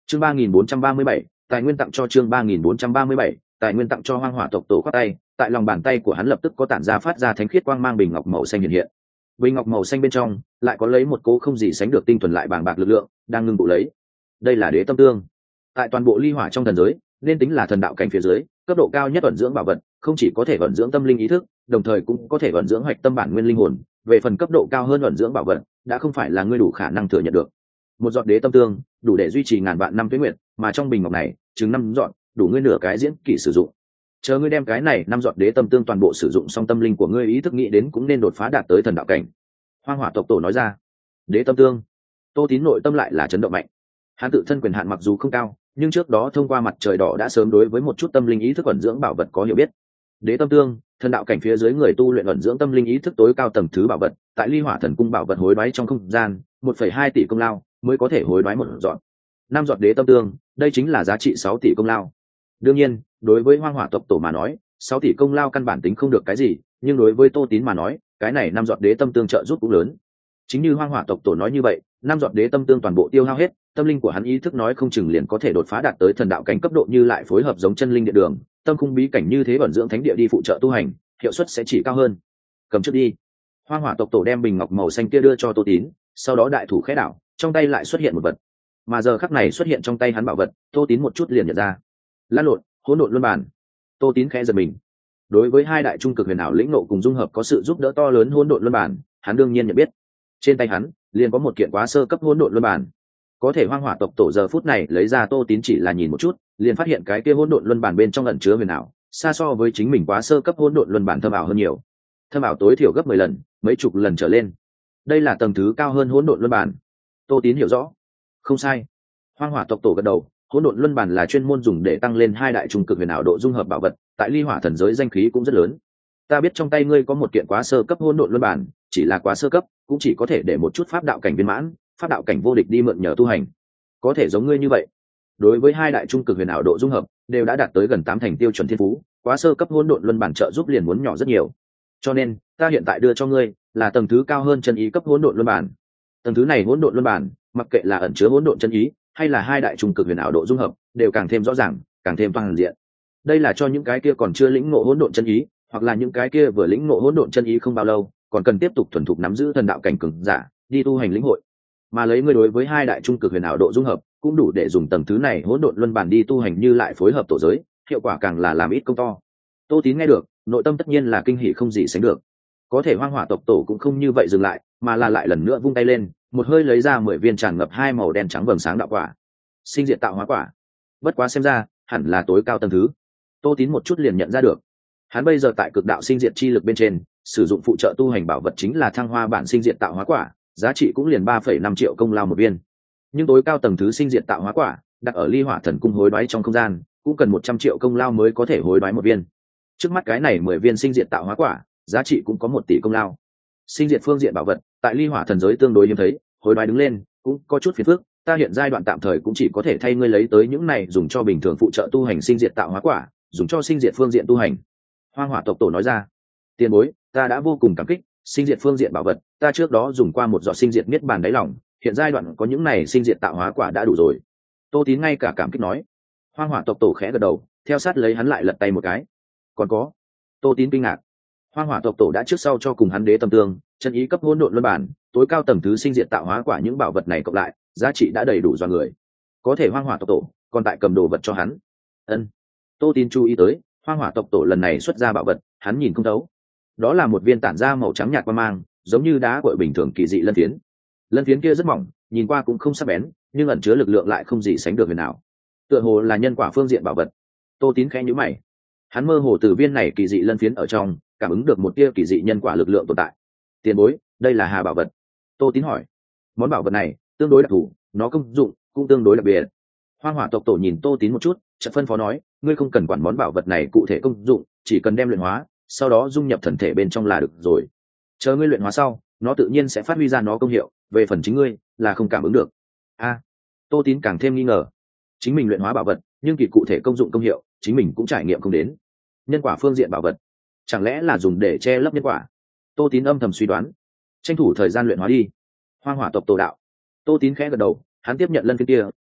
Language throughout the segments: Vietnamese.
chương 3437, tài nguyên tặng cho chương 3437, tài nguyên tặng cho hoang hỏa tộc tổ khoát tay, tại lòng bàn tay của hắn lập tức có tản ra phát ra thánh khiết quang mang bình ngọc màu xanh hiện hiện. Bình ngọc màu xanh bên trong lại có lấy một cố không gì sánh được tinh thuần lại bàng bạc lực lượng đang ngưng tụ lấy. Đây là đế tâm tương. Tại toàn bộ ly hỏa trong thần giới, nên tính là thần đạo cảnh phía dưới, cấp độ cao nhất ẩn dưỡng bảo vật, không chỉ có thể ẩn dưỡng tâm linh ý thức, đồng thời cũng có thể ẩn dưỡng hoạch tâm bản nguyên linh hồn. Về phần cấp độ cao hơn ẩn dưỡng bảo vật, đã không phải là ngươi đủ khả năng thừa nhận được. Một giọt đế tâm tương đủ để duy trì ngàn vạn năm tuế nguyệt, mà trong bình ngọc này chừng 5 giọt, đủ ngươi nửa cái diễn kỷ sử dụng. Chờ ngươi đem cái này 5 giọt đế tâm tương toàn bộ sử dụng xong, tâm linh của ngươi ý thức nghĩ đến cũng nên đột phá đạt tới thần đạo cảnh. Hoang hỏa tộc tổ nói ra. Đế tâm tương. Tô Tín nội tâm lại là chấn động mạnh. Hắn tự thân quyền hạn mặc dù không cao, nhưng trước đó thông qua mặt trời đỏ đã sớm đối với một chút tâm linh ý thức ẩn dưỡng bảo vật có hiểu biết. Đế tâm tương, thần đạo cảnh phía dưới người tu luyện ẩn dưỡng tâm linh ý thức tối cao tầng thứ bảo vật, tại ly hỏa thần cung bảo vật hối đoái trong không gian, 1,2 tỷ công lao mới có thể hối đoái một giọt. 5 giọt đế tâm tương, đây chính là giá trị 6 tỷ công lao. Đương nhiên, đối với hoang hỏa tộc tổ mà nói, 6 tỷ công lao căn bản tính không được cái gì, nhưng đối với Tô Tín mà nói, cái này 5 giọt đế tâm tương trợ giúp cũng lớn. Chính như hoang hỏa tộc tổ nói như vậy, 5 giọt đế tâm tương toàn bộ tiêu hao hết, tâm linh của hắn ý thức nói không chừng liền có thể đột phá đạt tới thần đạo cảnh cấp độ, như lại phối hợp giống chân linh địa đường, tâm khung bí cảnh như thế ẩn dưỡng thánh địa đi phụ trợ tu hành, hiệu suất sẽ chỉ cao hơn. Cầm trước đi. Hoang hỏa tộc tổ đem bình ngọc màu xanh kia đưa cho Tô Tín, sau đó đại thủ khẽ đảo, trong tay lại xuất hiện một vật. Mà giờ khắc này xuất hiện trong tay hắn bảo vật, Tô Tín một chút liền nhận ra. Lan lộn, hỗn độn luân bản. Tô Tín khẽ giật mình. Đối với hai đại trung cực huyền ảo lĩnh ngộ cùng dung hợp có sự giúp đỡ to lớn hỗn độn luân bản, hắn đương nhiên nhận biết. Trên tay hắn liền có một kiện quá sơ cấp hỗn độn luân bản. Có thể hoang hỏa tộc tổ giờ phút này lấy ra, Tô Tín chỉ là nhìn một chút, liền phát hiện cái kia hỗn độn luân bản bên trong ẩn chứa huyền ảo, xa so với chính mình quá sơ cấp hỗn độn luân bản thâm ảo hơn nhiều. Thâm ảo tối thiểu gấp 10 lần, mấy chục lần trở lên. Đây là tầng thứ cao hơn hỗn độn luân bản. Tô Tín hiểu rõ. Không sai. Hoang hỏa tộc tổ gật đầu, hỗn độn luân bản là chuyên môn dùng để tăng lên hai đại trung cực huyền ảo độ dung hợp bảo vật, tại ly hỏa thần giới danh khí cũng rất lớn. Ta biết trong tay ngươi có một kiện quá sơ cấp hỗn độn luân bản, chỉ là quá sơ cấp, cũng chỉ có thể để một chút pháp đạo cảnh viên mãn, pháp đạo cảnh vô địch đi mượn nhờ tu hành. Có thể giống ngươi như vậy, đối với hai đại trung cực huyền ảo độ dung hợp đều đã đạt tới gần 8 thành tiêu chuẩn thiên phú, quá sơ cấp hỗn độn luân bản trợ giúp liền muốn nhỏ rất nhiều. Cho nên, ta hiện tại đưa cho ngươi là tầng thứ cao hơn chân ý cấp hỗn độn luân bản. Tầng thứ này hỗn độn luân bản, mặc kệ là ẩn chứa hỗn độn chân ý hay là hai đại trung cực huyền ảo độ dung hợp, đều càng thêm rõ ràng, càng thêm toàn diện. Đây là cho những cái kia còn chưa lĩnh ngộ hỗn độn chân ý, hoặc là những cái kia vừa lĩnh ngộ hỗn độn chân ý không bao lâu, còn cần tiếp tục thuần thục nắm giữ thần đạo cảnh cường giả, đi tu hành lĩnh hội. Mà lấy ngươi đối với hai đại trung cực huyền ảo độ dung hợp, cũng đủ để dùng tầng thứ này hỗn độn luân bản đi tu hành, như lại phối hợp tổ giới, hiệu quả càng là làm ít công to. Tô Tín nghe được, nội tâm tất nhiên là kinh hỉ không gì sánh được. Có thể hoang hỏa tộc tổ cũng không như vậy dừng lại, mà là lại lần nữa vung tay lên, một hơi lấy ra 10 viên tràn ngập hai màu đen trắng vầng sáng đạo quả. Sinh diệt tạo hóa quả. Bất quá xem ra, hẳn là tối cao tầng thứ. Tô Tín một chút liền nhận ra được. Hắn bây giờ tại cực đạo sinh diệt chi lực bên trên, sử dụng phụ trợ tu hành bảo vật chính là thăng hoa bản sinh diệt tạo hóa quả, giá trị cũng liền 3,5 triệu công lao một viên. Nhưng tối cao tầng thứ sinh diệt tạo hóa quả, đặt ở ly hỏa thần cung hối đoái trong không gian, cũng cần 100 triệu công lao mới có thể hối đoái một viên. Trước mắt cái này 10 viên sinh diệt tạo hóa quả, giá trị cũng có 1 tỷ công lao. Sinh diệt phương diện bảo vật, tại ly hỏa thần giới tương đối hiếm thấy, hối đoái đứng lên cũng có chút phiền phức. Ta hiện giai đoạn tạm thời cũng chỉ có thể thay ngươi lấy tới những này dùng cho bình thường phụ trợ tu hành sinh diệt tạo hóa quả, dùng cho sinh diệt phương diện tu hành. Hoang hỏa tộc tổ nói ra. Tiền bối, ta đã vô cùng cảm kích. Sinh diệt phương diện bảo vật, ta trước đó dùng qua một giọt sinh diệt niết bàn đáy lòng, hiện giai đoạn có những này sinh diệt tạo hóa quả đã đủ rồi. Tô Tín ngay cả cảm kích nói. Hoang hỏa tộc tổ khẽ gật đầu, theo sát lấy hắn lại lật tay một cái. Còn có. Tô Tín kinh ngạc. Hoang hỏa tộc tổ đã trước sau cho cùng hắn đế tâm tương, chân ý cấp hỗn độn luân bản, tối cao tầng thứ sinh diệt tạo hóa quả, những bảo vật này cộng lại, giá trị đã đầy đủ do người. Có thể hoang hỏa tộc tổ còn tại cầm đồ vật cho hắn. Ân. Tô Tín chú ý tới, hoang hỏa tộc tổ lần này xuất ra bảo vật, hắn nhìn không thấu. Đó là một viên tản ra màu trắng nhạt quang mang, giống như đá cuội bình thường kỳ dị lân phiến. Lân phiến kia rất mỏng, nhìn qua cũng không sắc bén, nhưng ẩn chứa lực lượng lại không gì sánh được huyền ảo. Tựa hồ là nhân quả phương diện bảo vật. Tô Tín khẽ nhíu mày. Hắn mơ hồ từ viên này kỳ dị lân phiến ở trong cảm ứng được một tia kỳ dị nhân quả lực lượng tồn tại. Tiền bối, đây là hà bảo vật. Tô Tín hỏi. Món bảo vật này tương đối đặc thù, nó công dụng cũng tương đối đặc biệt. Hoang hỏa tộc tổ nhìn Tô Tín một chút, chợt phân phó nói, ngươi không cần quản món bảo vật này cụ thể công dụng, chỉ cần đem luyện hóa, sau đó dung nhập thần thể bên trong là được rồi. Chờ ngươi luyện hóa sau, nó tự nhiên sẽ phát huy ra nó công hiệu, về phần chính ngươi là không cảm ứng được. Tô Tín càng thêm nghi ngờ. Chính mình luyện hóa bảo vật, nhưng kỳ cụ thể công dụng công hiệu, chính mình cũng trải nghiệm không đến. Nhân quả phương diện bảo vật, chẳng lẽ là dùng để che lấp nhân quả? Tô Tín âm thầm suy đoán. Tranh thủ thời gian luyện hóa đi. Hoang hỏa tộc tổ đạo. Tô Tín khẽ gật đầu, hắn tiếp nhận lân phiến kia,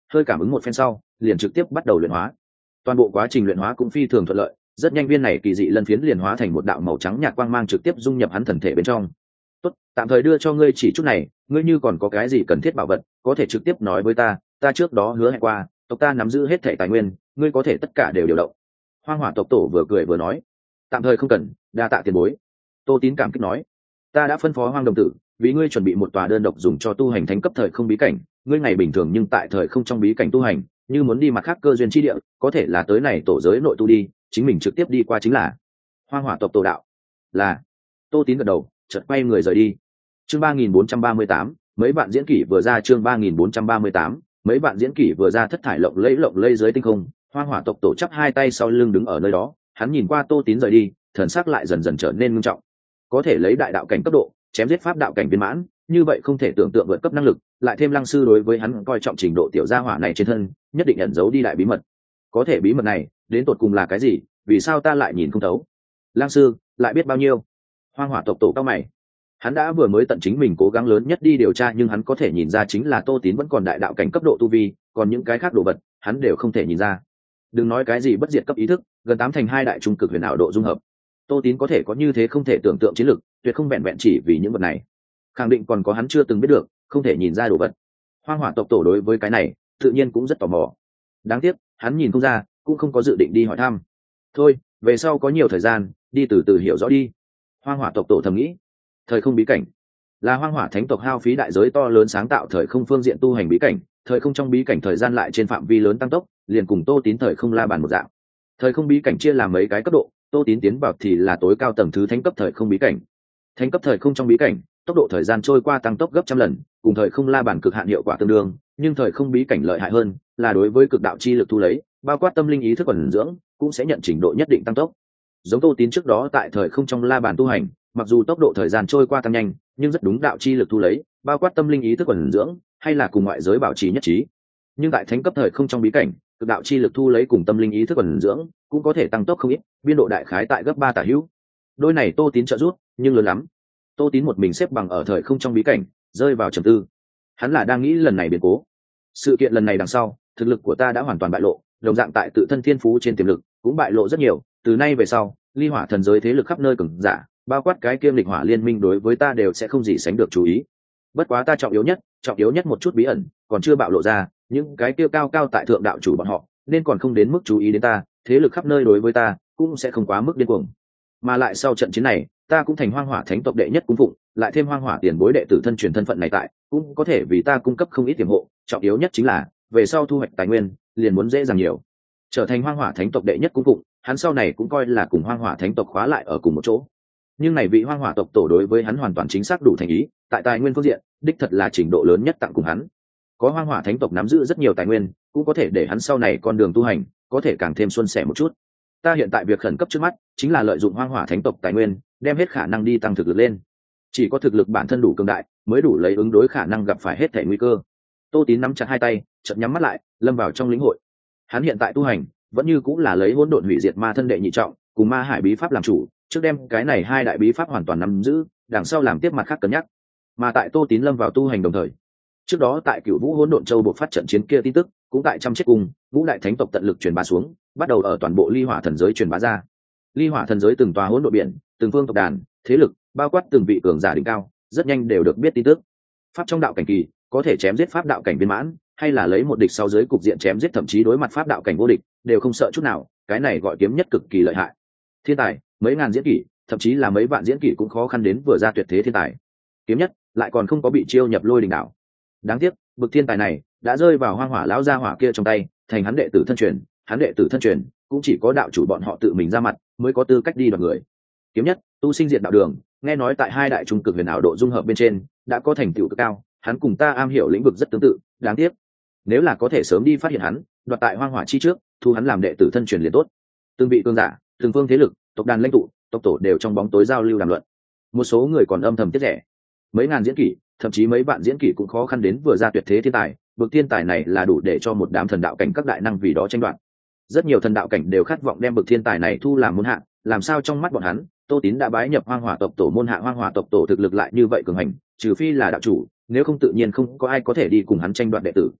hơi cảm ứng một phen sau liền trực tiếp bắt đầu luyện hóa. Toàn bộ quá trình luyện hóa cũng phi thường thuận lợi, rất nhanh viên này kỳ dị lân phiến liền hóa thành một đạo màu trắng nhạt quang mang trực tiếp dung nhập hắn thần thể bên trong. Tốt, tạm thời đưa cho ngươi chỉ chút này, ngươi như còn có cái gì cần thiết bảo vật có thể trực tiếp nói với ta trước đó hứa hẹn qua tộc ta nắm giữ hết thảy tài nguyên, ngươi có thể tất cả đều điều động. Hoang hỏa tộc tổ vừa cười vừa nói, tạm thời không cần, đa tạ tiền bối. Tô Tín cảm kích nói, ta đã phân phó Hoang đồng tử vì ngươi chuẩn bị một tòa đơn độc dùng cho tu hành thánh cấp thời không bí cảnh, ngươi ngày bình thường nhưng tại thời không trong bí cảnh tu hành, như muốn đi mặt khác cơ duyên chi địa có thể là tới này tổ giới nội tu đi, chính mình trực tiếp đi qua chính là. Hoang hỏa tộc tổ đạo là. Tô Tín gật đầu, chợt quay người rời đi. Chương 3438, mấy bạn diễn kỷ vừa ra. Chương 3438, mấy bạn diễn kỷ vừa ra. Thất thải lộng lẫy dưới tinh không, Hoang hỏa tộc tổ chắp hai tay sau lưng đứng ở nơi đó, hắn nhìn qua Tô Tín rời đi, thần sắc lại dần dần trở nên nghiêm trọng. Có thể lấy đại đạo cảnh cấp độ chém giết pháp đạo cảnh viên mãn, như vậy không thể tưởng tượng vượt cấp năng lực, lại thêm lăng sư đối với hắn coi trọng trình độ tiểu gia hỏa này trên thân, nhất định ẩn giấu đi đại bí mật. Có thể bí mật này đến tột cùng là cái gì, vì sao ta lại nhìn không thấu? Lăng sư lại biết bao nhiêu? Hoang hỏa tộc tổ cao mày, hắn đã vừa mới tận chính mình cố gắng lớn nhất đi điều tra, nhưng hắn có thể nhìn ra chính là Tô Tín vẫn còn đại đạo cảnh cấp độ tu vi, còn những cái khác đồ vật hắn đều không thể nhìn ra. Đừng nói cái gì bất diệt cấp ý thức, gần 8 thành 2 đại trung cực huyền ảo độ dung hợp, Tô Tín có thể có như thế không thể tưởng tượng chiến lực, tuyệt không vẹn vẹn chỉ vì những vật này, khẳng định còn có hắn chưa từng biết được, không thể nhìn ra đồ vật. Hoang hỏa tộc tổ đối với cái này tự nhiên cũng rất tò mò, đáng tiếc hắn nhìn không ra, cũng không có dự định đi hỏi thăm. Thôi, về sau có nhiều thời gian, đi từ từ hiểu rõ đi. Hoang hỏa tộc tổ thầm nghĩ. Thời không bí cảnh là hoang hỏa thánh tộc hao phí đại giới to lớn sáng tạo thời không phương diện tu hành bí cảnh, thời không trong bí cảnh thời gian lại trên phạm vi lớn tăng tốc, liền cùng Tô Tín thời không la bàn một dạng. Thời không bí cảnh chia làm mấy cái cấp độ, Tô Tín tiến vào thì là tối cao tầng thứ thánh cấp thời không bí cảnh. Thánh cấp thời không trong bí cảnh, tốc độ thời gian trôi qua tăng tốc gấp trăm lần, cùng thời không la bàn cực hạn hiệu quả tương đương, nhưng thời không bí cảnh lợi hại hơn là đối với cực đạo chi lực thu lấy, bao quát tâm linh ý thức ẩn dưỡng, cũng sẽ nhận trình độ nhất định tăng tốc. Giống Tô Tín trước đó tại thời không trong la bàn tu hành, mặc dù tốc độ thời gian trôi qua tăng nhanh, nhưng rất đúng đạo chi lực thu lấy, bao quát tâm linh ý thức ẩn dưỡng, hay là cùng ngoại giới bảo trì nhất trí. Nhưng tại thánh cấp thời không trong bí cảnh, cực đạo chi lực thu lấy cùng tâm linh ý thức ẩn dưỡng cũng có thể tăng tốc không ít, biên độ đại khái tại gấp 3 tả hữu. Đôi này Tô Tín trợ giúp, nhưng lớn lắm. Tô Tín một mình xếp bằng ở thời không trong bí cảnh, rơi vào trầm tư. Hắn là đang nghĩ lần này biến cố. Sự kiện lần này đằng sau, thực lực của ta đã hoàn toàn bại lộ, đồng dạng tại tự thân thiên phú trên tiềm lực cũng bại lộ rất nhiều, từ nay về sau, ly hỏa thần giới thế lực khắp nơi cường giả, bao quát cái kiêm lịch hỏa liên minh đối với ta đều sẽ không gì sánh được chú ý. Bất quá ta trọng yếu nhất một chút bí ẩn còn chưa bạo lộ ra, những cái kia cao cao tại thượng đạo chủ bọn họ nên còn không đến mức chú ý đến ta, thế lực khắp nơi đối với ta cũng sẽ không quá mức điên cuồng. Mà lại sau trận chiến này, ta cũng thành hoang hỏa thánh tộc đệ nhất cung phụng, lại thêm hoang hỏa tiền bối đệ tử thân truyền thân phận này tại, cũng có thể vì ta cung cấp không ít tiềm hộ, trọng yếu nhất chính là về sau thu hoạch tài nguyên liền muốn dễ dàng nhiều. Trở thành hoang hỏa thánh tộc đệ nhất cung phụng, hắn sau này cũng coi là cùng hoang hỏa thánh tộc khóa lại ở cùng một chỗ. Nhưng này vị hoang hỏa tộc tổ đối với hắn hoàn toàn chính xác đủ thành ý, tại tài nguyên phương diện đích thật là trình độ lớn nhất tặng cùng hắn. Có hoang hỏa thánh tộc nắm giữ rất nhiều tài nguyên, cũng có thể để hắn sau này con đường tu hành có thể càng thêm suôn sẻ một chút. Ta hiện tại việc khẩn cấp trước mắt chính là lợi dụng hoang hỏa thánh tộc tài nguyên, đem hết khả năng đi tăng thực lực lên. Chỉ có thực lực bản thân đủ cường đại mới đủ lấy ứng đối khả năng gặp phải hết thể nguy cơ. Tô Tín nắm chặt hai tay, chợt nhắm mắt lại, lâm vào trong lĩnh hội. Hắn hiện tại tu hành vẫn như cũng là lấy hỗn độn hủy diệt ma thân đệ nhị trọng cùng ma hải bí pháp làm chủ, trước đem cái này hai đại bí pháp hoàn toàn nắm giữ, đằng sau làm tiếp mặt khác cân nhắc. Mà tại Tô Tín lâm vào tu hành đồng thời, trước đó tại Cửu Vũ Hỗn Độn Châu buộc phát trận chiến kia tin tức cũng tại trăm chết cùng ngũ đại thánh tộc tận lực truyền bá xuống, bắt đầu ở toàn bộ ly hỏa thần giới truyền bá ra. Ly hỏa thần giới từng tòa hỗn độn biển, từng phương tộc đàn, thế lực, bao quát từng vị cường giả đỉnh cao, rất nhanh đều được biết tin tức. Pháp trong đạo cảnh kỳ, có thể chém giết pháp đạo cảnh viên mãn, hay là lấy một địch sau dưới cục diện chém giết thậm chí đối mặt pháp đạo cảnh vô địch, đều không sợ chút nào, cái này gọi kiếm nhất cực kỳ lợi hại. Thiên tài, mấy ngàn diễn kỷ, thậm chí là mấy vạn diễn kỷ cũng khó khăn đến vừa ra tuyệt thế thiên tài. Kiếm nhất lại còn không có bị chiêu nhập Lôi Đình đảo. Đáng tiếc, bậc thiên tài này đã rơi vào hoang hỏa lão gia hỏa kia trong tay, thành hắn đệ tử thân truyền, hắn đệ tử thân truyền cũng chỉ có đạo chủ bọn họ tự mình ra mặt mới có tư cách đi đoạt người. Kiếm nhất tu sinh diệt đạo đường, nghe nói tại hai đại trung cực huyền ảo độ dung hợp bên trên đã có thành tựu cực cao, hắn cùng ta am hiểu lĩnh vực rất tương tự, đáng tiếc nếu là có thể sớm đi phát hiện hắn, đoạt tại hoang hỏa chi trước, thu hắn làm đệ tử thân truyền liền tốt. Từng vị cường giả, từng phương thế lực, tộc đàn lãnh tụ, tộc tổ đều trong bóng tối giao lưu đàm luận. Một số người còn âm thầm tiếc rẻ, mấy ngàn diễn kỷ, thậm chí mấy vạn diễn kỷ cũng khó khăn đến vừa ra tuyệt thế thiên tài, bậc thiên tài này là đủ để cho một đám thần đạo cảnh các đại năng vì đó tranh đoạt. Rất nhiều thần đạo cảnh đều khát vọng đem bậc thiên tài này thu làm môn hạ, làm sao trong mắt bọn hắn, Tô Tín đã bái nhập hoang hỏa tộc tổ môn hạ, hoang hỏa tộc tổ thực lực lại như vậy cường hành, trừ phi là đạo chủ, nếu không tự nhiên không có ai có thể đi cùng hắn tranh đoạt đệ tử.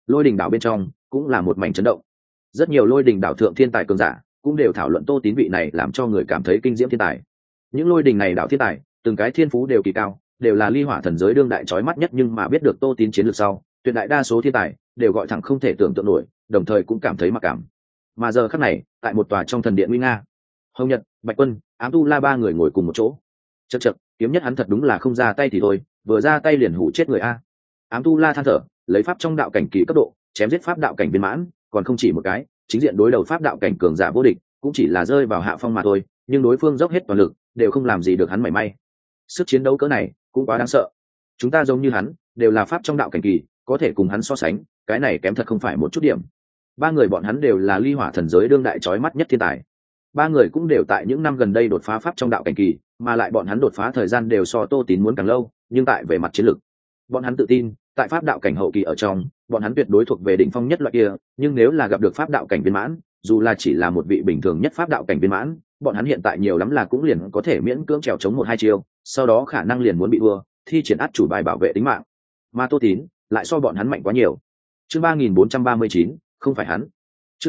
Lôi Đình đảo bên trong cũng là một mảnh chấn động, rất nhiều Lôi Đình đảo thượng thiên tài cường giả cũng đều thảo luận Tô Tín vị này làm cho người cảm thấy kinh diễm thiên tài. Những Lôi Đình này đảo thiên tài từng cái thiên phú đều kỳ cao, đều là ly hỏa thần giới đương đại chói mắt nhất, nhưng mà biết được Tô Tín chiến lược sau, tuyệt đại đa số thiên tài đều gọi thẳng không thể tưởng tượng nổi, đồng thời cũng cảm thấy mặc cảm. Mà giờ khắc này, tại một tòa trong thần điện nguy nga, Hồng Nhật, Bạch Quân, Ám Tu La ba người ngồi cùng một chỗ. Chậc chậc, kiếm nhất hắn thật đúng là không ra tay thì thôi, vừa ra tay liền hủ chết người a. Ám Tu La than thở, lấy pháp trong đạo cảnh kỳ cấp độ, chém giết pháp đạo cảnh viên mãn, còn không chỉ một cái, chính diện đối đầu pháp đạo cảnh cường giả vô địch, cũng chỉ là rơi vào hạ phong mà thôi, nhưng đối phương dốc hết toàn lực, đều không làm gì được hắn mảy may. Sức chiến đấu cỡ này, cũng quá đáng sợ. Chúng ta giống như hắn, đều là pháp trong đạo cảnh kỳ, có thể cùng hắn so sánh, cái này kém thật không phải một chút điểm. Ba người bọn hắn đều là ly hỏa thần giới đương đại chói mắt nhất thiên tài. Ba người cũng đều tại những năm gần đây đột phá pháp trong đạo cảnh kỳ, mà lại bọn hắn đột phá thời gian đều so Tô Tín muốn càng lâu, nhưng tại về mặt chiến lược, bọn hắn tự tin, tại pháp đạo cảnh hậu kỳ ở trong, bọn hắn tuyệt đối thuộc về đỉnh phong nhất loại kia, nhưng nếu là gặp được pháp đạo cảnh viên mãn, dù là chỉ là một vị bình thường nhất pháp đạo cảnh viên mãn, bọn hắn hiện tại nhiều lắm là cũng liền có thể miễn cưỡng trèo chống một hai chiêu, sau đó khả năng liền muốn bị thua, thi triển át chủ bài bảo vệ tính mạng. Mà Tô Tín lại so bọn hắn mạnh quá nhiều. Chương 3439, không phải hắn. Chương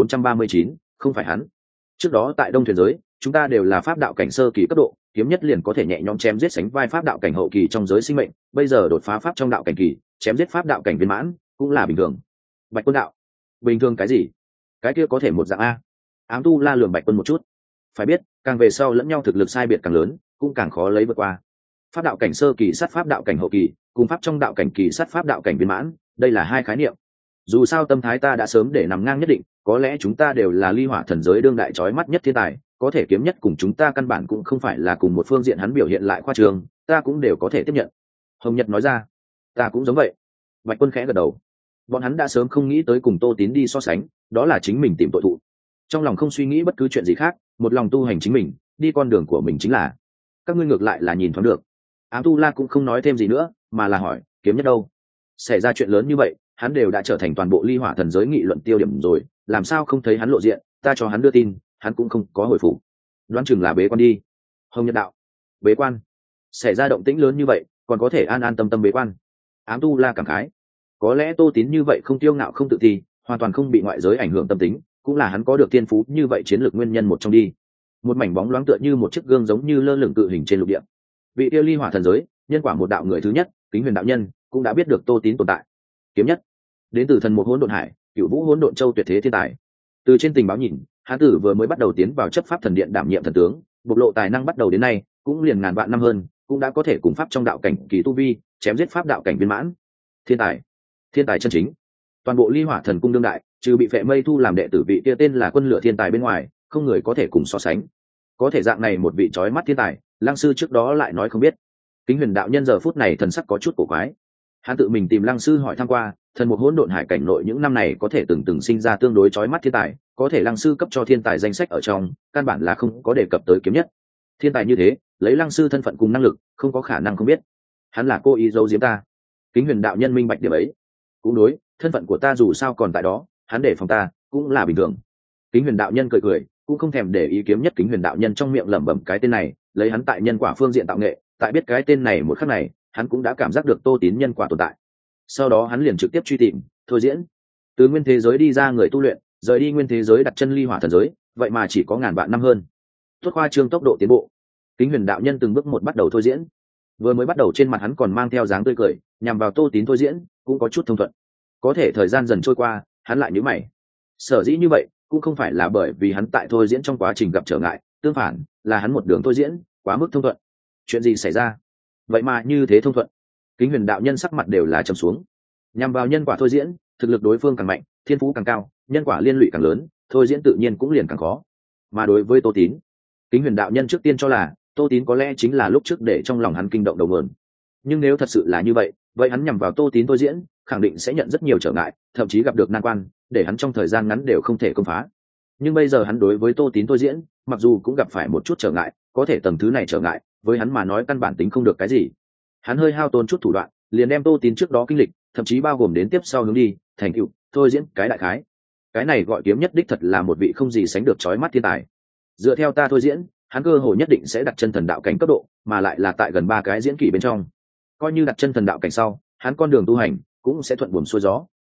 3439, không phải hắn. Trước đó tại Đông Thuyền giới, chúng ta đều là pháp đạo cảnh sơ kỳ cấp độ, kiếm nhất liền có thể nhẹ nhõm chém giết sánh vai pháp đạo cảnh hậu kỳ trong giới sinh mệnh, bây giờ đột phá pháp trong đạo cảnh kỳ, chém giết pháp đạo cảnh viên mãn, cũng là bình thường. Bạch Quân đạo, bình thường cái gì? Cái kia có thể một dạng a. Ám Tu La lườm Bạch Quân một chút. Phải biết, càng về sau lẫn nhau thực lực sai biệt càng lớn, cũng càng khó lấy vượt qua. Pháp đạo cảnh sơ kỳ sát pháp đạo cảnh hậu kỳ, cùng pháp trong đạo cảnh kỳ sát pháp đạo cảnh viên mãn, đây là hai khái niệm. Dù sao tâm thái ta đã sớm để nằm ngang nhất định, có lẽ chúng ta đều là ly hỏa thần giới đương đại chói mắt nhất thiên tài, có thể kiếm nhất cùng chúng ta căn bản cũng không phải là cùng một phương diện, hắn biểu hiện lại khoa trương, ta cũng đều có thể tiếp nhận. Hồng Nhật nói ra, ta cũng giống vậy. Bạch Quân khẽ gật đầu. Bọn hắn đã sớm không nghĩ tới cùng Tô Tín đi so sánh, đó là chính mình tìm tội thụ. Trong lòng không suy nghĩ bất cứ chuyện gì khác, một lòng tu hành chính mình, đi con đường của mình chính là. Các ngươi ngược lại là nhìn thoáng được. Ám Tu La cũng không nói thêm gì nữa, mà là hỏi, kiếm nhất đâu? Xảy ra chuyện lớn như vậy, hắn đều đã trở thành toàn bộ ly hỏa thần giới nghị luận tiêu điểm rồi, làm sao không thấy hắn lộ diện? Ta cho hắn đưa tin, hắn cũng không có hồi phục. Đoán chừng là bế quan đi. Hồng Nhật đạo, bế quan? Xảy ra động tĩnh lớn như vậy, còn có thể an an tâm tâm bế quan? Ám Tu La cảm khái, có lẽ Tô Tín như vậy không tiêu ngạo không tự ti, hoàn toàn không bị ngoại giới ảnh hưởng tâm tính, cũng là hắn có được thiên phú như vậy chiến lược nguyên nhân một trong đi. Một mảnh bóng loáng tựa như một chiếc gương giống như lơ lửng cự hình trên lục địa. Vị tiêu ly hỏa thần giới nhân quả một đạo người thứ nhất, Kính Huyền đạo nhân, cũng đã biết được Tô Tín tồn tại. Kiếm nhất đến từ thần một hỗn độn hải, Cửu Vũ hỗn độn châu tuyệt thế thiên tài. Từ trên tình báo nhìn, hán tử vừa mới bắt đầu tiến vào chấp pháp thần điện đảm nhiệm thần tướng, bộc lộ tài năng bắt đầu đến nay cũng liền ngàn vạn năm hơn, cũng đã có thể cùng pháp trong đạo cảnh kỳ tu vi chém giết pháp đạo cảnh viên mãn. Thiên tài, thiên tài chân chính. Toàn bộ ly hỏa thần cung đương đại, trừ bị Phệ Mây Thu làm đệ tử vị kia tên là Quân Lửa thiên tài bên ngoài, không người có thể cùng so sánh. Có thể dạng này một vị chói mắt thiên tài, Lăng sư trước đó lại nói không biết. Kính Huyền đạo nhân giờ phút này thần sắc có chút cổ quái. Hắn tự mình tìm Lăng sư hỏi thăm qua, thần một hỗn độn hải cảnh nội những năm này có thể từng sinh ra tương đối chói mắt thiên tài, có thể Lăng sư cấp cho thiên tài danh sách ở trong, căn bản là không có đề cập tới kiếm nhất. Thiên tài như thế, lấy Lăng sư thân phận cùng năng lực, không có khả năng không biết. Hắn là cố ý giấu giếm ta. Kính Huyền đạo nhân minh bạch điểm ấy. Cũng đối, thân phận của ta dù sao còn tại đó, hắn để phòng ta, cũng là bình thường. Kính Huyền đạo nhân cười cười, cũng không thèm để ý kiếm nhất. Kính Huyền đạo nhân trong miệng lẩm bẩm cái tên này, lấy hắn tại nhân quả phương diện tạo nghệ, tại biết cái tên này một khắc này, hắn cũng đã cảm giác được Tô Tín nhân quả tồn tại. Sau đó hắn liền trực tiếp truy tìm, thôi diễn. Từ nguyên thế giới đi ra người tu luyện, rời đi nguyên thế giới đặt chân ly hỏa thần giới, vậy mà chỉ có ngàn vạn năm hơn. Tốt khoa trương tốc độ tiến bộ. Kính Huyền đạo nhân từng bước một bắt đầu thôi diễn. Vừa mới bắt đầu trên mặt hắn còn mang theo dáng tươi cười, nhằm vào Tô Tín thôi diễn, cũng có chút thông thuận. Có thể thời gian dần trôi qua, hắn lại nhíu mày. Sở dĩ như vậy, cũng không phải là bởi vì hắn tại thôi diễn trong quá trình gặp trở ngại, tương phản, là hắn một đường thôi diễn quá mức thông thuận. Chuyện gì xảy ra? Vậy mà như thế thông thuận. Kính Huyền đạo nhân sắc mặt đều là trầm xuống. Nhằm vào nhân quả thôi diễn, thực lực đối phương càng mạnh, thiên phú càng cao, nhân quả liên lụy càng lớn, thôi diễn tự nhiên cũng liền càng khó. Mà đối với Tô Tín, Kính Huyền đạo nhân trước tiên cho là Tô Tín có lẽ chính là lúc trước để trong lòng hắn kinh động đầu nguồn. Nhưng nếu thật sự là như vậy, vậy hắn nhằm vào Tô Tín thôi diễn, khẳng định sẽ nhận rất nhiều trở ngại, thậm chí gặp được nan quan, để hắn trong thời gian ngắn đều không thể công phá. Nhưng bây giờ hắn đối với Tô Tín thôi diễn, mặc dù cũng gặp phải một chút trở ngại, có thể tầng thứ này trở ngại, với hắn mà nói căn bản tính không được cái gì. Hắn hơi hao tốn chút thủ đoạn, liền đem Tô Tín trước đó kinh lịch, thậm chí bao gồm đến tiếp sau hướng đi, thành tựu, thôi diễn cái đại khái. Cái này gọi kiếm nhất đích thật là một vị không gì sánh được chói mắt thiên tài. Dựa theo ta thôi diễn, hắn cơ hội nhất định sẽ đặt chân thần đạo cảnh cấp độ, mà lại là tại gần 3 cái diễn kỷ bên trong. Coi như đặt chân thần đạo cảnh sau, hắn con đường tu hành cũng sẽ thuận buồm xuôi gió,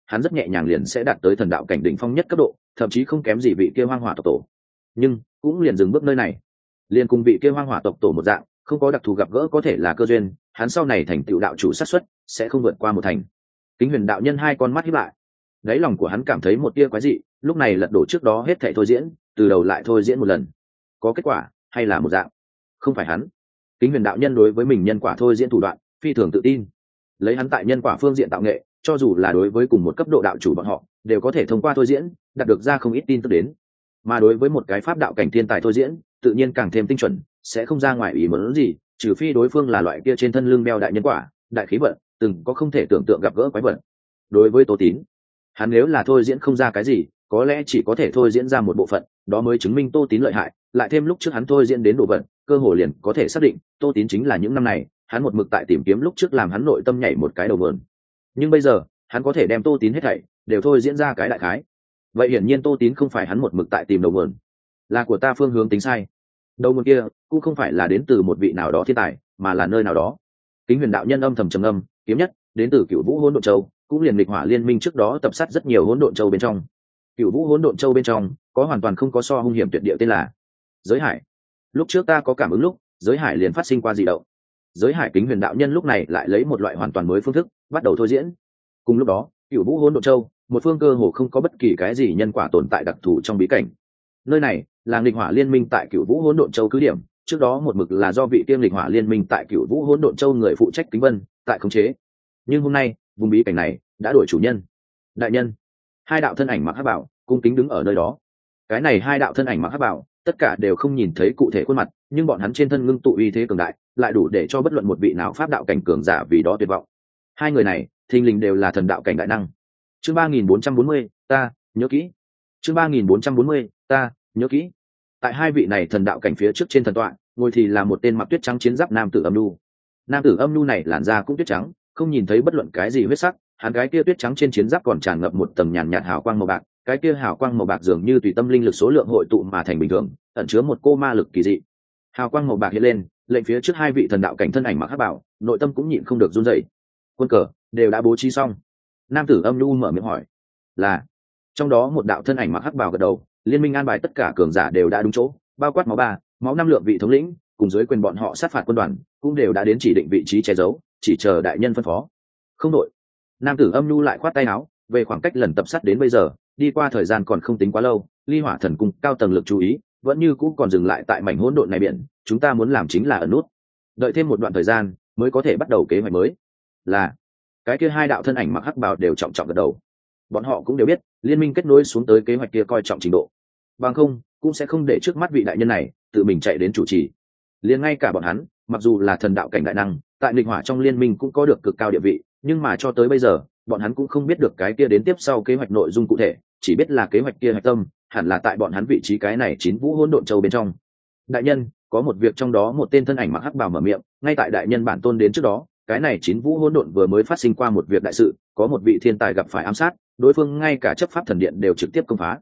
hắn rất nhẹ nhàng liền sẽ đạt tới thần đạo cảnh đỉnh phong nhất cấp độ, thậm chí không kém gì vị kia hoang hỏa tộc tổ. Nhưng cũng liền dừng bước nơi này, liền cùng vị kia hoang hỏa tộc tổ một dạng, không có đặc thù gặp gỡ có thể là cơ duyên, hắn sau này thành tựu đạo chủ xác suất sẽ không vượt qua một thành. Kính Huyền đạo nhân hai con mắt híp lại, đáy lòng của hắn cảm thấy một tia quái dị, lúc này lật đổ trước đó hết thảy thôi diễn, từ đầu lại thôi diễn một lần, có kết quả hay là một dạng, không phải hắn. Kính Huyền đạo nhân đối với mình nhân quả thôi diễn thủ đoạn phi thường tự tin, lấy hắn tại nhân quả phương diện tạo nghệ, cho dù là đối với cùng một cấp độ đạo chủ bọn họ đều có thể thông qua thôi diễn đạt được ra không ít tin tức đến, mà đối với một cái pháp đạo cảnh thiên tài thôi diễn tự nhiên càng thêm tinh chuẩn, sẽ không ra ngoài ý muốn gì, trừ phi đối phương là loại kia trên thân lưng đeo đại nhân quả đại khí vận, từng có không thể tưởng tượng gặp gỡ quái vật. Đối với Tô Tín, hắn nếu là thôi diễn không ra cái gì, có lẽ chỉ có thể thôi diễn ra một bộ phận, đó mới chứng minh Tô Tín lợi hại, lại thêm lúc trước hắn thôi diễn đến độ vận, cơ hồ liền có thể xác định Tô Tín chính là những năm này hắn một mực tại tìm kiếm lúc trước làm hắn nội tâm nhảy một cái đầu vườn. Nhưng bây giờ hắn có thể đem Tô Tín hết thảy đều thôi diễn ra cái đại khái, vậy hiển nhiên Tô Tín không phải hắn một mực tại tìm đầu vườn, là của ta phương hướng tính sai. Đầu vườn kia cũng không phải là đến từ một vị nào đó thiên tài, mà là nơi nào đó. Kính Huyền đạo nhân âm thầm trầm ngâm, kiếm nhất đến từ Cửu Vũ Hỗn Độn Châu, cũng liền nghịch hỏa liên minh trước đó tập sát rất nhiều hỗn độn châu bên trong. Cửu Vũ Hỗn Độn Châu bên trong có hoàn toàn không có so hung hiểm tuyệt địa tên là Giới Hải. Lúc trước ta có cảm ứng lúc Giới Hải liền phát sinh qua dị động. Giới Hải. Kính Huyền đạo nhân lúc này lại lấy một loại hoàn toàn mới phương thức bắt đầu thôi diễn. Cùng lúc đó, Cửu Vũ Hỗn Độn Châu, một phương cơ hồ không có bất kỳ cái gì nhân quả tồn tại đặc thù trong bí cảnh. Nơi này là nghịch hỏa liên minh tại Cửu Vũ Hỗn Độn Châu cứ điểm, trước đó một mực là do vị kiêm nghịch hỏa liên minh tại Cửu Vũ Hỗn Độn Châu người phụ trách Kính Vân tại khống chế. Nhưng hôm nay vùng bí cảnh này đã đổi chủ nhân. Đại nhân. Hai đạo thân ảnh mặc hắc bào cung kính đứng ở nơi đó. Cái này hai đạo thân ảnh mặc hắc bào tất cả đều không nhìn thấy cụ thể khuôn mặt, nhưng bọn hắn trên thân ngưng tụ uy thế cường đại, lại đủ để cho bất luận một vị nào pháp đạo cảnh cường giả vì đó tuyệt vọng. Hai người này thình lình đều là thần đạo cảnh đại năng. Chương 3440, ta nhớ kỹ. Chương 3440, ta nhớ kỹ. Tại hai vị này thần đạo cảnh phía trước trên thần tọa, ngồi thì là một tên mặc tuyết trắng chiến giáp nam tử âm nhu. Nam tử âm nhu này làn da cũng tuyết trắng, không nhìn thấy bất luận cái gì huyết sắc, hắn cái kia tuyết trắng trên chiến giáp còn tràn ngập một tầng nhàn nhạt hào quang màu bạc, cái kia hào quang màu bạc dường như tùy tâm linh lực số lượng hội tụ mà thành bình thường, ẩn chứa một cô ma lực kỳ dị. Hào quang màu bạc hiện lên, lệnh phía trước hai vị thần đạo cảnh thân ảnh mặc hắc bảo, nội tâm cũng nhịn không được run rẩy. Quân cờ đều đã bố trí xong. Nam tử âm nhu mở miệng hỏi. Là. Trong đó một đạo thân ảnh mặc hắc bào gật đầu, liên minh an bài tất cả cường giả đều đã đúng chỗ, bao quát máu ba, máu năm lượng vị thống lĩnh cùng dưới quyền bọn họ sát phạt quân đoàn cũng đều đã đến chỉ định vị trí che giấu, chỉ chờ đại nhân phân phó. Không đội. Nam tử âm nhu lại khoát tay áo, về khoảng cách lần tập sát đến bây giờ, đi qua thời gian còn không tính quá lâu, ly hỏa thần cung cao tầng lực chú ý vẫn như cũ còn dừng lại tại mảnh hỗn độn này biển, chúng ta muốn làm chính là ẩn nút, đợi thêm một đoạn thời gian mới có thể bắt đầu kế hoạch mới. Là. Cái kia hai đạo thân ảnh mặc hắc bào đều trọng trọng gật đầu. Bọn họ cũng đều biết liên minh kết nối xuống tới kế hoạch kia coi trọng trình độ, bằng không cũng sẽ không để trước mắt vị đại nhân này tự mình chạy đến chủ trì. Liền ngay cả bọn hắn mặc dù là thần đạo cảnh đại năng, tại nghịch hỏa trong liên minh cũng có được cực cao địa vị, nhưng mà cho tới bây giờ bọn hắn cũng không biết được cái kia đến tiếp sau kế hoạch nội dung cụ thể, chỉ biết là kế hoạch kia hạch tâm hẳn là tại bọn hắn vị trí cái này 9 vũ hỗn độn châu bên trong. Đại nhân, có một việc. Trong đó một tên thân ảnh mặc hắc bào mở miệng, ngay tại đại nhân bản tôn đến trước đó, cái này 9 vũ hỗn độn vừa mới phát sinh qua một việc đại sự, có một vị thiên tài gặp phải ám sát, đối phương ngay cả chấp pháp thần điện đều trực tiếp công phá.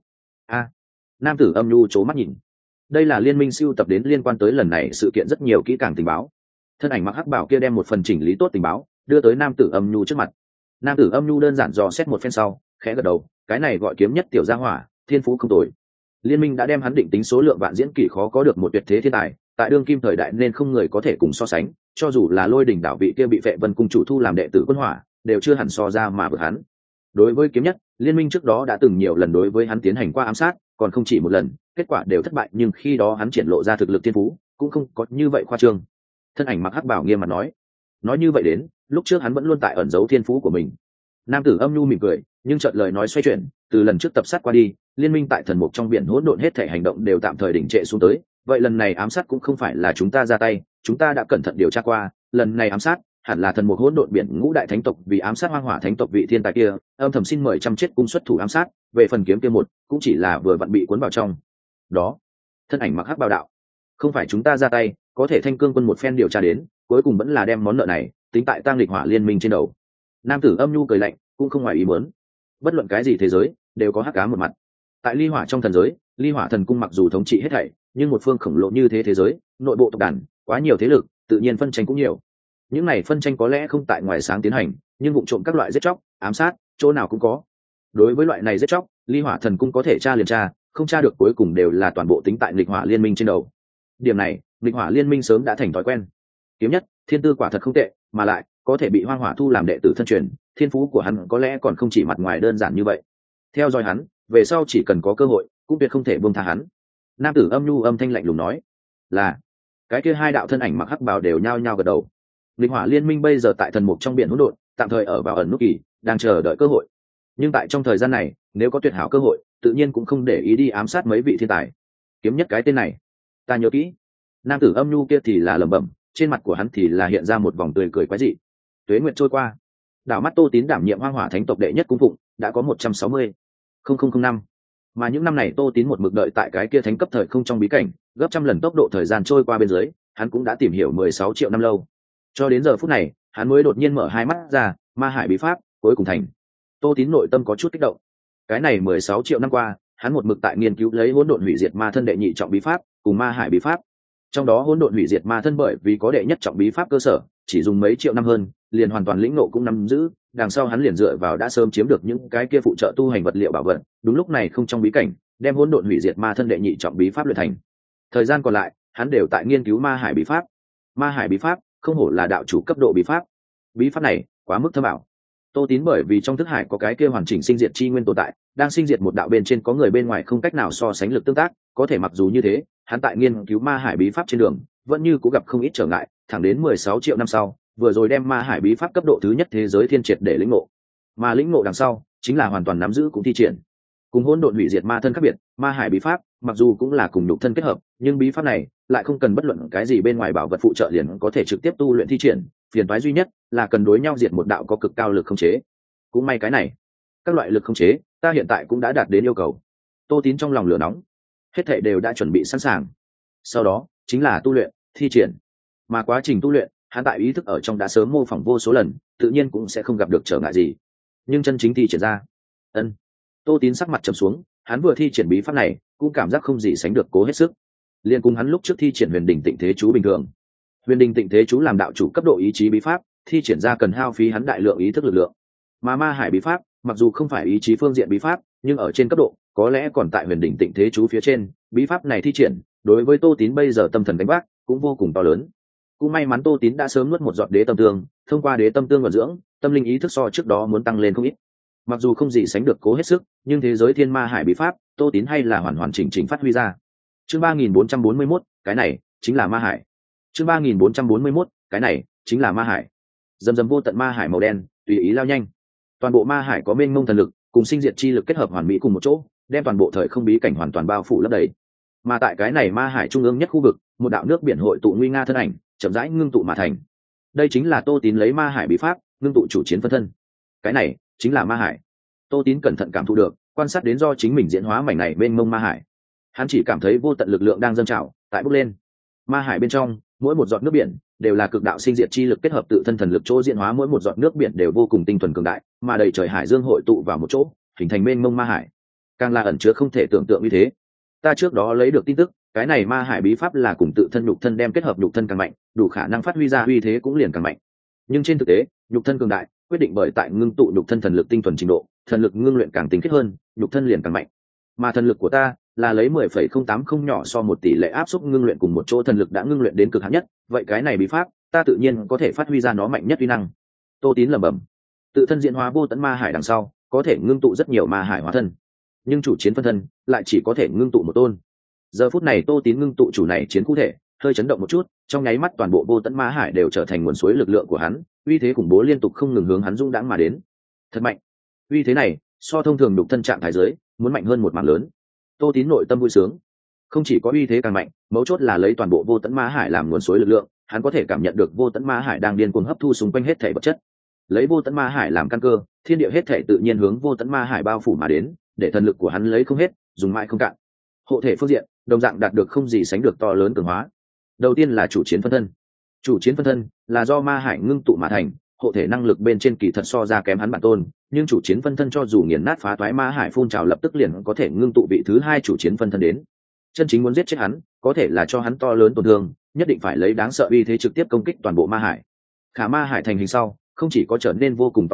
Nam tử âm nhu chố mắt nhìn. Đây là liên minh sưu tập đến liên quan tới lần này sự kiện rất nhiều kỹ càng tình báo. Thân ảnh mặc hắc bảo kia đem một phần chỉnh lý tốt tình báo đưa tới nam tử âm nhu trước mặt. Nam tử âm nhu đơn giản dò xét một phen sau khẽ gật đầu, cái này gọi kiếm nhất tiểu gia hỏa, thiên phú không tồi. Liên minh đã đem hắn định tính số lượng vạn diễn kỷ khó có được một tuyệt thế thiên tài, tại đương kim thời đại nên không người có thể cùng so sánh, cho dù là Lôi Đỉnh đảo vị kia bị Vệ Vân cung chủ thu làm đệ tử quân hỏa đều chưa hẳn so ra mà vượt hắn. Đối với kiếm nhất, liên minh trước đó đã từng nhiều lần đối với hắn tiến hành qua ám sát, còn không chỉ một lần, kết quả đều thất bại, nhưng khi đó hắn triển lộ ra thực lực thiên phú cũng không có như vậy khoa trương. Thân ảnh mặc hắc bảo nghiêm mặt nói như vậy đến lúc trước hắn vẫn luôn tại ẩn giấu thiên phú của mình. Nam tử âm nhu mỉm cười, nhưng chợt lời nói xoay chuyển, từ lần trước tập sát qua đi, liên minh tại thần mục trong biển hỗn độn hết thể hành động đều tạm thời đình trệ xuống tới, vậy lần này ám sát cũng không phải là chúng ta ra tay, chúng ta đã cẩn thận điều tra qua, lần này ám sát hẳn là thần mục hỗn độn biển ngũ đại thánh tộc vì ám sát hoang hỏa thánh tộc vị thiên tài kia, âm thầm xin mời trăm chết cung xuất thủ ám sát, về phần kiếm kia một cũng chỉ là vừa vặn bị cuốn vào trong đó. Thân ảnh mặc hắc bào đạo, không phải chúng ta ra tay, có thể thanh cương quân một phen điều tra đến, cuối cùng vẫn là đem món nợ này tính tại tang lịch hỏa liên minh trên đầu. Nam tử âm nhu cười lạnh, cũng không ngoài ý muốn. Bất luận cái gì thế giới đều có hắc ám một mặt. Tại ly hỏa trong thần giới, ly hỏa thần cung mặc dù thống trị hết thảy, nhưng một phương khổng lồ như thế giới, nội bộ tộc đàn quá nhiều thế lực, tự nhiên phân tranh cũng nhiều. Những này phân tranh có lẽ không tại ngoài sáng tiến hành, nhưng vụ trộm các loại giết chóc, ám sát, chỗ nào cũng có, Đối với loại này giết chóc, ly hỏa thần cung có thể tra liền tra, không tra được cuối cùng đều là toàn bộ tính tại nghịch hỏa liên minh trên đầu. Điểm này nghịch hỏa liên minh sớm đã thành thói quen. Kiếm nhất thiên tư quả thật không tệ, mà lại có thể bị hoang hỏa thu làm đệ tử thân truyền, thiên phú của hắn có lẽ còn không chỉ mặt ngoài đơn giản như vậy. Theo dõi hắn, về sau chỉ cần có cơ hội cũng tuyệt không thể buông tha hắn. Nam tử âm nhu âm thanh lạnh lùng nói. Là. Cái kia hai đạo thân ảnh mặc hắc bào đều nhao nhao gật đầu. Nghịch hỏa liên minh bây giờ tại thần mục trong biển hỗn độn, tạm thời ở vào ẩn nút kỳ, đang chờ đợi cơ hội. Nhưng tại trong thời gian này, nếu có tuyệt hảo cơ hội, tự nhiên cũng không để ý đi ám sát mấy vị thiên tài. Kiếm nhất cái tên này, ta nhớ kỹ. Nam tử âm nhu kia thì là lẩm bẩm, trên mặt của hắn thì là hiện ra một vòng tươi cười quái dị. Tuế nguyệt trôi qua, đảo mắt Tô Tín đảm nhiệm hoang hỏa thánh tộc đệ nhất cung phụng đã có 160 năm, mà những năm này Tô Tín một mực đợi tại cái kia thánh cấp thời không trong bí cảnh, gấp trăm lần tốc độ thời gian trôi qua bên dưới, hắn cũng đã tìm hiểu 16 triệu năm lâu. Cho đến giờ phút này, hắn mới đột nhiên mở hai mắt ra, ma hải bí pháp cuối cùng thành. Tô Tín nội tâm có chút kích động. Cái này 16 triệu năm qua, hắn một mực tại nghiên cứu lấy hỗn độn hủy diệt ma thân đệ nhị trọng bí pháp cùng ma hải bí pháp. Trong đó hỗn độn hủy diệt ma thân bởi vì có đệ nhất trọng bí pháp cơ sở, chỉ dùng mấy triệu năm hơn, liền hoàn toàn lĩnh ngộ cũng nắm giữ, đằng sau hắn liền dựa vào đã sớm chiếm được những cái kia phụ trợ tu hành vật liệu bảo vật, đúng lúc này không trong bí cảnh, đem hỗn độn hủy diệt ma thân đệ nhị trọng bí pháp luyện thành. Thời gian còn lại, hắn đều tại nghiên cứu ma hải bí pháp. Ma hải bí pháp, không hổ là đạo chủ cấp độ bí pháp. Bí pháp này, quá mức thâm ảo. Tô Tín bởi vì trong thức hải có cái kia hoàn chỉnh sinh diệt chi nguyên tồn tại, đang sinh diệt một đạo bên trên có người bên ngoài không cách nào so sánh lực tương tác, có thể mặc dù như thế, hắn tại nghiên cứu ma hải bí pháp trên đường, vẫn như cũng gặp không ít trở ngại, thẳng đến 16 triệu năm sau, vừa rồi đem ma hải bí pháp cấp độ thứ nhất thế giới thiên triệt để lĩnh ngộ. Mà lĩnh ngộ đằng sau, chính là hoàn toàn nắm giữ cũng thi triển. Cùng hỗn độn hủy diệt ma thân khác biệt, ma hải bí pháp, mặc dù cũng là cùng nhục thân kết hợp, nhưng bí pháp này lại không cần bất luận cái gì bên ngoài bảo vật phụ trợ liền có thể trực tiếp tu luyện thi triển, phiền toái duy nhất là cần đối nhau diệt một đạo có cực cao lực khống chế. Cũng may cái này, các loại lực khống chế, ta hiện tại cũng đã đạt đến yêu cầu. Tô Tín trong lòng lửa nóng, hết thảy đều đã chuẩn bị sẵn sàng. Sau đó, chính là tu luyện, thi triển. Mà quá trình tu luyện, hắn tại ý thức ở trong đã sớm mô phỏng vô số lần, tự nhiên cũng sẽ không gặp được trở ngại gì. Nhưng chân chính thi triển ra, Tô Tín sắc mặt trầm xuống, hắn vừa thi triển bí pháp này, cũng cảm giác không gì sánh được cố hết sức. Liên cùng hắn lúc trước thi triển Huyền Đình Tịnh Thế Chú bình thường. Huyền Đình Tịnh Thế Chú làm đạo chủ cấp độ ý chí bí pháp, thi triển ra cần hao phí hắn đại lượng ý thức lực lượng. Mà ma hải bí pháp, mặc dù không phải ý chí phương diện bí pháp, nhưng ở trên cấp độ, có lẽ còn tại Huyền Đình Tịnh Thế Chú phía trên, bí pháp này thi triển, đối với Tô Tín bây giờ tâm thần đánh bác, cũng vô cùng to lớn. Cũng may mắn Tô Tín đã sớm nuốt một giọt đế tâm tương, thông qua đế tâm tương vận dưỡng, tâm linh ý thức so trước đó muốn tăng lên không ít. Mặc dù không gì sánh được cố hết sức, nhưng thế giới thiên ma hải bí pháp, Tô Tín hay là hoàn hoàn chỉnh chỉnh phát huy ra. Chương 3441, cái này chính là ma hải. Chương 3441, cái này chính là ma hải. Dầm dầm vô tận ma hải màu đen, tùy ý lao nhanh. Toàn bộ ma hải có mênh mông thần lực, cùng sinh diệt chi lực kết hợp hoàn mỹ cùng một chỗ, đem toàn bộ thời không bí cảnh hoàn toàn bao phủ lấp đầy. Mà tại cái này ma hải trung ương nhất khu vực, một đạo nước biển hội tụ nguy nga thân ảnh, chậm rãi ngưng tụ mà thành. Đây chính là Tô Tín lấy ma hải bí pháp, ngưng tụ chủ chiến phân thân. Cái này chính là ma hải. Tô Tín cẩn thận cảm thụ được, quan sát đến do chính mình diễn hóa mảnh này bên mông ma hải. Hắn chỉ cảm thấy vô tận lực lượng đang dâng trào, tại bốc lên. Ma hải bên trong, mỗi một giọt nước biển đều là cực đạo sinh diệt chi lực kết hợp tự thân thần lực chỗ diễn hóa, mỗi một giọt nước biển đều vô cùng tinh thuần cường đại, mà đầy trời hải dương hội tụ vào một chỗ, hình thành bên mông ma hải. Càng là ẩn chứa không thể tưởng tượng như thế. Ta trước đó lấy được tin tức, cái này ma hải bí pháp là cùng tự thân nhục thân đem kết hợp, nhục thân càng mạnh, đủ khả năng phát huy ra uy thế cũng liền càng mạnh. Nhưng trên thực tế, nhục thân cường đại quyết định bởi tại ngưng tụ nhục thân thần lực tinh thuần trình độ, thần lực ngưng luyện càng tinh khiết hơn, nhục thân liền càng mạnh. Mà thần lực của ta là lấy 10,080 nhỏ so một tỷ lệ áp suất ngưng luyện cùng một chỗ thần lực đã ngưng luyện đến cực hạn nhất, vậy cái này bí pháp, ta tự nhiên có thể phát huy ra nó mạnh nhất uy năng. Tô Tín lẩm bẩm, tự thân diễn hóa vô tận ma hải đằng sau, có thể ngưng tụ rất nhiều ma hải hóa thân, nhưng chủ chiến phân thân lại chỉ có thể ngưng tụ một tôn. Giờ phút này Tô Tín ngưng tụ chủ này chiến cụ thể, hơi chấn động một chút, trong nháy mắt toàn bộ vô tận ma hải đều trở thành nguồn suối lực lượng của hắn, uy thế khủng bố liên tục không ngừng hướng hắn dũng đãng mà đến. Thật mạnh. Uy thế này, so thông thường đục thân trạng thái giới, muốn mạnh hơn một mảng lớn. Tô Tín nội tâm vui sướng. Không chỉ có uy thế càng mạnh, mấu chốt là lấy toàn bộ vô tận ma hải làm nguồn suối lực lượng, hắn có thể cảm nhận được vô tận ma hải đang điên cuồng hấp thu xung quanh hết thảy vật chất. Lấy vô tận ma hải làm căn cơ, thiên địa hết thảy tự nhiên hướng vô tận ma hải bao phủ mà đến, để thần lực của hắn lấy không hết, dùng mãi không cạn. Hộ thể phương diện, đồng dạng đạt được không gì sánh được to lớn cường hóa. Đầu tiên là chủ chiến phân thân. Chủ chiến phân thân là do ma hải ngưng tụ mà thành, hộ thể năng lực bên trên kỳ thật so ra kém hắn bản tôn, nhưng chủ chiến phân thân cho dù nghiền nát phá toái ma hải phun trào lập tức liền có thể ngưng tụ vị thứ hai chủ chiến phân thân đến. Chân chính muốn giết chết hắn, có thể là cho hắn to lớn tổn thương, nhất định phải lấy đáng sợ uy thế trực tiếp công kích toàn bộ ma hải. Khả ma hải thành hình sau, không chỉ có trở nên vô cùng to lớn,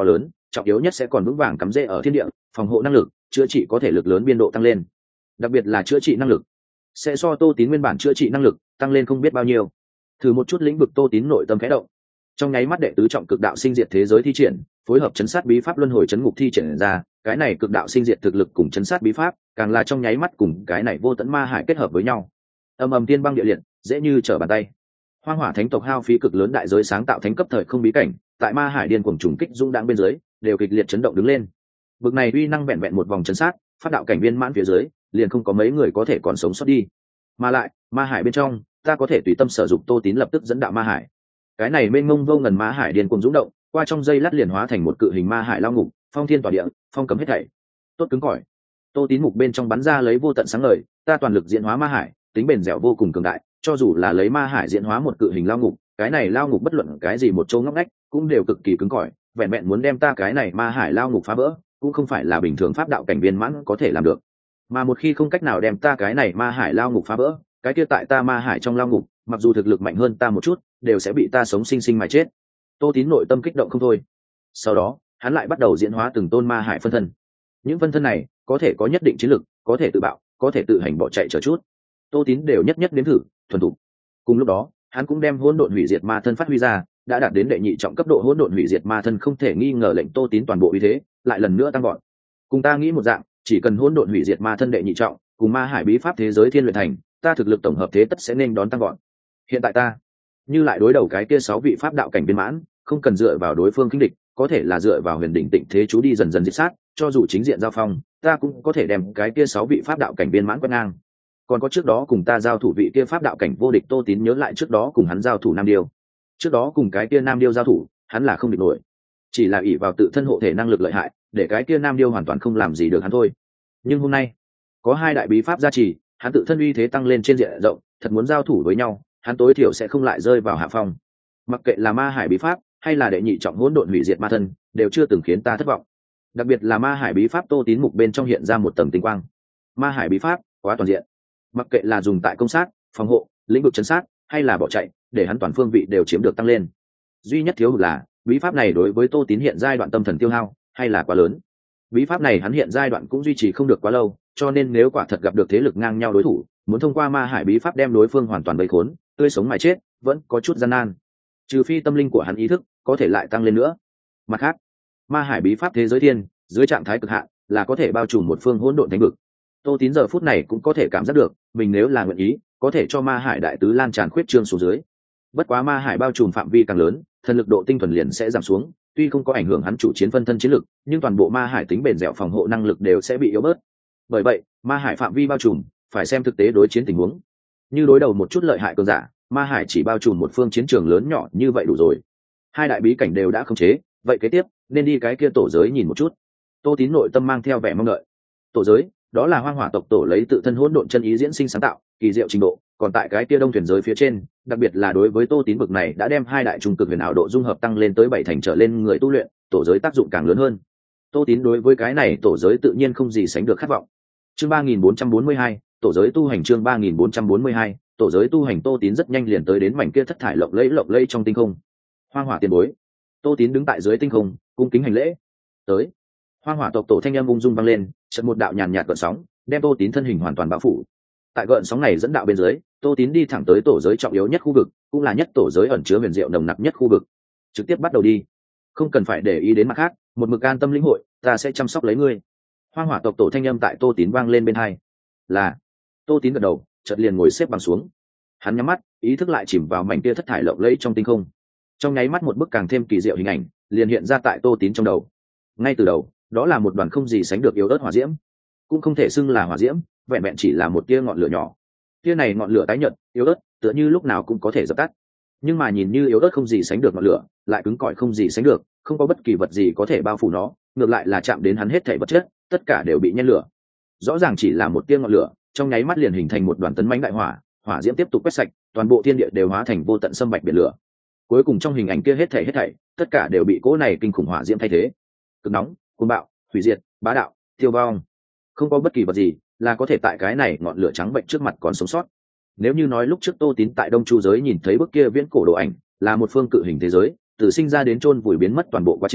trọng yếu nhất sẽ còn vững vàng cắm rễ ở thiên địa, phòng hộ năng lực, chữa trị có thể lực lớn biên độ tăng lên, đặc biệt là chữa trị năng lực sẽ so Tô Tín nguyên bản chữa trị năng lực tăng lên không biết bao nhiêu. Thử một chút lĩnh vực, Tô Tín nội tâm khẽ động. Trong nháy mắt đệ tứ trọng cực đạo sinh diệt thế giới thi triển, phối hợp chấn sát bí pháp luân hồi chấn ngục thi triển ra, cái này cực đạo sinh diệt thực lực cùng chấn sát bí pháp, càng là trong nháy mắt cùng cái này vô tận ma hải kết hợp với nhau. Âm ầm tiên băng địa liệt, dễ như trở bàn tay. Hoang Hỏa Thánh tộc hao phí cực lớn đại giới sáng tạo thánh cấp thời không bí cảnh, tại ma hải điên cuồng trùng kích dũng đãng bên dưới, đều kịch liệt chấn động đứng lên. Bực này uy năng vẹn vẹn một vòng chấn sát, phát đạo cảnh viên mãn phía dưới, liền không có mấy người có thể còn sống sót đi. Mà lại, ma hải bên trong, ta có thể tùy tâm sử dụng. Tô Tín lập tức dẫn đạo ma hải. Cái này mênh mông vô ngần ma hải điên cuồng dũng động, qua trong giây lát liền hóa thành một cự hình ma hải lao ngục, phong thiên tỏa địa, phong cấm hết thảy. Tốt cứng cỏi. Tô Tín mục bên trong bắn ra lấy vô tận sáng ngời, ta toàn lực diễn hóa ma hải, tính bền dẻo vô cùng cường đại, cho dù là lấy ma hải diễn hóa một cự hình lao ngục, cái này lao ngục bất luận cái gì một chỗ ngóc ngách, cũng đều cực kỳ cứng cỏi, vẹn vẹn muốn đem ta cái này ma hải lao ngục phá vỡ, cũng không phải là bình thường pháp đạo cảnh viên mãn có thể làm được. Mà một khi không cách nào đem ta cái này ma hải lao ngục phá vỡ, cái kia tại ta ma hải trong lao ngục, mặc dù thực lực mạnh hơn ta một chút, đều sẽ bị ta sống sinh sinh mà chết. Tô Tín nội tâm kích động không thôi. Sau đó, hắn lại bắt đầu diễn hóa từng tôn ma hải phân thân. Những phân thân này có thể có nhất định chiến lực, có thể tự bạo, có thể tự hành bỏ chạy chờ chút. Tô Tín đều nhất nhất nếm thử, thuần thục. Cùng lúc đó, hắn cũng đem hỗn độn hủy diệt ma thân phát huy ra, đã đạt đến đệ nhị trọng cấp độ hỗn độn hủy diệt ma thân, không thể nghi ngờ lệnh Tô Tín toàn bộ uy thế lại lần nữa tăng vọt. Cùng ta nghĩ một dạng, chỉ cần hỗn độn hủy diệt ma thân đệ nhị trọng, cùng ma hải bí pháp thế giới thiên luyện thành, ta thực lực tổng hợp thế tất sẽ nên đón tăng vọt. Hiện tại ta, như lại đối đầu cái kia 6 vị pháp đạo cảnh viên mãn, không cần dựa vào đối phương khinh địch, có thể là dựa vào huyền đỉnh tịnh thế chú đi dần dần diệt sát, cho dù chính diện giao phong, ta cũng có thể đem cái kia 6 vị pháp đạo cảnh viên mãn quét ngang. Còn có trước đó cùng ta giao thủ vị kia pháp đạo cảnh vô địch, Tô Tín nhớ lại trước đó cùng hắn giao thủ Nam Điêu. Trước đó cùng cái kia Nam Điêu giao thủ, hắn là không địch nổi, chỉ là ỷ vào tự thân hộ thể năng lực lợi hại, để cái kia Nam Điêu hoàn toàn không làm gì được hắn thôi. Nhưng hôm nay, có 2 đại bí pháp gia trì, hắn tự thân uy thế tăng lên trên diện rộng, thật muốn giao thủ với nhau, hắn tối thiểu sẽ không lại rơi vào hạ phong. Mặc kệ là ma hải bí pháp hay là đệ nhị trọng hỗn độn hủy diệt ma thân, đều chưa từng khiến ta thất vọng. Đặc biệt là ma hải bí pháp, Tô Tín mục bên trong hiện ra một tầng tinh quang. Ma hải bí pháp quá toàn diện, mặc kệ là dùng tại công sát, phòng hộ, lĩnh vực chấn sát, hay là bỏ chạy, để hắn toàn phương vị đều chiếm được tăng lên. Duy nhất thiếu hụt là bí pháp này đối với Tô Tín hiện giai đoạn tâm thần tiêu hao hay là quá lớn. Bí pháp này hắn hiện giai đoạn cũng duy trì không được quá lâu, cho nên nếu quả thật gặp được thế lực ngang nhau đối thủ, muốn thông qua ma hải bí pháp đem đối phương hoàn toàn vây khốn, tươi sống mà chết, vẫn có chút gian nan. Trừ phi tâm linh của hắn ý thức có thể lại tăng lên nữa. Mặt khác, ma hải bí pháp thế giới thiên, dưới trạng thái cực hạn, là có thể bao trùm một phương hỗn độn thánh vực. Tô Tín giờ phút này cũng có thể cảm giác được, mình nếu là nguyện ý, có thể cho ma hải đại tứ lan tràn khuyết trương xuống dưới. Bất quá ma hải bao trùm phạm vi càng lớn, thần lực độ tinh thuần liền sẽ giảm xuống, tuy không có ảnh hưởng hắn chủ chiến phân thân chiến lực, nhưng toàn bộ ma hải tính bền dẻo phòng hộ năng lực đều sẽ bị yếu bớt. Bởi vậy, ma hải phạm vi bao trùm phải xem thực tế đối chiến tình huống. Như đối đầu một chút lợi hại cường giả, ma hải chỉ bao trùm một phương chiến trường lớn nhỏ như vậy đủ rồi. 2 đại bí cảnh đều đã khống chế, vậy kế tiếp nên đi cái kia tổ giới nhìn một chút. Tô Tín nội tâm mang theo vẻ mong đợi. Tổ giới, đó là Hoang Hỏa tộc tổ lấy tự thân hỗn độn chân ý diễn sinh sáng tạo, kỳ diệu trình độ, còn tại cái kia đông thuyền giới phía trên, đặc biệt là đối với Tô Tín bực này đã đem 2 đại trung cực huyền ảo độ dung hợp tăng lên tới 7 thành trở lên người tu luyện, tổ giới tác dụng càng lớn hơn. Tô Tín đối với cái này tổ giới tự nhiên không gì sánh được khát vọng. Chương 3442, tổ giới tu hành. Chương 3442, tổ giới tu hành. Tô Tín rất nhanh liền tới đến mảnh kia thất thải lộng lẫy trong tinh không. Hoang Hỏa tiền bối. Tô Tín đứng tại dưới tinh không, cung kính hành lễ. Tới. Hoang Hỏa tộc tổ thanh âm ung dung vang lên, chợt một đạo nhàn nhạt gợn sóng, đem Tô Tín thân hình hoàn toàn bao phủ. Tại gợn sóng này dẫn đạo bên dưới, Tô Tín đi thẳng tới tổ giới trọng yếu nhất khu vực, cũng là nhất tổ giới ẩn chứa huyền diệu nồng nặc nhất khu vực. Trực tiếp bắt đầu đi, không cần phải để ý đến mặt khác, một mực an tâm lĩnh hội, ta sẽ chăm sóc lấy ngươi. Hoang Hỏa tộc tổ thanh âm tại Tô Tín vang lên bên tai. Là. Tô Tín gật đầu, chợt liền ngồi xếp bằng xuống. Hắn nhắm mắt, ý thức lại chìm vào mảnh kia thất thải lộng lẫy trong tinh không. Trong nháy mắt một bức càng thêm kỳ diệu hình ảnh liền hiện ra tại Tô Tín trong đầu. Ngay từ đầu, đó là một đoàn không gì sánh được yếu ớt hỏa diễm, cũng không thể xưng là hỏa diễm, vẹn vẹn chỉ là một tia ngọn lửa nhỏ. Tia này ngọn lửa tái nhợt, yếu ớt, tựa như lúc nào cũng có thể dập tắt. Nhưng mà nhìn như yếu ớt không gì sánh được ngọn lửa, lại cứng cỏi không gì sánh được, không có bất kỳ vật gì có thể bao phủ nó, ngược lại là chạm đến hắn hết thảy vật chất, tất cả đều bị nhen lửa. Rõ ràng chỉ là một tia ngọn lửa, trong nháy mắt liền hình thành một đoàn tấn mãnh đại hỏa, hỏa diễm tiếp tục quét sạch, toàn bộ thiên địa đều hóa thành vô tận sâm bạch biển lửa. Cuối cùng trong hình ảnh kia hết thảy, tất cả đều bị cỗ này kinh khủng hỏa diễm thay thế. Cực nóng, cuồng bạo, hủy diệt, bá đạo, tiêu vong. Không có bất kỳ vật gì là có thể tại cái này ngọn lửa trắng bệnh trước mặt còn sống sót. Nếu như nói lúc trước Tô Tín tại Đông Chu giới nhìn thấy bức kia viễn cổ đồ ảnh là một phương cự hình thế giới, từ sinh ra đến chôn vùi biến mất toàn bộ quá trình,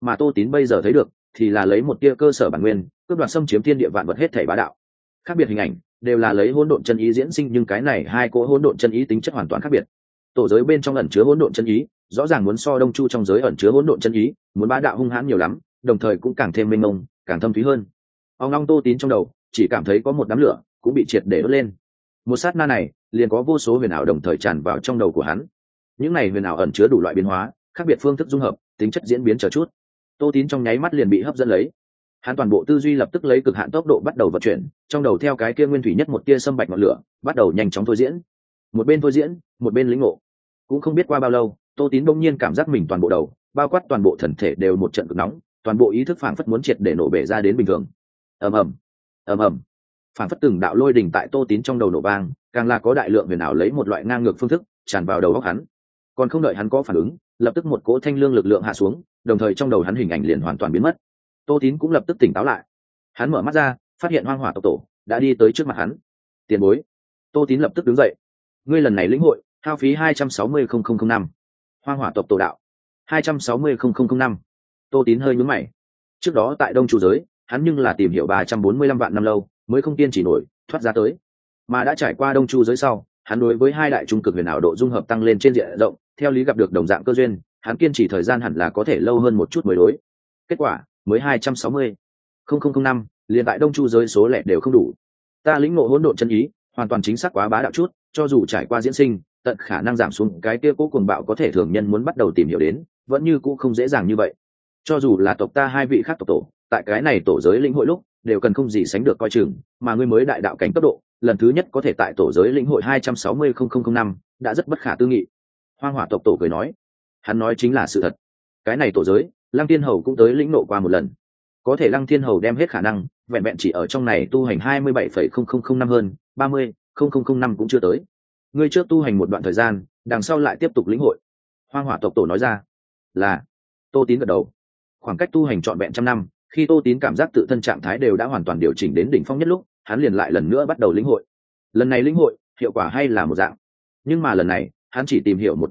mà Tô Tín bây giờ thấy được thì là lấy một tia cơ sở bản nguyên cướp đoạt xâm chiếm thiên địa vạn vật hết thảy bá đạo. Khác biệt hình ảnh đều là lấy hỗn độn chân ý diễn sinh, nhưng cái này hai cỗ hỗn độn chân ý tính chất hoàn toàn khác biệt. Tổ giới bên trong ẩn chứa hỗn độn chân ý rõ ràng muốn so Đông Chu trong giới ẩn chứa hỗn độn chân ý muốn bá đạo hung hãn nhiều lắm, đồng thời cũng càng thêm mênh mông, càng thâm thúy hơn. Ông long Tô Tín trong đầu chỉ cảm thấy có một đám lửa cũng bị triệt để đốt lên. Một sát na này liền có vô số huyền ảo đồng thời tràn vào trong đầu của hắn. Những này huyền ảo ẩn chứa đủ loại biến hóa, khác biệt phương thức dung hợp, tính chất diễn biến chờ chút. Tô Tín trong nháy mắt liền bị hấp dẫn lấy. Hắn toàn bộ tư duy lập tức lấy cực hạn tốc độ bắt đầu vận chuyển, trong đầu theo cái kia nguyên thủy nhất một tia sâm bạch ngọn lửa bắt đầu nhanh chóng thôi diễn. Một bên thôi diễn, một bên lĩnh ngộ. Cũng không biết qua bao lâu, Tô Tín bỗng nhiên cảm giác mình toàn bộ đầu, bao quát toàn bộ thần thể đều một trận cực nóng, toàn bộ ý thức phảng phất muốn triệt để nổ bể ra đến bình thường. Ầm ầm, ầm ầm. Phảng phất từng đạo lôi đình tại Tô Tín trong đầu nổ vang, càng là có đại lượng huyền ảo lấy một loại ngang ngược phương thức tràn vào đầu óc hắn. Còn không đợi hắn có phản ứng, lập tức một cỗ thanh lương lực lượng hạ xuống, đồng thời trong đầu hắn hình ảnh liền hoàn toàn biến mất. Tô Tín cũng lập tức tỉnh táo lại. Hắn mở mắt ra, phát hiện Hoang Hỏa tộc tổ đã đi tới trước mặt hắn. Tiền bối. Tô Tín lập tức đứng dậy. Ngươi lần này lĩnh hội hao phí 260,000 năm. Hoang Hỏa tộc tổ đạo 260,000 năm. Tô Tín hơi nhướng mày. Trước đó tại Đông Chu giới, hắn nhưng là tìm hiểu 345 vạn năm lâu mới không kiên trì nổi thoát ra tới, mà đã trải qua Đông Chu giới sau, hắn đối với hai đại trung cực huyền ảo độ dung hợp tăng lên trên diện rộng, theo lý gặp được đồng dạng cơ duyên, hắn kiên trì thời gian hẳn là có thể lâu hơn một chút mới đối. Kết quả mới 260,000 năm, liền tại Đông Chu giới số lẻ đều không đủ. Ta lĩnh ngộ hỗn độn chân ý hoàn toàn chính xác quá bá đạo chút, cho dù trải qua diễn sinh, tận khả năng giảm xuống cái kia cố cuồng bạo có thể thường nhân muốn bắt đầu tìm hiểu đến, vẫn như cũ không dễ dàng như vậy. Cho dù là tộc ta hai vị khác tộc tổ, tại cái này tổ giới lĩnh hội lúc đều cần không gì sánh được coi chừng, mà ngươi mới đại đạo cảnh cấp độ, lần thứ nhất có thể tại tổ giới lĩnh hội 260,000 năm, đã rất bất khả tư nghị. Hoang Hỏa tộc tổ cười nói. Hắn nói chính là sự thật. Cái này tổ giới, Lăng Thiên Hầu cũng tới lĩnh nộ qua một lần. Có thể Lăng Thiên Hầu đem hết khả năng, vẹn vẹn chỉ ở trong này tu hành 27,000 năm hơn, 30,000 năm cũng chưa tới. Ngươi trước tu hành một đoạn thời gian, đằng sau lại tiếp tục lĩnh hội. Hoang Hỏa tộc tổ nói ra. Là. Tô Tín gật đầu. Khoảng cách tu hành trọn vẹn trăm năm, khi Tô Tín cảm giác tự thân trạng thái đều đã hoàn toàn điều chỉnh đến đỉnh phong nhất lúc, hắn liền lại lần nữa bắt đầu lĩnh hội. Lần này lĩnh hội hiệu quả hay là một dạng, nhưng mà lần này hắn chỉ tìm hiểu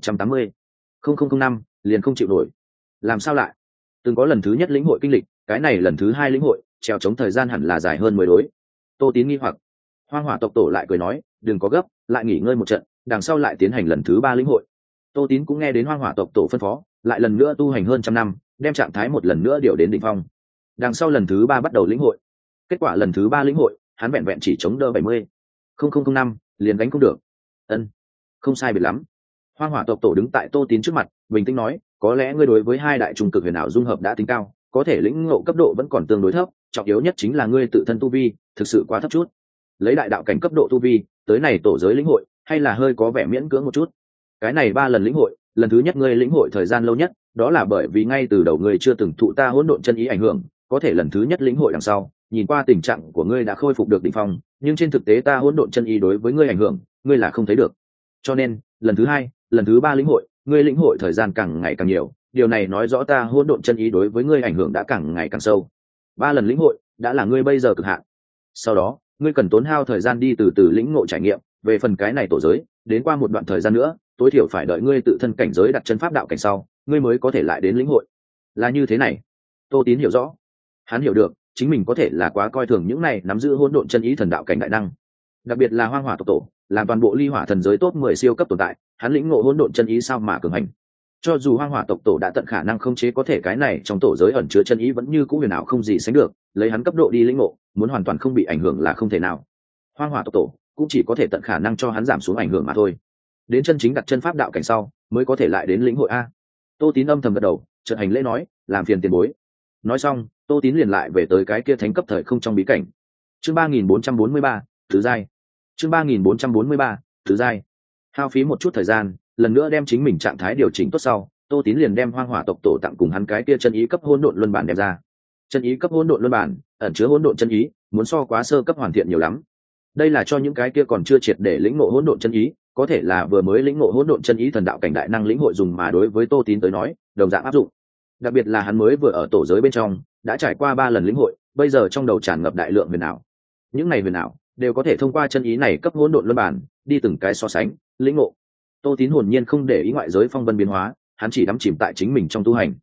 180,000 năm liền không chịu nổi. Làm sao lại? Từng có lần thứ nhất lĩnh hội kinh lịch, cái này lần thứ hai lĩnh hội treo chống thời gian hẳn là dài hơn mới đối. Tô Tín nghi hoặc. Hoang Hỏa tộc tổ lại cười nói, đừng có gấp, lại nghỉ ngơi một trận, đằng sau lại tiến hành lần thứ ba lĩnh hội. Tô Tín cũng nghe đến Hoang Hỏa tộc tổ phân phó, lại lần nữa tu hành hơn trăm năm, đem trạng thái một lần nữa điều đến đỉnh phong. Đằng sau lần thứ ba bắt đầu lĩnh hội. Kết quả lần thứ ba lĩnh hội, hắn vẹn vẹn chỉ chống đỡ 70,000 năm, liền đánh không được. Ân, không sai biệt lắm. Hoang Hỏa tộc tổ đứng tại Tô Tín trước mặt, bình tĩnh nói, có lẽ ngươi đối với hai đại trung cực huyền ảo dung hợp đã tính cao, có thể lĩnh ngộ cấp độ vẫn còn tương đối thấp, trọng yếu nhất chính là ngươi tự thân tu vi thực sự quá thấp chút. Lấy đại đạo cảnh cấp độ tu vi, tới này tổ giới lĩnh hội, hay là hơi có vẻ miễn cưỡng một chút. Cái này 3 lần lĩnh hội, lần thứ nhất ngươi lĩnh hội thời gian lâu nhất, đó là bởi vì ngay từ đầu ngươi chưa từng thụ ta hỗn độn chân ý ảnh hưởng, có thể lần thứ nhất lĩnh hội đằng sau, nhìn qua tình trạng của ngươi đã khôi phục được đỉnh phong, nhưng trên thực tế ta hỗn độn chân ý đối với ngươi ảnh hưởng, ngươi là không thấy được. Cho nên, lần thứ hai, lần thứ ba lĩnh hội, ngươi lĩnh hội thời gian càng ngày càng nhiều, điều này nói rõ ta hỗn độn chân ý đối với ngươi ảnh hưởng đã càng ngày càng sâu. 3 lần lĩnh hội đã là ngươi bây giờ cực hạn. Sau đó, ngươi cần tốn hao thời gian đi từ từ lĩnh ngộ trải nghiệm, về phần cái này tổ giới, đến qua một đoạn thời gian nữa, tối thiểu phải đợi ngươi tự thân cảnh giới đặt chân pháp đạo cảnh sau, ngươi mới có thể lại đến lĩnh hội. Là như thế này. Tô Tín hiểu rõ. Hắn hiểu được, chính mình có thể là quá coi thường những này nắm giữ hỗn độn chân ý thần đạo cảnh đại năng. Đặc biệt là Hoang Hỏa tộc tổ, làm toàn bộ ly hỏa thần giới top 10 siêu cấp tồn tại, hắn lĩnh ngộ hỗn độn chân ý sao mà cường hành. Cho dù Hoang Hỏa tộc tổ đã tận khả năng khống chế có thể cái này trong tổ giới ẩn chứa chân ý vẫn như cũ huyền ảo không gì sánh được, lấy hắn cấp độ đi lĩnh ngộ, muốn hoàn toàn không bị ảnh hưởng là không thể nào. Hoang Hỏa tộc tổ cũng chỉ có thể tận khả năng cho hắn giảm xuống ảnh hưởng mà thôi. Đến chân chính đặt chân pháp đạo cảnh sau, mới có thể lại đến lĩnh hội a. Tô Tín âm thầm gật đầu, chợt hành lễ nói, làm phiền tiền bối. Nói xong, Tô Tín liền lại về tới cái kia thánh cấp thời không trong bí cảnh. Chương 3443, thứ giai. Chương 3443, thứ giai. Hao phí một chút thời gian, lần nữa đem chính mình trạng thái điều chỉnh tốt sau, Tô Tín liền đem Hoang Hỏa tộc tổ tặng cùng hắn cái kia chân ý cấp hỗn độn luân bản đem ra. Chân ý cấp hỗn độn luân bản, ẩn chứa hỗn độn chân ý, muốn so quá sơ cấp hoàn thiện nhiều lắm. Đây là cho những cái kia còn chưa triệt để lĩnh ngộ hỗn độn chân ý, có thể là vừa mới lĩnh ngộ hỗn độn chân ý thần đạo cảnh đại năng lĩnh hội dùng, mà đối với Tô Tín tới nói, đồng dạng áp dụng. Đặc biệt là hắn mới vừa ở tổ giới bên trong, đã trải qua 3 lần lĩnh hội, bây giờ trong đầu tràn ngập đại lượng huyền ảo. Những này huyền ảo đều có thể thông qua chân ý này cấp hỗn độn luân bản, đi từng cái so sánh, lĩnh ngộ. Tô Tín hồn nhiên không để ý ngoại giới phong vân biến hóa, hắn chỉ đắm chìm tại chính mình trong tu hành.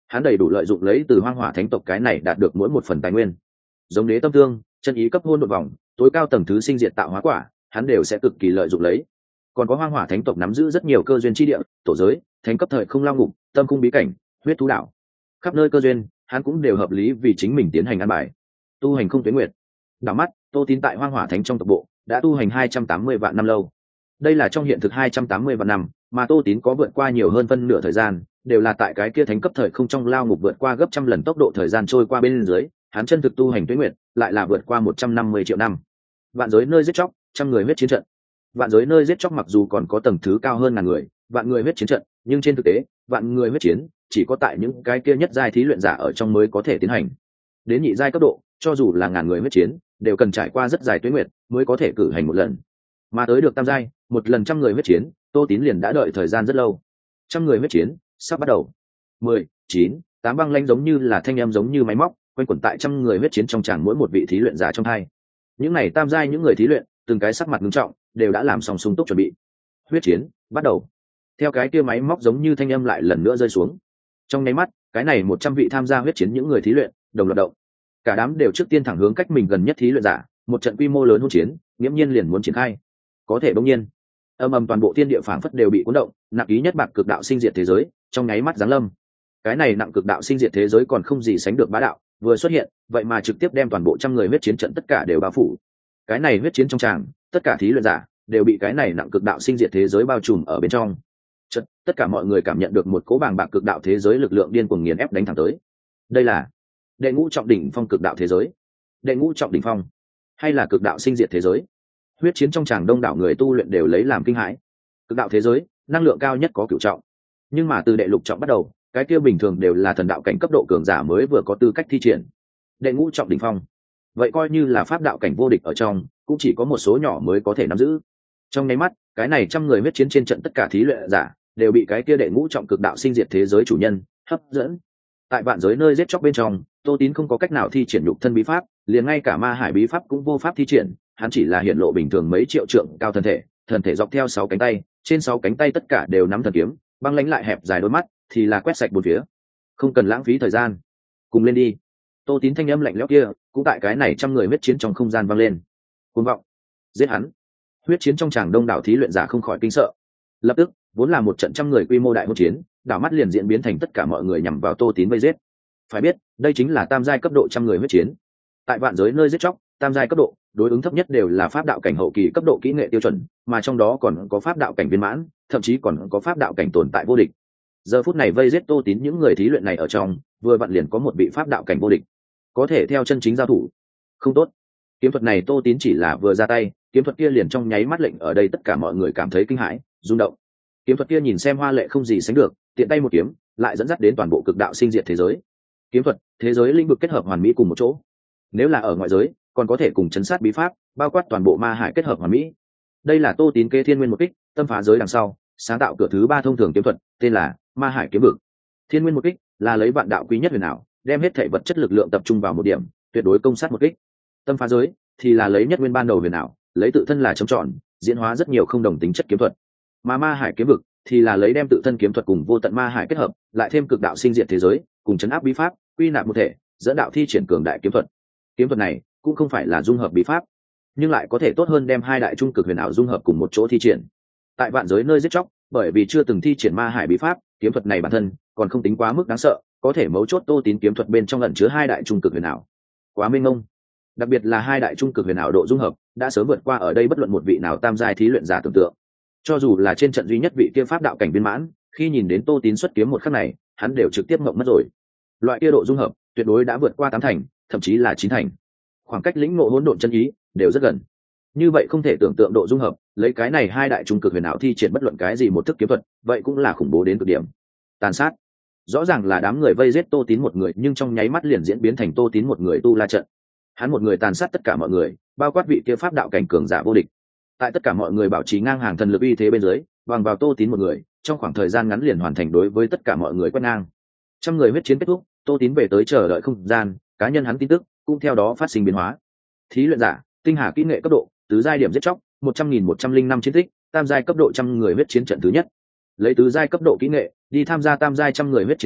hắn đầy đủ lợi dụng lấy từ hoang hỏa thánh tộc cái này đạt được mỗi một phần tài nguyên. Giống đế tâm tương, chân ý cấp hôn đột vòng, tối cao tầng thứ sinh diệt tạo hóa quả, hắn đều sẽ cực kỳ lợi dụng lấy. Còn có hoang hỏa thánh tộc nắm giữ rất nhiều cơ duyên chi địa, tổ giới, thánh cấp thời không lao ngục, tâm cung bí cảnh, huyết thú đạo, khắp nơi cơ duyên hắn cũng đều hợp lý vì chính mình tiến hành ăn bài. Tu hành không tuyến nguyệt. Đảo mắt Tô Tín tại hoang hỏa thánh trong tộc bộ đã tu hành 280 vạn năm lâu. Đây là trong hiện thực 280 vạn năm, mà Tô Tín có vượt qua nhiều hơn phân nửa thời gian đều là tại cái kia thánh cấp thời không trong lao ngục vượt qua gấp trăm lần tốc độ thời gian trôi qua bên dưới. Hắn chân thực tu hành tuyến nguyệt lại là vượt qua 150 triệu năm. Vạn giới nơi giết chóc, trăm người huyết chiến trận. Vạn giới nơi giết chóc mặc dù còn có tầng thứ cao hơn ngàn người, vạn người huyết chiến trận, nhưng trên thực tế vạn người huyết chiến chỉ có tại những cái kia nhất giai thí luyện giả ở trong mới có thể tiến hành. Đến nhị giai cấp độ, cho dù là ngàn người huyết chiến đều cần trải qua rất dài tuế nguyệt mới có thể cử hành một lần, mà tới được tam giai một lần trăm người huyết chiến, Tô Tín liền đã đợi thời gian rất lâu. Trăm người huyết chiến sắp bắt đầu. 10, 9, 8 băng lanh giống như là thanh em giống như máy móc quanh quẩn tại trăm người huyết chiến trong tràng mỗi một vị thí luyện giả trong hai. Những này tam giai những người thí luyện từng cái sắc mặt nghiêm trọng đều đã làm xong sung túc chuẩn bị. Huyết chiến bắt đầu. Theo cái kia máy móc giống như thanh âm lại lần nữa rơi xuống, trong nháy mắt cái này 100 vị tham gia huyết chiến những người thí luyện đồng loạt động. Cả đám đều trước tiên thẳng hướng cách mình gần nhất thí luyện giả, một trận quy mô lớn hỗn chiến nghiễm nhiên liền muốn triển khai. Có thể bỗng nhiên âm ầm toàn bộ thiên địa phảng phất đều bị cuốn động, nặng ý nhất bạc cực đạo sinh diệt thế giới trong nháy mắt giáng lâm. Cái này nặng cực đạo sinh diệt thế giới còn không gì sánh được bá đạo, vừa xuất hiện vậy mà trực tiếp đem toàn bộ trăm người huyết chiến trận tất cả đều bao phủ. Cái này huyết chiến trong tràng tất cả thí luyện giả đều bị cái này nặng cực đạo sinh diệt thế giới bao trùm ở bên trong. Tất cả mọi người cảm nhận được một cỗ bàng bạc cực đạo thế giới lực lượng điên cuồng nghiền ép đánh thẳng tới. Đây là đệ ngũ trọng đỉnh phong cực đạo thế giới, đệ ngũ trọng đỉnh phong, hay là cực đạo sinh diệt thế giới? Huyết chiến trong tràng đông đảo người tu luyện đều lấy làm kinh hãi. Cực đạo thế giới năng lượng cao nhất có cửu trọng, nhưng mà từ đệ lục trọng bắt đầu, cái kia bình thường đều là thần đạo cảnh cấp độ cường giả mới vừa có tư cách thi triển. Đệ ngũ trọng đỉnh phong, vậy coi như là pháp đạo cảnh vô địch ở trong, cũng chỉ có một số nhỏ mới có thể nắm giữ. Trong nháy mắt, cái này trăm người huyết chiến trên trận tất cả thí luyện giả đều bị cái kia đệ ngũ trọng cực đạo sinh diệt thế giới chủ nhân hấp dẫn. Tại vạn giới nơi giết chóc bên trong, Tô Tín không có cách nào thi triển nhục thân bí pháp, liền ngay cả ma hải bí pháp cũng vô pháp thi triển, hắn chỉ là hiện lộ bình thường mấy triệu trượng cao thân thể dọc theo 6 cánh tay, trên 6 cánh tay tất cả đều nắm thần kiếm, băng lãnh lại hẹp dài đôi mắt thì là quét sạch bốn phía. Không cần lãng phí thời gian, cùng lên đi. Tô Tín thanh âm lạnh lẽo kia cũng tại cái này trăm người huyết chiến trong không gian vang lên. Cuồng vọng, giết hắn. Huyết chiến trong tràng đông đảo thí luyện giả không khỏi kinh sợ. Lập tức, vốn là một trận trăm người quy mô đại hỗn chiến, đảo mắt liền diễn biến thành tất cả mọi người nhằm vào Tô Tín vây giết. Phải biết, đây chính là tam giai cấp độ trăm người huyết chiến. Tại vạn giới nơi giết chóc, tam giai cấp độ, đối ứng thấp nhất đều là pháp đạo cảnh hậu kỳ cấp độ kỹ nghệ tiêu chuẩn, mà trong đó còn có pháp đạo cảnh viên mãn, thậm chí còn có pháp đạo cảnh tồn tại vô địch. Giờ phút này vây giết Tô Tín những người thí luyện này ở trong, vừa vặn liền có một vị pháp đạo cảnh vô địch, có thể theo chân chính giao thủ. Không tốt. Kiếm thuật này Tô Tín chỉ là vừa ra tay, kiếm thuật kia liền trong nháy mắt lệnh ở đây tất cả mọi người cảm thấy kinh hãi, rung động. Kiếm thuật kia nhìn xem hoa lệ không gì sánh được, tiện tay một kiếm lại dẫn dắt đến toàn bộ cực đạo sinh diệt thế giới. Kiếm thuật, thế giới lĩnh vực kết hợp hoàn mỹ cùng một chỗ. Nếu là ở ngoại giới, còn có thể cùng chấn sát bí pháp, bao quát toàn bộ ma hải kết hợp hoàn mỹ. Đây là Tô Tín kế thiên nguyên một kích, tâm phá giới đằng sau, sáng tạo cửa thứ 3 thông thường kiếm thuật, tên là Ma Hải kiếm vực. Thiên nguyên một kích là lấy vạn đạo quý nhất huyền ảo, đem hết thể vật chất lực lượng tập trung vào một điểm, tuyệt đối công sát một kích. Tâm phá giới thì là lấy nhất nguyên ban đầu huyền ảo, lấy tự thân là chấm tròn, diễn hóa rất nhiều không đồng tính chất kiếm thuật. Mà Ma Hải kiếm vực thì là lấy đem tự thân kiếm thuật cùng vô tận ma hải kết hợp, lại thêm cực đạo sinh diệt thế giới, cùng chấn áp bí pháp, quy nạp một thể, dẫn đạo thi triển cường đại kiếm thuật. Kiếm thuật này cũng không phải là dung hợp bí pháp, nhưng lại có thể tốt hơn đem hai đại trung cực huyền ảo dung hợp cùng một chỗ thi triển. Tại vạn giới nơi giết chóc, bởi vì chưa từng thi triển ma hải bí pháp, kiếm thuật này bản thân còn không tính quá mức đáng sợ, có thể mấu chốt Tô Tín kiếm thuật bên trong ẩn chứa hai đại trung cực huyền ảo, quá mênh mông. Đặc biệt là hai đại trung cực huyền ảo độ dung hợp đã sớm vượt qua ở đây bất luận một vị nào tam giai thí luyện giả tưởng tượng. Cho dù là trên trận duy nhất vị kia pháp đạo cảnh viên mãn, khi nhìn đến Tô Tín xuất kiếm một khắc này, hắn đều trực tiếp ngộng mất rồi. Loại kia độ dung hợp tuyệt đối đã vượt qua 8 thành, thậm chí là 9 thành. Khoảng cách lĩnh ngộ hỗn độn chân ý đều rất gần. Như vậy không thể tưởng tượng độ dung hợp, lấy cái này hai đại trung cực huyền ảo thi triển bất luận cái gì một thức kiếm thuật, vậy cũng là khủng bố đến cực điểm. Tàn sát. Rõ ràng là đám người vây giết Tô Tín một người, nhưng trong nháy mắt liền diễn biến thành Tô Tín một người tu la trận. Hắn một người tàn sát tất cả mọi người, bao quát vị kia pháp đạo cảnh cường giả vô địch. Tại tất cả mọi người bảo trì ngang hàng thần lực uy thế bên dưới, bằng vào Tô Tín một người, trong khoảng thời gian ngắn liền hoàn thành đối với tất cả mọi người quét ngang. Trăm người huyết chiến kết thúc, Tô Tín về tới chờ đợi không gian, cá nhân hắn tin tức cũng theo đó phát sinh biến hóa. Thí luyện giả, tinh hà kỹ nghệ cấp độ, tứ giai điểm giết chóc, 100.105 chiến tích, tam giai cấp độ trăm người huyết chiến trận thứ nhất. Lấy tứ giai cấp độ kỹ nghệ, đi tham gia tam giai trăm người huyết chiến trận,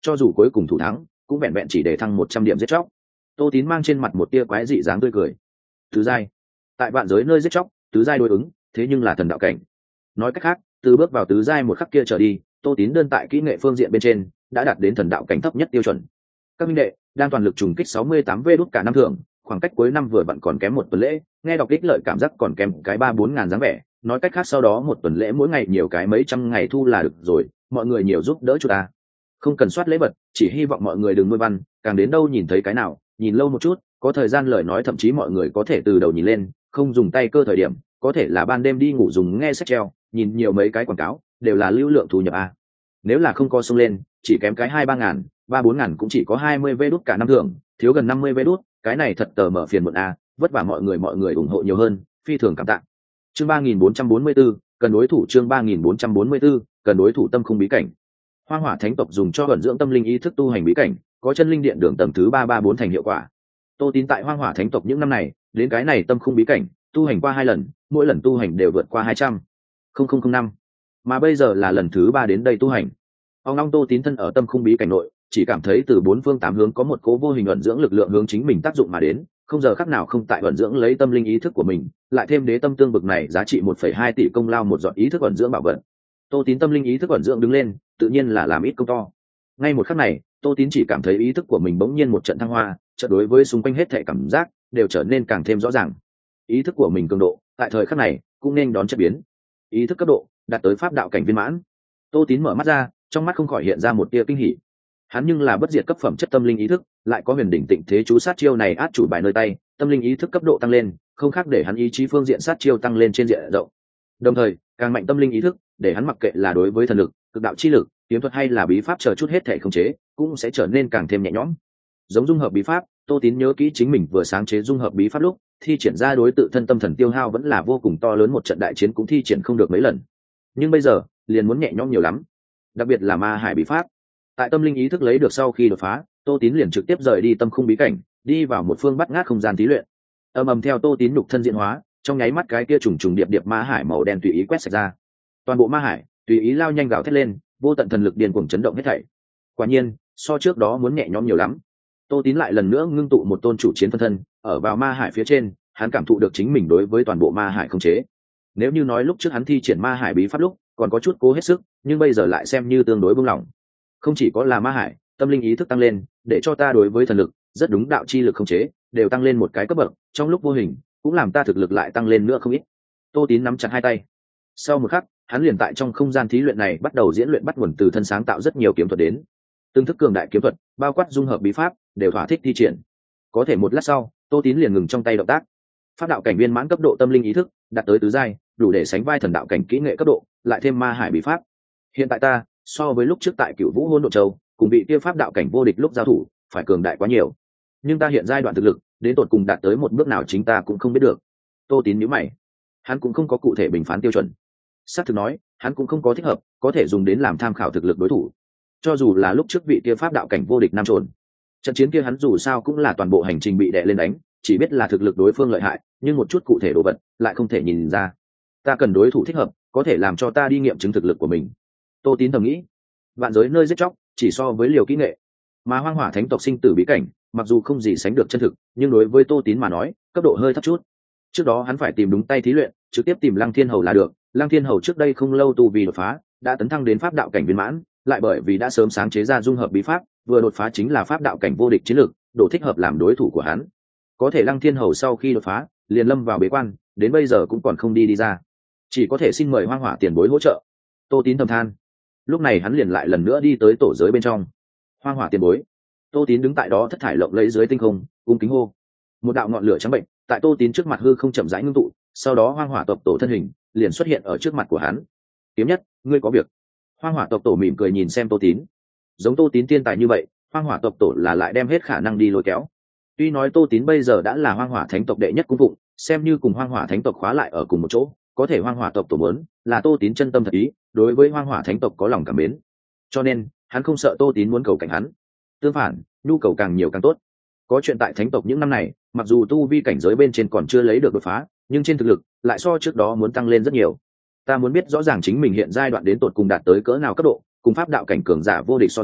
cho dù cuối cùng thủ thắng cũng vẹn vẹn chỉ để thăng 100 điểm giết chóc. Tô Tín mang trên mặt một tia quái dị dáng tươi cười. Tứ giai, tại vạn giới nơi giết chóc, tứ giai đối ứng thế nhưng là thần đạo cảnh. Nói cách khác, từ bước vào tứ giai một khắc kia trở đi, Tô Tín đơn tại kỹ nghệ phương diện bên trên đã đạt đến thần đạo cảnh thấp nhất tiêu chuẩn. Các minh đệ đang toàn lực trùng kích 68 v đút cả năm thưởng, khoảng cách cuối năm vừa vặn còn kém một tuần lễ, nghe đọc ích lợi cảm giác còn kém cái 3-4 ngàn dáng vẻ. Nói cách khác sau đó một tuần lễ mỗi ngày nhiều cái mấy trăm ngày thu là được rồi, mọi người nhiều giúp đỡ chúng ta. Không cần soát lễ vật, chỉ hy vọng mọi người đừng nuôi văn, càng đến đâu nhìn thấy cái nào, nhìn lâu một chút, có thời gian lời nói thậm chí mọi người có thể từ đầu nhìn lên, không dùng tay cơ thời điểm, có thể là ban đêm đi ngủ dùng nghe sách treo, nhìn nhiều mấy cái quảng cáo, đều là lưu lượng thu nhập a. Nếu là không co xông lên, chỉ kém cái 2-3 ngàn, 3-4 ngàn cũng chỉ có 20 vé đút cả năm thưởng, thiếu gần 50 vé đút, cái này thật tờ mở phiền muộn a, vất vả mọi người ủng hộ nhiều hơn, phi thường cảm tạ. Chương 3444, cần đối thủ chương 3444, cần đối thủ tâm khung bí cảnh. Hoang Hỏa Thánh tộc dùng cho ẩn dưỡng tâm linh ý thức tu hành bí cảnh, có chân linh điện đường tầng thứ 334 thành hiệu quả. Tô Tín tại Hoang Hỏa Thánh tộc những năm này, đến cái này tâm khung bí cảnh, tu hành qua 2 lần, mỗi lần tu hành đều vượt qua 200,005, mà bây giờ là lần thứ 3 đến đây tu hành. Ông long Tô Tín thân ở tâm khung bí cảnh nội, chỉ cảm thấy từ 4 phương 8 hướng có một cố vô hình ẩn dưỡng lực lượng hướng chính mình tác dụng mà đến, không giờ khắc nào không tại ẩn dưỡng lấy tâm linh ý thức của mình, lại thêm đế tâm tương bực này giá trị 1,2 tỷ công lao một giọt ý thức ẩn dưỡng bảo vật. Tô Tín tâm linh ý thức ẩn dưỡng đứng lên, tự nhiên là làm ít công to. Ngay một khắc này, Tô Tín chỉ cảm thấy ý thức của mình bỗng nhiên một trận thăng hoa, chợt đối với xung quanh hết thảy cảm giác đều trở nên càng thêm rõ ràng. Ý thức của mình cường độ, tại thời khắc này cũng nên đón chất biến. Ý thức cấp độ đạt tới pháp đạo cảnh viên mãn. Tô Tín mở mắt ra, trong mắt không khỏi hiện ra một tia kinh hỉ. Hắn nhưng là bất diệt cấp phẩm chất tâm linh ý thức, lại có huyền đỉnh tịnh thế chú sát chiêu này át chủ bài nơi tay, tâm linh ý thức cấp độ tăng lên, không khác để hắn ý chí phương diện sát chiêu tăng lên trên diện rộng. Đồng thời, càng mạnh tâm linh ý thức, để hắn mặc kệ là đối với thần lực, cực đạo chi lực, kiếm thuật hay là bí pháp chờ chút hết thể khống chế, cũng sẽ trở nên càng thêm nhẹ nhõm. Giống dung hợp bí pháp, Tô Tín nhớ kỹ chính mình vừa sáng chế dung hợp bí pháp lúc, thi triển ra đối tự thân tâm thần tiêu hao vẫn là vô cùng to lớn, một trận đại chiến cũng thi triển không được mấy lần. Nhưng bây giờ, liền muốn nhẹ nhõm nhiều lắm. Đặc biệt là ma hải bí pháp. Tại tâm linh ý thức lấy được sau khi đột phá, Tô Tín liền trực tiếp rời đi tâm khung bí cảnh, đi vào một phương bắt ngát không gian thí luyện. Ầm theo Tô Tín nhục thân diễn hóa, trong nháy mắt cái kia trùng trùng điệp điệp ma hải màu đen tùy ý quét sạch ra. Toàn bộ ma hải tùy ý lao nhanh gào thét lên, vô tận thần lực điên cuồng chấn động hết thảy. Quả nhiên, so trước đó muốn nhẹ nhõm nhiều lắm. Tô Tín lại lần nữa ngưng tụ một tôn chủ chiến phân thân, ở vào ma hải phía trên, hắn cảm thụ được chính mình đối với toàn bộ ma hải khống chế. Nếu như nói lúc trước hắn thi triển ma hải bí pháp lúc, còn có chút cố hết sức, nhưng bây giờ lại xem như tương đối buông lỏng. Không chỉ có là ma hải, tâm linh ý thức tăng lên, để cho ta đối với thần lực, rất đúng đạo chi lực khống chế, đều tăng lên một cái cấp bậc, trong lúc vô hình, cũng làm ta thực lực lại tăng lên nữa không ít. Tô Tín nắm chặt hai tay. Sau một khắc, hắn liền tại trong không gian thí luyện này bắt đầu diễn luyện bắt nguồn từ thân sáng tạo rất nhiều kiếm thuật đến. Tương thức cường đại kiếm thuật, bao quát dung hợp bí pháp, đều thỏa thích thi triển. Có thể một lát sau, Tô Tín liền ngừng trong tay động tác. Pháp đạo cảnh viên mãn cấp độ tâm linh ý thức, đạt tới tứ giai, đủ để sánh vai thần đạo cảnh kỹ nghệ cấp độ, lại thêm ma hải bí pháp. Hiện tại ta, so với lúc trước tại Cửu Vũ Hỗn Độn Châu, cùng bị kia pháp đạo cảnh vô địch lúc giao thủ, phải cường đại quá nhiều. Nhưng ta hiện giai đoạn thực lực, đến tột cùng đạt tới một bước nào chính ta cũng không biết được. Tô Tín nhíu mày. Hắn cũng không có cụ thể bình phán tiêu chuẩn. Sát thực nói, hắn cũng không có thích hợp, có thể dùng đến làm tham khảo thực lực đối thủ. Cho dù là lúc trước vị kia pháp đạo cảnh vô địch nam trồn, trận chiến kia hắn dù sao cũng là toàn bộ hành trình bị đè lên đánh, chỉ biết là thực lực đối phương lợi hại, nhưng một chút cụ thể đồ vật lại không thể nhìn ra. Ta cần đối thủ thích hợp, có thể làm cho ta đi nghiệm chứng thực lực của mình. Tô Tín thầm nghĩ. Vạn giới nơi giết chóc, chỉ so với liều kỹ nghệ, mà Hoang Hỏa Thánh tộc sinh tử bí cảnh, mặc dù không gì sánh được chân thực, nhưng đối với Tô Tín mà nói, cấp độ hơi thấp chút. Trước đó hắn phải tìm đúng tay thí luyện, trực tiếp tìm Lăng Thiên Hầu là được. Lăng Thiên Hầu trước đây không lâu tu vi đột phá, đã tấn thăng đến pháp đạo cảnh viên mãn, lại bởi vì đã sớm sáng chế ra dung hợp bí pháp, vừa đột phá chính là pháp đạo cảnh vô địch chiến lược, độ thích hợp làm đối thủ của hắn. Có thể Lăng Thiên Hầu sau khi đột phá, liền lâm vào bế quan, đến bây giờ cũng còn không đi ra, chỉ có thể xin mời Hoang Hỏa tiền bối hỗ trợ. Tô Tín thầm than. Lúc này hắn liền lại lần nữa đi tới tổ giới bên trong. Hoang Hỏa tiền bối. Tô Tín đứng tại đó thất thải lộng lẫy dưới tinh không, cung kính hô. Một đạo ngọn lửa trắng bệnh tại Tô Tín trước mặt hư không chậm rãi ngưng tụ, sau đó Hoang Hỏa tộc tổ thân hình liền xuất hiện ở trước mặt của hắn. Kiếm Nhất, ngươi có việc. Hoang Hỏa tộc tổ mỉm cười nhìn xem Tô Tín. Giống Tô Tín tiên tài như vậy, Hoang Hỏa tộc tổ là lại đem hết khả năng đi lôi kéo. Tuy nói Tô Tín bây giờ đã là Hoang Hỏa Thánh tộc đệ nhất cung phụng, xem như cùng Hoang Hỏa Thánh tộc khóa lại ở cùng một chỗ, có thể Hoang Hỏa tộc tổ muốn là Tô Tín chân tâm thật ý, đối với Hoang Hỏa Thánh tộc có lòng cảm mến, cho nên hắn không sợ Tô Tín muốn cầu cảnh hắn. Tương phản, nhu cầu càng nhiều càng tốt. Có chuyện tại Thánh tộc những năm này, mặc dù tu vi cảnh giới bên trên còn chưa lấy được đột phá, nhưng trên thực lực lại so trước đó muốn tăng lên rất nhiều. Ta muốn biết rõ ràng chính mình hiện giai đoạn đến tột cùng đạt tới cỡ nào cấp độ, cùng pháp đạo cảnh cường giả vô địch so ra,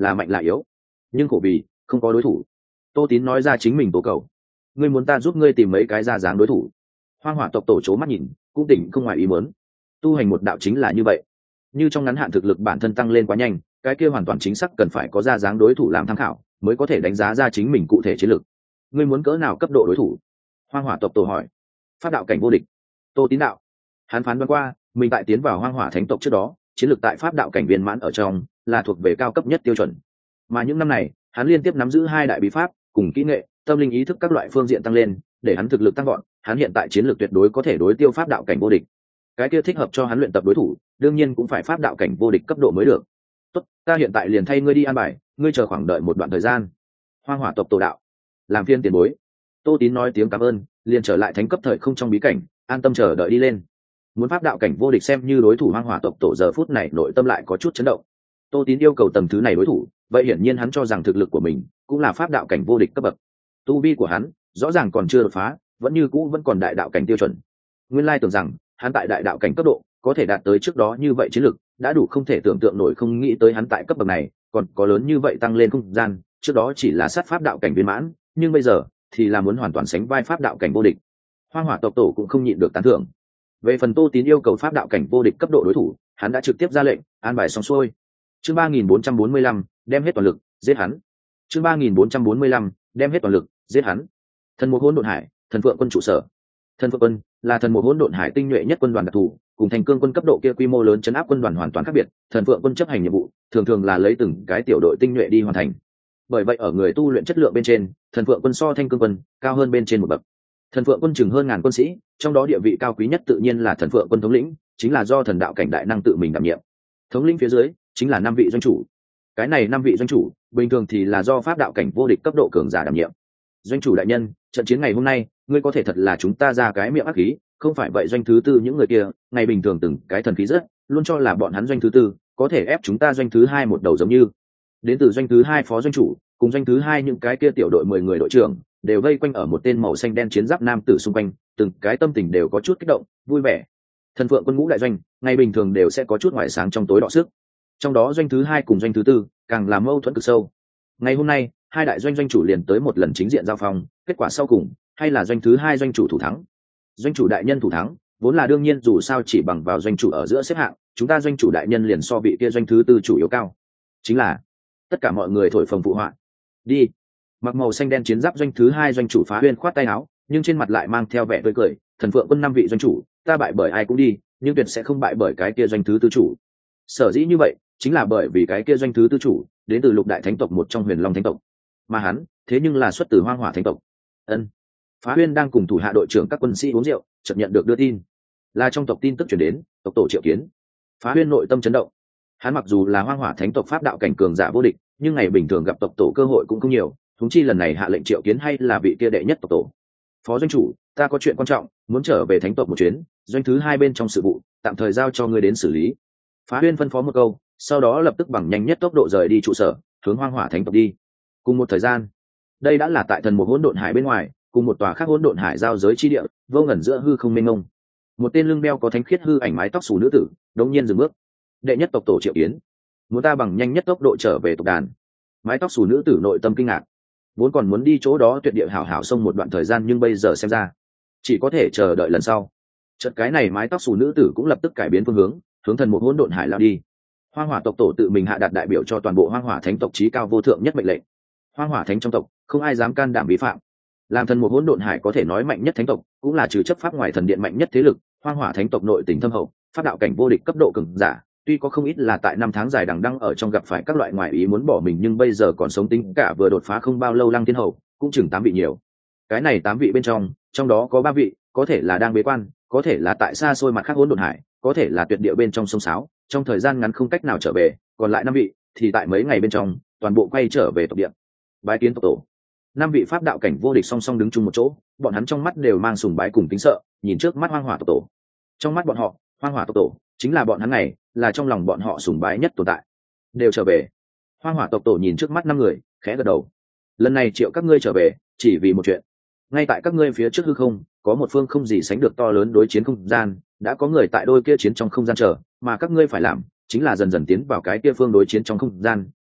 là mạnh là yếu, nhưng khổ vì không có đối thủ. Tô Tín nói ra chính mình tố cầu. Ngươi muốn ta giúp ngươi tìm mấy cái ra dáng đối thủ? Hoang hỏa tộc tổ c mắt nhìn, cũng tỉnh không ngoài ý muốn. Tu hành một đạo chính là như vậy, như trong ngắn hạn thực lực bản thân tăng lên quá nhanh, cái kia hoàn toàn chính xác cần phải có ra dáng đối thủ làm tham khảo, mới có thể đánh giá ra chính mình cụ thể chiến lược. Ngươi muốn cỡ nào cấp độ đối thủ? Hoang hỏa tộc tổ hỏi. Pháp đạo cảnh vô địch. Tô Tín đạo. Hắn phán đoán qua, mình tại tiến vào hoang hỏa thánh tộc trước đó, chiến lược tại pháp đạo cảnh viên mãn ở trong là thuộc về cao cấp nhất tiêu chuẩn, mà những năm này hắn liên tiếp nắm giữ 2 đại bí pháp cùng kỹ nghệ, tâm linh ý thức các loại phương diện tăng lên, để hắn thực lực tăng gọn. Hắn hiện tại chiến lược tuyệt đối có thể đối tiêu pháp đạo cảnh vô địch. Cái kia thích hợp cho hắn luyện tập đối thủ đương nhiên cũng phải pháp đạo cảnh vô địch cấp độ mới được. Tốt, ta hiện tại liền thay ngươi đi an bài, ngươi chờ khoảng đợi một đoạn thời gian. Hoang hỏa tộc tổ đạo. Làm phiên tiền bối. Tô Tín nói tiếng cảm ơn, liền trở lại thánh cấp thời không trong bí cảnh, an tâm chờ đợi đi lên. Muốn pháp đạo cảnh vô địch xem như đối thủ hoang hỏa tộc tổ, giờ phút này nội tâm lại có chút chấn động. Tô Tín yêu cầu tầng thứ này đối thủ, vậy hiển nhiên hắn cho rằng thực lực của mình cũng là pháp đạo cảnh vô địch cấp bậc. Tu vi của hắn rõ ràng còn chưa đột phá, vẫn như cũ vẫn còn đại đạo cảnh tiêu chuẩn. Nguyên lai tưởng rằng hắn tại đại đạo cảnh cấp độ có thể đạt tới trước đó như vậy chiến lực đã đủ không thể tưởng tượng nổi, không nghĩ tới hắn tại cấp bậc này còn có lớn như vậy tăng lên không gian. Trước đó chỉ là sát pháp đạo cảnh viên mãn, nhưng bây giờ thì là muốn hoàn toàn sánh vai pháp đạo cảnh vô địch. Hoang hỏa tộc tổ cũng không nhịn được tán thưởng. Về phần Tô Tín yêu cầu pháp đạo cảnh vô địch cấp độ đối thủ, hắn đã trực tiếp ra lệnh an bài xong xuôi. Chương 3445, đem hết toàn lực giết hắn. Chương 3445, đem hết toàn lực giết hắn. Thần mục hỗn độn hải, thần phượng quân trụ sở. Thần phượng quân là thần mục hỗn độn hải tinh nhuệ nhất quân đoàn đặc thù, cùng thành cương quân cấp độ kia quy mô lớn chấn áp quân đoàn hoàn toàn khác biệt. Thần phượng quân chấp hành nhiệm vụ thường thường là lấy từng cái tiểu đội tinh nhuệ đi hoàn thành. Bởi vậy ở người tu luyện chất lượng bên trên, thần phượng quân so thanh cương quân cao hơn bên trên một bậc. Thần phượng quân chừng hơn 1000 quân sĩ, trong đó địa vị cao quý nhất tự nhiên là thần phượng quân thống lĩnh, chính là do thần đạo cảnh đại năng tự mình đảm nhiệm. Thống lĩnh phía dưới chính là 5 vị doanh chủ. Cái này 5 vị doanh chủ bình thường thì là do pháp đạo cảnh vô địch cấp độ cường giả đảm nhiệm. Doanh chủ đại nhân, trận chiến ngày hôm nay ngươi có thể thật là chúng ta ra cái miệng ác khí, không phải vậy doanh thứ tư những người kia ngày bình thường từng cái thần khí rất luôn cho là bọn hắn doanh thứ tư có thể ép chúng ta doanh thứ 2 một đầu, giống như đến từ doanh thứ 2 phó doanh chủ cùng doanh thứ 2 những cái kia tiểu đội 10 người đội trưởng đều vây quanh ở một tên màu xanh đen chiến giáp nam tử xung quanh, từng cái tâm tình đều có chút kích động vui vẻ. Thần phượng quân ngũ đại doanh ngày bình thường đều sẽ có chút ngoại sáng trong tối đọ sức, trong đó doanh thứ 2 cùng doanh thứ tư càng làm mâu thuẫn cực sâu. Ngày hôm nay 2 đại doanh doanh chủ liền tới một lần chính diện giao phong, kết quả sau cùng hay là doanh thứ 2 doanh chủ thủ thắng. Doanh chủ đại nhân thủ thắng vốn là đương nhiên, dù sao chỉ bằng vào doanh chủ ở giữa xếp hạng, chúng ta doanh chủ đại nhân liền so bị kia doanh thứ tư chủ yếu cao. Chính là tất cả mọi người thổi phồng phụ họa. Đi. Mặc màu xanh đen chiến giáp doanh thứ 2 doanh chủ Phá Huyên khoát tay áo, nhưng trên mặt lại mang theo vẻ tươi cười. Thần phượng quân 5 vị doanh chủ, ta bại bởi ai cũng đi, nhưng tuyệt sẽ không bại bởi cái kia doanh thứ tư chủ. Sở dĩ như vậy chính là bởi vì cái kia doanh thứ tư chủ đến từ lục đại thánh tộc một trong Huyền Long thánh tộc, mà hắn thế nhưng là xuất từ Hoang hỏa thánh tộc. Ân. Phá Huyên đang cùng thủ hạ đội trưởng các quân sĩ uống rượu, chợt nhận được đưa tin, là trong tộc tin tức truyền đến, tộc tổ triệu kiến. Phá Huyên nội tâm chấn động. Hắn mặc dù là Hoang hỏa thánh tộc pháp đạo cảnh cường giả vô địch, nhưng ngày bình thường gặp tộc tổ cơ hội cũng không nhiều, huống chi lần này hạ lệnh triệu kiến hay là vị kia đệ nhất tộc tổ. Phó doanh chủ, ta có chuyện quan trọng muốn trở về thánh tộc một chuyến, doanh thứ 2 bên trong sự vụ tạm thời giao cho ngươi đến xử lý. Phá Huyên phân phó một câu, sau đó lập tức bằng nhanh nhất tốc độ rời đi trụ sở, hướng Hoang hỏa thánh tộc đi. Cùng một thời gian, đây đã là tại thần một hỗn độn hải bên ngoài, cùng một tòa khác hỗn độn hải giao giới chi địa, vô ngẩn giữa hư không mênh mông. Một tên lưng đeo có thánh khiết hư ảnh mái tóc xù nữ tử đột nhiên dừng bước. Đệ nhất tộc tổ triệu kiến, muốn ta bằng nhanh nhất tốc độ trở về tộc đàn. Mái tóc xù nữ tử nội tâm kinh ngạc, vốn còn muốn đi chỗ đó tuyệt địa hảo hảo xông một đoạn thời gian, nhưng bây giờ xem ra chỉ có thể chờ đợi lần sau. Chợt cái này mái tóc xù nữ tử cũng lập tức cải biến phương hướng, hướng thần một hỗn độn hải lao đi. Hoang hỏa tộc tổ tự mình hạ đạt đại biểu cho toàn bộ Hoang hỏa thánh tộc chí cao vô thượng nhất mệnh lệnh. Hoang hỏa thánh trong tộc không ai dám can đảm vi phạm. Làm thần một hỗn độn hải có thể nói mạnh nhất thánh tộc, cũng là trừ chấp pháp ngoài thần điện mạnh nhất thế lực. Hoang hỏa thánh tộc nội tình thâm hậu, pháp đạo cảnh vô địch cấp độ cường giả, tuy có không ít là tại 5 tháng dài đằng đẵng ở trong gặp phải các loại ngoại ý muốn bỏ mình, nhưng bây giờ còn sống tính cả vừa đột phá không bao lâu Lăng Thiên Hậu cũng chừng 8 vị nhiều. Cái này 8 vị bên trong đó có 3 vị có thể là đang bế quan, có thể là tại xa xôi mặt khác hỗn độn hải, có thể là tuyệt địa bên trong sông sáo, trong thời gian ngắn không cách nào trở về, còn lại 5 vị thì tại mấy ngày bên trong toàn bộ quay trở về tộc địa. Bái kiến tộc tổ. 5 vị pháp đạo cảnh vô địch song song đứng chung một chỗ, bọn hắn trong mắt đều mang sùng bái cùng kính sợ, nhìn trước mắt Hoang hỏa tộc tổ. Trong mắt bọn họ, Hoang hỏa tộc tổ chính là bọn hắn này, là trong lòng bọn họ sùng bái nhất tồn tại. Đều trở về. Hoang hỏa tộc tổ nhìn trước mắt 5 người, khẽ gật đầu. Lần này triệu các ngươi trở về, chỉ vì một chuyện. Ngay tại các ngươi phía trước hư không, có một phương không gì sánh được to lớn đối chiến không gian, đã có người tại đôi kia chiến trong không gian chờ, mà các ngươi phải làm chính là dần dần tiến vào cái kia phương đối chiến trong không gian,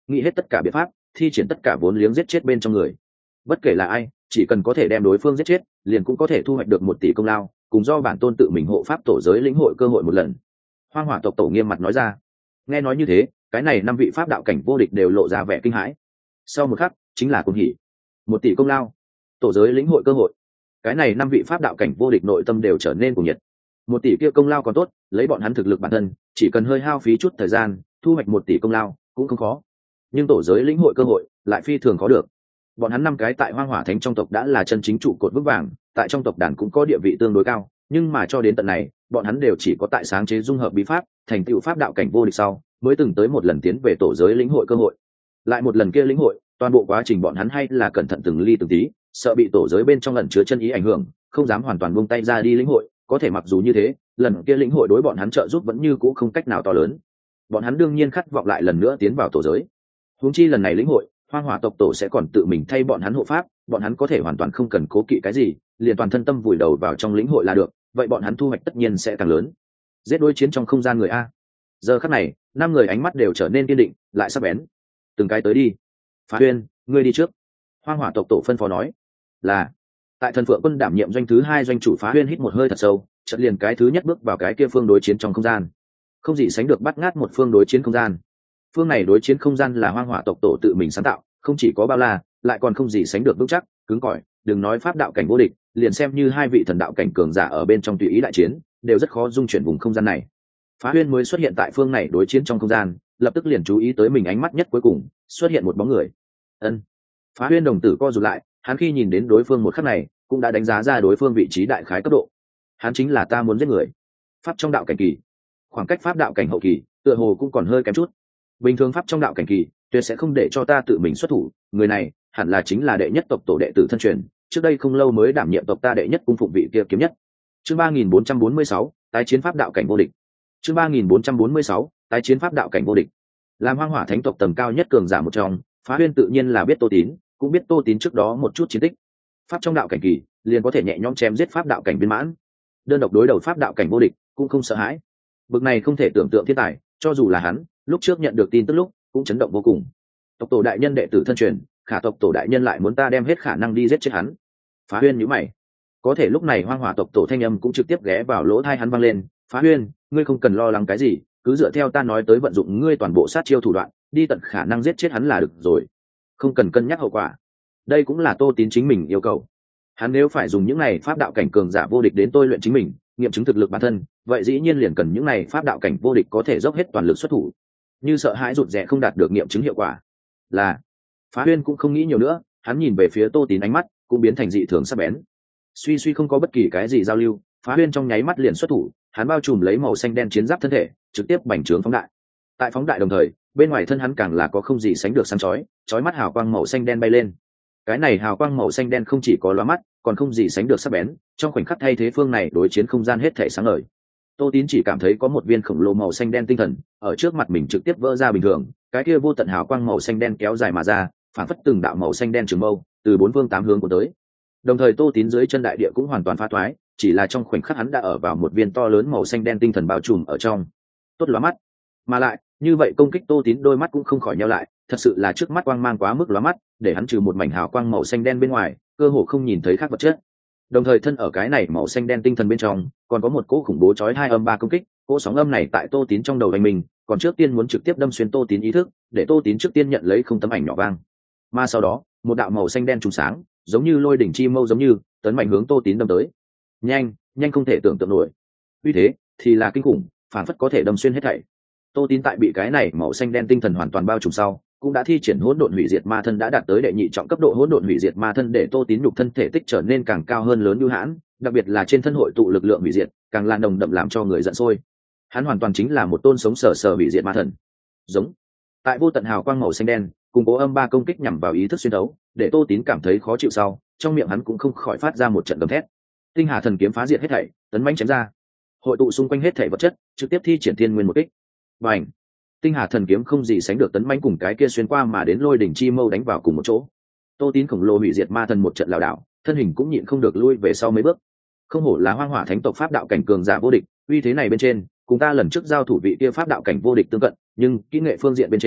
nghĩ hết tất cả biện pháp, thi triển tất cả vốn liếng giết chết bên trong người. Bất kể là ai, chỉ cần có thể đem đối phương giết chết, liền cũng có thể thu hoạch được 1 tỷ công lao, cùng do bản tôn tự mình hộ pháp tổ giới lĩnh hội cơ hội một lần. Hoang Hỏa tộc tổ nghiêm mặt nói ra. Nghe nói như thế, cái này 5 vị pháp đạo cảnh vô địch đều lộ ra vẻ kinh hãi. Sau một khắc, chính là cuồng hỉ. 1 tỷ công lao, tổ giới lĩnh hội cơ hội. Cái này 5 vị pháp đạo cảnh vô địch nội tâm đều trở nên cuồng nhiệt. 1 tỷ kia công lao còn tốt, lấy bọn hắn thực lực bản thân, chỉ cần hơi hao phí chút thời gian, thu hoạch 1 tỷ công lao cũng không khó. Nhưng tổ giới lĩnh hội cơ hội lại phi thường khó được. Bọn hắn 5 cái tại Hoang Hỏa Thánh trong tộc đã là chân chính trụ cột vững vàng, tại trong tộc đàn cũng có địa vị tương đối cao, nhưng mà cho đến tận này, bọn hắn đều chỉ có tại sáng chế dung hợp bí pháp, thành tựu pháp đạo cảnh vô địch sau, mới từng tới một lần tiến về tổ giới lĩnh hội cơ hội. Lại một lần kia lĩnh hội, toàn bộ quá trình bọn hắn hay là cẩn thận từng ly từng tí, sợ bị tổ giới bên trong ẩn chứa chân ý ảnh hưởng, không dám hoàn toàn buông tay ra đi lĩnh hội. Có thể mặc dù như thế, lần kia lĩnh hội đối bọn hắn trợ giúp vẫn như cũ không cách nào to lớn. Bọn hắn đương nhiên khát vọng lại lần nữa tiến vào tổ giới. Huống chi lần này lĩnh hội, Hoang Hỏa tộc tổ sẽ còn tự mình thay bọn hắn hộ pháp, bọn hắn có thể hoàn toàn không cần cố kỵ cái gì, liền toàn thân tâm vùi đầu vào trong lĩnh hội là được, vậy bọn hắn thu hoạch tất nhiên sẽ càng lớn. Giết đối chiến trong không gian người a. Giờ khắc này, 5 người ánh mắt đều trở nên kiên định, lại sắc bén. Từng cái tới đi. Phá Huyên, ngươi đi trước. Hoang Hỏa tộc tổ phân phó nói. Là. Tại Thần Phượng quân đảm nhiệm doanh thứ 2 doanh chủ Phá Huyên hít một hơi thật sâu, chợt liền cái thứ nhất bước vào cái kia phương đối chiến trong không gian. Không gì sánh được bắt ngát một phương đối chiến không gian. Phương này đối chiến không gian là Hoang Hỏa tộc tổ tự mình sáng tạo, không chỉ có bao la, lại còn không gì sánh được vững chắc, cứng cỏi, đừng nói pháp đạo cảnh vô địch, liền xem như 2 vị thần đạo cảnh cường giả ở bên trong tùy ý đại chiến, đều rất khó dung chuyển vùng không gian này. Phá Huyên mới xuất hiện tại phương này đối chiến trong không gian, lập tức liền chú ý tới mình ánh mắt nhất cuối cùng, xuất hiện một bóng người. Ân. Phá Huyên đồng tử co rụt lại, hắn khi nhìn đến đối phương một khắc này, cũng đã đánh giá ra đối phương vị trí đại khái cấp độ. Hắn chính là ta muốn giết người. Pháp trong đạo cảnh kỳ. Khoảng cách pháp đạo cảnh hậu kỳ, tựa hồ cũng còn hơi kém chút. Bình thường pháp trong đạo cảnh kỳ, tuyệt sẽ không để cho ta tự mình xuất thủ, người này hẳn là chính là đệ nhất tộc tổ đệ tử thân truyền, trước đây không lâu mới đảm nhiệm tộc ta đệ nhất cung phụng vị kia kiếm nhất. Chương 3446, tái chiến pháp đạo cảnh vô địch. Chương 3446, tái chiến pháp đạo cảnh vô địch. Làm Hoang Hỏa Thánh tộc tầm cao nhất cường giả một trong, Phá Huyên tự nhiên là biết Tô Tín, cũng biết Tô Tín trước đó một chút chiến tích. Pháp trong đạo cảnh kỳ, liền có thể nhẹ nhõm chém giết pháp đạo cảnh viên mãn. Đơn độc đối đầu pháp đạo cảnh vô địch, cũng không sợ hãi. Bực này không thể tưởng tượng thiên tài, cho dù là hắn, lúc trước nhận được tin tức lúc, cũng chấn động vô cùng. Tộc tổ đại nhân đệ tử thân truyền, Khả tộc tổ đại nhân lại muốn ta đem hết khả năng đi giết chết hắn. Phá Huyên nhíu mày. Có thể lúc này Hoang Hỏa tộc tổ thanh âm cũng trực tiếp ghé vào lỗ tai hắn vang lên, "Phá Huyên, ngươi không cần lo lắng cái gì, cứ dựa theo ta nói tới vận dụng ngươi toàn bộ sát chiêu thủ đoạn, đi tận khả năng giết chết hắn là được rồi. Không cần cân nhắc hậu quả." Đây cũng là Tô Tín chính mình yêu cầu. Hắn nếu phải dùng những này pháp đạo cảnh cường giả vô địch đến tôi luyện chính mình, nghiệm chứng thực lực bản thân, vậy dĩ nhiên liền cần những này pháp đạo cảnh vô địch có thể dốc hết toàn lực xuất thủ. Như sợ hãi rụt rè không đạt được nghiệm chứng hiệu quả. Là. Phá Huyên cũng không nghĩ nhiều nữa, hắn nhìn về phía Tô Tín ánh mắt cũng biến thành dị thường sắc bén. Suy không có bất kỳ cái gì giao lưu, Phá Huyên trong nháy mắt liền xuất thủ, hắn bao trùm lấy màu xanh đen chiến giáp thân thể, trực tiếp bành trướng phóng đại. Tại phóng đại đồng thời, bên ngoài thân hắn càng là có không gì sánh được sáng chói mắt hào quang màu xanh đen bay lên. Cái này hào quang màu xanh đen không chỉ có lóa mắt, còn không gì sánh được sắc bén, trong khoảnh khắc thay thế phương này đối chiến không gian hết thảy sáng ngời. Tô Tín chỉ cảm thấy có một viên khổng lồ màu xanh đen tinh thần ở trước mặt mình trực tiếp vỡ ra bình thường, cái kia vô tận hào quang màu xanh đen kéo dài mà ra, phản phất từng đạo màu xanh đen trường mâu từ 4 phương 8 hướng của tới. Đồng thời Tô Tín dưới chân đại địa cũng hoàn toàn phá thoái, chỉ là trong khoảnh khắc hắn đã ở vào một viên to lớn màu xanh đen tinh thần bao trùm ở trong. Tốt lóa mắt. Mà lại, như vậy công kích Tô Tín đôi mắt cũng không khỏi nheo lại, thật sự là trước mắt quang mang quá mức lóa mắt, để hắn trừ một mảnh hào quang màu xanh đen bên ngoài, cơ hồ không nhìn thấy khác vật chất. Đồng thời thân ở cái này màu xanh đen tinh thần bên trong, còn có một cỗ khủng bố chói hai âm ba công kích, cỗ sóng âm này tại Tô Tín trong đầu anh mình, còn trước tiên muốn trực tiếp đâm xuyên Tô Tín ý thức, để Tô Tín trước tiên nhận lấy không tấm ảnh nhỏ vang. Mà sau đó, một đạo màu xanh đen trùng sáng, giống như lôi đỉnh chi mâu giống như, tấn mạnh hướng Tô Tín đâm tới. Nhanh không thể tưởng tượng nổi. Vì thế, thì là kinh khủng, phản phất có thể đâm xuyên hết thảy. Tô Tín tại bị cái này màu xanh đen tinh thần hoàn toàn bao trùm sau, cũng đã thi triển hỗn độn hủy diệt ma thân đã đạt tới đệ nhị trọng cấp độ hỗn độn hủy diệt ma thân, để Tô Tín nhục thân thể tích trở nên càng cao hơn lớn ưu hãn, đặc biệt là trên thân hội tụ lực lượng hủy diệt, càng là nồng đậm làm cho người giận sôi. Hắn hoàn toàn chính là một tôn sống sờ hủy diệt ma thần. Giống. Tại vô tận hào quang màu xanh đen, cùng cố âm ba công kích nhằm vào ý thức xuyên đấu, để Tô Tín cảm thấy khó chịu sau, trong miệng hắn cũng không khỏi phát ra một trận gầm thét. Tinh Hà thần kiếm phá diệt hết thảy, tấn mãnh chém ra. Hội tụ xung quanh hết thảy vật chất, trực tiếp thi triển thiên nguyên một kích. Bành. Tinh Hà thần kiếm không gì sánh được tấn mãnh cùng cái kia xuyên qua mà đến lôi đỉnh chi mâu đánh vào cùng một chỗ. Tô Tín khổng lồ hủy diệt ma thần một trận lảo đảo, thân hình cũng nhịn không được lui về sau mấy bước. Không hổ là Hoang Hỏa Thánh tộc pháp đạo cảnh cường giả vô địch, uy thế này bên trên, cùng ta lần trước giao thủ vị kia pháp đạo cảnh vô địch tương cận, nhưng kỹ nghệ phương diện bên trên,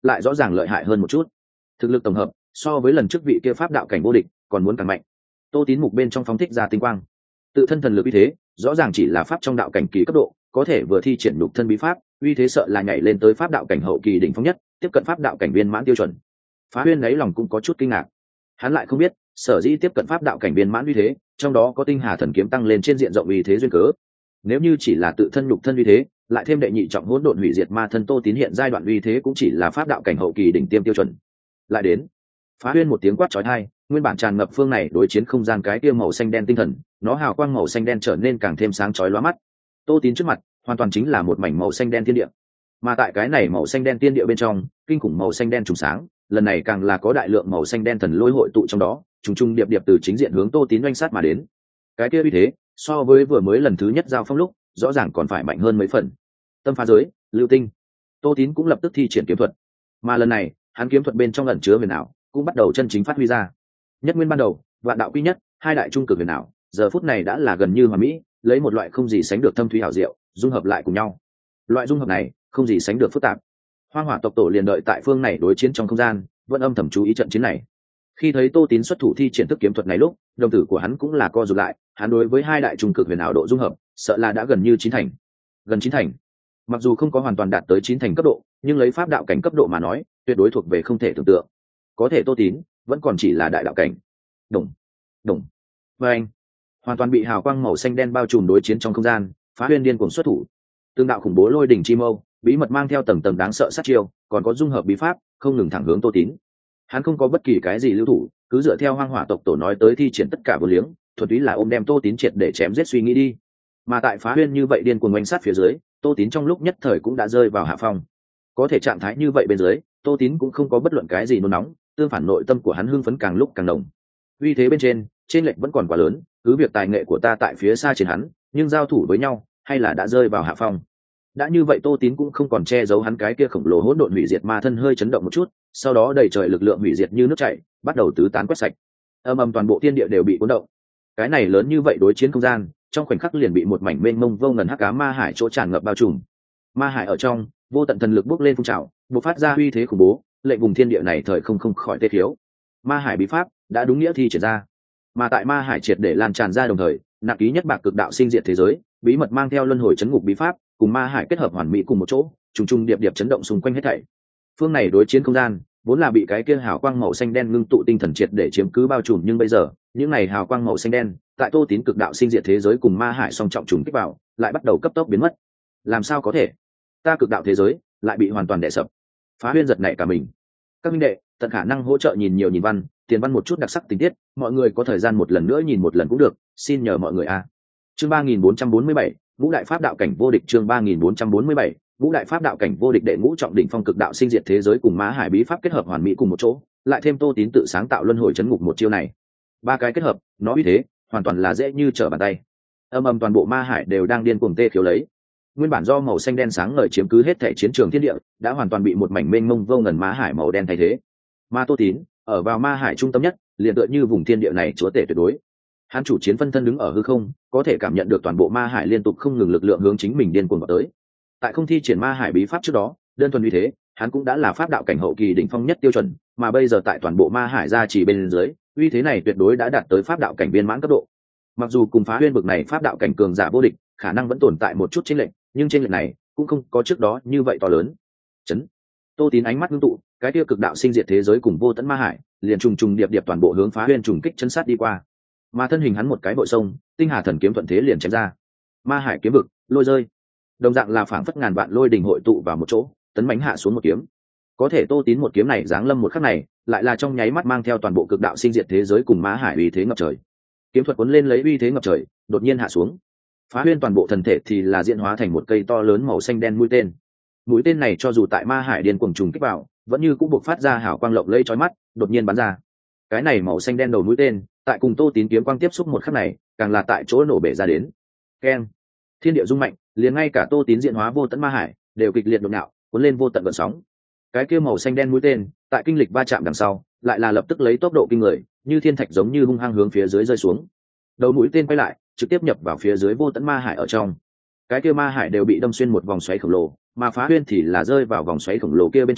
lại rõ ràng lợi hại hơn một chút. Thực lực tổng hợp so với lần trước vị kia pháp đạo cảnh vô địch còn muốn càng mạnh. Tô Tín mục bên trong phóng thích ra tinh quang, tự thân thần lực uy thế rõ ràng chỉ là pháp trong đạo cảnh kỳ cấp độ, có thể vừa thi triển nhục thân bí pháp, uy thế sợ là nhảy lên tới pháp đạo cảnh hậu kỳ đỉnh phong nhất, tiếp cận pháp đạo cảnh viên mãn tiêu chuẩn. Phá Huyên lấy lòng cũng có chút kinh ngạc, hắn lại không biết sở dĩ tiếp cận pháp đạo cảnh viên mãn uy thế, trong đó có tinh hà thần kiếm tăng lên trên diện rộng uy thế duyên cớ. Nếu như chỉ là tự thân nhục thân uy thế, lại thêm đệ nhị trọng hỗn độn hủy diệt ma thân Tô Tín hiện giai đoạn uy thế cũng chỉ là pháp đạo cảnh hậu kỳ đỉnh tiêm tiêu chuẩn. Lại đến, Phá Huyên một tiếng quát chói tai, nguyên bản tràn ngập phương này đối chiến không gian cái kia màu xanh đen tinh thần, nó hào quang màu xanh đen trở nên càng thêm sáng chói lóa mắt. Tô Tín trước mặt hoàn toàn chính là một mảnh màu xanh đen thiên địa, mà tại cái này màu xanh đen thiên địa bên trong, kinh khủng màu xanh đen trùng sáng, lần này càng là có đại lượng màu xanh đen thần lôi hội tụ trong đó, trùng trùng điệp điệp từ chính diện hướng Tô Tín oanh sát mà đến. Cái kia uy thế so với vừa mới lần thứ nhất giao phong lúc rõ ràng còn phải mạnh hơn mấy phần. Tâm phá giới, lưu tinh. Tô Tín cũng lập tức thi triển kiếm thuật, mà lần này hắn kiếm thuật bên trong ẩn chứa huyền ảo cũng bắt đầu chân chính phát huy ra. Nhất nguyên ban đầu, vạn đạo quy nhất, hai đại trung cực huyền ảo giờ phút này đã là gần như hoàn mỹ, lấy một loại không gì sánh được thâm thúy hảo diệu dung hợp lại cùng nhau. Loại dung hợp này không gì sánh được phức tạp. Hoang Hỏa tộc tổ liền đợi tại phương này đối chiến trong không gian, vẫn âm thầm chú ý trận chiến này. Khi thấy Tô Tín xuất thủ thi triển thức kiếm thuật này lúc, đồng tử của hắn cũng là co rụt lại, hắn đối với hai đại trung cực huyền ảo độ dung hợp sợ là đã gần như chín thành. Gần chín thành. Mặc dù không có hoàn toàn đạt tới chín thành cấp độ, nhưng lấy pháp đạo cảnh cấp độ mà nói, tuyệt đối thuộc về không thể tưởng tượng. Có thể Tô Tín vẫn còn chỉ là đại đạo cảnh. Đùng, đùng, và anh hoàn toàn bị hào quang màu xanh đen bao trùm đối chiến trong không gian. Phá Huyên điên cuồng xuất thủ, tương đạo khủng bố lôi đỉnh chi mâu bí mật mang theo tầng tầng đáng sợ sát chiêu, còn có dung hợp bí pháp không ngừng thẳng hướng Tô Tín. Hắn không có bất kỳ cái gì lưu thủ, cứ dựa theo Hoang Hỏa tộc tổ nói tới thi triển tất cả vô liếng, thuần túy là ôm đem Tô Tín triệt để chém giết suy nghĩ đi. Mà tại Phá Huyên như vậy điên cuồng oanh sát phía dưới, Tô Tín trong lúc nhất thời cũng đã rơi vào hạ phong. Có thể trạng thái như vậy bên dưới, Tô Tín cũng không có bất luận cái gì nôn nóng, tương phản nội tâm của hắn hưng phấn càng lúc càng đồng. Uy thế bên trên lệch vẫn còn quá lớn, cứ việc tài nghệ của ta tại phía xa trên hắn, nhưng giao thủ với nhau hay là đã rơi vào hạ phong. Đã như vậy Tô Tín cũng không còn che giấu hắn cái kia khổng lồ hỗn độn hủy diệt ma thân hơi chấn động một chút, sau đó đầy trời lực lượng hủy diệt như nước chảy, bắt đầu tứ tán quét sạch. Âm ầm toàn bộ thiên địa đều bị cuốn động. Cái này lớn như vậy đối chiến không gian, trong khoảnh khắc liền bị một mảnh mênh mông vô ngần hắc ám ma hải chỗ tràn ngập bao trùm. Ma hải ở trong, vô tận thần lực bốc lên phun trào, bộc phát ra uy thế khủng bố, lệnh vùng thiên địa này thời không khỏi tê thiếu. Ma hải bí pháp đã đúng nghĩa thi triển ra, mà tại ma hải triệt để lan tràn ra đồng thời, nặng ký nhất bạc cực đạo sinh diệt thế giới, bí mật mang theo luân hồi chấn ngục bí pháp, cùng ma hải kết hợp hoàn mỹ cùng một chỗ, trùng trùng điệp điệp chấn động xung quanh hết thảy. Phương này đối chiến không gian vốn là bị cái kia hào quang màu xanh đen ngưng tụ tinh thần triệt để chiếm cứ bao trùm, nhưng bây giờ những này hào quang màu xanh đen tại Tô Tín cực đạo sinh diệt thế giới cùng ma hải song trọng trùng kích vào, lại bắt đầu cấp tốc biến mất. Làm sao có thể? Ta cực đạo thế giới lại bị hoàn toàn đè sập. Phá Huyên giật nảy cả mình. Các minh đệ tận khả năng hỗ trợ nhìn nhiều nhìn văn, tiền văn một chút đặc sắc tình tiết, mọi người có thời gian một lần nữa nhìn một lần cũng được, xin nhờ mọi người a. Chương 3447, Ngũ đại pháp đạo cảnh vô địch. Chương 3447, Ngũ đại pháp đạo cảnh vô địch đệ ngũ trọng đỉnh phong cực đạo sinh diệt thế giới cùng ma hải bí pháp kết hợp hoàn mỹ cùng một chỗ, lại thêm Tô Tín tự sáng tạo luân hồi chấn ngục một chiêu này, ba cái kết hợp, nó uy thế hoàn toàn là dễ như trở bàn tay. Âm ầm toàn bộ ma hải đều đang điên cuồng tê khiếu lấy. Nguyên bản do màu xanh đen sáng ngời chiếm cứ hết thể chiến trường thiên địa, đã hoàn toàn bị một mảnh mênh mông vô ngần ma hải màu đen thay thế. Ma Tô Tín ở vào ma hải trung tâm nhất, liền tựa như vùng thiên địa này chúa tể tuyệt đối. Hắn chủ chiến phân thân đứng ở hư không, có thể cảm nhận được toàn bộ ma hải liên tục không ngừng lực lượng hướng chính mình điên cuồng vào tới. Tại không thi triển ma hải bí pháp trước đó, đơn thuần uy thế, hắn cũng đã là pháp đạo cảnh hậu kỳ đỉnh phong nhất tiêu chuẩn, mà bây giờ tại toàn bộ ma hải gia chỉ bên dưới, uy thế này tuyệt đối đã đạt tới pháp đạo cảnh viên mãn cấp độ. Mặc dù cùng Phá Huyên bực này pháp đạo cảnh cường giả vô địch, khả năng vẫn tồn tại một chút chênh lệch, nhưng chênh lệch này cũng không có trước đó như vậy to lớn. Chấn. Tô Tín ánh mắt ngưng tụ, cái tiêu cực đạo sinh diệt thế giới cùng vô tận ma hải, liền trùng trùng điệp điệp toàn bộ hướng Phá Huyên trùng kích chân sát đi qua. Mà thân hình hắn một cái bội sông, tinh hà thần kiếm thuận thế liền chém ra. Ma hải kiếm vực, lôi rơi. Đồng dạng là phảng phất ngàn vạn lôi đình hội tụ vào một chỗ, tấn mãnh hạ xuống một kiếm. Có thể Tô Tín một kiếm này giáng lâm một khắc này, lại là trong nháy mắt mang theo toàn bộ cực đạo sinh diệt thế giới cùng ma hải uy thế ngập trời. Kiếm thuật cuốn lên lấy uy thế ngập trời, đột nhiên hạ xuống. Phá Huyên toàn bộ thần thể thì là diễn hóa thành một cây to lớn màu xanh đen mũi tên. Mũi tên này cho dù tại ma hải điên cuồng trùng kích vào, vẫn như cũng buộc phát ra hào quang lộng lẫy chói mắt, đột nhiên bắn ra. Cái này màu xanh đen đầu mũi tên, tại cùng Tô Tín kiếm quang tiếp xúc một khắc này, càng là tại chỗ nổ bể ra đến. Keng! Thiên địa rung mạnh, liền ngay cả Tô Tín diễn hóa vô tận ma hải đều kịch liệt đột ngạo, cuốn lên vô tận gợn sóng. Cái kia màu xanh đen mũi tên, tại kinh lịch va chạm đằng sau, lại là lập tức lấy tốc độ kinh người, như thiên thạch giống như hung hăng hướng phía dưới rơi xuống. Đầu mũi tên quay lại, trực tiếp nhập vào phía dưới vô tận ma hải ở trong. Cái kia ma hải đều bị đâm xuyên một vòng xoáy khổng lồ, mà Phá Huyên thì là rơi vào vòng xoáy khổng lồ kia bên trong,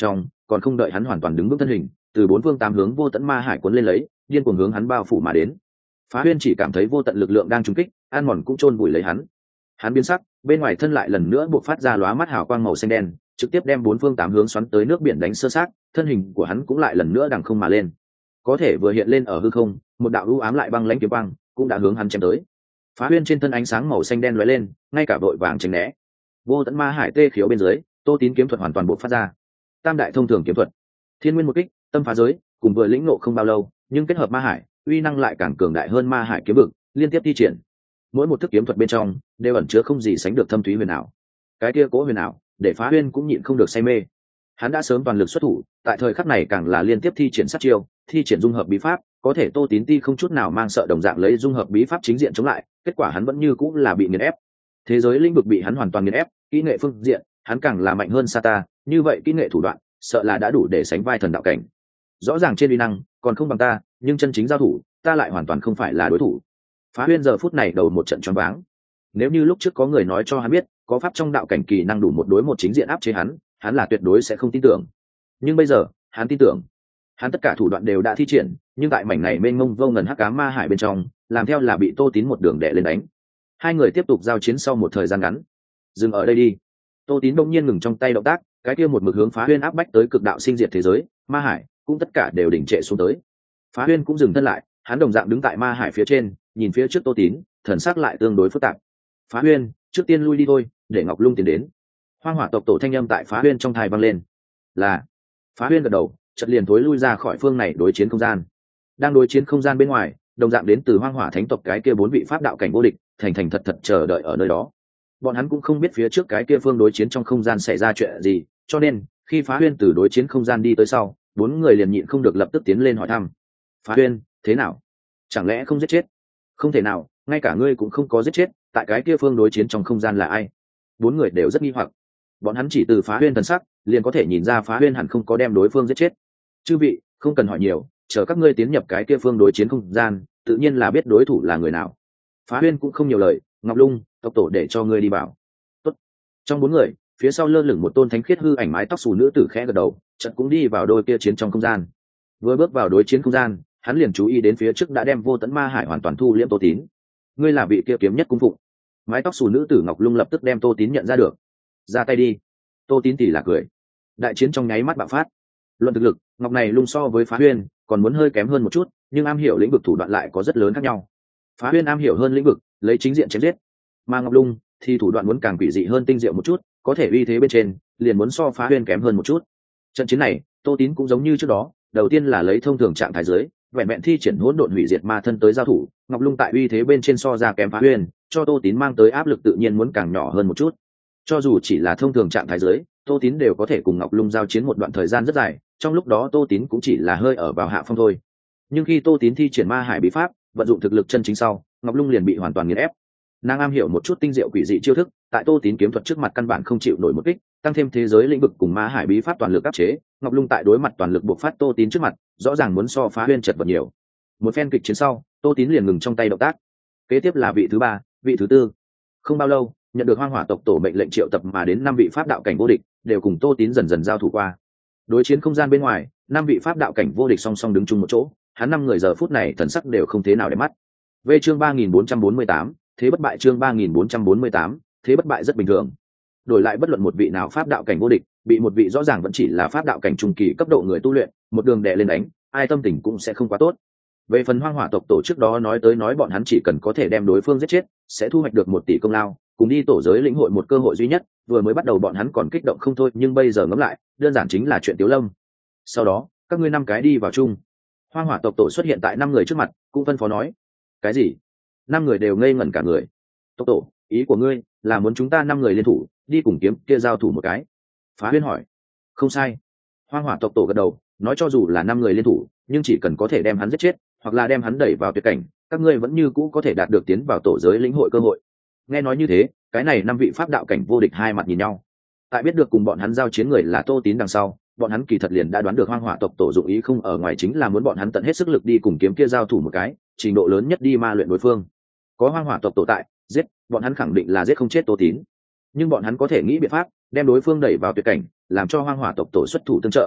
còn không đợi hắn hoàn toàn đứng vững thân hình, từ bốn phương tám hướng vô tận ma hải cuốn lên lấy, điên cuồng hướng hắn bao phủ mà đến. Phá Huyên chỉ cảm thấy vô tận lực lượng đang trúng kích, ăn mòn cũng chôn vùi lấy hắn. Hắn biến sắc, bên ngoài thân lại lần nữa bộc phát ra lóa mắt hào quang màu xanh đen, trực tiếp đem bốn phương tám hướng xoắn tới nước biển đánh sơ xác, thân hình của hắn cũng lại lần nữa đằng không mà lên. Có thể vừa hiện lên ở hư không, một đạo u ám lại băng lãnh kiếm quang cũng đã hướng hắn chém tới. Phá Huyên trên thân ánh sáng màu xanh đen lóe lên, ngay cả vội vàng tránh né. Vô tận ma hải tê khiếu bên dưới, Tô Tín kiếm thuật hoàn toàn bộc phát ra. Tam đại thông thường kiếm thuật, Thiên Nguyên một kích, Tâm phá giới, cùng vừa lĩnh ngộ không bao lâu, nhưng kết hợp ma hải, uy năng lại càng cường đại hơn ma hải kiếm vực, liên tiếp thi triển. Mỗi một thức kiếm thuật bên trong đều ẩn chứa không gì sánh được thâm thúy huyền ảo. Cái kia cố huyền ảo, để Phá Huyên cũng nhịn không được say mê. Hắn đã sớm toàn lực xuất thủ, tại thời khắc này càng là liên tiếp thi triển sát chiêu, thi triển dung hợp bí pháp, có thể Tô Tín ti không chút nào mang sợ đồng dạng lấy dung hợp bí pháp chính diện chống lại, kết quả hắn vẫn như cũng là bị nghiền ép. Thế giới lĩnh vực bị hắn hoàn toàn nghiền ép, kỹ nghệ phương diện, hắn càng là mạnh hơn Sata, như vậy kỹ nghệ thủ đoạn, sợ là đã đủ để sánh vai thần đạo cảnh. Rõ ràng trên uy năng còn không bằng ta, nhưng chân chính giao thủ, ta lại hoàn toàn không phải là đối thủ. Phá Huyên giờ phút này đầu một trận choáng váng. Nếu như lúc trước có người nói cho hắn biết, có pháp trong đạo cảnh kỳ năng đủ một đối một chính diện áp chế hắn là tuyệt đối sẽ không tin tưởng. Nhưng bây giờ, hắn tin tưởng. Hắn tất cả thủ đoạn đều đã thi triển, nhưng tại mảnh này mênh mông vô ngần hắc ám ma hải bên trong, làm theo là bị Tô Tín một đường đè lên đánh. Hai người tiếp tục giao chiến sau một thời gian ngắn. Dừng ở đây đi. Tô Tín đông nhiên ngừng trong tay động tác, cái kia một mực hướng Phá Huyên áp bách tới cực đạo sinh diệt thế giới, ma hải cũng tất cả đều đỉnh trệ xuống tới. Phá Huyên cũng dừng thân lại, hắn đồng dạng đứng tại ma hải phía trên, nhìn phía trước Tô Tín, thần sắc lại tương đối phức tạp. Phá Huyên, trước tiên lui đi thôi, để Ngọc Lung tiến đến. Hoang hỏa tộc tổ thanh âm tại Phá Huyên trong thai vang lên. Là. Phá Huyên gật đầu, chợt liền thối lui ra khỏi phương này đối chiến không gian. Đang đối chiến không gian bên ngoài, đồng dạng đến từ hoang hỏa thánh tộc cái kia bốn vị pháp đạo cảnh vô địch, thành thành thật thật chờ đợi ở nơi đó. Bọn hắn cũng không biết phía trước cái kia phương đối chiến trong không gian xảy ra chuyện gì, cho nên khi Phá Huyên từ đối chiến không gian đi tới sau, bốn người liền nhịn không được lập tức tiến lên hỏi thăm. Phá Huyên, thế nào? Chẳng lẽ không giết chết? Không thể nào, ngay cả ngươi cũng không có giết chết, tại cái kia phương đối chiến trong không gian là ai? Bốn người đều rất nghi hoặc. Bọn hắn chỉ từ Phá Huyên thần sắc liền có thể nhìn ra Phá Huyên hẳn không có đem đối phương giết chết. Chư vị, không cần hỏi nhiều, chờ các ngươi tiến nhập cái kia phương đối chiến không gian, tự nhiên là biết đối thủ là người nào. Phá Huyên cũng không nhiều lời, Ngọc Lung, tộc tổ để cho ngươi đi vào. Tốt. Trong bốn người, phía sau lơ lửng một tôn thánh khiết hư ảnh mái tóc xù nữ tử khẽ gật đầu, chợt cũng đi vào đôi kia chiến trong không gian. Vừa bước vào đối chiến không gian, hắn liền chú ý đến phía trước đã đem vô tận ma hải hoàn toàn thu liễm Tô Tín. Ngươi là vị kia kiếm nhất cung phụng. Mái tóc xù nữ tử Ngọc Lung lập tức đem Tô Tín nhận ra được. Ra tay đi. Tô Tín tỉ là cười. Đại chiến trong nháy mắt bạo phát. Luận thực lực, Ngọc này Lung so với Phá Huyên còn muốn hơi kém hơn một chút, nhưng am hiểu lĩnh vực thủ đoạn lại có rất lớn khác nhau. Phá Huyên am hiểu hơn lĩnh vực, lấy chính diện chém giết, mà Ngọc Lung thì thủ đoạn muốn càng quỷ dị hơn tinh diệu một chút, có thể uy thế bên trên liền muốn so Phá Huyên kém hơn một chút. Trận chiến này, Tô Tín cũng giống như trước đó, đầu tiên là lấy thông thường trạng thái dưới, vẹn vẹn thi triển hỗn độn hủy diệt ma thân tới giao thủ. Ngọc Lung tại uy thế bên trên so ra kém Phá Huyên, cho Tô Tín mang tới áp lực tự nhiên muốn càng nhỏ hơn một chút. Cho dù chỉ là thông thường trạng thái dưới, Tô Tín đều có thể cùng Ngọc Lung giao chiến một đoạn thời gian rất dài, trong lúc đó Tô Tín cũng chỉ là hơi ở vào hạ phong thôi. Nhưng khi Tô Tín thi triển ma hải bí pháp, vận dụng thực lực chân chính sau, Ngọc Lung liền bị hoàn toàn nghiền ép. Nàng am hiểu một chút tinh diệu quỷ dị chiêu thức, tại Tô Tín kiếm thuật trước mặt căn bản không chịu nổi một kích, tăng thêm thế giới lĩnh vực cùng ma hải bí pháp toàn lực áp chế, Ngọc Lung tại đối mặt toàn lực buộc phát Tô Tín trước mặt, rõ ràng muốn so Phá Huyên chật vật nhiều. Một phen kịch chiến sau, Tô Tín liền ngừng trong tay động tác. Kế tiếp là vị thứ ba, vị thứ tư. Không bao lâu, nhận được hoang hỏa tộc tổ mệnh lệnh triệu tập mà đến 5 vị pháp đạo cảnh vô địch, đều cùng Tô Tín dần dần giao thủ qua. Đối chiến không gian bên ngoài, 5 vị pháp đạo cảnh vô địch song song đứng chung một chỗ, hắn 5 người giờ phút này thần sắc đều không thế nào để mắt. Về chương 3448, thế bất bại chương 3448, thế bất bại rất bình thường. Đổi lại bất luận một vị nào pháp đạo cảnh vô địch, bị một vị rõ ràng vẫn chỉ là pháp đạo cảnh trung kỳ cấp độ người tu luyện, một đường đè lên đánh, ai tâm tình cũng sẽ không quá tốt. Về phần hoang hỏa tộc tổ trước đó nói bọn hắn chỉ cần có thể đem đối phương giết chết, sẽ thu hoạch được 1 tỷ công lao, cùng đi tổ giới lĩnh hội một cơ hội duy nhất, vừa mới bắt đầu bọn hắn còn kích động không thôi, nhưng bây giờ ngẫm lại, đơn giản chính là chuyện tiếu lâm. Sau đó, các ngươi 5 cái đi vào chung. Hoang hỏa tộc tổ xuất hiện tại 5 người trước mặt, cũng phân phó nói. Cái gì? 5 người đều ngây ngẩn cả người. Tộc tổ, ý của ngươi là muốn chúng ta 5 người liên thủ, đi cùng kiếm kia giao thủ một cái? Phá Huyên hỏi. Không sai. Hoang hỏa tộc tổ gật đầu, nói cho dù là 5 người liên thủ, nhưng chỉ cần có thể đem hắn giết chết, hoặc là đem hắn đẩy vào tuyệt cảnh, các ngươi vẫn như cũ có thể đạt được tiến vào tổ giới lĩnh hội cơ hội. Nghe nói như thế, cái này 5 vị pháp đạo cảnh vô địch hai mặt nhìn nhau. Tại biết được cùng bọn hắn giao chiến người là Tô Tín đằng sau, bọn hắn kỳ thật liền đã đoán được hoang hỏa tộc tổ dụng ý không ở ngoài chính là muốn bọn hắn tận hết sức lực đi cùng kiếm kia giao thủ một cái, trình độ lớn nhất đi ma luyện đối phương. Có hoang hỏa tộc tổ tại, giết, bọn hắn khẳng định là giết không chết Tô Tín. Nhưng bọn hắn có thể nghĩ biện pháp đem đối phương đẩy vào tuyệt cảnh, làm cho hoang hỏa tộc tổ xuất thủ tương trợ.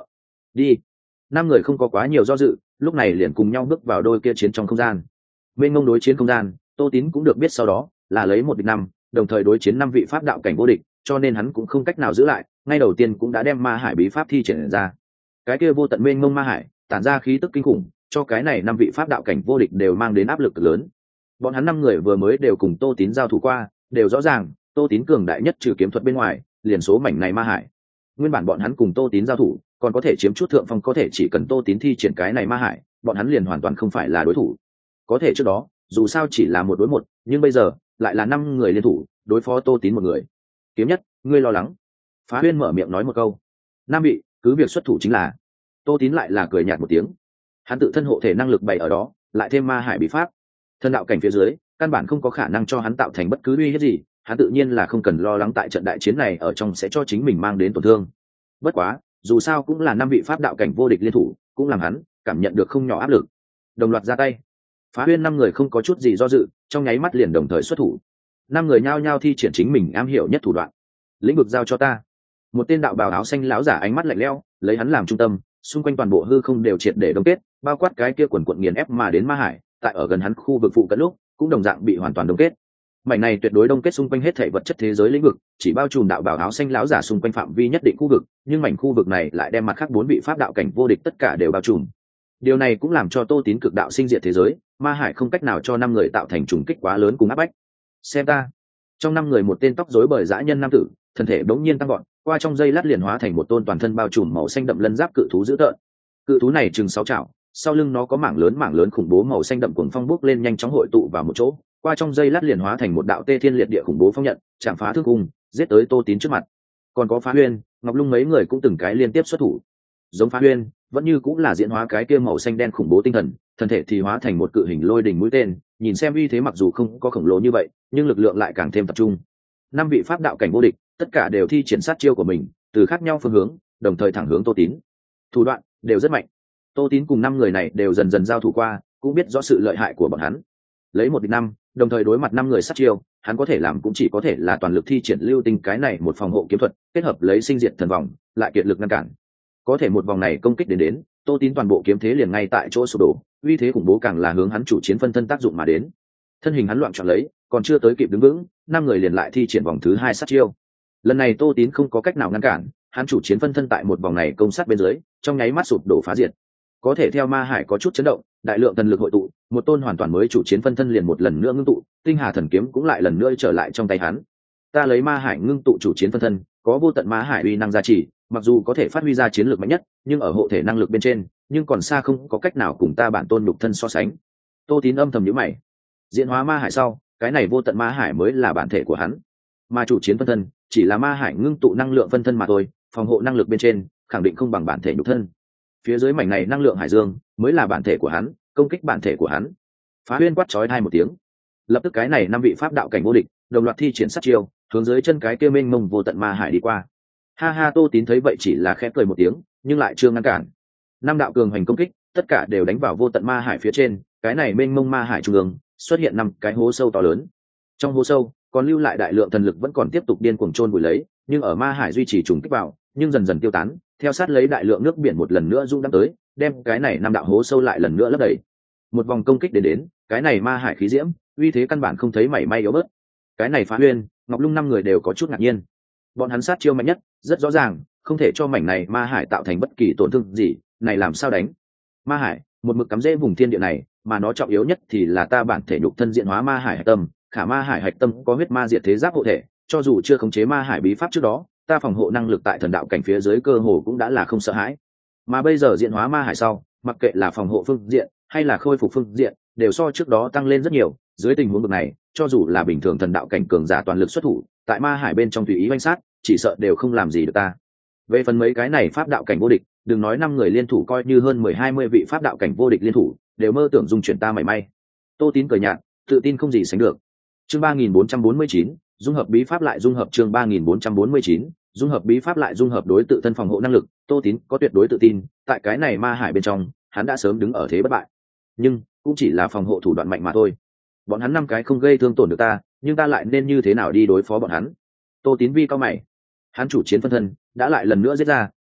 đi. Năm người không có quá nhiều do dự, lúc này liền cùng nhau bước vào đôi kia chiến trong không gian. Bên ngông đối chiến không gian, Tô Tín cũng được biết sau đó là lấy 1 địch 5, đồng thời đối chiến 5 vị pháp đạo cảnh vô địch, cho nên hắn cũng không cách nào giữ lại, ngay đầu tiên cũng đã đem ma hải bí pháp thi triển ra. Cái kia vô tận mênh mông ma hải tản ra khí tức kinh khủng, cho cái này 5 vị pháp đạo cảnh vô địch đều mang đến áp lực cực lớn. Bọn hắn 5 người vừa mới đều cùng Tô Tín giao thủ qua, đều rõ ràng Tô Tín cường đại nhất trừ kiếm thuật bên ngoài, liền số mảnh này ma hải. Nguyên bản bọn hắn cùng Tô Tín giao thủ còn có thể chiếm chút thượng phong, có thể chỉ cần Tô Tín thi triển cái này ma hải, bọn hắn liền hoàn toàn không phải là đối thủ. Có thể trước đó dù sao chỉ là 1 đối 1, nhưng bây giờ lại là 5 người liên thủ đối phó Tô Tín một người. Kiếm Nhất, ngươi lo lắng? Phá Huyên mở miệng nói một câu. Nam vị cứ việc xuất thủ chính là. Tô Tín lại là cười nhạt một tiếng. Hắn tự thân hộ thể năng lực bày ở đó, lại thêm ma hải bí pháp, thân đạo cảnh phía dưới căn bản không có khả năng cho hắn tạo thành bất cứ uy hiếp gì. Hắn tự nhiên là không cần lo lắng tại trận đại chiến này ở trong sẽ cho chính mình mang đến tổn thương. Bất quá dù sao cũng là 5 vị pháp đạo cảnh vô địch liên thủ, cũng làm hắn cảm nhận được không nhỏ áp lực. Đồng loạt ra tay. Phá Huyên 5 người không có chút gì do dự, trong nháy mắt liền đồng thời xuất thủ. 5 người nhao nhao thi triển chính mình am hiểu nhất thủ đoạn. Lĩnh vực giao cho ta. Một tên đạo bào áo xanh lão giả ánh mắt lạnh lẽo, lấy hắn làm trung tâm, xung quanh toàn bộ hư không đều triệt để đông kết, bao quát cái kia quần quần nghiền ép mà đến ma hải, tại ở gần hắn khu vực phụ cận lúc cũng đồng dạng bị hoàn toàn đông kết. Mảnh này tuyệt đối đông kết xung quanh hết thảy vật chất thế giới lĩnh vực, chỉ bao trùm đạo bào áo xanh lão giả xung quanh phạm vi nhất định khu vực, nhưng mảnh khu vực này lại đem mặt khác 4 vị pháp đạo cảnh vô địch tất cả đều bao trùm. Điều này cũng làm cho Tô Tín cực đạo sinh diệt thế giới, ma hải không cách nào cho 5 người tạo thành trùng kích quá lớn cùng áp bách. Xem ta. Trong 5 người một tên tóc rối bời dã nhân nam tử, thân thể bỗng nhiên tăng vọt, qua trong giây lát liền hóa thành một tôn toàn thân bao trùm màu xanh đậm lân giáp cự thú dữ tợn. Cự thú này chừng 6 trảo, sau lưng nó có mảng lớn khủng bố màu xanh đậm cuồng phong bốc lên nhanh chóng hội tụ vào một chỗ, qua trong giây lát liền hóa thành một đạo tê thiên liệt địa khủng bố phong nhận, chạm phá thương cung, giết tới Tô Tín trước mặt. Còn có Phá Huyên, Ngọc Lung mấy người cũng từng cái liên tiếp xuất thủ. Giống Phá Huyên, vẫn như cũng là diễn hóa cái kia màu xanh đen khủng bố tinh thần, thân thể thì hóa thành một cự hình lôi đình mũi tên, nhìn xem uy thế mặc dù không có khổng lồ như vậy, nhưng lực lượng lại càng thêm tập trung. 5 vị pháp đạo cảnh vô địch, tất cả đều thi triển sát chiêu của mình, từ khác nhau phương hướng, đồng thời thẳng hướng Tô Tín. Thủ đoạn đều rất mạnh. Tô Tín cùng 5 người này đều dần dần giao thủ qua, cũng biết rõ sự lợi hại của bọn hắn. Lấy 1 địch 5, đồng thời đối mặt 5 người sát chiêu, hắn có thể làm cũng chỉ có thể là toàn lực thi triển lưu tinh cái này một phòng hộ kiếm thuật, kết hợp lấy sinh diệt thần vòng, lại kiệt lực ngăn cản. Có thể một vòng này công kích đến, Tô Tín toàn bộ kiếm thế liền ngay tại chỗ sụp đổ, uy thế khủng bố càng là hướng hắn chủ chiến phân thân tác dụng mà đến. Thân hình hắn loạn trọn lấy, còn chưa tới kịp đứng vững, 5 người liền lại thi triển vòng thứ 2 sát chiêu. Lần này Tô Tín không có cách nào ngăn cản, hắn chủ chiến phân thân tại một vòng này công sát bên dưới, trong nháy mắt sụp đổ phá diệt. Có thể theo ma hải có chút chấn động, đại lượng thần lực hội tụ, một tôn hoàn toàn mới chủ chiến phân thân liền một lần nữa ngưng tụ, tinh hà thần kiếm cũng lại lần nữa trở lại trong tay hắn. Ta lấy ma hải ngưng tụ chủ chiến phân thân, có vô tận ma hải uy năng gia trì, mặc dù có thể phát huy ra chiến lược mạnh nhất, nhưng ở hộ thể năng lực bên trên, nhưng còn xa không có cách nào cùng ta bản tôn nhục thân so sánh. Tô Tín âm thầm nhíu mày. Diễn hóa ma hải sau, cái này vô tận ma hải mới là bản thể của hắn, mà chủ chiến phân thân chỉ là ma hải ngưng tụ năng lượng phân thân mà thôi, phòng hộ năng lực bên trên khẳng định không bằng bản thể nhục thân. Phía dưới mảnh này năng lượng hải dương mới là bản thể của hắn, công kích bản thể của hắn. Phá Huyên quát chói tai một tiếng, lập tức cái này 5 vị pháp đạo cảnh vô địch đồng loạt thi triển sát chiêu, hướng dưới chân cái kia mênh mông vô tận ma hải đi qua. Ha ha, Tô Tín thấy vậy chỉ là khẽ cười một tiếng, nhưng lại chưa ngăn cản. 5 đạo cường hành công kích, tất cả đều đánh vào vô tận ma hải phía trên, cái này mênh mông ma hải trung ương xuất hiện 5 cái hố sâu to lớn. Trong hố sâu còn lưu lại đại lượng thần lực vẫn còn tiếp tục điên cuồng chôn vùi lấy, nhưng ở ma hải duy trì trùng kích vào, nhưng dần dần tiêu tán, theo sát lấy đại lượng nước biển một lần nữa rung đắp tới, đem cái này 5 đạo hố sâu lại lần nữa lấp đầy. Một vòng công kích đến, cái này ma hải khí diễm, uy thế căn bản không thấy mảy may yếu bớt. Cái này Phá Huyên, Ngọc Lung 5 người đều có chút ngạc nhiên. Bọn hắn sát chiêu mạnh nhất, rất rõ ràng, không thể cho mảnh này ma hải tạo thành bất kỳ tổn thương gì, này làm sao đánh? Ma hải, một mực cắm rễ vùng thiên địa này, mà nó trọng yếu nhất thì là ta bản thể nhục thân diện hóa ma hải hạch tâm, khả ma hải hạch tâm có huyết ma diệt thế giáp hộ thể, cho dù chưa khống chế ma hải bí pháp trước đó, ta phòng hộ năng lực tại thần đạo cảnh phía dưới cơ hồ cũng đã là không sợ hãi. Mà bây giờ diện hóa ma hải sau, mặc kệ là phòng hộ phương diện hay là khôi phục phương diện, đều so trước đó tăng lên rất nhiều. Dưới tình huống này, cho dù là bình thường thần đạo cảnh cường giả toàn lực xuất thủ, tại ma hải bên trong tùy ý oanh sát, chỉ sợ đều không làm gì được ta. Về phần mấy cái này pháp đạo cảnh vô địch, đừng nói 5 người liên thủ, coi như hơn 10-20 vị pháp đạo cảnh vô địch liên thủ, đều mơ tưởng dung chuyển ta mảy may. Tô Tín cười nhạt, tự tin không gì sánh được. Chương 3449, dung hợp bí pháp lại dung hợp. Chương 3449, dung hợp bí pháp lại dung hợp đối tự thân phòng hộ năng lực. Tô Tín có tuyệt đối tự tin, tại cái này ma hải bên trong, hắn đã sớm đứng ở thế bất bại. Nhưng cũng chỉ là phòng hộ thủ đoạn mạnh mà thôi. Bọn hắn 5 cái không gây thương tổn được ta, nhưng ta lại nên như thế nào đi đối phó bọn hắn? Tô Tín vi cao mày. Hắn chủ chiến phân thân đã lại lần nữa giết ra,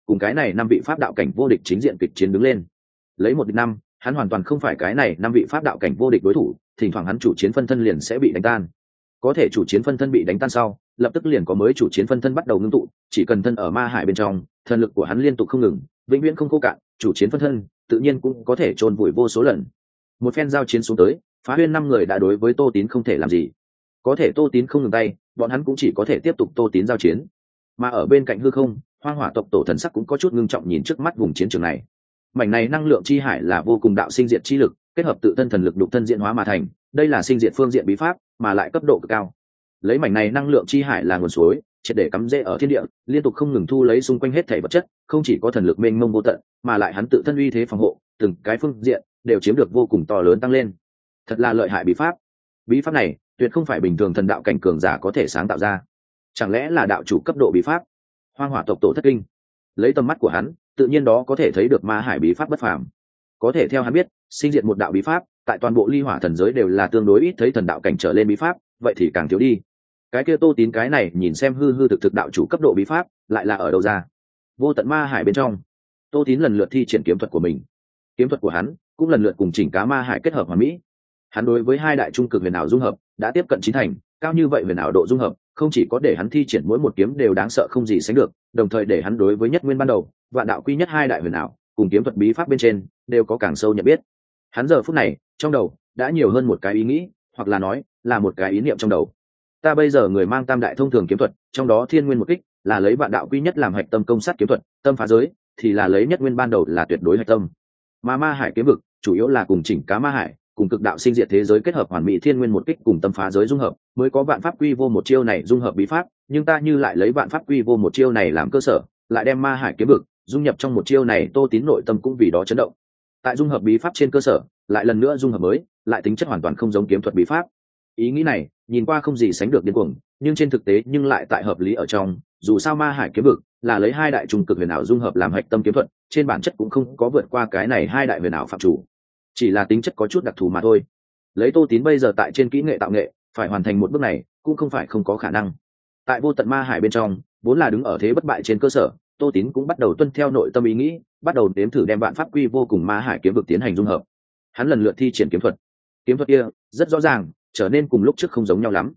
cùng cái này 5 vị pháp đạo cảnh vô địch chính diện kịch chiến đứng lên. Lấy 1 địch 5, hắn hoàn toàn không phải cái này 5 vị pháp đạo cảnh vô địch đối thủ, thỉnh thoảng hắn chủ chiến phân thân liền sẽ bị đánh tan. Có thể chủ chiến phân thân bị đánh tan sau, lập tức liền có mới chủ chiến phân thân bắt đầu ngưng tụ, chỉ cần thân ở ma hải bên trong, thần lực của hắn liên tục không ngừng, vĩnh viễn không khô cạn, chủ chiến phân thân tự nhiên cũng có thể chôn vùi vô số lần. Một phen giao chiến xuống tới, Phá Huyên 5 người đã đối với Tô Tín không thể làm gì. Có thể Tô Tín không ngừng tay, bọn hắn cũng chỉ có thể tiếp tục Tô Tín giao chiến. Mà ở bên cạnh hư không, Hoang Hỏa tộc tổ thần sắc cũng có chút ngưng trọng nhìn trước mắt vùng chiến trường này. Mảnh này năng lượng chi hải là vô cùng đạo sinh diệt chi lực, kết hợp tự thân thần lực đục thân diễn hóa mà thành, đây là sinh diệt phương diện bí pháp, mà lại cấp độ cực cao. Lấy mảnh này năng lượng chi hải là nguồn suối, triệt để cắm rễ ở thiên địa, liên tục không ngừng thu lấy xung quanh hết thảy vật chất, không chỉ có thần lực mênh mông vô tận, mà lại hắn tự thân uy thế phòng hộ, từng cái phương diện đều chiếm được vô cùng to lớn tăng lên. Thật là lợi hại bí pháp. Bí pháp này, tuyệt không phải bình thường thần đạo cảnh cường giả có thể sáng tạo ra. Chẳng lẽ là đạo chủ cấp độ bí pháp? Hoang Hỏa tộc tổ thất kinh. Lấy tầm mắt của hắn, tự nhiên đó có thể thấy được ma hải bí pháp bất phàm. Có thể theo hắn biết, sinh diệt một đạo bí pháp, tại toàn bộ ly hỏa thần giới đều là tương đối ít thấy thần đạo cảnh trở lên bí pháp, vậy thì càng thiếu đi. Cái kia Tô Tín cái này nhìn xem hư hư thực thực đạo chủ cấp độ bí pháp, lại là ở đâu ra? Vô tận ma hải bên trong, Tô Tín lần lượt thi triển kiếm thuật của mình. Kiếm thuật của hắn cũng lần lượt cùng chỉnh cá ma hải kết hợp hoàn mỹ. Hắn đối với 2 đại trung cực huyền ảo dung hợp đã tiếp cận chín thành, cao như vậy huyền ảo độ dung hợp, không chỉ có để hắn thi triển mỗi một kiếm đều đáng sợ không gì sánh được, đồng thời để hắn đối với nhất nguyên ban đầu, vạn đạo quy nhất 2 đại huyền ảo, cùng kiếm thuật bí pháp bên trên đều có càng sâu nhận biết. Hắn giờ phút này, trong đầu đã nhiều hơn một cái ý nghĩ, hoặc là nói, là một cái ý niệm trong đầu. Ta bây giờ người mang tam đại thông thường kiếm thuật, trong đó thiên nguyên một kích là lấy vạn đạo quy nhất làm hạch tâm công sát kiếm thuật, tâm phá giới thì là lấy nhất nguyên ban đầu là tuyệt đối hạch tâm. Mà ma hải kiếm vực chủ yếu là cùng chỉnh cá ma hải, cùng cực đạo sinh diệt thế giới kết hợp hoàn mỹ thiên nguyên một kích cùng tâm phá giới dung hợp, mới có vạn pháp quy vô một chiêu này dung hợp bí pháp, nhưng ta như lại lấy vạn pháp quy vô một chiêu này làm cơ sở, lại đem ma hải kiếm vực dung nhập trong một chiêu này, Tô Tín nội tâm cũng vì đó chấn động. Tại dung hợp bí pháp trên cơ sở, lại lần nữa dung hợp mới, lại tính chất hoàn toàn không giống kiếm thuật bí pháp. Ý nghĩ này, nhìn qua không gì sánh được điên cuồng, nhưng trên thực tế nhưng lại tại hợp lý ở trong, dù sao ma hải kiếm vực là lấy 2 đại trung cực huyền ảo dung hợp làm hạch tâm kiếm thuật, trên bản chất cũng không có vượt qua cái này 2 đại huyền ảo phạm chủ, chỉ là tính chất có chút đặc thù mà thôi. Lấy Tô Tín bây giờ tại trên kỹ nghệ tạo nghệ, phải hoàn thành một bước này cũng không phải không có khả năng. Tại vô tận ma hải bên trong, vốn là đứng ở thế bất bại trên cơ sở, Tô Tín cũng bắt đầu tuân theo nội tâm ý nghĩ, bắt đầu đếm thử đem vạn pháp quy vô cùng ma hải kiếm vực tiến hành dung hợp. Hắn lần lượt thi triển kiếm thuật. Kiếm thuật kia rất rõ ràng, trở nên cùng lúc trước không giống nhau lắm.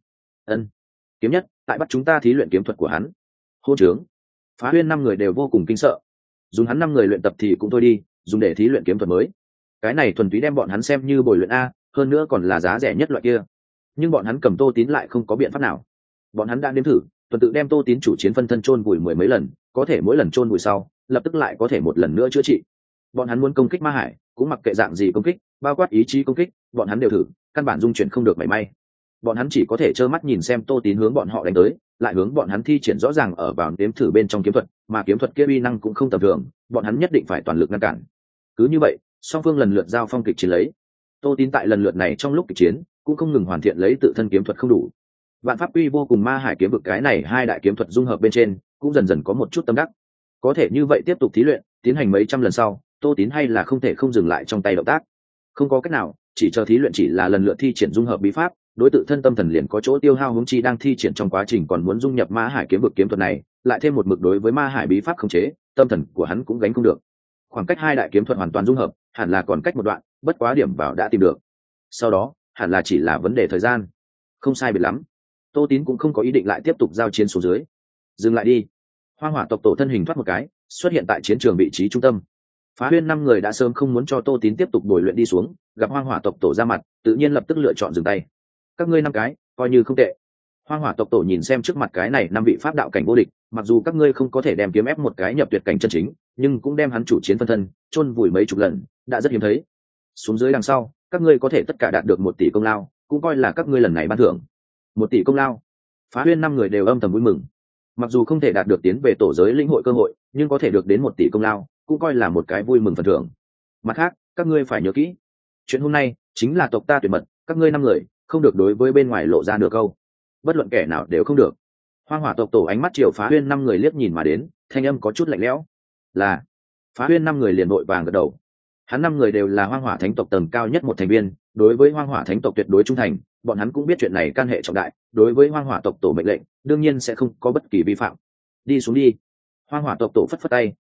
Kiếm nhất, tại bắt chúng ta thí luyện kiếm thuật của hắn. Hô trướng. Phá Huyên 5 người đều vô cùng kinh sợ. Dùng hắn 5 người luyện tập thì cũng thôi đi, dùng để thí luyện kiếm thuật mới, cái này thuần túy đem bọn hắn xem như bồi luyện a, hơn nữa còn là giá rẻ nhất loại kia. Nhưng bọn hắn cầm Tô Tín lại không có biện pháp nào. Bọn hắn đã nếm thử, tuần tự đem Tô Tín chủ chiến phân thân chôn vùi 10 mấy lần, có thể mỗi lần chôn vùi sau, lập tức lại có thể một lần nữa chữa trị. Bọn hắn muốn công kích ma hải, cũng mặc kệ dạng gì công kích, bao quát ý chí công kích, bọn hắn đều thử, căn bản dung chuyển không được mảy may. Bọn hắn chỉ có thể trơ mắt nhìn xem Tô Tín hướng bọn họ đánh tới, lại hướng bọn hắn thi triển rõ ràng ở vào nếm thử bên trong kiếm thuật, mà kiếm thuật kia uy năng cũng không tầm thường, bọn hắn nhất định phải toàn lực ngăn cản. Cứ như vậy, song phương lần lượt giao phong kịch chiến lấy. Tô Tín tại lần lượt này trong lúc kịch chiến cũng không ngừng hoàn thiện lấy tự thân kiếm thuật không đủ, vạn pháp quy vô cùng ma hải kiếm vực cái này 2 đại kiếm thuật dung hợp bên trên cũng dần dần có một chút tâm đắc. Có thể như vậy tiếp tục thí luyện, tiến hành mấy trăm lần sau, Tô Tín hay là không thể không dừng lại trong tay động tác. Không có cách nào, chỉ chờ thí luyện chỉ là lần lượt thi triển dung hợp bí pháp, đối tự thân tâm thần liền có chỗ tiêu hao, huống chi đang thi triển trong quá trình còn muốn dung nhập ma hải kiếm vực kiếm thuật này, lại thêm một mực đối với ma hải bí pháp khống chế, tâm thần của hắn cũng gánh không được. Khoảng cách 2 đại kiếm thuật hoàn toàn dung hợp, hẳn là còn cách một đoạn, bất quá điểm vào đã tìm được. Sau đó, hẳn là chỉ là vấn đề thời gian. Không sai biệt lắm. Tô Tín cũng không có ý định lại tiếp tục giao chiến xuống dưới. Dừng lại đi. Hoang Hỏa tộc tổ thân hình thoát một cái, xuất hiện tại chiến trường vị trí trung tâm. Phá Huyên 5 người đã sớm không muốn cho Tô Tín tiếp tục bồi luyện đi xuống, gặp Hoang Hỏa tộc tổ ra mặt, tự nhiên lập tức lựa chọn dừng tay. Các ngươi 5 cái, coi như không tệ. Hoang Hỏa tộc tổ nhìn xem trước mặt cái này 5 vị pháp đạo cảnh vô địch, mặc dù các ngươi không có thể đem kiếm ép một cái nhập tuyệt cảnh chân chính, nhưng cũng đem hắn chủ chiến phân thân chôn vùi mấy chục lần, đã rất hiếm thấy. Xuống dưới đằng sau, các ngươi có thể tất cả đạt được 1 tỷ công lao, cũng coi là các ngươi lần này ban thưởng. 1 tỷ công lao. Phá Huyên 5 người đều âm thầm vui mừng. Mặc dù không thể đạt được tiến về tổ giới lĩnh hội cơ hội, nhưng có thể được đến 1 tỷ công lao, cũng coi là một cái vui mừng phần thưởng. Mặt khác, các ngươi phải nhớ kỹ, chuyện hôm nay chính là tộc ta tuyệt mật, các ngươi 5 người không được đối với bên ngoài lộ ra được câu, bất luận kẻ nào đều không được. Hoang Hỏa tộc tổ ánh mắt chiều Phá Huyên 5 người liếc nhìn mà đến, thanh âm có chút lạnh lẽo. Là. Phá Huyên 5 người liền vội vàng gật đầu. Hắn 5 người đều là Hoang Hỏa thánh tộc tầng cao nhất một thành viên, đối với Hoang Hỏa thánh tộc tuyệt đối trung thành, bọn hắn cũng biết chuyện này can hệ trọng đại, đối với Hoang Hỏa tộc tổ mệnh lệnh, đương nhiên sẽ không có bất kỳ vi phạm. Đi xuống đi. Hoang Hỏa tộc tổ phất phất tay,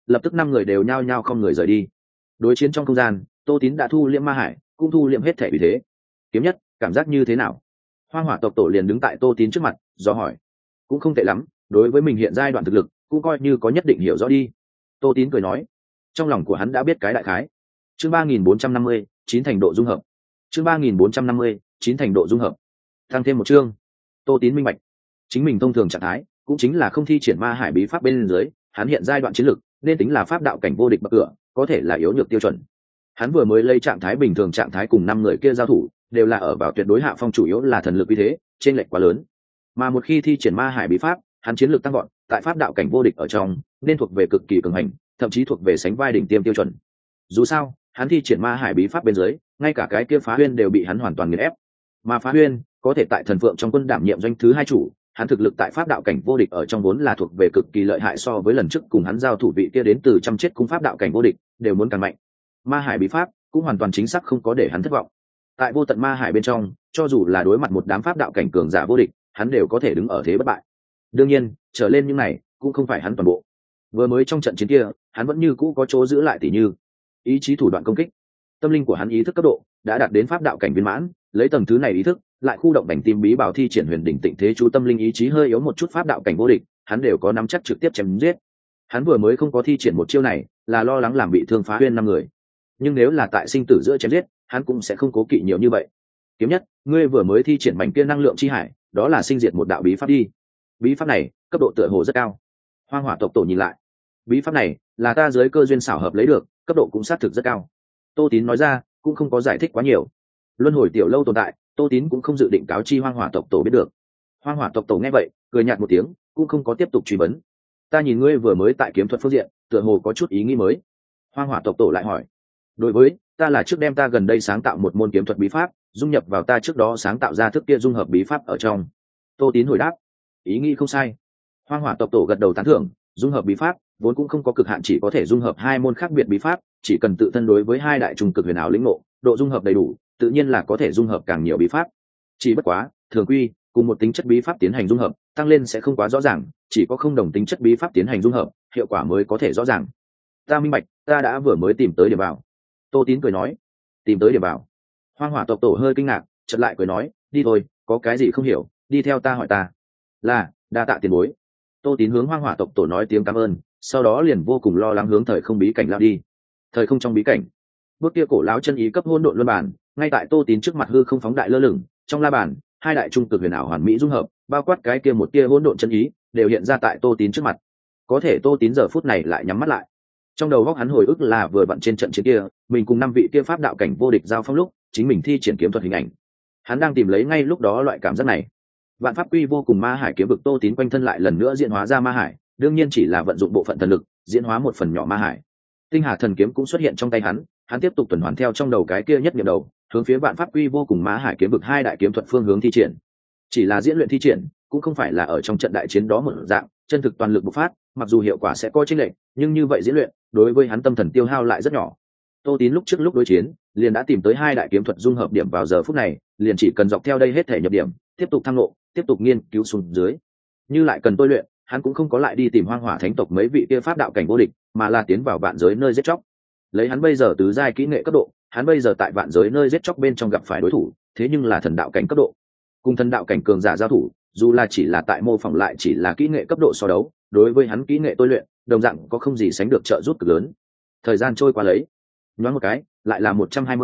lập tức 5 người đều nhao nhao không người rời đi. Đối chiến trong không gian, Tô Tín đã thu liễm ma hải, cũng thu liễm hết thể vì thế. Kiếm nhất, cảm giác như thế nào? Hoang hỏa tộc tổ liền đứng tại Tô Tín trước mặt, do hỏi. Cũng không tệ lắm, đối với mình hiện giai đoạn thực lực, cũng coi như có nhất định hiểu rõ đi. Tô Tín cười nói. Trong lòng của hắn đã biết cái đại khái. Chương 3450, 9 thành độ dung hợp. Chương 3450, 9 thành độ dung hợp. Tăng thêm một chương. Tô Tín minh bạch. Chính mình thông thường trạng thái, cũng chính là không thi triển ma hải bí pháp bên dưới, hắn hiện giai đoạn chiến lực, nên tính là pháp đạo cảnh vô địch bậc cửa, có thể là yếu nhược tiêu chuẩn. Hắn vừa mới lấy trạng thái bình thường trạng thái cùng 5 người kia giao thủ, đều là ở vào tuyệt đối hạ phong, chủ yếu là thần lực uy thế, trên lệch quá lớn. Mà một khi thi triển ma hải bí pháp, hắn chiến lược tăng vọt, tại pháp đạo cảnh vô địch ở trong, nên thuộc về cực kỳ cường hành, thậm chí thuộc về sánh vai đỉnh tiêm tiêu chuẩn. Dù sao, hắn thi triển ma hải bí pháp bên dưới, ngay cả cái kia Phá Huyên đều bị hắn hoàn toàn nghiền ép. Mà Phá Huyên có thể tại Thần Phượng trong quân đảm nhiệm doanh thứ 2 chủ, hắn thực lực tại pháp đạo cảnh vô địch ở trong vốn là thuộc về cực kỳ lợi hại, so với lần trước cùng hắn giao thủ vị kia đến từ trăm chết cung pháp đạo cảnh vô địch đều muốn càng mạnh. Ma hải bí pháp cũng hoàn toàn chính xác không có để hắn thất vọng. Tại vô tận ma hải bên trong, cho dù là đối mặt một đám pháp đạo cảnh cường giả vô địch, hắn đều có thể đứng ở thế bất bại. Đương nhiên, trở lên những này cũng không phải hắn toàn bộ. Vừa mới trong trận chiến kia, hắn vẫn như cũ có chỗ giữ lại, tỉ như ý chí thủ đoạn công kích. Tâm linh của hắn ý thức cấp độ đã đạt đến pháp đạo cảnh viên mãn, lấy tầng thứ này ý thức, lại khu động bành tim bí bảo thi triển huyền đỉnh tịnh thế chú, tâm linh ý chí hơi yếu một chút pháp đạo cảnh vô địch, hắn đều có nắm chắc trực tiếp chém giết. Hắn vừa mới không có thi triển một chiêu này, là lo lắng làm bị thương Phá Huyên 5 người. Nhưng nếu là tại sinh tử giữa chém giết, hắn cũng sẽ không cố kỵ nhiều như vậy. Kiếm nhất, ngươi vừa mới thi triển mảnh kia năng lượng chi hải, đó là sinh diệt một đạo bí pháp đi. Bí pháp này, cấp độ tựa hồ rất cao. Hoang hỏa tộc tổ nhìn lại. Bí pháp này, là ta dưới cơ duyên xảo hợp lấy được, cấp độ cũng xác thực rất cao. Tô Tín nói ra, cũng không có giải thích quá nhiều. Luân hồi tiểu lâu tồn tại, Tô Tín cũng không dự định cáo chi Hoang hỏa tộc tổ biết được. Hoang hỏa tộc tổ nghe vậy, cười nhạt một tiếng, cũng không có tiếp tục truy vấn. Ta nhìn ngươi vừa mới tại kiếm thuật phương diện, tựa hồ có chút ý nghĩ mới. Hoang hỏa tộc tổ lại hỏi. Đối với, ta là trước đem ta gần đây sáng tạo một môn kiếm thuật bí pháp, dung nhập vào ta trước đó sáng tạo ra thức kia dung hợp bí pháp ở trong. Tô Tín hồi đáp. Ý nghĩ không sai. Hoang hỏa tộc tổ gật đầu tán thưởng, dung hợp bí pháp vốn cũng không có cực hạn, chỉ có thể dung hợp 2 môn khác biệt bí pháp, chỉ cần tự thân đối với 2 đại trùng cực huyền ảo lĩnh ngộ, độ dung hợp đầy đủ, tự nhiên là có thể dung hợp càng nhiều bí pháp. Chỉ bất quá, thường quy cùng một tính chất bí pháp tiến hành dung hợp, tăng lên sẽ không quá rõ ràng, chỉ có không đồng tính chất bí pháp tiến hành dung hợp, hiệu quả mới có thể rõ ràng. Ta minh bạch, ta đã vừa mới tìm tới điểm vào. Tô Tín cười nói. Tìm tới điểm vào. Hoang hỏa tộc tổ hơi kinh ngạc, chợt lại cười nói, đi thôi, có cái gì không hiểu, đi theo ta hỏi ta. Là, đa tạ tiền bối. Tô Tín hướng Hoang hỏa tộc tổ nói tiếng cảm ơn, sau đó liền vô cùng lo lắng hướng thời không bí cảnh lao đi. Thời không trong bí cảnh, bước kia cổ lão chân ý cấp hỗn độn luân bản, ngay tại Tô Tín trước mặt hư không phóng đại lơ lửng, trong la bàn, 2 đại trung cực huyền ảo hoàn mỹ dung hợp, bao quát cái kia một tia hỗn độn chân ý, đều hiện ra tại Tô Tín trước mặt. Có thể Tô Tín giờ phút này lại nhắm mắt lại. Trong đầu góc hắn hồi ức là vừa vặn trên trận chiến kia, mình cùng 5 vị kia pháp đạo cảnh vô địch giao phong lúc, chính mình thi triển kiếm thuật hình ảnh. Hắn đang tìm lấy ngay lúc đó loại cảm giác này. Vạn pháp quy vô cùng ma hải kiếm vực, Tô Tín quanh thân lại lần nữa diễn hóa ra ma hải, đương nhiên chỉ là vận dụng bộ phận thần lực, diễn hóa một phần nhỏ ma hải. Tinh hà thần kiếm cũng xuất hiện trong tay hắn, hắn tiếp tục tuần hoàn theo trong đầu cái kia nhất niệm đầu, hướng phía vạn pháp quy vô cùng ma hải kiếm vực 2 đại kiếm thuật phương hướng thi triển. Chỉ là diễn luyện thi triển, cũng không phải là ở trong trận đại chiến đó một dạng, chân thực toàn lực bộc phát, mặc dù hiệu quả sẽ có chênh lệch, nhưng như vậy diễn luyện, đối với hắn tâm thần tiêu hao lại rất nhỏ. Tô Tín lúc trước lúc đối chiến, liền đã tìm tới 2 đại kiếm thuật dung hợp điểm, vào giờ phút này, liền chỉ cần dọc theo đây hết thể nhập điểm, tiếp tục thăng lộ, tiếp tục nghiên cứu xuống dưới. Như lại cần tôi luyện, hắn cũng không có lại đi tìm Hoang hỏa thánh tộc mấy vị kia pháp đạo cảnh vô địch, mà là tiến vào vạn giới nơi giết chóc. Lấy hắn bây giờ tứ giai kỹ nghệ cấp độ, hắn bây giờ tại vạn giới nơi giết chóc bên trong gặp phải đối thủ, thế nhưng là thần đạo cảnh cấp độ. Cùng thần đạo cảnh cường giả giao thủ, dù là chỉ là tại mô phỏng lại chỉ là kỹ nghệ cấp độ so đấu, đối với hắn kỹ nghệ tôi luyện, đồng dạng có không gì sánh được trợ giúp cực lớn. Thời gian trôi qua lấy, nhoáng một cái, lại là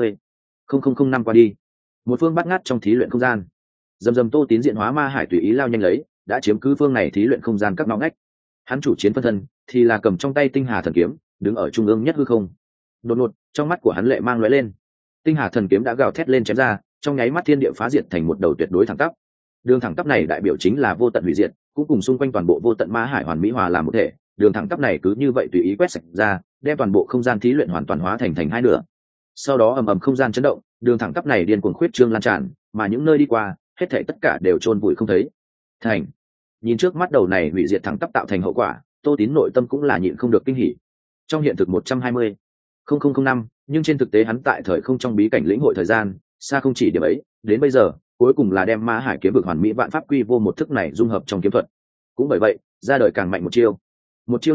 120 năm qua đi. Một phương bát ngát trong thí luyện không gian, dầm dầm Tô Tín diện hóa ma hải tùy ý lao nhanh lấy, đã chiếm cứ phương này thí luyện không gian các ngõ ngách. Hắn chủ chiến phân thân thì là cầm trong tay tinh hà thần kiếm, đứng ở trung ương nhất hư không. Đột ngột, trong mắt của hắn lệ mang lóe lên. Tinh hà thần kiếm đã gào thét lên chém ra, trong nháy mắt thiên địa phá diệt thành một đầu tuyệt đối thẳng tắp. Đường thẳng tắp này đại biểu chính là vô tận hủy diệt, cũng cùng xung quanh toàn bộ vô tận ma hải hoàn mỹ hòa làm một thể. Đường thẳng tắp này cứ như vậy tùy ý quét sạch ra, đem toàn bộ không gian thí luyện hoàn toàn hóa thành 2 nửa. Sau đó ầm ầm không gian chấn động, đường thẳng tắp này điên cuồng khuyết trương lan tràn, mà những nơi đi qua, hết thảy tất cả đều chôn vùi không thấy. Thành. Nhìn trước mắt đầu này hủy diệt thẳng tắp tạo thành hậu quả, Tô Tín nội tâm cũng là nhịn không được kinh hỉ. Trong hiện thực 120 năm, nhưng trên thực tế hắn tại thời không trong bí cảnh lĩnh hội thời gian, xa không chỉ điểm ấy, đến bây giờ, cuối cùng là đem ma hải kiếm vực hoàn mỹ vạn pháp quy vô một thức này dung hợp trong kiếm thuật. Cũng bởi vậy, ra đời càng mạnh một chiêu. Một chiêu này,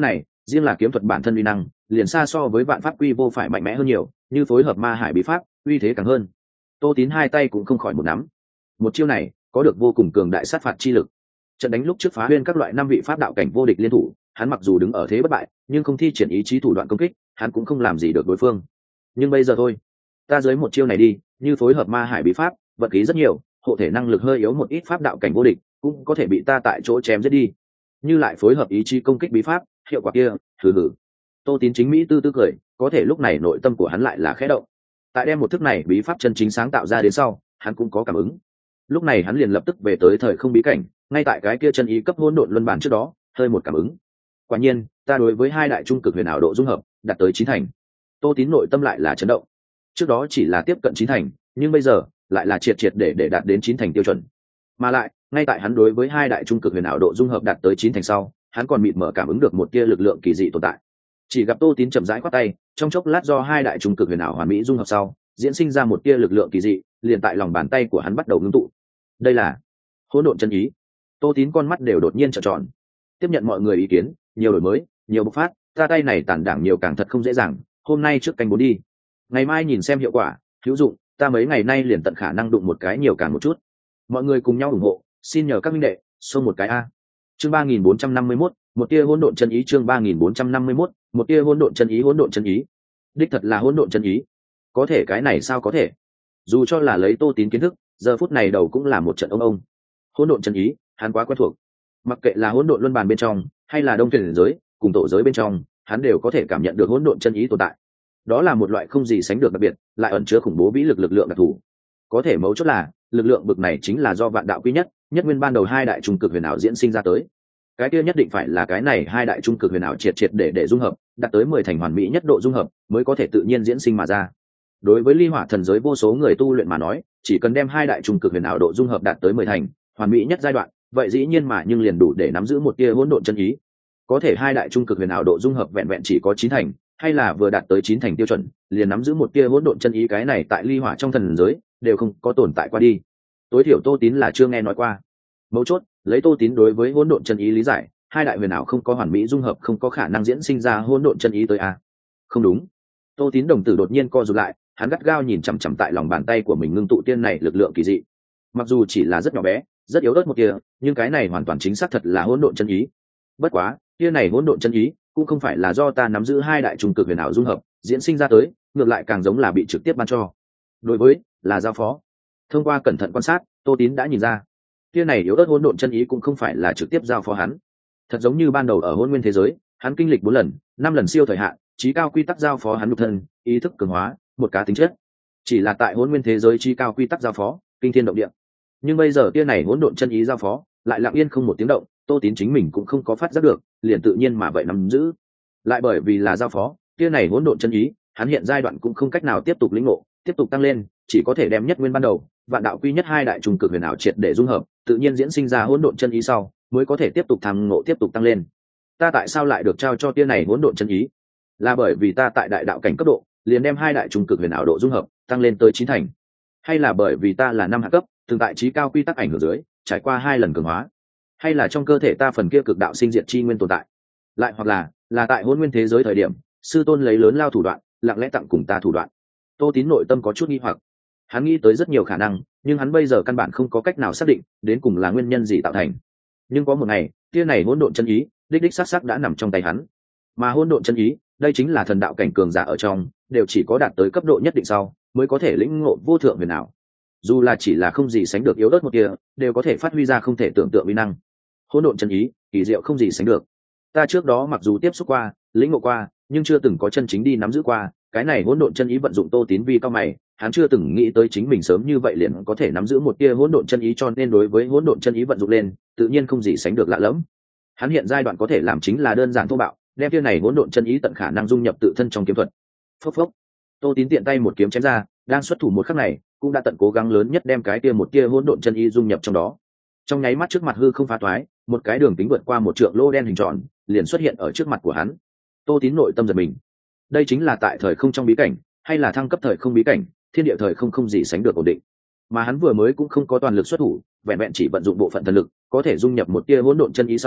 riêng là kiếm thuật bản thân uy năng liền xa so với vạn pháp quy vô phải mạnh mẽ hơn nhiều, như phối hợp ma hải bí pháp uy thế càng hơn. Tô Tín hai tay cũng không khỏi một nắm, một chiêu này có được vô cùng cường đại sát phạt chi lực. Trận đánh lúc trước phá huyên các loại 5 vị pháp đạo cảnh vô địch liên thủ, hắn mặc dù đứng ở thế bất bại nhưng không thi triển ý chí thủ đoạn công kích, hắn cũng không làm gì được đối phương. Nhưng bây giờ thôi, ta dưới một chiêu này đi, như phối hợp ma hải bí pháp vật khí rất nhiều, hộ thể năng lực hơi yếu một ít pháp đạo cảnh vô địch cũng có thể bị ta tại chỗ chém giết đi, như lại phối hợp ý chí công kích bí pháp, hiệu quả kia hừ hừ. Tô Tín chính mỹ tư tư cười, có thể lúc này nội tâm của hắn lại là khẽ động. Tại đem một thức này bí pháp chân chính sáng tạo ra đến sau, hắn cũng có cảm ứng. Lúc này hắn liền lập tức về tới thời không bí cảnh, ngay tại cái kia chân ý cấp hỗn độn luân bản trước đó, hơi một cảm ứng. Quả nhiên, ta đối với hai đại trung cực huyền ảo độ dung hợp đạt tới 9 thành. Tô Tín nội tâm lại là chấn động. Trước đó chỉ là tiếp cận 9 thành, nhưng bây giờ lại là triệt triệt để đạt đến 9 thành tiêu chuẩn. Mà lại, ngay tại hắn đối với hai đại trung cực huyền ảo độ dung hợp đạt tới 9 thành sau, hắn còn mịt mở cảm ứng được một tia lực lượng kỳ dị tồn tại. Chỉ gặp Tô Tín chậm rãi quát tay, trong chốc lát do hai đại trung cực huyền ảo hoàn mỹ dung hợp sau, diễn sinh ra một tia lực lượng kỳ dị, liền tại lòng bàn tay của hắn bắt đầu ngưng tụ. Đây là hỗn độn chân ý. Tô Tín con mắt đều đột nhiên trợn tròn. Tiếp nhận mọi người ý kiến, nhiều đổi mới, nhiều bộc phát, ta tay này tản đảng nhiều càng thật không dễ dàng, hôm nay trước canh 4 đi. Ngày mai nhìn xem hiệu quả, hữu dụng, ta mấy ngày nay liền tận khả năng đụng một cái nhiều càng một chút. Mọi người cùng nhau ủng hộ, xin nhờ các minh đệ, xông một cái a. Chương 3451, một tia hỗn độn chân ý. Chương 3451, một tia hỗn độn chân ý. Hỗn độn chân ý, đích thật là hỗn độn chân ý. Có thể cái này sao có thể? Dù cho là lấy Tô Tín kiến thức, giờ phút này đầu cũng là một trận ông. Hỗn độn chân ý, hắn quá quen thuộc. Mặc kệ là hỗn độn luân bàn bên trong, hay là đông thuyền giới, cùng tổ giới bên trong, hắn đều có thể cảm nhận được hỗn độn chân ý tồn tại. Đó là một loại không gì sánh được đặc biệt, lại ẩn chứa khủng bố vĩ lực lượng đặc thù. Có thể mấu chốt là, lực lượng bực này chính là do vạn đạo quy nhất nguyên ban đầu hai đại trung cực huyền ảo diễn sinh ra tới. Cái kia nhất định phải là cái này hai đại trung cực huyền ảo triệt triệt để dung hợp, đạt tới 10 thành hoàn mỹ nhất độ dung hợp, mới có thể tự nhiên diễn sinh mà ra. Đối với ly hỏa thần giới vô số người tu luyện mà nói, chỉ cần đem hai đại trung cực huyền ảo độ dung hợp đạt tới 10 thành hoàn mỹ nhất giai đoạn, vậy dĩ nhiên mà nhưng liền đủ để nắm giữ một tia hỗn độn chân ý. Có thể hai đại trung cực huyền ảo độ dung hợp vẹn vẹn chỉ có 9 thành, hay là vừa đạt tới 9 thành tiêu chuẩn, liền nắm giữ một tia hỗn độn chân ý, cái này tại ly hỏa trong thần giới đều không có tồn tại qua đi. Tối thiểu Tô Tín là chưa nghe nói qua. Mấu chốt, lấy Tô Tín đối với hỗn độn chân ý lý giải, hai đại huyền ảo không có hoàn mỹ dung hợp, không có khả năng diễn sinh ra hỗn độn chân ý tới a. Không đúng. Tô Tín đồng tử đột nhiên co rụt lại, hắn gắt gao nhìn chằm chằm tại lòng bàn tay của mình ngưng tụ tiên này lực lượng kỳ dị. Mặc dù chỉ là rất nhỏ bé, rất yếu ớt một tia, nhưng cái này hoàn toàn chính xác thật là hỗn độn chân ý. Bất quá, tia này hỗn độn chân ý cũng không phải là do ta nắm giữ hai đại trùng cực huyền ảo dung hợp diễn sinh ra tới, ngược lại càng giống là bị trực tiếp ban cho. Đối với là giao phó. Thông qua cẩn thận quan sát, Tô Tín đã nhìn ra, tia này yếu ớt hỗn độn chân ý cũng không phải là trực tiếp giao phó hắn. Thật giống như ban đầu ở hỗn nguyên thế giới, hắn kinh lịch 4 lần, 5 lần siêu thời hạn, trí cao quy tắc giao phó hắn nhục thân, ý thức cường hóa, một cá tính chất. Chỉ là tại hỗn nguyên thế giới trí cao quy tắc giao phó, kinh thiên động địa. Nhưng bây giờ tia này hỗn độn chân ý giao phó, lại lặng yên không một tiếng động, Tô Tín chính mình cũng không có phát giác được, liền tự nhiên mà vậy nắm giữ. Lại bởi vì là giao phó, tia này hỗn độn chân ý, hắn hiện giai đoạn cũng không cách nào tiếp tục lĩnh ngộ, tiếp tục tăng lên, chỉ có thể đem nhất nguyên ban đầu, vạn đạo quy nhất hai đại trùng cực huyền ảo triệt để dung hợp, tự nhiên diễn sinh ra hỗn độn chân ý sau, mới có thể tiếp tục tham ngộ, tiếp tục tăng lên. Ta tại sao lại được trao cho tia này hỗn độn chân ý? Là bởi vì ta tại đại đạo cảnh cấp độ, liền đem hai đại trùng cực huyền ảo độ dung hợp, tăng lên tới 9 thành. Hay là bởi vì ta là 5 hạ cấp, thường tại trí cao quy tắc ảnh hưởng dưới, trải qua 2 lần cường hóa? Hay là trong cơ thể ta phần kia cực đạo sinh diệt chi nguyên tồn tại? Lại hoặc là tại hỗn nguyên thế giới thời điểm, sư tôn lấy lớn lao thủ đoạn, lặng lẽ tặng cùng ta thủ đoạn. Tô Tín nội tâm có chút nghi hoặc. Hắn nghĩ tới rất nhiều khả năng, nhưng hắn bây giờ căn bản không có cách nào xác định đến cùng là nguyên nhân gì tạo thành. Nhưng có một ngày, tia này hỗn độn chân ý, đích xác đã nằm trong tay hắn. Mà hỗn độn chân ý, đây chính là thần đạo cảnh cường giả ở trong, đều chỉ có đạt tới cấp độ nhất định sau, mới có thể lĩnh ngộ vô thượng huyền ảo. Dù là chỉ là không gì sánh được yếu ớt một tia, đều có thể phát huy ra không thể tưởng tượng uy năng. Hỗn độn chân ý, kỳ diệu không gì sánh được. Ta trước đó mặc dù tiếp xúc qua, lĩnh ngộ qua, nhưng chưa từng có chân chính đi nắm giữ qua. Cái này hỗn độn chân ý vận dụng Tô Tín vi cao mày, hắn chưa từng nghĩ tới chính mình sớm như vậy liền có thể nắm giữ một tia hỗn độn chân ý, cho nên đối với hỗn độn chân ý vận dụng lên, tự nhiên không gì sánh được lạ lẫm. Hắn hiện giai đoạn có thể làm chính là đơn giản thô bạo, đem tia này hỗn độn chân ý tận khả năng dung nhập tự thân trong kiếm thuật. Phốc phốc. Tô Tín tiện tay một kiếm chém ra, đang xuất thủ một khắc này, cũng đã tận cố gắng lớn nhất đem cái tia một tia hỗn độn chân ý dung nhập trong đó. Trong nháy mắt trước mặt hư không phá toái, một cái đường kính vượt qua 1 trượng lô đen hình tròn liền xuất hiện ở trước mặt của hắn. Tô Tín nội tâm giật mình. Đây chính là tại thời không trong bí cảnh, hay là thăng cấp thời không bí cảnh, thiên địa thời không không gì sánh được ổn định. Mà hắn vừa mới cũng không có toàn lực xuất thủ, vẹn vẹn chỉ vận dụng bộ phận thần lực, có thể dung nhập một tia hỗn độn chân ý sau,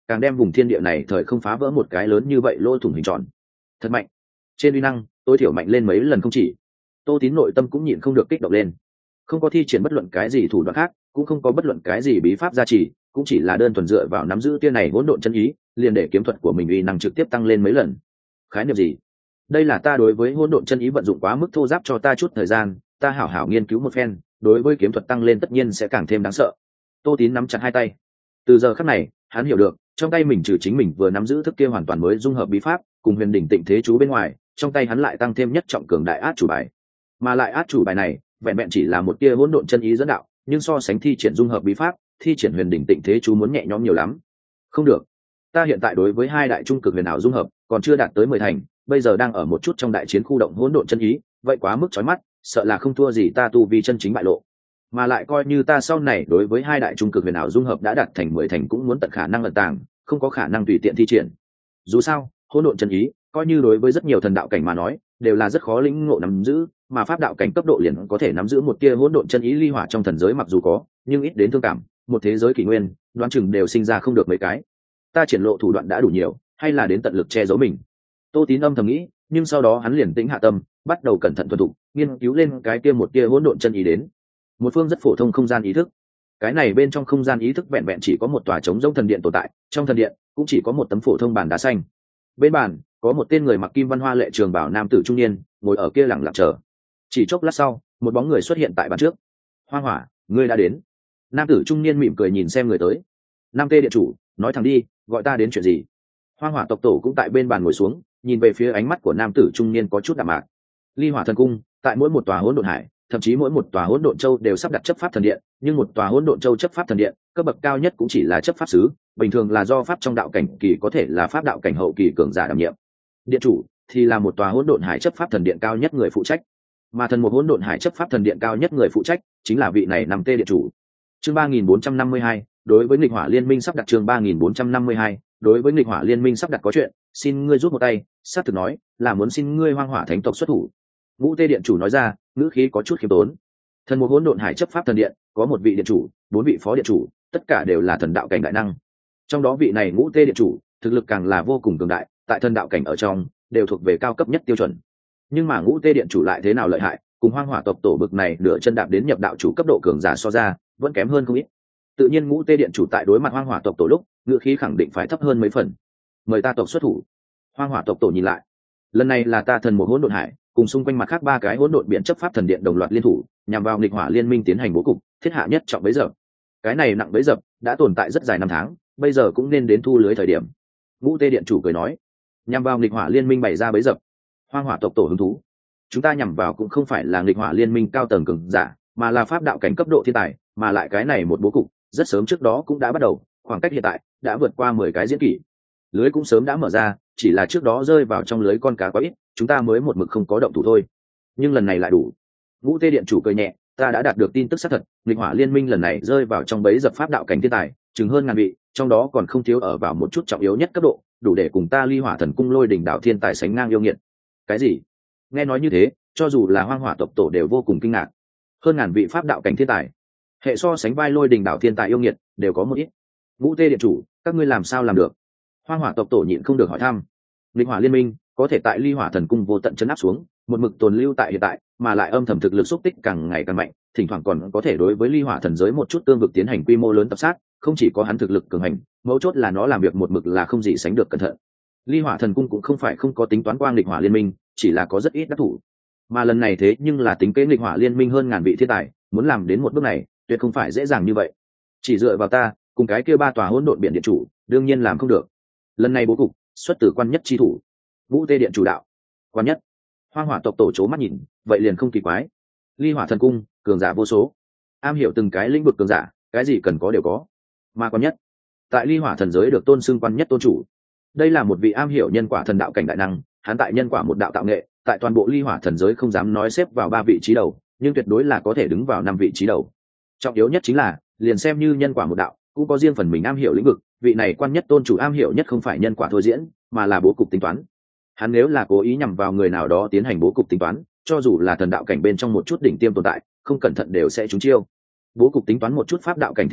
càng đem vùng thiên địa này thời không phá vỡ một cái lớn như vậy lỗ thủng hình tròn. Thật mạnh, trên uy năng tối thiểu mạnh lên mấy lần không chỉ. Tô Tín nội tâm cũng nhịn không được kích động lên. Không có thi triển bất luận cái gì thủ đoạn khác, cũng không có bất luận cái gì bí pháp gia trì, cũng chỉ là đơn thuần dựa vào nắm giữ tia này hỗn độn chân ý, liền để kiếm thuật của mình uy năng trực tiếp tăng lên mấy lần. Khái niệm gì? Đây là ta đối với hỗn độn chân ý vận dụng quá mức thô giáp, cho ta chút thời gian, ta hảo hảo nghiên cứu một phen, đối với kiếm thuật tăng lên tất nhiên sẽ càng thêm đáng sợ. Tô Tín nắm chặt hai tay. Từ giờ khắc này, hắn hiểu được, trong tay mình trừ chính mình vừa nắm giữ thức kia hoàn toàn mới dung hợp bí pháp, cùng huyền đỉnh tịnh thế chú bên ngoài, trong tay hắn lại tăng thêm nhất trọng cường đại át chủ bài. Mà lại át chủ bài này, vẹn vẹn chỉ là một tia hỗn độn chân ý dẫn đạo, nhưng so sánh thi triển dung hợp bí pháp, thi triển huyền đỉnh tịnh thế chú muốn nhẹ nhõm nhiều lắm. Không được, ta hiện tại đối với hai đại trung cực huyền ảo dung hợp còn chưa đạt tới 10 thành, bây giờ đang ở một chút trong đại chiến khu động hỗn độn chân ý, vậy quá mức chói mắt, sợ là không thua gì ta tu vi chân chính bại lộ. Mà lại coi như ta sau này đối với hai đại trung cực huyền ảo dung hợp đã đạt thành 10 thành, cũng muốn tận khả năng ẩn tàng, không có khả năng tùy tiện thi triển. Dù sao, hỗn độn chân ý, coi như đối với rất nhiều thần đạo cảnh mà nói, đều là rất khó lĩnh ngộ nắm giữ, mà pháp đạo cảnh cấp độ liền có thể nắm giữ một tia hỗn độn chân ý ly hỏa trong thần giới mặc dù có, nhưng ít đến thương cảm, một thế giới kỷ nguyên, đoán chừng đều sinh ra không được mấy cái. Ta triển lộ thủ đoạn đã đủ nhiều, hay là đến tận lực che giấu mình. Tô Tín âm thầm nghĩ, nhưng sau đó hắn liền tĩnh hạ tâm, bắt đầu cẩn thận thuần thục nghiên cứu lên cái kia một tia hỗn độn chân ý đến. Một phương rất phổ thông không gian ý thức. Cái này bên trong không gian ý thức vẹn vẹn chỉ có một tòa trống rỗng thần điện tồn tại, trong thần điện cũng chỉ có một tấm phổ thông bàn đá xanh. Bên bàn có một tên người mặc kim văn hoa lệ trường bảo nam tử trung niên, ngồi ở kia lặng lặng chờ. Chỉ chốc lát sau, một bóng người xuất hiện tại bàn trước. Hoang Hỏa, ngươi đã đến. Nam tử trung niên mỉm cười nhìn xem người tới. Nam Tê điện chủ, nói thẳng đi, gọi ta đến chuyện gì? Hoang Hỏa tộc tổ cũng tại bên bàn ngồi xuống, nhìn về phía ánh mắt của nam tử trung niên có chút đạm mạc. Ly Hỏa thần cung, tại mỗi một tòa hỗn độn hải, thậm chí mỗi một tòa hỗn độn châu đều sắp đặt chấp pháp thần điện, nhưng một tòa hỗn độn châu chấp pháp thần điện, cấp bậc cao nhất cũng chỉ là chấp pháp sứ, bình thường là do pháp trong đạo cảnh kỳ có thể là pháp đạo cảnh hậu kỳ cường giả đảm nhiệm. Điện chủ thì là một tòa hỗn độn hải chấp pháp thần điện cao nhất người phụ trách, mà thần một hỗn độn hải chấp pháp thần điện cao nhất người phụ trách chính là vị này Nam Tê điện chủ. Chương 3452, đối với nghịch hỏa liên minh sắp đặt. Chương 3452, đối với nghịch hỏa liên minh sắp đặt có chuyện, xin ngươi giúp một tay. Sát thực nói là muốn xin ngươi Hoang Hỏa thánh tộc xuất thủ. Ngũ Tê điện chủ nói ra, ngữ khí có chút khiêm tốn. Thần một hỗn độn hải chấp pháp thần điện có một vị điện chủ, 4 vị phó điện chủ, tất cả đều là thần đạo cảnh đại năng. Trong đó vị này Ngũ Tê điện chủ thực lực càng là vô cùng cường đại, tại thần đạo cảnh ở trong đều thuộc về cao cấp nhất tiêu chuẩn. Nhưng mà Ngũ Tê điện chủ lại thế nào lợi hại, cùng Hoang Hỏa tộc tổ bực này nửa chân đạp đến nhập đạo chủ cấp độ cường giả so ra, vẫn kém hơn không ít. Tự nhiên Ngũ Tê điện chủ tại đối mặt Hoang Hỏa tộc tổ lúc, ngữ khí khẳng định phải thấp hơn mấy phần. Mời ta tộc xuất thủ. Hoang Hỏa tộc tổ nhìn lại, lần này là ta thần một hỗn độn hải cùng xung quanh mặt khác 3 cái hỗn độn biển chấp pháp thần điện đồng loạt liên thủ, nhằm vào nghịch hỏa liên minh tiến hành bố cục, thiết hạ nhất trọng bẫy dập. Cái này nặng bẫy dập đã tồn tại rất dài năm tháng, bây giờ cũng nên đến thu lưới thời điểm. Ngũ Tê điện chủ cười nói, nhằm vào nghịch hỏa liên minh bày ra bẫy dập. Hoang Hỏa tộc tổ hứng thú. Chúng ta nhằm vào cũng không phải là nghịch hỏa liên minh cao tầng cường giả, mà là pháp đạo cảnh cấp độ thiên tài, mà lại cái này một bố cục rất sớm trước đó cũng đã bắt đầu, khoảng cách hiện tại đã vượt qua 10 cái diễn kỷ. Lưới cũng sớm đã mở ra, chỉ là trước đó rơi vào trong lưới con cá quá ít, chúng ta mới một mực không có động thủ thôi. Nhưng lần này lại đủ. Ngũ Tê điện chủ cười nhẹ, ta đã đạt được tin tức xác thật, nghịch hỏa liên minh lần này rơi vào trong bẫy dập pháp đạo cảnh thiên tài, chừng hơn ngàn vị, trong đó còn không thiếu ở vào một chút trọng yếu nhất cấp độ, đủ để cùng ta Ly Hỏa thần cung Lôi đỉnh đạo thiên tài sánh ngang yêu nghiệt. Cái gì? Nghe nói như thế, cho dù là Hoang Hỏa tộc tổ đều vô cùng kinh ngạc. Hơn ngàn vị pháp đạo cảnh thiên tài, hệ so sánh vai Lôi đỉnh đạo thiên tài yêu nghiệt, đều có một ít. Ngũ Tê điện chủ, các ngươi làm sao làm được? Hoang Hỏa tộc tổ nhịn không được hỏi thăm. Nghịch hỏa liên minh có thể tại Ly Hỏa thần cung vô tận chấn áp xuống, một mực tồn lưu tại hiện tại, mà lại âm thầm thực lực xúc tích càng ngày càng mạnh, thỉnh thoảng còn có thể đối với Ly Hỏa thần giới một chút tương vực tiến hành quy mô lớn tập sát, không chỉ có hắn thực lực cường hành, mấu chốt là nó làm việc một mực là không gì sánh được cẩn thận. Ly Hỏa thần cung cũng không phải không có tính toán qua nghịch hỏa liên minh, chỉ là có rất ít đắc thủ. Mà lần này thế nhưng là tính kế nghịch hỏa liên minh hơn ngàn vị thiên tài, muốn làm đến một bước này, tuyệt không phải dễ dàng như vậy. Chỉ dựa vào ta, cùng cái kia 3 tòa hỗn độn biển điện chủ, đương nhiên làm không được. Lần này bố cục xuất từ quan nhất chi thủ. Ngũ Tê điện chủ đạo. Quan nhất? Hoang Hỏa tộc tổ chố mắt nhìn, vậy liền không kỳ quái. Ly Hỏa thần cung cường giả vô số, am hiểu từng cái lĩnh vực cường giả, cái gì cần có đều có. Mà quan nhất, tại Ly Hỏa thần giới được tôn xưng quan nhất tôn chủ. Đây là một vị am hiểu nhân quả thần đạo cảnh đại năng, hắn tại nhân quả một đạo tạo nghệ, tại toàn bộ Ly Hỏa thần giới không dám nói xếp vào 3 vị trí đầu, nhưng tuyệt đối là có thể đứng vào 5 vị trí đầu. Trọng yếu nhất chính là, liền xem như nhân quả một đạo, cũng có riêng phần mình am hiểu lĩnh vực, vị này quan nhất tôn chủ am hiểu nhất không phải nhân quả thôi diễn, mà là bố cục tính toán. Hắn nếu là cố ý nhằm vào người nào đó tiến hành bố cục tính toán, cho dù là thần đạo cảnh bên trong một chút đỉnh tiêm tồn tại, không cẩn thận đều sẽ trúng chiêu. Bố cục tính toán một chút pháp đạo cảnh thiên tài,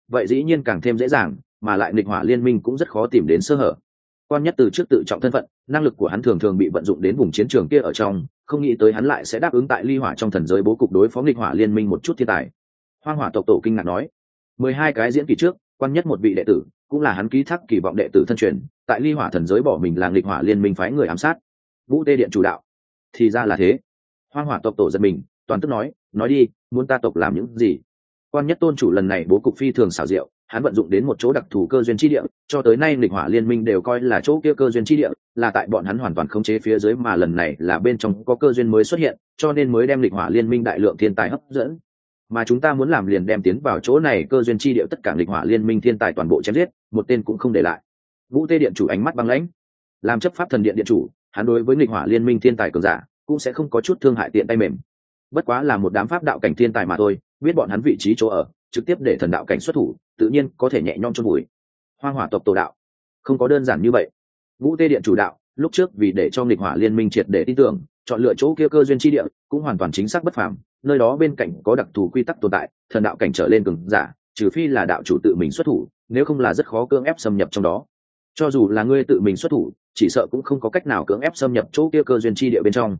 vậy dĩ nhiên càng thêm dễ dàng, mà lại nghịch hỏa liên minh cũng rất khó tìm đến sơ hở. Quan Nhất từ trước tự trọng thân phận, năng lực của hắn thường thường bị vận dụng đến vùng chiến trường kia ở trong, không nghĩ tới hắn lại sẽ đáp ứng tại ly hỏa trong thần giới bố cục đối phó nghịch hỏa liên minh một chút thiên tài. Hoang hỏa tộc tổ kinh ngạc nói, 12 cái diễn kỳ trước, Quan Nhất một vị đệ tử, cũng là hắn ký thác kỳ vọng đệ tử thân truyền, tại ly hỏa thần giới bỏ mình là nghịch hỏa liên minh phái người ám sát. Vũ Tê Điện chủ đạo. Thì ra là thế. Hoang hỏa tộc tổ giật mình, toàn tức nói đi, muốn ta tộc làm những gì? Quan Nhất tôn chủ lần này bố cục phi thường xảo diệu, hắn vận dụng đến một chỗ đặc thù cơ duyên chi địa, cho tới nay nghịch hỏa liên minh đều coi là chỗ kia cơ duyên chi địa, là tại bọn hắn hoàn toàn khống chế phía dưới, mà lần này là bên trong có cơ duyên mới xuất hiện, cho nên mới đem nghịch hỏa liên minh đại lượng thiên tài hấp dẫn. Mà chúng ta muốn làm liền đem tiến vào chỗ này cơ duyên chi địa tất cả nghịch hỏa liên minh thiên tài toàn bộ chém giết, một tên cũng không để lại. Vũ Tê Điện chủ ánh mắt băng lãnh, làm chấp pháp thần điện điện chủ, hắn đối với nghịch hỏa liên minh thiên tài cường giả cũng sẽ không có chút thương hại tiện tay mềm. Bất quá là một đám pháp đạo cảnh thiên tài mà thôi, biết bọn hắn vị trí chỗ ở, trực tiếp để thần đạo cảnh xuất thủ, tự nhiên có thể nhẹ nhõm chôn vùi. Hoang hỏa tộc tổ đạo không có đơn giản như vậy. Vũ Tê Điện chủ đạo, lúc trước vì để cho nghịch hỏa liên minh triệt để tin tưởng, chọn lựa chỗ kia cơ duyên chi địa cũng hoàn toàn chính xác bất phàm, nơi đó bên cạnh có đặc thù quy tắc tồn tại, thần đạo cảnh trở lên cường giả, trừ phi là đạo chủ tự mình xuất thủ, nếu không là rất khó cưỡng ép xâm nhập trong đó. Cho dù là ngươi tự mình xuất thủ, chỉ sợ cũng không có cách nào cưỡng ép xâm nhập chỗ kia cơ duyên chi địa bên trong.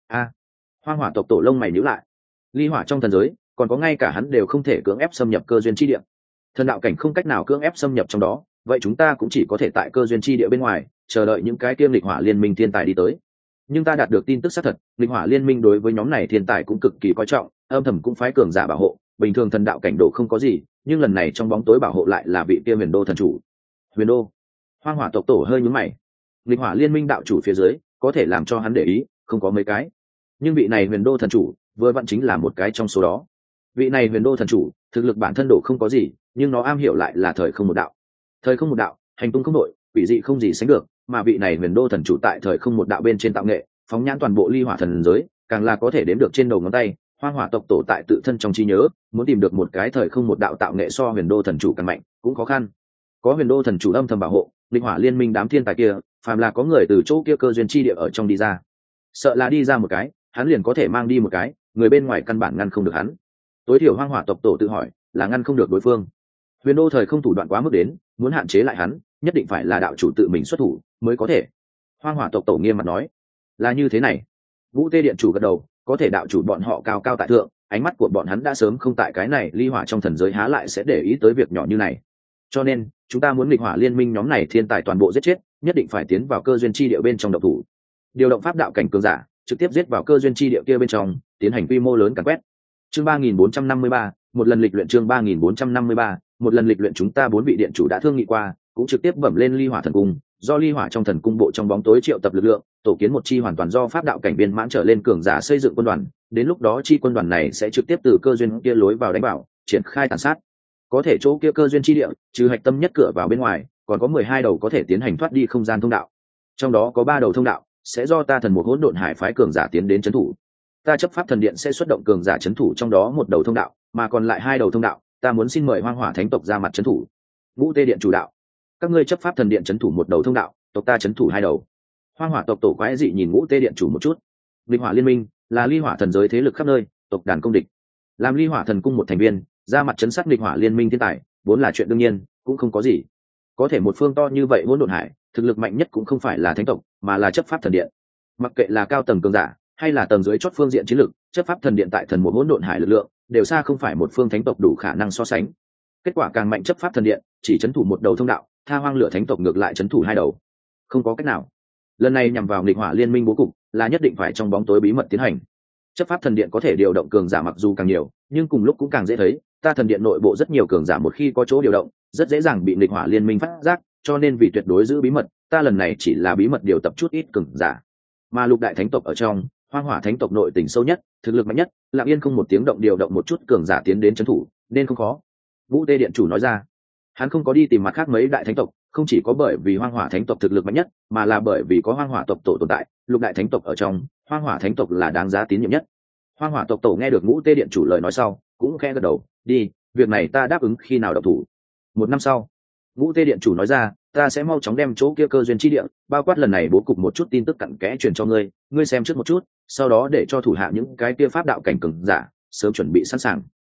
Hoang hỏa tộc tổ lông mày nhíu lại. Ly hỏa trong thần giới, còn có ngay cả hắn đều không thể cưỡng ép xâm nhập cơ duyên chi địa. Thần đạo cảnh không cách nào cưỡng ép xâm nhập trong đó, vậy chúng ta cũng chỉ có thể tại cơ duyên chi địa bên ngoài, chờ đợi những cái kia nghịch hỏa liên minh thiên tài đi tới. Nhưng ta đạt được tin tức xác thật, nghịch hỏa liên minh đối với nhóm này thiên tài cũng cực kỳ coi trọng, âm thầm cũng phái cường giả bảo hộ, bình thường thần đạo cảnh độ không có gì, nhưng lần này trong bóng tối bảo hộ lại là vị kia Huyền Đô thần chủ. Huyền Đô? Hoang hỏa tộc tổ hơi nhướng mày. Nghịch hỏa liên minh đạo chủ phía dưới, có thể làm cho hắn để ý, không có mấy cái. Nhưng vị này Huyền Đô thần chủ, vừa vặn chính là một cái trong số đó. Vị này Huyền Đô thần chủ, thực lực bản thân độ không có gì, nhưng nó am hiểu lại là thời không một đạo. Thời không một đạo, hành tung không đội, quỷ dị không gì sánh được, mà vị này Huyền Đô thần chủ tại thời không một đạo bên trên tạo nghệ, phóng nhãn toàn bộ ly hỏa thần giới, càng là có thể đếm được trên đầu ngón tay. Hoang hỏa tộc tổ tại tự thân trong trí nhớ, muốn tìm được một cái thời không một đạo tạo nghệ so Huyền Đô thần chủ càng mạnh, cũng khó khăn. Có Huyền Đô thần chủ âm thầm bảo hộ, nghịch hỏa liên minh đám thiên tài kia, phàm là có người từ chỗ kia cơ duyên chi địa ở trong đi ra, sợ là đi ra một cái, hắn liền có thể mang đi một cái, người bên ngoài căn bản ngăn không được hắn. Tối thiểu hoang hỏa tộc tổ tự hỏi, là ngăn không được đối phương. Huyền Đô thời không thủ đoạn quá mức đến, muốn hạn chế lại hắn, nhất định phải là đạo chủ tự mình xuất thủ mới có thể. Hoang hỏa tộc tổ nghiêm mặt nói, là như thế này. Vũ Tê Điện chủ gật đầu, có thể đạo chủ bọn họ cao cao tại thượng, ánh mắt của bọn hắn đã sớm không tại cái này, ly hỏa trong thần giới há lại sẽ để ý tới việc nhỏ như này. Cho nên chúng ta muốn nghịch hỏa liên minh nhóm này thiên tài toàn bộ giết chết, nhất định phải tiến vào cơ duyên chi địa bên trong động thủ, điều động pháp đạo cảnh cường giả, trực tiếp giết vào cơ duyên chi địa kia bên trong, tiến hành quy mô lớn càn quét. Chương 3453, một lần lịch luyện. Chương 3453, một lần lịch luyện. Chúng ta 4 vị điện chủ đã thương nghị qua, cũng trực tiếp bẩm lên ly hỏa thần cung, do ly hỏa trong thần cung bộ trong bóng tối triệu tập lực lượng, tổ kiến một chi hoàn toàn do pháp đạo cảnh viên mãn trở lên cường giả xây dựng quân đoàn. Đến lúc đó chi quân đoàn này sẽ trực tiếp từ cơ duyên kia lối vào đánh vào, triển khai tàn sát. Có thể chỗ kia cơ duyên chi địa, trừ hạch tâm nhất cửa vào bên ngoài, còn có 12 đầu có thể tiến hành thoát đi không gian thông đạo. Trong đó có 3 đầu thông đạo sẽ do ta thần một hỗn độn hải phái cường giả tiến đến trấn thủ. Ta chấp pháp thần điện sẽ xuất động cường giả trấn thủ trong đó một đầu thông đạo, mà còn lại 2 đầu thông đạo, ta muốn xin mời hoang hỏa thánh tộc ra mặt trấn thủ. Vũ Tê Điện chủ đạo, các ngươi chấp pháp thần điện trấn thủ một đầu thông đạo, tộc ta trấn thủ 2 đầu. Hoang hỏa tộc tổ quái dị nhìn Vũ Tê Điện chủ một chút. Ly hỏa liên minh là ly hỏa thần giới thế lực khắp nơi, tộc đàn công địch, làm ly hỏa thần cung một thành viên ra mặt trấn sát ly hỏa liên minh thiên tài, vốn là chuyện đương nhiên, cũng không có gì. Có thể một phương to như vậy hỗn độn hải, thực lực mạnh nhất cũng không phải là thánh tộc, mà là chấp pháp thần điện. Mặc kệ là cao tầng cường giả hay là tầng dưới chót phương diện chiến lược, chấp pháp thần điện tại thần một hỗn độn hải lực lượng đều xa không phải một phương thánh tộc đủ khả năng so sánh. Kết quả càng mạnh chấp pháp thần điện chỉ trấn thủ một đầu thông đạo, tha hoang lửa thánh tộc ngược lại trấn thủ 2 đầu. Không có cách nào. Lần này nhằm vào nghịch hỏa liên minh bố cục là nhất định phải trong bóng tối bí mật tiến hành. Chấp pháp thần điện có thể điều động cường giả mặc dù càng nhiều, nhưng cùng lúc cũng càng dễ thấy, ta thần điện nội bộ rất nhiều cường giả một khi có chỗ điều động, rất dễ dàng bị nghịch hỏa liên minh phát giác, cho nên vì tuyệt đối giữ bí mật, ta lần này chỉ là bí mật điều tập chút ít cường giả. Mà lục đại thánh tộc ở trong, hoang hỏa thánh tộc nội tình sâu nhất, thực lực mạnh nhất, lặng yên không một tiếng động điều động một chút cường giả tiến đến trấn thủ, nên không khó. Vũ Tê Điện chủ nói ra, hắn không có đi tìm mặt khác mấy đại thánh tộc, không chỉ có bởi vì hoang hỏa thánh tộc thực lực mạnh nhất, mà là bởi vì có hoang hỏa tộc tổ tồn tại, lục đại thánh tộc ở trong, hoang hỏa thánh tộc là đáng giá tín nhiệm nhất. Hoang hỏa tộc tổ nghe được Vũ Tê Điện chủ lời nói sau, cũng khẽ gật đầu, đi, việc này ta đáp ứng khi nào động thủ. 1 năm sau, Vũ Tê Điện chủ nói ra, ta sẽ mau chóng đem chỗ kia cơ duyên chi địa, bao quát lần này bố cục một chút tin tức cặn kẽ truyền cho ngươi, ngươi xem trước một chút, sau đó để cho thủ hạ những cái kia pháp đạo cảnh cường giả sớm chuẩn bị sẵn sàng.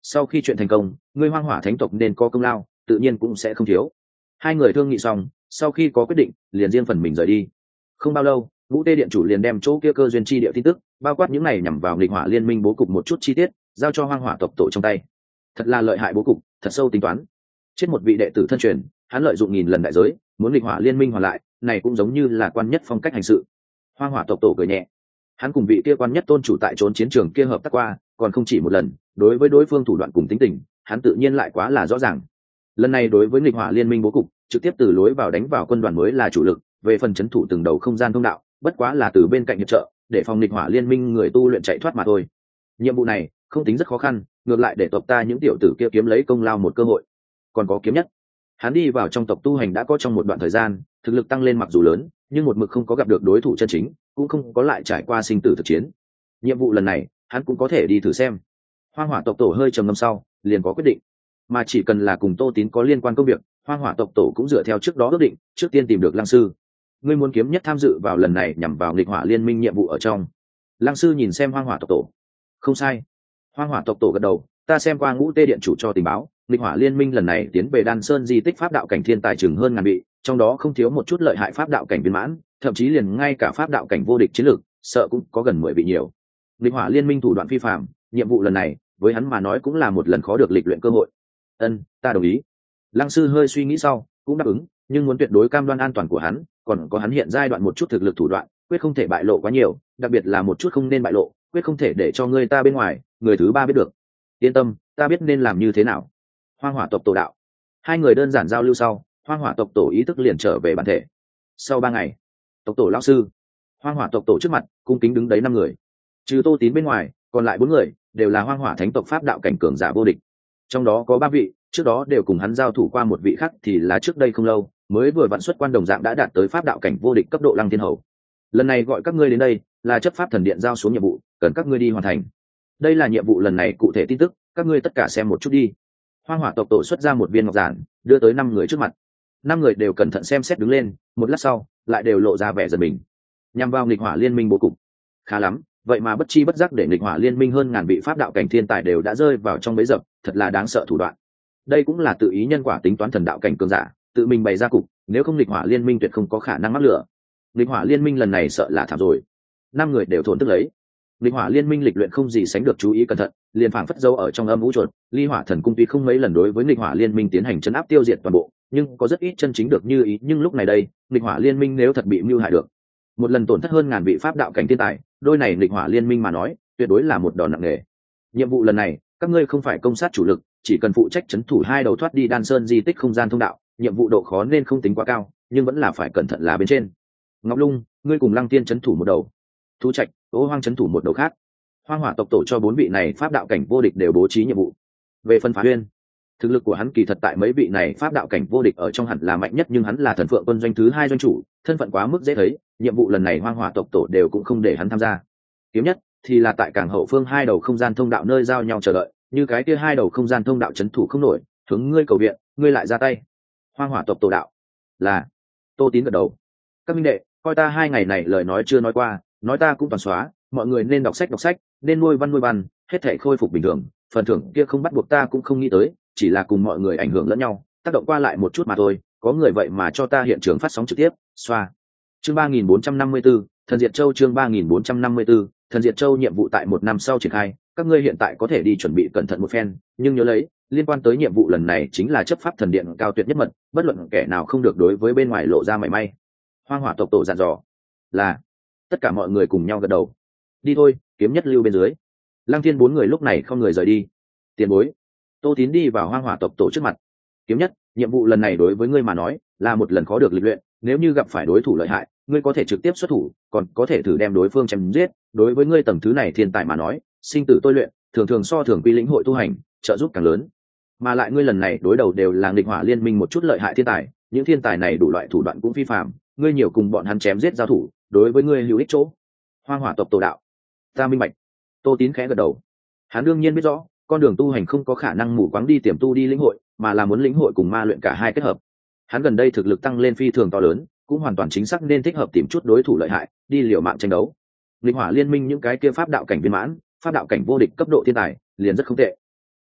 sau khi chuyện thành công ngươi hoang hỏa thánh tộc nên có công lao, tự nhiên cũng sẽ không thiếu. Hai người thương nghị xong, sau khi có quyết định liền riêng phần mình rời đi. Không bao lâu Vũ Tê điện chủ liền đem chỗ kia cơ duyên chi địa tin tức, bao quát những này nhằm vào nghịch hỏa liên minh bố cục một chút chi tiết, giao cho hoang hỏa tộc tổ trong tay. Thật là lợi hại bố cục, thật sâu tính toán. Chết một vị đệ tử thân truyền, hắn lợi dụng nghìn lần đại giới muốn nghịch hỏa liên minh hoàn lại, này cũng giống như là quan nhất phong cách hành sự. Hoang hỏa tộc tổ cười nhẹ, hắn cùng vị kia quan nhất tôn chủ tại trốn chiến trường kia hợp tác qua, còn không chỉ một lần. Đối với đối phương thủ đoạn cùng tính tình, hắn tự nhiên lại quá là rõ ràng. Lần này đối với nghịch hỏa liên minh bố cục, trực tiếp từ lối vào đánh vào quân đoàn mới là chủ lực, về phần chấn thủ từng đầu không gian thông đạo, bất quá là từ bên cạnh hiệp trợ, để phòng nghịch hỏa liên minh người tu luyện chạy thoát mà thôi. Nhiệm vụ này không tính rất khó khăn, ngược lại để tộc ta những tiểu tử kia kiếm lấy công lao một cơ hội. Còn có kiếm nhất, hắn đi vào trong tộc tu hành đã có trong một đoạn thời gian, thực lực tăng lên mặc dù lớn, nhưng một mực không có gặp được đối thủ chân chính, cũng không có lại trải qua sinh tử thực chiến. Nhiệm vụ lần này hắn cũng có thể đi thử xem. Hoang hỏa tộc tổ hơi trầm ngâm sau liền có quyết định, mà chỉ cần là cùng Tô Tín có liên quan công việc, hoang hỏa tộc tổ cũng dựa theo trước đó ước định, trước tiên tìm được Lăng sư. Ngươi muốn kiếm nhất tham dự vào lần này nhằm vào nghịch hỏa liên minh nhiệm vụ ở trong. Lăng sư nhìn xem hoang hỏa tộc tổ. Không sai. Hoang hỏa tộc tổ gật đầu, ta xem qua Ngũ Tê điện chủ cho tình báo, nghịch hỏa liên minh lần này tiến về Đan Sơn di tích pháp đạo cảnh thiên tài chừng hơn ngàn vị, trong đó không thiếu một chút lợi hại pháp đạo cảnh viên mãn, thậm chí liền ngay cả pháp đạo cảnh vô địch chiến lược, sợ cũng có gần 10 vị nhiều. Nghịch hỏa liên minh thủ đoạn phi phàm, nhiệm vụ lần này với hắn mà nói cũng là một lần khó được lịch luyện cơ hội. Ân, ta đồng ý. Lăng sư hơi suy nghĩ sau cũng đáp ứng, nhưng muốn tuyệt đối cam đoan an toàn của hắn, còn có hắn hiện giai đoạn một chút thực lực thủ đoạn, quyết không thể bại lộ quá nhiều, đặc biệt là một chút không nên bại lộ, quyết không thể để cho người ta bên ngoài, người thứ ba biết được. Yên tâm, ta biết nên làm như thế nào. Hoang hỏa tộc tổ đạo. Hai người đơn giản giao lưu sau, hoang hỏa tộc tổ ý thức liền trở về bản thể. Sau 3 ngày, tộc tổ lão sư, hoang hỏa tộc tổ trước mặt cung kính đứng đấy 5 người, trừ Tô Tín bên ngoài, còn lại 4 người đều là hoang hỏa thánh tộc pháp đạo cảnh cường giả vô địch. Trong đó có 3 vị trước đó đều cùng hắn giao thủ qua, một vị khác thì là trước đây không lâu mới vừa vặn xuất quan đồng dạng đã đạt tới pháp đạo cảnh vô địch cấp độ Lăng Thiên Hầu. Lần này gọi các ngươi đến đây là chấp pháp thần điện giao xuống nhiệm vụ, cần các ngươi đi hoàn thành. Đây là nhiệm vụ lần này cụ thể tin tức, các ngươi tất cả xem một chút đi. Hoang hỏa tộc tổ xuất ra một viên ngọc giản, đưa tới 5 người trước mặt. 5 người đều cẩn thận xem xét đứng lên, một lát sau lại đều lộ ra vẻ giật mình. Nhằm vào nghịch hỏa liên minh bố cục khá lắm, vậy mà bất chi bất giác để nghịch hỏa liên minh hơn ngàn vị pháp đạo cảnh thiên tài đều đã rơi vào trong bẫy dập, thật là đáng sợ thủ đoạn. Đây cũng là tự ý nhân quả tính toán thần đạo cảnh cường giả, tự mình bày ra cục, nếu không nghịch hỏa liên minh tuyệt không có khả năng mắc lửa. Nghịch hỏa liên minh lần này sợ là thảm rồi. 5 người đều thổn thức lấy. Nghịch hỏa liên minh lịch luyện không gì sánh được chú ý cẩn thận, liền phảng phất dấu ở trong âm vũ chuột. Ly hỏa thần cung tuy không mấy lần đối với nghịch hỏa liên minh tiến hành chấn áp tiêu diệt toàn bộ, nhưng có rất ít chân chính được như ý. Nhưng lúc này đây, nghịch hỏa liên minh nếu thật bị mưu hại được, một lần tổn thất hơn ngàn vị pháp đạo cảnh thiên tài, đôi này nghịch hỏa liên minh mà nói tuyệt đối là một đòn nặng nề. Nhiệm vụ lần này các ngươi không phải công sát chủ lực, chỉ cần phụ trách chấn thủ 2 đầu thoát đi Đan Sơn di tích không gian thông đạo. Nhiệm vụ độ khó nên không tính quá cao, nhưng vẫn là phải cẩn thận là bên trên. Ngọc Lung, ngươi cùng Lăng Tiên chấn thủ một đầu, Thú Trạch, Ô Hoang chấn thủ một đầu khác. Hoang hỏa tộc tổ cho 4 vị này pháp đạo cảnh vô địch đều bố trí nhiệm vụ. Về phần Phá Huyên, thực lực của hắn kỳ thật tại mấy vị này pháp đạo cảnh vô địch ở trong hẳn là mạnh nhất, nhưng hắn là Thần Phượng quân doanh thứ 2 doanh chủ, thân phận quá mức dễ thấy, nhiệm vụ lần này hoang hỏa tộc tổ đều cũng không để hắn tham gia. Kiếm nhất thì là tại cảng hậu phương 2 đầu không gian thông đạo nơi giao nhau chờ đợi, như cái kia 2 đầu không gian thông đạo chấn thủ không nổi, hướng ngươi cầu viện, ngươi lại ra tay. Hoang hỏa tộc tổ đạo là. Tô Tín gật đầu. Các minh đệ, coi ta 2 ngày này lời nói chưa nói qua, nói ta cũng toàn xóa, mọi người nên đọc sách, nên nuôi văn, hết thảy khôi phục bình thường, phần thưởng kia không bắt buộc ta cũng không nghĩ tới, chỉ là cùng mọi người ảnh hưởng lẫn nhau, tác động qua lại một chút mà thôi. Có người vậy mà cho ta hiện trường phát sóng trực tiếp, xoa. Chương 3454, Thần Diệt Châu. Chương 3454, Thần Diệt Châu. Nhiệm vụ tại 1 năm sau triển khai, các ngươi hiện tại có thể đi chuẩn bị cẩn thận một phen, nhưng nhớ lấy, liên quan tới nhiệm vụ lần này chính là chấp pháp thần điện cao tuyệt nhất mật, bất luận kẻ nào không được đối với bên ngoài lộ ra mảy may. Hoang hỏa tộc tổ dặn dò. Là. Tất cả mọi người cùng nhau gật đầu. Đi thôi, kiếm nhất lưu bên dưới. Lăng Thiên 4 người lúc này không người rời đi. Tiền bối. Tô Tín đi vào hoang hỏa tộc tổ trước mặt. Kiếm nhất, nhiệm vụ lần này đối với ngươi mà nói là một lần khó được lịch luyện, nếu như gặp phải đối thủ lợi hại, ngươi có thể trực tiếp xuất thủ, còn có thể thử đem đối phương chém giết. Đối với ngươi tầng thứ này thiên tài mà nói, sinh tử tôi luyện thường thường so thường quy lĩnh hội tu hành trợ giúp càng lớn, mà lại ngươi lần này đối đầu đều là nghịch hỏa liên minh một chút lợi hại thiên tài, những thiên tài này đủ loại thủ đoạn cũng phi phàm, ngươi nhiều cùng bọn hắn chém giết giao thủ, đối với ngươi hữu ích chỗ. Hoang hỏa tộc tổ đạo. Ta minh bạch. Tô Tín khẽ gật đầu. Hắn đương nhiên biết rõ, con đường tu hành không có khả năng mù quáng đi tiềm tu đi lĩnh hội, mà là muốn lĩnh hội cùng ma luyện cả hai kết hợp. Hắn gần đây thực lực tăng lên phi thường to lớn, cũng hoàn toàn chính xác nên thích hợp tìm chút đối thủ lợi hại, đi liều mạng tranh đấu. Nghịch hỏa liên minh những cái kia pháp đạo cảnh viên mãn, pháp đạo cảnh vô địch cấp độ thiên tài, liền rất không tệ.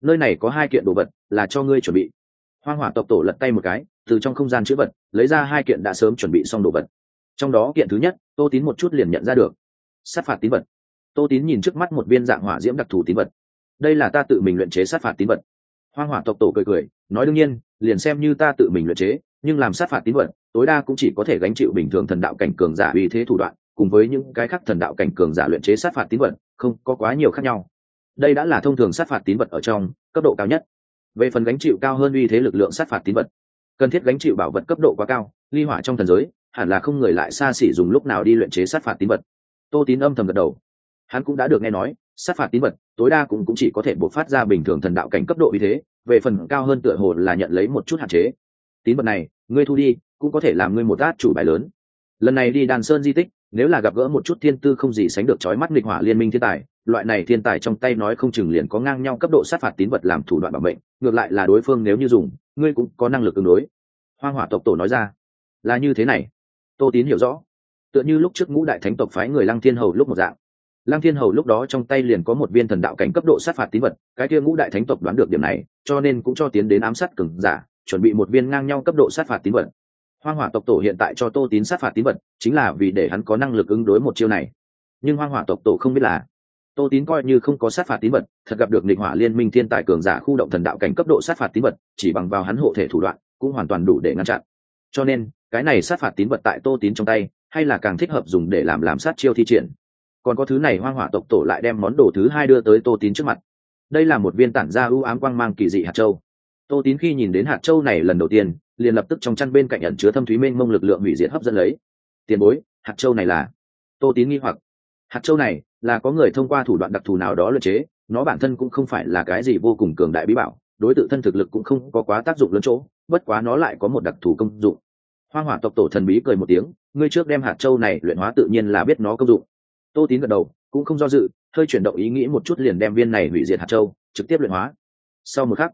nơi này có 2 kiện đồ vật là cho ngươi chuẩn bị. Hoang hỏa tộc tổ lật tay một cái, từ trong không gian chữ vật lấy ra 2 kiện đã sớm chuẩn bị xong đồ vật. Trong đó kiện thứ nhất, Tô Tín một chút liền nhận ra được. Sát phạt tín vật. Tô Tín nhìn trước mắt một viên dạng hỏa diễm đặc thù tín vật. Đây là ta tự mình luyện chế sát phạt tín vật. Hoang hỏa tộc tổ cười cười, nói đương nhiên, liền xem như ta tự mình luyện chế, nhưng làm sát phạt tín vật, tối đa cũng chỉ có thể gánh chịu bình thường thần đạo cảnh cường giả uy thế thủ đoạn, cùng với những cái khác thần đạo cảnh cường giả luyện chế sát phạt tín vật, không có quá nhiều khác nhau. Đây đã là thông thường sát phạt tín vật ở trong cấp độ cao nhất. Về phần gánh chịu cao hơn uy thế lực lượng sát phạt tín vật, cần thiết gánh chịu bảo vật cấp độ quá cao, ly hỏa trong thần giới, hẳn là không người lại xa xỉ dùng lúc nào đi luyện chế sát phạt tín vật. Tô Tín âm thầm gật đầu. Hắn cũng đã được nghe nói, sát phạt tín vật tối đa cũng chỉ có thể bộc phát ra bình thường thần đạo cảnh cấp độ uy thế, về phần cao hơn tựa hồ là nhận lấy một chút hạn chế. Tín vật này, ngươi thu đi, cũng có thể làm ngươi một át chủ bài lớn. Lần này đi Đàn Sơn di tích, nếu là gặp gỡ một chút thiên tư không gì sánh được chói mắt nghịch hỏa liên minh thiên tài, loại này thiên tài trong tay nói không chừng liền có ngang nhau cấp độ sát phạt tín vật làm thủ đoạn bảo mệnh, ngược lại là đối phương nếu như dùng, ngươi cũng có năng lực ứng đối. Hoang hỏa tộc tổ nói ra, là như thế này. Tô Tín hiểu rõ, tựa như lúc trước Ngũ đại thánh tộc phái người Lăng Thiên Hầu lúc một dạng. Lăng Thiên Hầu lúc đó trong tay liền có một viên thần đạo cảnh cấp độ sát phạt tín vật, cái kia Ngũ đại thánh tộc đoán được điểm này, cho nên cũng cho tiến đến ám sát cường giả, chuẩn bị một viên ngang nhau cấp độ sát phạt tín vật. Hoang hỏa tộc tổ hiện tại cho Tô Tín sát phạt tín vật, chính là vì để hắn có năng lực ứng đối một chiêu này. Nhưng Hoang hỏa tộc tổ không biết là, Tô Tín coi như không có sát phạt tín vật, thật gặp được nghịch hỏa liên minh thiên tài cường giả khu động thần đạo cảnh cấp độ sát phạt tín vật, chỉ bằng vào hắn hộ thể thủ đoạn, cũng hoàn toàn đủ để ngăn chặn. Cho nên, cái này sát phạt tín vật tại Tô Tín trong tay, hay là càng thích hợp dùng để làm sát chiêu thi triển. Còn có thứ này, Hoang hỏa tộc tổ lại đem món đồ thứ hai đưa tới Tô Tín trước mặt. Đây là một viên tản ra ưu ám quang mang kỳ dị hạt châu. Tô Tín khi nhìn đến hạt châu này lần đầu tiên, liền lập tức trong chăn bên cạnh ẩn chứa thâm thúy mênh mông lực lượng hủy diệt hấp dẫn lấy. Tiền bối, hạt châu này là? Tô Tín nghi hoặc. Hạt châu này là có người thông qua thủ đoạn đặc thù nào đó luyện chế, nó bản thân cũng không phải là cái gì vô cùng cường đại bí bảo, đối tự thân thực lực cũng không có quá tác dụng lớn chỗ, bất quá nó lại có một đặc thù công dụng. Hoang hỏa tộc tổ thần bí cười một tiếng, ngươi trước đem hạt châu này luyện hóa tự nhiên là biết nó công dụng. Tô Tín gật đầu, cũng không do dự, hơi chuyển động ý nghĩ một chút liền đem viên này hủy diệt hạt châu trực tiếp luyện hóa. Sau một khắc,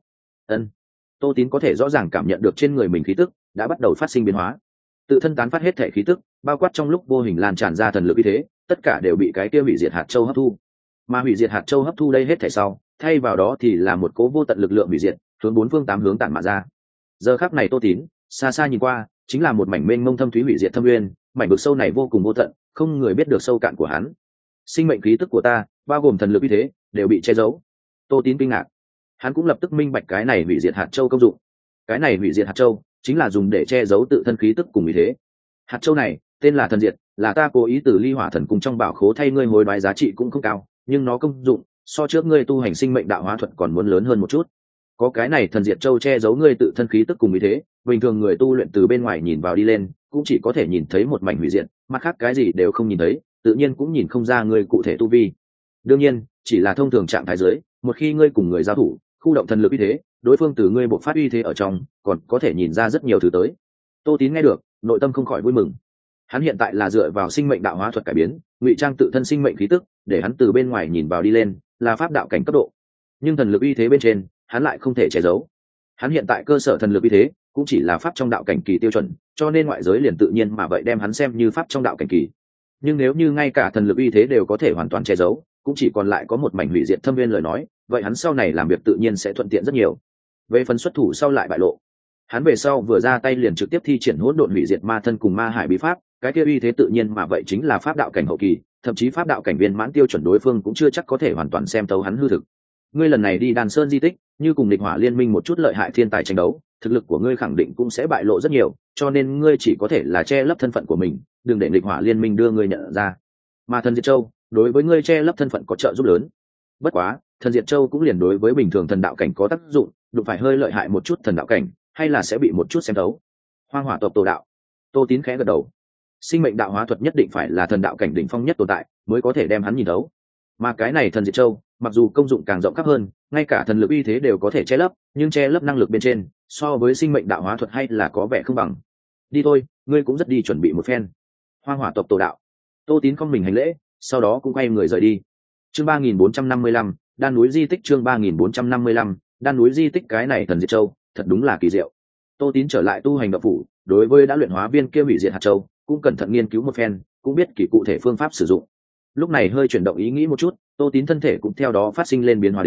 Tô Tín có thể rõ ràng cảm nhận được trên người mình khí tức đã bắt đầu phát sinh biến hóa, tự thân tán phát hết thể khí tức, bao quát trong lúc vô hình lan tràn ra thần lực uy thế, tất cả đều bị cái kia hủy diệt hạt châu hấp thu. Mà hủy diệt hạt châu hấp thu đây hết thể sau, thay vào đó thì là một cố vô tận lực lượng hủy diệt, hướng 4 phương 8 hướng tản mạ ra. Giờ khắc này Tô Tín xa xa nhìn qua, chính là một mảnh mênh mông thâm thúy hủy diệt thâm nguyên, mảnh vực sâu này vô cùng vô tận, không người biết được sâu cạn của hắn. Sinh mệnh khí tức của ta, bao gồm thần lực uy thế, đều bị che giấu. Tô Tín kinh ngạc, hắn cũng lập tức minh bạch cái này hủy diệt hạt châu công dụng. Cái này hủy diệt hạt châu chính là dùng để che giấu tự thân khí tức cùng uy thế. Hạt châu này tên là thần diệt, là ta cố ý từ ly hỏa thần cung trong bảo khố thay ngươi hối đoái, giá trị cũng không cao, nhưng nó công dụng so trước ngươi tu hành sinh mệnh đạo hóa thuật còn muốn lớn hơn một chút. Có cái này thần diệt châu che giấu ngươi tự thân khí tức cùng uy thế, bình thường người tu luyện từ bên ngoài nhìn vào đi lên cũng chỉ có thể nhìn thấy một mảnh hủy diệt, mặt khác cái gì đều không nhìn thấy, tự nhiên cũng nhìn không ra ngươi cụ thể tu vi. Đương nhiên, chỉ là thông thường trạng thái dưới, một khi ngươi cùng người giao thủ, khu động thần lực uy thế, đối phương từ ngươi bộc phát uy thế ở trong, còn có thể nhìn ra rất nhiều thứ tới. Tô Tín nghe được, nội tâm không khỏi vui mừng. Hắn hiện tại là dựa vào sinh mệnh đạo hóa thuật cải biến, ngụy trang tự thân sinh mệnh khí tức, để hắn từ bên ngoài nhìn vào đi lên, là pháp đạo cảnh cấp độ. Nhưng thần lực uy thế bên trên, hắn lại không thể che giấu. Hắn hiện tại cơ sở thần lực uy thế, cũng chỉ là pháp trong đạo cảnh kỳ tiêu chuẩn, cho nên ngoại giới liền tự nhiên mà vậy đem hắn xem như pháp trong đạo cảnh kỳ. Nhưng nếu như ngay cả thần lực uy thế đều có thể hoàn toàn che giấu, cũng chỉ còn lại có một mảnh hủy diệt thâm viên lời nói, vậy hắn sau này làm việc tự nhiên sẽ thuận tiện rất nhiều. Về phần xuất thủ sau lại bại lộ, hắn về sau vừa ra tay liền trực tiếp thi triển hỗn độn hủy diệt ma thân cùng ma hải bí pháp, cái kia uy thế tự nhiên mà vậy chính là pháp đạo cảnh hậu kỳ, thậm chí pháp đạo cảnh viên mãn tiêu chuẩn đối phương cũng chưa chắc có thể hoàn toàn xem thấu hắn hư thực. Ngươi lần này đi Đàn Sơn di tích, như cùng địch hỏa liên minh một chút lợi hại thiên tài tranh đấu, thực lực của ngươi khẳng định cũng sẽ bại lộ rất nhiều, cho nên ngươi chỉ có thể là che lấp thân phận của mình, đừng để địch hỏa liên minh đưa ngươi nhận ra. Mà thần diệt châu đối với ngươi che lấp thân phận có trợ giúp lớn. Bất quá, thần diệt châu cũng liền đối với bình thường thần đạo cảnh có tác dụng, đụng phải hơi lợi hại một chút thần đạo cảnh, hay là sẽ bị một chút xem thấu. Hoang hỏa tộc tổ đạo. Tô Tín khẽ gật đầu. Sinh mệnh đạo hóa thuật nhất định phải là thần đạo cảnh đỉnh phong nhất tồn tại, mới có thể đem hắn nhìn thấu. Mà cái này thần diệt châu, mặc dù công dụng càng rộng khắp hơn, ngay cả thần lực uy thế đều có thể che lấp, nhưng che lấp năng lực bên trên, so với sinh mệnh đạo hóa thuật hay là có vẻ không bằng. Đi thôi, ngươi cũng rất đi chuẩn bị một phen. Hoang hỏa tộc tổ đạo. Tô Tín không mình hành lễ, sau đó cũng quay người rời đi. Chương 3455, Đan núi di tích. Chương 3455, Đan núi di tích. Cái này thần diệt châu thật đúng là kỳ diệu. Tô Tín trở lại tu hành đạo phủ, đối với đã luyện hóa viên kia hủy diệt hạt châu cũng cẩn thận nghiên cứu một phen, cũng biết kỳ cụ thể phương pháp sử dụng. Lúc này hơi chuyển động ý nghĩ một chút, Tô Tín thân thể cũng theo đó phát sinh lên biến hóa đến,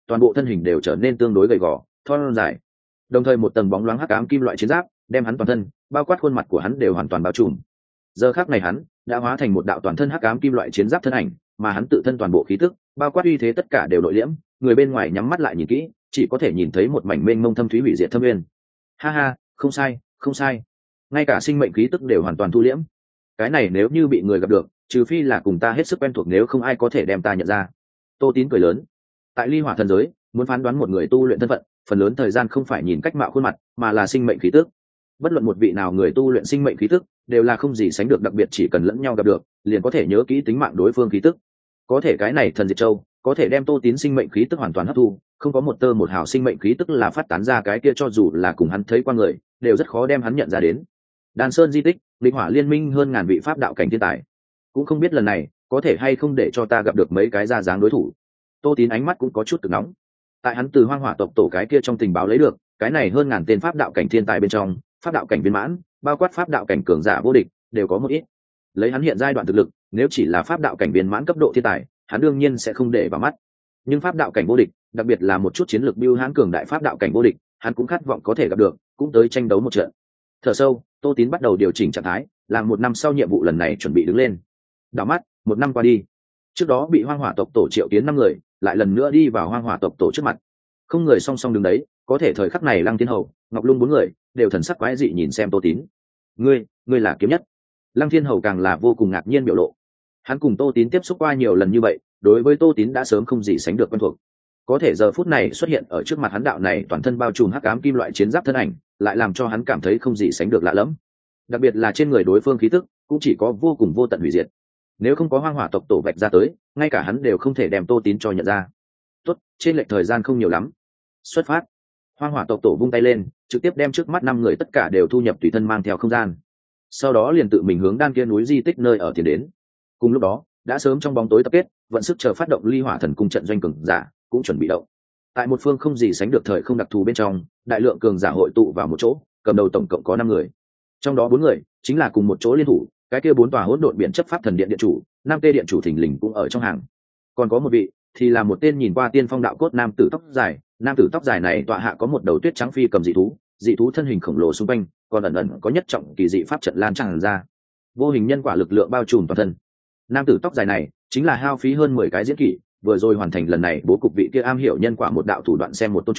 toàn bộ thân hình đều trở nên tương đối gầy gò thon dài, đồng thời một tầng bóng loáng hắc ám kim loại chiến giáp đem hắn toàn thân bao quát khuôn mặt của hắn đều hoàn toàn bao trùm. Giờ khắc này hắn đã hóa thành một đạo toàn thân hắc ám kim loại chiến giáp thân ảnh, mà hắn tự thân toàn bộ khí tức bao quát uy thế tất cả đều nội liễm, người bên ngoài nhắm mắt lại nhìn kỹ chỉ có thể nhìn thấy một mảnh mênh mông thâm thúy hủy diệt thâm nguyên. Ha ha, không sai không sai, ngay cả sinh mệnh khí tức đều hoàn toàn thu liễm. Cái này nếu như bị người gặp được, trừ phi là cùng ta hết sức quen thuộc, nếu không ai có thể đem ta nhận ra. Tô Tín cười lớn. Tại ly hỏa thần giới, muốn phán đoán một người tu luyện thân phận, phần lớn thời gian không phải nhìn cách mạo khuôn mặt, mà là sinh mệnh khí tức. Bất luận một vị nào người tu luyện sinh mệnh khí tức đều là không gì sánh được đặc biệt, chỉ cần lẫn nhau gặp được liền có thể nhớ kỹ tính mạng đối phương khí tức. Có thể cái này thần diệt châu có thể đem Tô Tín sinh mệnh khí tức hoàn toàn hấp thu, không có một tơ một hào sinh mệnh khí tức là phát tán ra, cái kia cho dù là cùng hắn thấy qua người đều rất khó đem hắn nhận ra đến. Đan Sơn di tích, Lịch Hỏa liên minh hơn ngàn vị pháp đạo cảnh thiên tài, cũng không biết lần này có thể hay không để cho ta gặp được mấy cái ra dáng đối thủ. Tô Tín ánh mắt cũng có chút cực nóng. Tại hắn từ Hoang Hỏa tộc tổ cái kia trong tình báo lấy được, cái này hơn ngàn tên pháp đạo cảnh thiên tài bên trong, pháp đạo cảnh viên mãn, bao quát pháp đạo cảnh cường giả vô địch, đều có một ít. Lấy hắn hiện giai đoạn thực lực, nếu chỉ là pháp đạo cảnh viên mãn cấp độ thiên tài, hắn đương nhiên sẽ không để vào mắt. Nhưng pháp đạo cảnh vô địch, đặc biệt là một chút chiến lược bưu hãn cường đại pháp đạo cảnh vô địch, hắn cũng khát vọng có thể gặp được, cũng tới tranh đấu một trận. Thở sâu, Tô Tín bắt đầu điều chỉnh trạng thái, làm một năm sau nhiệm vụ lần này chuẩn bị đứng lên. Đảo mắt, một năm qua đi. Trước đó bị Hoang Hỏa tộc tổ triệu kiến 5 người, lại lần nữa đi vào Hoang Hỏa tộc tổ trước mặt. Không người song song đứng đấy, có thể thời khắc này Lăng Thiên Hầu, Ngọc Lung 4 người đều thần sắc quái dị nhìn xem Tô Tín. Ngươi là Kiếm Nhất. Lăng Thiên Hầu càng là vô cùng ngạc nhiên biểu lộ. Hắn cùng Tô Tín tiếp xúc qua nhiều lần như vậy, đối với Tô Tín đã sớm không gì sánh được quen thuộc. Có thể giờ phút này xuất hiện ở trước mặt hắn đạo này toàn thân bao trùm hắc ám kim loại chiến giáp thân ảnh, lại làm cho hắn cảm thấy không gì sánh được lạ lẫm. Đặc biệt là trên người đối phương khí tức cũng chỉ có vô cùng vô tận hủy diệt. Nếu không có Hoang Hỏa tộc tổ vạch ra tới, ngay cả hắn đều không thể đem Tô Tín cho nhận ra. Tốt, trên lệch thời gian không nhiều lắm. Xuất phát. Hoang Hỏa tộc tổ vung tay lên, trực tiếp đem trước mắt 5 người tất cả đều thu nhập tùy thân mang theo không gian. Sau đó liền tự mình hướng đan kia núi di tích nơi ở tiến đến. Cùng lúc đó, đã sớm trong bóng tối tập kết, vận sức chờ phát động Ly Hỏa thần cung trận doanh cường giả cũng chuẩn bị động. Tại một phương không gì sánh được thời không đặc thù bên trong, đại lượng cường giả hội tụ vào một chỗ, cầm đầu tổng cộng có 5 người. Trong đó 4 người chính là cùng một chỗ liên thủ, cái kia 4 tòa hỗn độn biển chấp pháp thần điện điện chủ, 5 tê điện chủ thình lình cũng ở trong hàng. Còn có một vị thì là một tên nhìn qua tiên phong đạo cốt nam tử tóc dài, nam tử tóc dài này tọa hạ có một đầu tuyết trắng phi cầm dị thú thân hình khổng lồ xung quanh, còn ẩn ẩn có nhất trọng kỳ dị pháp trận lan tràn ra, vô hình nhân quả lực lượng bao trùm toàn thân. Nam tử tóc dài này chính là hao phí hơn 10 cái diễn kỷ, vừa rồi hoàn thành lần này bố cục vị kia am hiểu nhân quả một đạo thủ đoạn xem một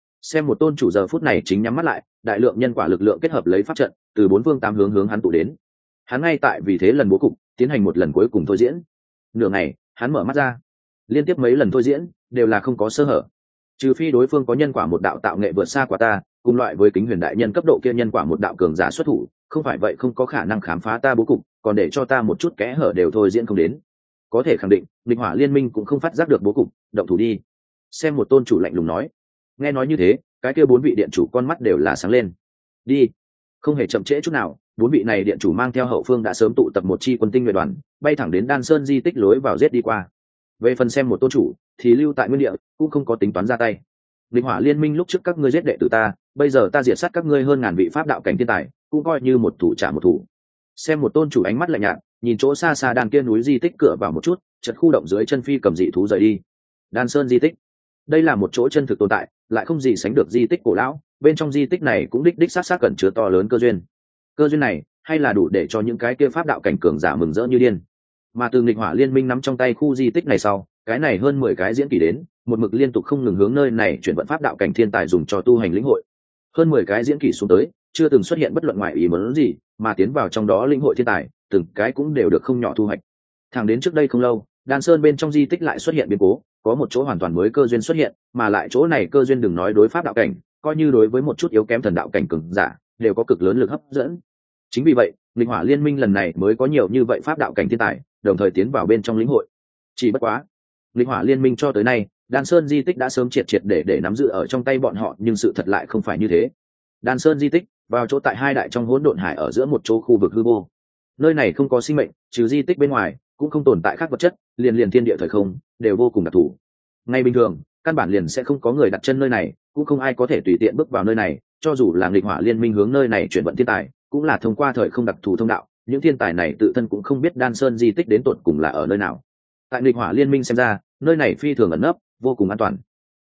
tôn chủ giờ phút này chính nhắm mắt lại, đại lượng nhân quả lực lượng kết hợp lấy pháp trận từ 4 phương 8 hướng hắn tụ đến. Hắn ngay tại vì thế lần bố cục tiến hành một lần cuối cùng thôi diễn. Nửa ngày hắn mở mắt ra, liên tiếp mấy lần thôi diễn đều là không có sơ hở, trừ phi đối phương có nhân quả một đạo tạo nghệ vượt xa quả ta, cùng loại với Kính Huyền đại nhân cấp độ kia nhân quả một đạo cường giả xuất thủ, không phải vậy không có khả năng khám phá ta bố cục, còn để cho ta một chút kẽ hở đều thôi diễn không đến. Có thể khẳng định Lịch Hỏa liên minh cũng không phát giác được bố cục, động thủ đi. Xem một tôn chủ lạnh lùng nói. Nghe nói như thế, cái kia 4 vị điện chủ con mắt đều là sáng lên. Đi. Không hề chậm trễ chút nào, 4 vị này điện chủ mang theo hậu phương đã sớm tụ tập một chi quân tinh nhuệ đoàn, bay thẳng đến Đan Sơn di tích lối vào giết đi qua. Về phần xem một tôn chủ thì lưu tại nguyên địa, cũng không có tính toán ra tay. Lịch Hỏa liên minh lúc trước các ngươi giết đệ tử ta, bây giờ ta diệt sát các ngươi hơn ngàn vị pháp đạo cảnh thiên tài, cũng coi như một thủ trả một thủ. Xem một tôn chủ ánh mắt lạnh nhạt, nhìn chỗ xa xa đan kia núi di tích cửa vào một chút, chợt khu động dưới chân phi cầm dị thú rời đi. Đan Sơn di tích, đây là một chỗ chân thực tồn tại, lại không gì sánh được di tích cổ lão, bên trong di tích này cũng đích xác cẩn chứa to lớn cơ duyên. Cơ duyên này hay là đủ để cho những cái kia pháp đạo cảnh cường giả mừng rỡ như điên. Mà từ Lịch Hỏa liên minh nắm trong tay khu di tích này sau, cái này hơn 10 cái diễn kỳ đến, một mực liên tục không ngừng hướng nơi này chuyển vận pháp đạo cảnh thiên tài dùng cho tu hành lĩnh hội. Hơn 10 cái diễn kỳ xuống tới, chưa từng xuất hiện bất luận ngoại ý muốn gì, mà tiến vào trong đó lĩnh hội thiên tài, từng cái cũng đều được không nhỏ thu hoạch. Thẳng đến trước đây không lâu, Đan Sơn bên trong di tích lại xuất hiện biến cố, có một chỗ hoàn toàn mới cơ duyên xuất hiện, mà lại chỗ này cơ duyên đừng nói đối pháp đạo cảnh, coi như đối với một chút yếu kém thần đạo cảnh cường giả, đều có cực lớn lực hấp dẫn. Chính vì vậy, Lịch Hỏa liên minh lần này mới có nhiều như vậy pháp đạo cảnh thiên tài, đồng thời tiến vào bên trong lĩnh hội. Chỉ bất quá, Lịch Hỏa liên minh cho tới nay, Đan Sơn di tích đã sớm triệt để nắm giữ ở trong tay bọn họ, nhưng sự thật lại không phải như thế. Đan Sơn di tích vào chỗ tại 2 đại trong hỗn độn hải ở giữa một chỗ khu vực hư vô. Nơi này không có sinh mệnh, trừ di tích bên ngoài, cũng không tồn tại khác vật chất, liền thiên địa thời không đều vô cùng đặc thù. Ngay bình thường, căn bản liền sẽ không có người đặt chân nơi này, cũng không ai có thể tùy tiện bước vào nơi này, cho dù là Lịch Hỏa liên minh hướng nơi này chuyển vận thiên tài, cũng là thông qua thời không đặc thù thông đạo, những thiên tài này tự thân cũng không biết Đan Sơn di tích đến tột cùng là ở nơi nào. Tại Lịch Hỏa liên minh xem ra, nơi này phi thường ẩn nấp, vô cùng an toàn.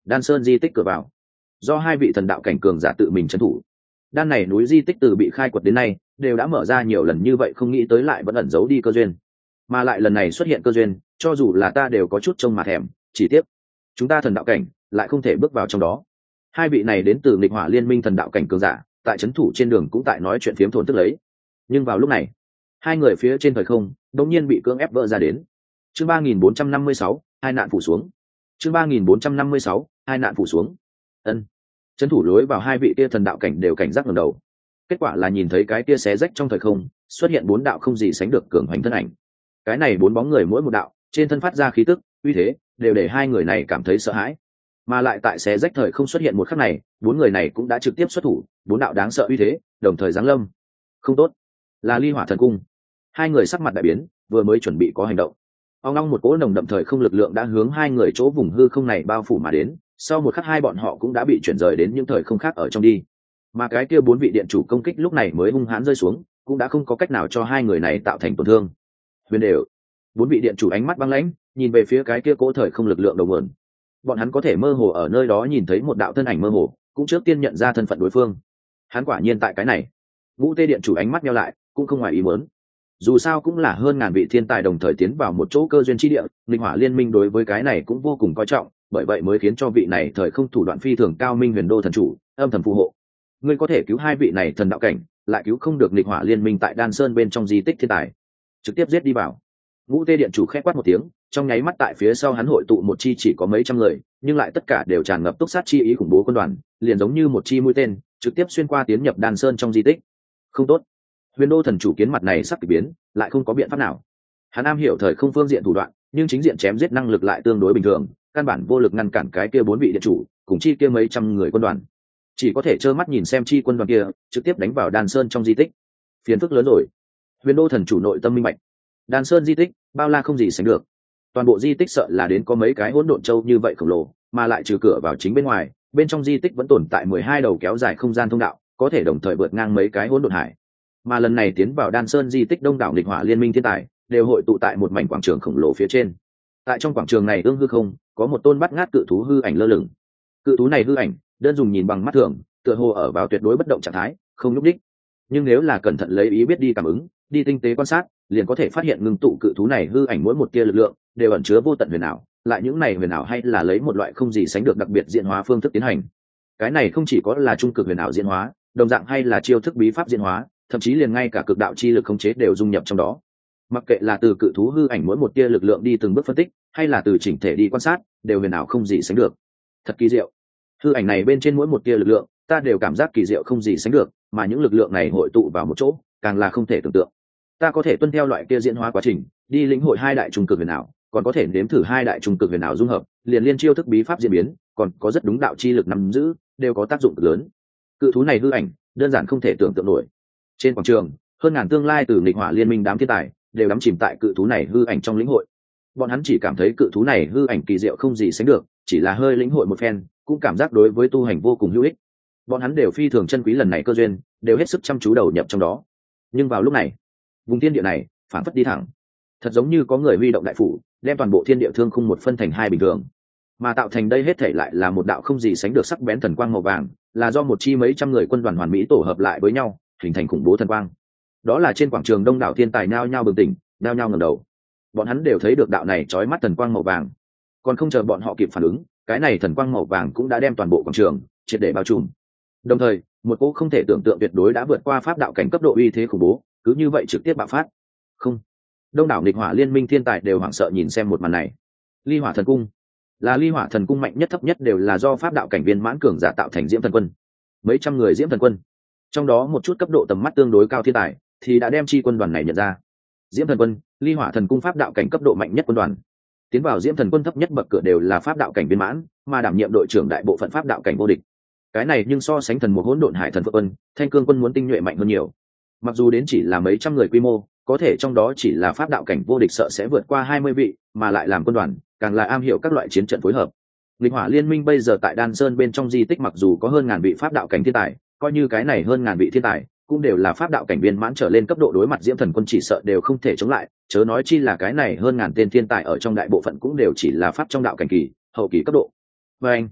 Đan Sơn di tích cửa vào do hai vị thần đạo cảnh cường giả tự mình trấn thủ. Đan này núi di tích từ bị khai quật đến nay đều đã mở ra nhiều lần như vậy, không nghĩ tới lại vẫn ẩn giấu đi cơ duyên, mà lại lần này xuất hiện cơ duyên, cho dù là ta đều có chút trông mà thèm. Chỉ tiếc chúng ta thần đạo cảnh lại không thể bước vào trong đó. Hai vị này đến từ nghịch hỏa liên minh thần đạo cảnh cường giả tại trấn thủ trên đường cũng tại nói chuyện phiếm thổn tức lấy. Nhưng vào lúc này hai người phía trên thời không đột nhiên bị cưỡng ép vỡ ra đến. Chương 3456, hai nạn phủ xuống. Chương 3456, hai nạn phủ xuống. Ân. Trấn thủ lối vào hai vị kia thần đạo cảnh đều cảnh giác ngẩng đầu. Kết quả là nhìn thấy cái kia xé rách trong thời không xuất hiện bốn đạo không gì sánh được cường hoành thân ảnh. Cái này bốn bóng người mỗi một đạo trên thân phát ra khí tức uy thế đều để hai người này cảm thấy sợ hãi, mà lại tại xé rách thời không xuất hiện một khắc này, bốn người này cũng đã trực tiếp xuất thủ, bốn đạo đáng sợ uy thế đồng thời giáng lâm. Không tốt, là ly hỏa thần cung. Hai người sắc mặt đại biến, vừa mới chuẩn bị có hành động, ông long một cỗ nồng đậm thời không lực lượng đã hướng hai người chỗ vùng hư không này bao phủ mà đến. Sau một khắc hai bọn họ cũng đã bị chuyển rời đến những thời không khác ở trong đi, mà cái kia bốn vị điện chủ công kích lúc này mới hung hãn rơi xuống, cũng đã không có cách nào cho hai người này tạo thành tổn thương. Huyền đều, bốn vị điện chủ ánh mắt băng lãnh nhìn về phía cái kia cỗ thời không lực lượng đầu nguồn. Bọn hắn có thể mơ hồ ở nơi đó nhìn thấy một đạo thân ảnh mơ hồ, cũng trước tiên nhận ra thân phận đối phương. Hắn quả nhiên tại cái này. Ngũ Tê điện chủ ánh mắt nheo lại, cũng không ngoài ý muốn. Dù sao cũng là hơn ngàn vị thiên tài đồng thời tiến vào một chỗ cơ duyên chi địa, nghịch hỏa liên minh đối với cái này cũng vô cùng coi trọng, bởi vậy mới khiến cho vị này thời không thủ đoạn phi thường cao minh huyền đô thần chủ âm thầm phù hộ. Ngươi có thể cứu hai vị này thần đạo cảnh, lại cứu không được nghịch hỏa liên minh tại Đan Sơn bên trong di tích thiên tài, trực tiếp giết đi vào. Ngũ Tê điện chủ khẽ quát một tiếng, trong nháy mắt tại phía sau hắn hội tụ một chi chỉ có mấy trăm người, nhưng lại tất cả đều tràn ngập túc sát chi ý khủng bố quân đoàn, liền giống như một chi mũi tên, trực tiếp xuyên qua tiến nhập Đan Sơn trong di tích. Không tốt. Huyền đô thần chủ kiến mặt này sắp kỳ biến, lại không có biện pháp nào. Hắn am hiểu thời không phương diện thủ đoạn, nhưng chính diện chém giết năng lực lại tương đối bình thường, căn bản vô lực ngăn cản cái kia bốn vị điện chủ cùng chi kia mấy trăm người quân đoàn, chỉ có thể trơ mắt nhìn xem chi quân đoàn kia trực tiếp đánh vào Đan Sơn trong di tích. Phiền phức lớn rồi. Huyền đô thần chủ nội tâm minh bạch, Đan Sơn di tích bao la không gì sánh được, toàn bộ di tích sợ là đến có mấy cái hỗn độn châu như vậy khổng lồ, mà lại trừ cửa vào chính bên ngoài, bên trong di tích vẫn tồn tại 12 đầu kéo dài không gian thông đạo, có thể đồng thời vượt ngang mấy cái hỗn độn hải. Mà lần này tiến vào Đan Sơn di tích đông đảo nghịch hỏa liên minh thiên tài đều hội tụ tại một mảnh quảng trường khổng lồ phía trên. Tại trong quảng trường này ương hư không có một tôn bắt ngát cự thú hư ảnh lơ lửng. Cự thú này hư ảnh đơn dùng nhìn bằng mắt thường tựa hồ ở vào tuyệt đối bất động trạng thái, không nhúc đích, nhưng nếu là cẩn thận lấy ý biết đi cảm ứng, đi tinh tế quan sát, liền có thể phát hiện ngưng tụ cự thú này hư ảnh mỗi một tia lực lượng đều ẩn chứa vô tận huyền ảo, lại những này huyền ảo hay là lấy một loại không gì sánh được đặc biệt diễn hóa phương thức tiến hành. Cái này không chỉ có là trung cực huyền ảo diễn hóa, đồng dạng hay là chiêu thức bí pháp diễn hóa, thậm chí liền ngay cả cực đạo chi lực khống chế đều dung nhập trong đó. Mặc kệ là từ cự thú hư ảnh mỗi một tia lực lượng đi từng bước phân tích, hay là từ chỉnh thể đi quan sát, đều huyền ảo không gì sánh được. Thật kỳ diệu. Hư ảnh này bên trên mỗi một tia lực lượng, ta đều cảm giác kỳ diệu không gì sánh được, mà những lực lượng này hội tụ vào một chỗ, càng là không thể tưởng tượng. Ta có thể tuân theo loại kia diễn hóa quá trình, đi lĩnh hội hai đại trung cực huyền ảo, còn có thể nếm thử hai đại trung cực huyền ảo dung hợp, liền liên chiêu thức bí pháp diễn biến, còn có rất đúng đạo chi lực nắm giữ, đều có tác dụng cực lớn. Cự thú này hư ảnh, đơn giản không thể tưởng tượng nổi. Trên quảng trường, hơn ngàn tương lai từ nghịch hỏa liên minh đám thiên tài đều đắm chìm tại cự thú này hư ảnh trong lĩnh hội. Bọn hắn chỉ cảm thấy cự thú này hư ảnh kỳ diệu không gì sánh được, chỉ là hơi lĩnh hội một phen, cũng cảm giác đối với tu hành vô cùng hữu ích. Bọn hắn đều phi thường trân quý lần này cơ duyên, đều hết sức chăm chú đầu nhập trong đó. Nhưng vào lúc này, vùng thiên địa này phản phất đi thẳng, thật giống như có người huy động đại phủ, đem toàn bộ thiên địa thương khung một phân thành hai bình thường, mà tạo thành đây hết thể lại là một đạo không gì sánh được sắc bén thần quang màu vàng, là do một chi mấy trăm người quân đoàn hoàn mỹ tổ hợp lại với nhau, hình thành khủng bố thần quang. Đó là trên quảng trường đông đảo thiên tài nhao nhao bừng tỉnh, nhao nhao ngẩng đầu. Bọn hắn đều thấy được đạo này chói mắt thần quang màu vàng, còn không chờ bọn họ kịp phản ứng, cái này thần quang màu vàng cũng đã đem toàn bộ quảng trường triệt để bao trùm. Đồng thời, một cỗ không thể tưởng tượng tuyệt đối đã vượt qua pháp đạo cảnh cấp độ uy thế khủng bố, cứ như vậy trực tiếp bạo phát. Không, đông đảo nghịch hỏa liên minh thiên tài đều hoảng sợ nhìn xem một màn này. Ly hỏa thần cung là ly hỏa thần cung mạnh nhất thấp nhất đều là do pháp đạo cảnh viên mãn cường giả tạo thành diễm thần quân. Mấy trăm người diễm thần quân, trong đó một chút cấp độ tầm mắt tương đối cao thiên tài thì đã đem chi quân đoàn này nhận ra. Diễm thần quân, ly hỏa thần cung pháp đạo cảnh cấp độ mạnh nhất quân đoàn. Tiến vào diễm thần quân thấp nhất bậc cửa đều là pháp đạo cảnh viên mãn, mà đảm nhiệm đội trưởng đại bộ phận pháp đạo cảnh vô địch. Cái này nhưng so sánh thần một hỗn độn hải thần phượng quân, thanh cương quân muốn tinh nhuệ mạnh hơn nhiều. Mặc dù đến chỉ là mấy trăm người quy mô, có thể trong đó chỉ là pháp đạo cảnh vô địch sợ sẽ vượt qua 20 vị, mà lại làm quân đoàn, càng là am hiểu các loại chiến trận phối hợp. Nghịch hỏa liên minh bây giờ tại Đan Sơn bên trong di tích mặc dù có hơn ngàn vị pháp đạo cảnh thiên tài, coi như cái này hơn ngàn vị thiên tài cũng đều là pháp đạo cảnh viên mãn trở lên cấp độ, đối mặt diễm thần quân chỉ sợ đều không thể chống lại, chớ nói chi là cái này hơn ngàn tên thiên tài ở trong đại bộ phận cũng đều chỉ là pháp trong đạo cảnh kỳ hậu kỳ cấp độ. Và anh,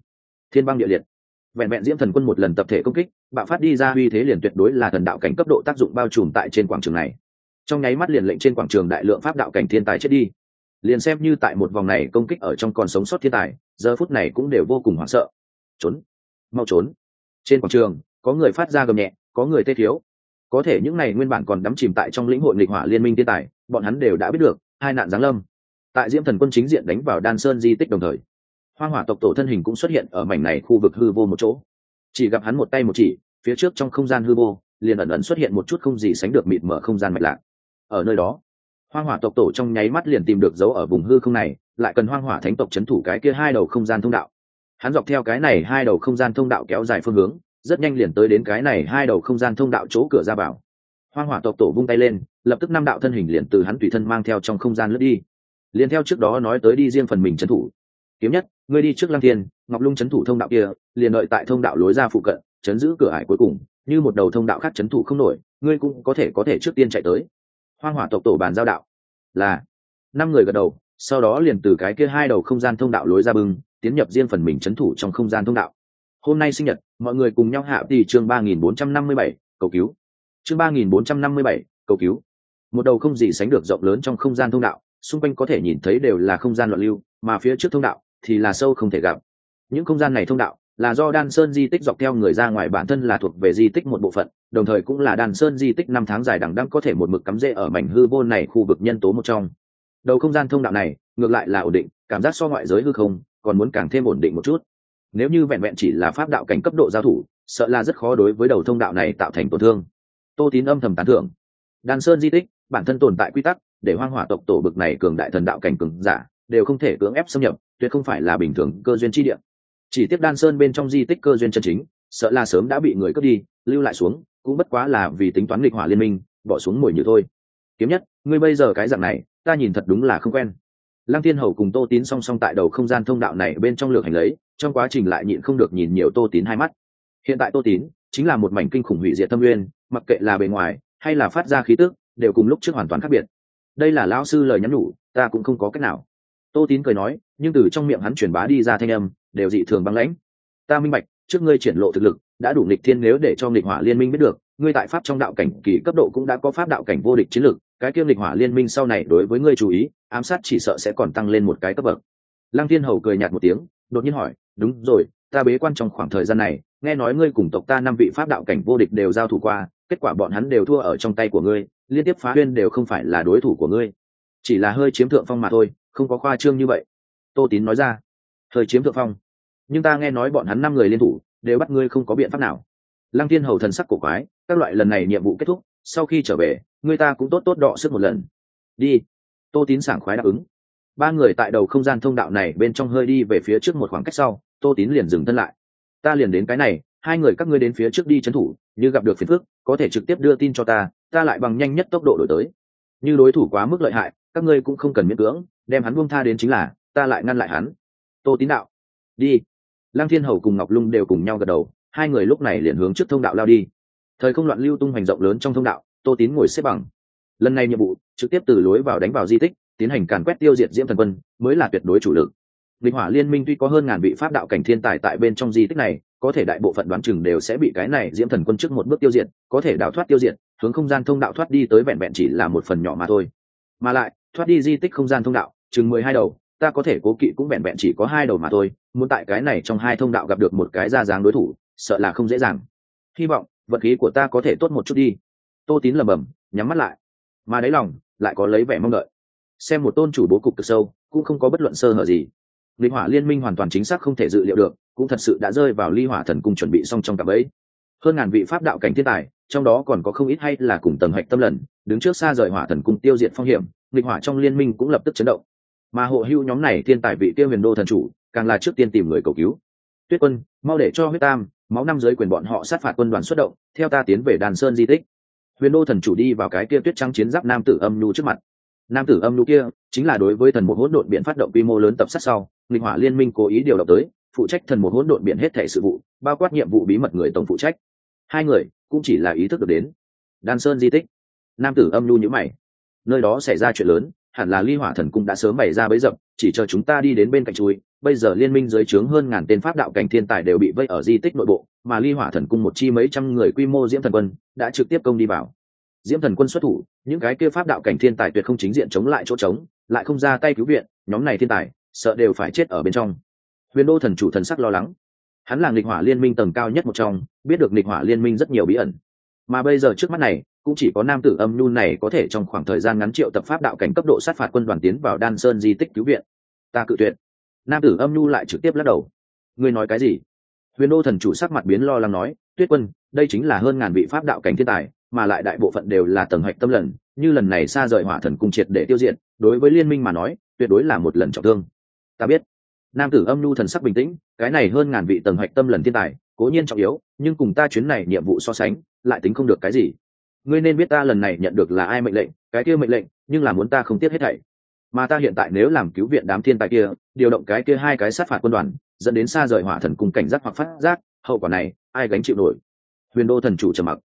Thiên băng địa liệt. Vẹn vẹn Diễm Thần Quân một lần tập thể công kích, bạo phát đi ra uy thế liền tuyệt đối là thần đạo cảnh cấp độ tác dụng bao trùm tại trên quảng trường này. Trong nháy mắt liền lệnh trên quảng trường đại lượng pháp đạo cảnh thiên tài chết đi. Liền xem như tại một vòng này công kích ở trong còn sống sót thiên tài, giờ phút này cũng đều vô cùng hoảng sợ. Trốn, mau trốn. Trên quảng trường, có người phát ra gầm nhẹ, có người tê thiếu. Có thể những này nguyên bản còn đắm chìm tại trong lĩnh hội nghịch hỏa liên minh thiên tài, bọn hắn đều đã biết được hai nạn giáng lâm. Tại Diễm Thần Quân chính diện đánh vào Đan Sơn di tích đồng thời, Hoang Hỏa tộc tổ thân hình cũng xuất hiện ở mảnh này khu vực hư vô một chỗ. Chỉ gặp hắn một tay một chỉ, phía trước trong không gian hư vô liền ẩn ẩn xuất hiện một chút không gì sánh được mịt mở không gian mạch lạc. Ở nơi đó, Hoang Hỏa tộc tổ trong nháy mắt liền tìm được dấu ở vùng hư không này, lại cần Hoang Hỏa thánh tộc trấn thủ cái kia hai đầu không gian thông đạo. Hắn dọc theo cái này hai đầu không gian thông đạo kéo dài phương hướng, rất nhanh liền tới đến cái này hai đầu không gian thông đạo chỗ cửa ra vào. Hoang Hỏa tộc tổ vung tay lên, lập tức năm đạo thân hình liền từ hắn tùy thân mang theo trong không gian lướt đi. Liền theo trước đó nói tới đi riêng phần mình trấn thủ. Kiếm Nhất, ngươi đi trước Lăng Thiên, Ngọc Lung trấn thủ thông đạo kia, liền đợi tại thông đạo lối ra phụ cận, trấn giữ cửa ải cuối cùng, như một đầu thông đạo khác trấn thủ không nổi, ngươi cũng có thể trước tiên chạy tới. Hoang Hỏa tộc tổ bàn giao đạo. Là. Năm người gật đầu, sau đó liền từ cái kia hai đầu không gian thông đạo lối ra bưng, tiến nhập riêng phần mình trấn thủ trong không gian thông đạo. Hôm nay sinh nhật, mọi người cùng nhau hạ tỷ chương 3457, cầu cứu. Chương 3457, cầu cứu. Một đầu không gì sánh được rộng lớn trong không gian thông đạo, xung quanh có thể nhìn thấy đều là không gian loạn lưu, mà phía trước thông đạo thì là sâu không thể gặp. Những không gian này thông đạo là do Đan Sơn di tích dọc theo người ra ngoài, bản thân là thuộc về di tích một bộ phận, đồng thời cũng là Đan Sơn di tích năm tháng dài đằng đẵng có thể một mực cắm rễ ở mảnh hư vô này khu vực nhân tố một trong. Đầu không gian thông đạo này ngược lại là ổn định, cảm giác so ngoại giới hư không còn muốn càng thêm ổn định một chút. Nếu như vẹn vẹn chỉ là pháp đạo cảnh cấp độ giao thủ, sợ là rất khó đối với đầu thông đạo này tạo thành tổn thương. Tô Tín âm thầm tán thưởng. Đan Sơn di tích bản thân tồn tại quy tắc, để Hoang Hỏa tộc tổ bực này cường đại thần đạo cảnh cường giả đều không thể cưỡng ép xâm nhập, tuyệt không phải là bình thường cơ duyên chi địa. Chỉ tiếp Đan Sơn bên trong di tích cơ duyên chân chính, sợ là sớm đã bị người cướp đi, lưu lại xuống, cũng bất quá là vì tính toán nghịch hỏa liên minh, bỏ xuống mồi nhử thôi. Kiếm Nhất, ngươi bây giờ cái dạng này, ta nhìn thật đúng là không quen. Lăng Thiên Hầu cùng Tô Tín song song tại đầu không gian thông đạo này bên trong lược hành lấy, trong quá trình lại nhịn không được nhìn nhiều Tô Tín hai mắt. Hiện tại Tô Tín chính là một mảnh kinh khủng hủy diệt tâm nguyên, mặc kệ là bề ngoài hay là phát ra khí tức, đều cùng lúc trước hoàn toàn khác biệt. Đây là lão sư lời nhắn nhủ, ta cũng không có cách nào. Tô Tín cười nói, nhưng từ trong miệng hắn truyền bá đi ra thanh âm đều dị thường băng lãnh. Ta minh bạch, trước ngươi triển lộ thực lực đã đủ nghịch thiên, nếu để cho nghịch hỏa liên minh biết được, ngươi tại pháp trong đạo cảnh kỳ cấp độ cũng đã có pháp đạo cảnh vô địch chiến lực, cái kia nghịch hỏa liên minh sau này đối với ngươi chú ý, ám sát chỉ sợ sẽ còn tăng lên một cái cấp bậc. Lăng Thiên Hầu cười nhạt một tiếng, đột nhiên hỏi, đúng rồi, ta bế quan trong khoảng thời gian này, nghe nói ngươi cùng tộc ta 5 vị pháp đạo cảnh vô địch đều giao thủ qua, kết quả bọn hắn đều thua ở trong tay của ngươi, liên tiếp phá huyên đều không phải là đối thủ của ngươi, chỉ là hơi chiếm thượng phong mà thôi, không có khoa trương như vậy. Tô Tín nói ra. Hơi chiếm thượng phong? Nhưng ta nghe nói bọn hắn 5 người liên thủ đều bắt ngươi không có biện pháp nào. Lăng Thiên Hầu thần sắc cổ quái, các loại lần này nhiệm vụ kết thúc, sau khi trở về, ngươi ta cũng tốt tốt đọ sức một lần. Đi. Tô Tín sảng khoái đáp ứng. 3 người tại đầu không gian thông đạo này bên trong hơi đi về phía trước một khoảng cách sau, Tô Tín liền dừng thân lại. Ta liền đến cái này, 2 người các ngươi đến phía trước đi trấn thủ, như gặp được phiền phức, có thể trực tiếp đưa tin cho ta, ta lại bằng nhanh nhất tốc độ đổi tới. Như đối thủ quá mức lợi hại, các ngươi cũng không cần miễn cưỡng, đem hắn buông tha đến chính là, ta lại ngăn lại hắn. Tô Tín đạo. Đi. Lăng Thiên Hầu cùng Ngọc Lung đều cùng nhau gật đầu, 2 người lúc này liền hướng trước thông đạo lao đi. Thời không loạn lưu tung hành rộng lớn trong thông đạo, Tô Tín ngồi xếp bằng. Lần này nhiệm vụ trực tiếp từ lối vào đánh vào di tích, tiến hành càn quét tiêu diệt Diễm Thần Quân mới là tuyệt đối chủ lực. Nghịch hỏa liên minh tuy có hơn ngàn vị pháp đạo cảnh thiên tài tại bên trong di tích này, có thể đại bộ phận đoán chừng đều sẽ bị cái này Diễm Thần Quân trước một bước tiêu diệt, có thể đào thoát tiêu diệt, hướng không gian thông đạo thoát đi tới vẹn vẹn chỉ là một phần nhỏ mà thôi. Mà lại, thoát đi di tích không gian thông đạo, chừng 12 đầu, ta có thể cố kỵ cũng vẹn vẹn chỉ có 2 đầu mà thôi, muốn tại cái này trong 2 thông đạo gặp được một cái ra dáng đối thủ, sợ là không dễ dàng. Hy vọng vận khí của ta có thể tốt một chút đi. Tô Tín lẩm bẩm, nhắm mắt lại, mà đáy lòng lại có lấy vẻ mong đợi. Xem một tôn chủ bố cục cực sâu, cũng không có bất luận sơ hở gì. Nghịch hỏa liên minh hoàn toàn chính xác không thể dự liệu được, cũng thật sự đã rơi vào Ly Hỏa Thần Cung chuẩn bị xong trong cạm bẫy. Hơn ngàn vị pháp đạo cảnh thiên tài, trong đó còn có không ít hay là cùng tầng hạch tâm lần, đứng trước xa rời Hỏa Thần Cung tiêu diệt phong hiểm, nghịch hỏa trong liên minh cũng lập tức chấn động. Mà hộ hưu nhóm này thiên tài vị tiêu Huyền Đô thần chủ, càng là trước tiên tìm người cầu cứu. Tuyết Quân, mau để cho huyết tam, máu năm giới quyền bọn họ sát phạt quân đoàn xuất động, theo ta tiến về Đàn Sơn di tích. Huyền Đô thần chủ đi vào cái kia tuyết trắng chiến giáp nam tử âm nhu trước mặt. Nam tử âm nhu kia chính là đối với thần một hỗn độn biển phát động quy mô lớn tập sát sau, nghịch hỏa liên minh cố ý điều động tới, phụ trách thần một hỗn độn biển hết thảy sự vụ, bao quát nhiệm vụ bí mật người tổng phụ trách. 2 người cũng chỉ là ý thức được đến Đan Sơn di tích. Nam tử âm nhu nhíu mày, nơi đó xảy ra chuyện lớn, hẳn là ly hỏa thần cung đã sớm bày ra bẫy dập, chỉ chờ chúng ta đi đến bên cạnh chui. Bây giờ liên minh dưới trướng hơn ngàn tên pháp đạo cảnh thiên tài đều bị vây ở di tích nội bộ, mà ly hỏa thần cung một chi mấy trăm người quy mô diễm thần quân đã trực tiếp công đi vào. Diễm thần quân xuất thủ, những cái kia pháp đạo cảnh thiên tài tuyệt không chính diện chống lại chỗ trống, lại không ra tay cứu viện, nhóm này thiên tài sợ đều phải chết ở bên trong. Huyền Đô thần chủ thần sắc lo lắng. Hắn là nghịch hỏa liên minh tầng cao nhất một trong, biết được nghịch hỏa liên minh rất nhiều bí ẩn, mà bây giờ trước mắt này cũng chỉ có nam tử âm nhu này có thể trong khoảng thời gian ngắn triệu tập pháp đạo cảnh cấp độ sát phạt quân đoàn tiến vào Đan Sơn di tích cứu viện. Ta cự tuyệt. Nam tử âm nhu lại trực tiếp lắc đầu. Ngươi nói cái gì? Huyền Đô thần chủ sắc mặt biến lo lắng nói, Tuyết Quân, đây chính là hơn ngàn vị pháp đạo cảnh thiên tài, mà lại đại bộ phận đều là tầng hạch tâm lần, như lần này xa rời hỏa thần cung triệt để tiêu diệt, đối với liên minh mà nói tuyệt đối là một lần trọng thương. Ta biết. Nam tử âm nhu thần sắc bình tĩnh, cái này hơn ngàn vị tầng hạch tâm lần thiên tài cố nhiên trọng yếu, nhưng cùng ta chuyến này nhiệm vụ so sánh lại tính không được cái gì. Ngươi nên biết ta lần này nhận được là ai mệnh lệnh, cái kia mệnh lệnh nhưng là muốn ta không tiếc hết thảy, mà ta hiện tại nếu làm cứu viện đám thiên tài kia, điều động cái kia hai cái sát phạt quân đoàn, dẫn đến xa rời hỏa thần cung cảnh giác hoặc phát giác, hậu quả này ai gánh chịu nổi? Huyền Đô thần chủ trầm mặc.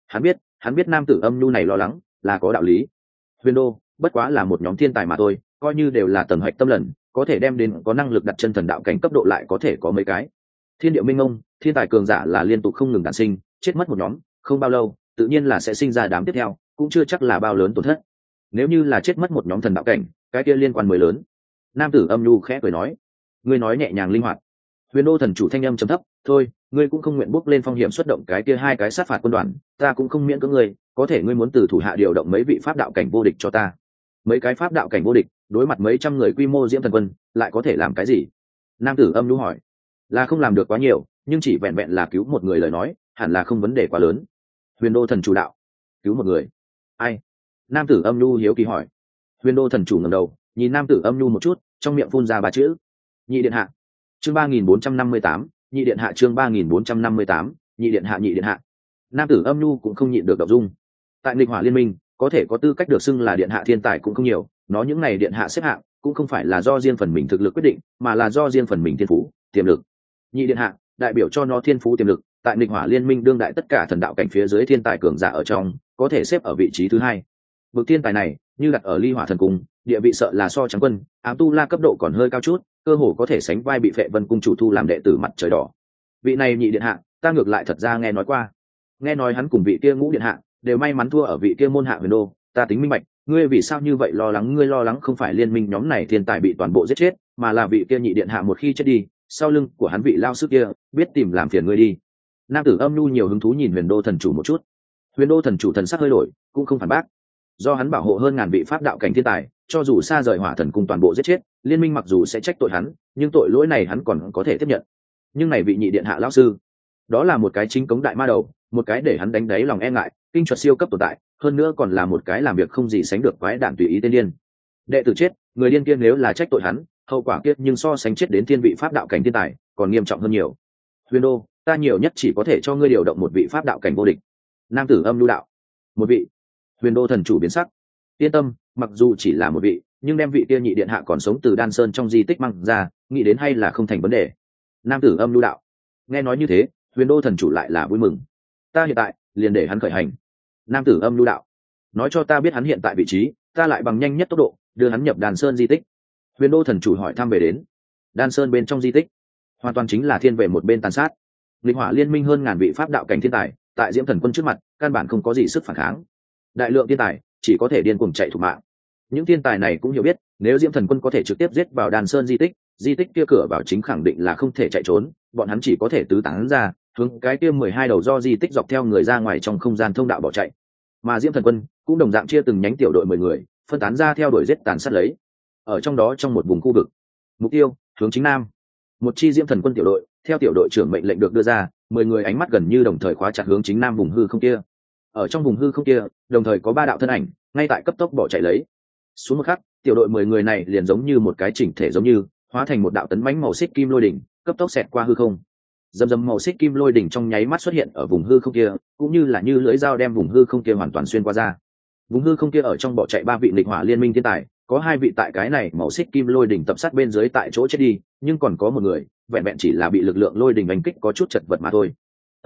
Hắn biết nam tử âm nhu này lo lắng là có đạo lý. Huyền Đô bất quá là một nhóm thiên tài mà thôi, coi như đều là tầng hạch tâm lần, có thể đem đến có năng lực đặt chân thần đạo cảnh cấp độ lại có thể có mấy cái. Thiên địa minh mông, thiên tài cường giả là liên tục không ngừng đản sinh, chết mất một nhóm, không bao lâu tự nhiên là sẽ sinh ra đám tiếp theo, cũng chưa chắc là bao lớn tổn thất. Nếu như là chết mất một nhóm thần đạo cảnh, cái kia liên quan mới lớn. Nam tử âm nhu khẽ cười nói. Ngươi nói nhẹ nhàng linh hoạt. Huyền Đô thần chủ thanh âm trầm thấp, thôi, ngươi cũng không nguyện bước lên phong hiểm xuất động cái kia hai cái sát phạt quân đoàn, ta cũng không miễn cưỡng ngươi, có thể ngươi muốn từ thủ hạ điều động mấy vị pháp đạo cảnh vô địch cho ta. Mấy cái pháp đạo cảnh vô địch, đối mặt mấy trăm người quy mô diễm thần quân, lại có thể làm cái gì? Nam tử âm nhu hỏi. Là không làm được quá nhiều, nhưng chỉ vẹn vẹn là cứu một người lời nói, hẳn là không vấn đề quá lớn. Huyền Đô thần chủ đạo. Cứu một người? Ai? Nam tử âm nhu hiếu kỳ hỏi. Huyền Đô thần chủ ngẩng đầu, nhìn nam tử âm nhu một chút, trong miệng phun ra ba chữ: Nhị điện hạ. Chương 3458, nhị điện hạ. Chương 3458, nhị điện hạ. Nhị điện hạ. Nam tử âm nhu cũng không nhịn được động dung. Tại nghịch hỏa liên minh, có thể có tư cách được xưng là điện hạ thiên tài cũng không nhiều, nó những này điện hạ xếp hạng cũng không phải là do riêng phần mình thực lực quyết định, mà là do riêng phần mình thiên phú, tiềm lực. Nhị điện hạ đại biểu cho nó thiên phú tiềm lực, tại nghịch hỏa liên minh đương đại tất cả thần đạo cảnh phía dưới thiên tài cường giả ở trong, có thể xếp ở vị trí thứ hai. Bậc thiên tài này, như đặt ở ly hỏa thần cung, địa vị sợ là so trắng quân, ám tu la cấp độ còn hơi cao chút, cơ hồ có thể sánh vai bị Phệ Vân cung chủ thu làm đệ tử mặt trời đỏ. Vị này nhị điện hạ, ta ngược lại thật ra nghe nói qua. Nghe nói hắn cùng vị kia ngũ điện hạ đều may mắn thua ở vị kia môn hạ Huyền Đô, ta tính minh bạch, ngươi vì sao như vậy lo lắng? Ngươi lo lắng không phải liên minh nhóm này thiên tài bị toàn bộ giết chết, mà là vị kia nhị điện hạ một khi chết đi, sau lưng của hắn vị lao sư kia biết tìm làm phiền ngươi đi. Nam tử âm nhu nhiều hứng thú nhìn Huyền Đô thần chủ một chút. Huyền Đô thần chủ thần sắc hơi đổi, cũng không phản bác. Do hắn bảo hộ hơn ngàn vị pháp đạo cảnh thiên tài, cho dù xa rời hỏa thần cung toàn bộ giết chết, liên minh mặc dù sẽ trách tội hắn, nhưng tội lỗi này hắn còn có thể tiếp nhận. Nhưng này vị nhị điện hạ lão sư, đó là một cái chính cống đại ma đầu, một cái để hắn đánh đáy lòng e ngại, kinh chuột siêu cấp tồn tại, hơn nữa còn là một cái làm việc không gì sánh được quái đản tùy ý tên điên. Đệ tử chết, người điên kia nếu là trách tội hắn, hậu quả kia nhưng so sánh chết đến thiên vị pháp đạo cảnh thiên tài còn nghiêm trọng hơn nhiều. Huyền Đô, ta nhiều nhất chỉ có thể cho ngươi điều động một vị pháp đạo cảnh vô địch. Nam tử âm lưu đạo. Một vị? Huyền Đô thần chủ biến sắc. Yên tâm, mặc dù chỉ là một vị, nhưng đem vị kia nhị điện hạ còn sống từ Đan Sơn trong di tích mang ra, nghĩ đến hay là không thành vấn đề. Nam tử âm lưu đạo. Nghe nói như thế, Huyền Đô thần chủ lại là vui mừng. Ta hiện tại liền để hắn khởi hành. Nam tử âm lưu đạo. Nói cho ta biết hắn hiện tại vị trí, ta lại bằng nhanh nhất tốc độ đưa hắn nhập Đan Sơn di tích. Huyền Đô thần chủ hỏi thăm về đến Đan Sơn bên trong di tích, hoàn toàn chính là thiên về một bên tàn sát. Nghịch hỏa liên minh hơn ngàn vị pháp đạo cảnh thiên tài, tại diễm thần quân trước mặt căn bản không có gì sức phản kháng. Đại lượng thiên tài chỉ có thể điên cuồng chạy thủ mạng. Những thiên tài này cũng hiểu biết, nếu diễm thần quân có thể trực tiếp giết vào Đan Sơn di tích kia cửa vào chính khẳng định là không thể chạy trốn, bọn hắn chỉ có thể tứ tán ra, hướng cái kia 12 đầu do di tích dọc theo người ra ngoài trong không gian thông đạo bỏ chạy. Mà diễm thần quân cũng đồng dạng chia từng nhánh tiểu đội 10 người, phân tán ra theo đuổi giết tàn sát lấy. Ở trong đó trong một vùng khu vực, mục tiêu hướng chính nam, một chi diễm thần quân tiểu đội theo tiểu đội trưởng mệnh lệnh được đưa ra, 10 người ánh mắt gần như đồng thời khóa chặt hướng chính nam vùng hư không kia. Ở trong vùng hư không kia, đồng thời có 3 đạo thân ảnh ngay tại cấp tốc bỏ chạy lấy. Xuống một khắc, tiểu đội 10 người này liền giống như một cái chỉnh thể, giống như hóa thành một đạo tấn mãnh màu xích kim lôi đỉnh, cấp tốc xẹt qua hư không. Dầm dầm màu xích kim lôi đỉnh trong nháy mắt xuất hiện ở vùng hư không kia, cũng như là như lưỡi dao đem vùng hư không kia hoàn toàn xuyên qua ra. Vùng hư không kia ở trong bỏ chạy 3 vị nghịch hỏa liên minh thiên tài, có 2 vị tại cái này màu xích kim lôi đỉnh tập sát bên dưới tại chỗ chết đi, nhưng còn có một người vẹn vẹn chỉ là bị lực lượng lôi đỉnh đánh kích có chút chật vật mà thôi.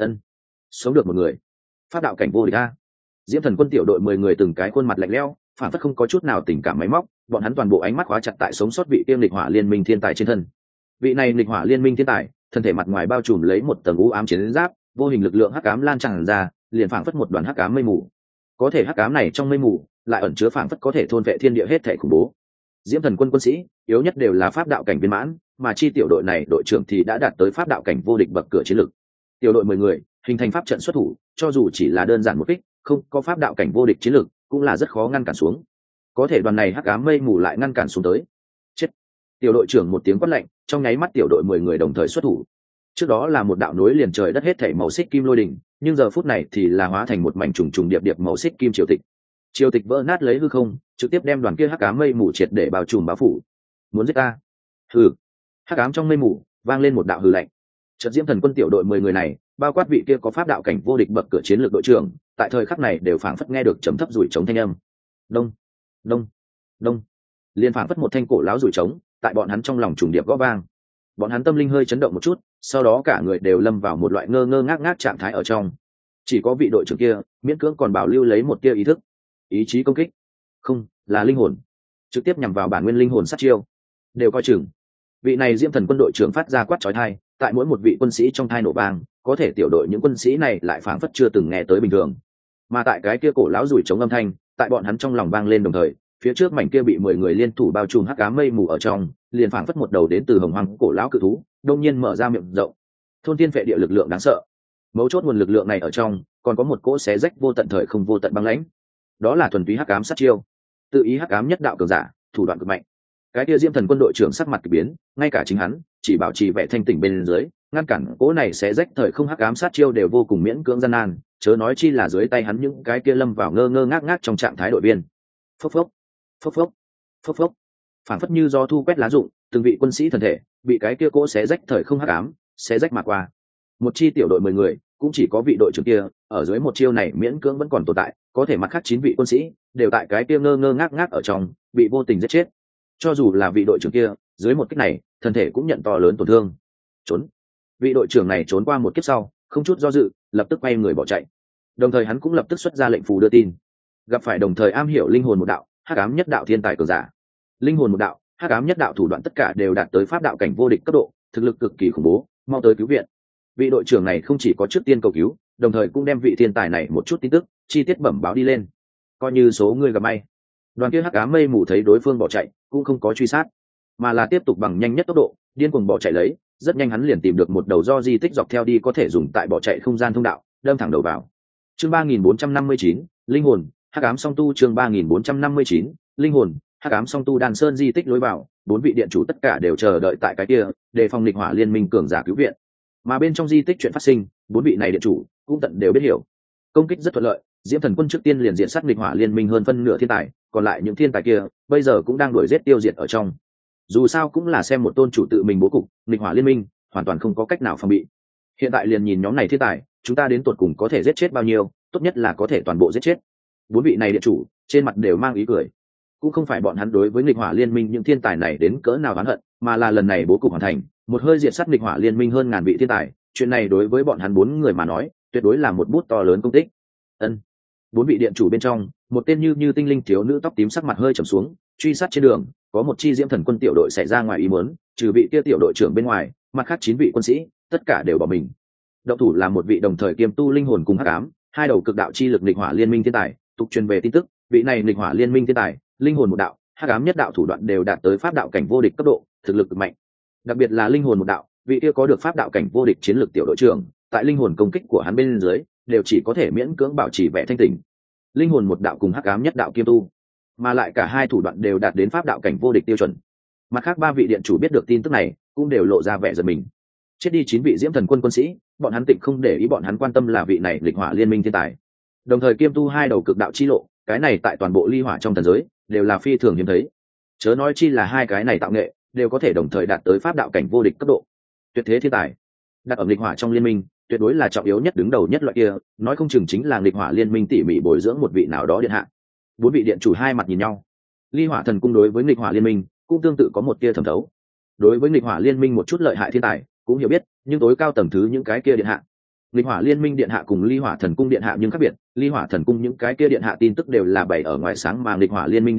Sống được một người, pháp đạo cảnh vô địch a. Diễm thần quân tiểu đội 10 người từng cái khuôn mặt lạnh lẽo, phản phất không có chút nào tình cảm máy móc, bọn hắn toàn bộ ánh mắt khóa chặt tại sống sót vị tiêm lịch hỏa liên minh thiên tài trên thân. Vị này lịch hỏa liên minh thiên tài thân thể mặt ngoài bao trùm lấy một tầng u ám chiến giáp, vô hình lực lượng hắc ám lan tràn ra, liền phảng phất một đoàn hắc ám mây mù. Có thể hắc ám này trong mây mù lại ẩn chứa phảng phất có thể thôn vệ thiên địa hết thể khủng bố. Diễm Thần quân quân sĩ yếu nhất đều là pháp đạo cảnh viên mãn, mà chi tiểu đội này đội trưởng thì đã đạt tới pháp đạo cảnh vô địch bậc cửa chiến lực. Tiểu đội 10 người hình thành pháp trận xuất thủ, cho dù chỉ là đơn giản một kích, không có pháp đạo cảnh vô địch chiến lực cũng là rất khó ngăn cản xuống. Có thể đoàn này hắc ám mây mù lại ngăn cản xuống tới. Chết! Tiểu đội trưởng một tiếng quát lạnh, trong nháy mắt tiểu đội 10 người đồng thời xuất thủ. Trước đó là một đạo núi liền trời đất hết thảy màu xích kim lôi đỉnh, nhưng giờ phút này thì là hóa thành một mảnh trùng trùng điệp điệp màu xích kim triều tịch. Triều tịch vỡ nát lấy hư không, trực tiếp đem đoàn kia hắc ám mây mù triệt để bao trùm bao phủ. Muốn giết ta? Hừ! Hắc ám trong mây mù vang lên một đạo hừ lạnh. Chợt Diễm Thần quân tiểu đội 10 người này, bao quát vị kia có pháp đạo cảnh vô địch bậc cửa chiến lược đội trưởng, tại thời khắc này đều phảng phất nghe được trầm thấp rủi trống thanh âm. Đông, đông, đông. Liên phảng phất một thanh cổ láo rủi trống, tại bọn hắn trong lòng trùng điệp gõ vang. Bọn hắn tâm linh hơi chấn động một chút, sau đó cả người đều lâm vào một loại ngơ ngơ ngác ngác trạng thái ở trong. Chỉ có vị đội trưởng kia, miễn cưỡng còn bảo lưu lấy một tia ý thức, ý chí công kích. Không, là linh hồn. Trực tiếp nhằm vào bản nguyên linh hồn sát chiêu. Đều coi chừng. Vị này Diễm Thần quân đội trưởng phát ra quát chói tai, tại mỗi một vị quân sĩ trong thai nổ vang, có thể tiểu đội những quân sĩ này lại phảng phất chưa từng nghe tới bình thường. Mà tại cái kia cổ lão rủi chống âm thanh, tại bọn hắn trong lòng vang lên đồng thời, phía trước mảnh kia bị 10 người liên thủ bao trùm hắc ám mây mù ở trong, liền phảng phất một đầu đến từ hồng hoang cổ lão cự thú, đông nhiên mở ra miệng rộng. Thôn thiên phệ địa lực lượng đáng sợ. Mấu chốt nguồn lực lượng này ở trong, còn có một cỗ xé rách vô tận thời không vô tận băng lãnh. Đó là thuần túy hắc ám sát chiêu. Tự ý hắc ám nhất đạo cường giả, thủ đoạn cực mạnh. Cái kia Diễm Thần quân đội trưởng sắc mặt kỳ biến, ngay cả chính hắn chỉ bảo trì vẻ thanh tỉnh bên dưới, ngăn cản cỗ này sẽ rách thời không hắc ám sát chiêu đều vô cùng miễn cưỡng gian nan, chớ nói chi là dưới tay hắn những cái kia lâm vào ngơ ngơ ngác ngác trong trạng thái đội viên. Phốc phốc, phốc phốc, phốc phốc, phảng phất như do thu quét lá rụng, từng vị quân sĩ thần thể bị cái kia cỗ xé rách thời không hắc ám xé rách mà qua. Một chi tiểu đội 10 người, cũng chỉ có vị đội trưởng kia ở dưới một chiêu này miễn cưỡng vẫn còn tồn tại, có thể mặt khác 9 vị quân sĩ đều tại cái kia ngơ ngơ ngác ngác ở trong bị vô tình giết chết. Cho dù là vị đội trưởng kia, dưới một kích này, thân thể cũng nhận to lớn tổn thương. Trốn. Vị đội trưởng này trốn qua một kiếp sau, không chút do dự, lập tức quay người bỏ chạy. Đồng thời hắn cũng lập tức xuất ra lệnh phù đưa tin. Gặp phải đồng thời am hiểu linh hồn một đạo, hắc ám nhất đạo thiên tài cường giả. Linh hồn một đạo, hắc ám nhất đạo thủ đoạn tất cả đều đạt tới pháp đạo cảnh vô địch cấp độ, thực lực cực kỳ khủng bố, mau tới cứu viện. Vị đội trưởng này không chỉ có trước tiên cầu cứu, đồng thời cũng đem vị thiên tài này một chút tin tức chi tiết bẩm báo đi lên. Coi như số người gặp may. Đoàn kia hắc ám mây mù thấy đối phương bỏ chạy, cũng không có truy sát, mà là tiếp tục bằng nhanh nhất tốc độ điên cuồng bỏ chạy lấy. Rất nhanh hắn liền tìm được một đầu do di tích dọc theo đi có thể dùng tại bỏ chạy không gian thông đạo, đâm thẳng đầu vào. Chương 3459, linh hồn hắc ám song tu. Chương 3459, linh hồn hắc ám song tu. Đàn Sơn di tích lối vào, 4 vị điện chủ tất cả đều chờ đợi tại cái kia, để phòng nghịch hỏa liên minh cường giả cứu viện. Mà bên trong di tích chuyện phát sinh, 4 vị này điện chủ cũng tận đều biết hiểu. Công kích rất thuận lợi, Diễm Thần quân trước tiên liền diện sát nghịch hỏa liên minh hơn phân nửa thiên tài, còn lại những thiên tài kia bây giờ cũng đang đuổi giết tiêu diệt ở trong. Dù sao cũng là xem một tôn chủ tự mình bố cục, nghịch hỏa liên minh hoàn toàn không có cách nào phòng bị. Hiện tại liền nhìn nhóm này thiên tài, chúng ta đến tột cùng có thể giết chết bao nhiêu, tốt nhất là có thể toàn bộ giết chết. 4 vị này điện chủ trên mặt đều mang ý cười. Cũng không phải bọn hắn đối với nghịch hỏa liên minh những thiên tài này đến cỡ nào oán hận, mà là lần này bố cục hoàn thành, một hơi diệt sát nghịch hỏa liên minh hơn ngàn vị thiên tài, chuyện này đối với bọn hắn 4 người mà nói, tuyệt đối là một bút to lớn công tích. Ân. 4 vị điện chủ bên trong, một tên như tinh linh thiếu nữ tóc tím sắc mặt hơi trầm xuống, truy sát trên đường, có một chi Diễm Thần quân tiểu đội xảy ra ngoài ý muốn, trừ vị kia tiểu đội trưởng bên ngoài, mặt khác 9 vị quân sĩ, tất cả đều bỏ mình. Động thủ là một vị đồng thời kiêm tu linh hồn cùng hắc ám, hai đầu cực đạo chi lực nghịch hỏa liên minh thiên tài, tục truyền về tin tức, vị này nghịch hỏa liên minh thiên tài, linh hồn một đạo, hắc ám nhất đạo thủ đoạn đều đạt tới pháp đạo cảnh vô địch cấp độ, thực lực cực mạnh. Đặc biệt là linh hồn một đạo, vị kia có được pháp đạo cảnh vô địch chiến lược tiểu đội trưởng, tại linh hồn công kích của hắn bên dưới, đều chỉ có thể miễn cưỡng bảo trì vẻ thanh tỉnh. Linh hồn một đạo cùng hắc ám nhất đạo kiêm tu, mà lại cả hai thủ đoạn đều đạt đến pháp đạo cảnh vô địch tiêu chuẩn. Mặt khác 3 vị điện chủ biết được tin tức này, cũng đều lộ ra vẻ giật mình. Chết đi 9 vị Diễm Thần quân quân sĩ, bọn hắn tịnh không để ý, bọn hắn quan tâm là vị này nghịch hỏa liên minh thiên tài, đồng thời kiêm tu hai đầu cực đạo chi lộ, cái này tại toàn bộ ly hỏa trong thần giới đều là phi thường hiếm thấy. Chớ nói chi là hai cái này tạo nghệ đều có thể đồng thời đạt tới pháp đạo cảnh vô địch cấp độ, tuyệt thế thiên tài. Đặt ở nghịch hỏa trong liên minh, tuyệt đối là trọng yếu nhất, đứng đầu nhất loại kia, nói không chừng chính là nghịch hỏa liên minh tỉ mỉ bồi dưỡng một vị nào đó điện hạ. 4 vị điện chủ hai mặt nhìn nhau. Ly hỏa thần cung đối với nghịch hỏa liên minh cũng tương tự có một tia thẩm thấu. Đối với nghịch hỏa liên minh một chút lợi hại thiên tài cũng hiểu biết, nhưng tối cao tầng thứ những cái kia điện hạ, nghịch hỏa liên minh điện hạ cùng ly hỏa thần cung điện hạ nhưng khác biệt. Ly hỏa thần cung những cái kia điện hạ tin tức đều là bày ở ngoài sáng, mà nghịch hỏa liên minh điện hạ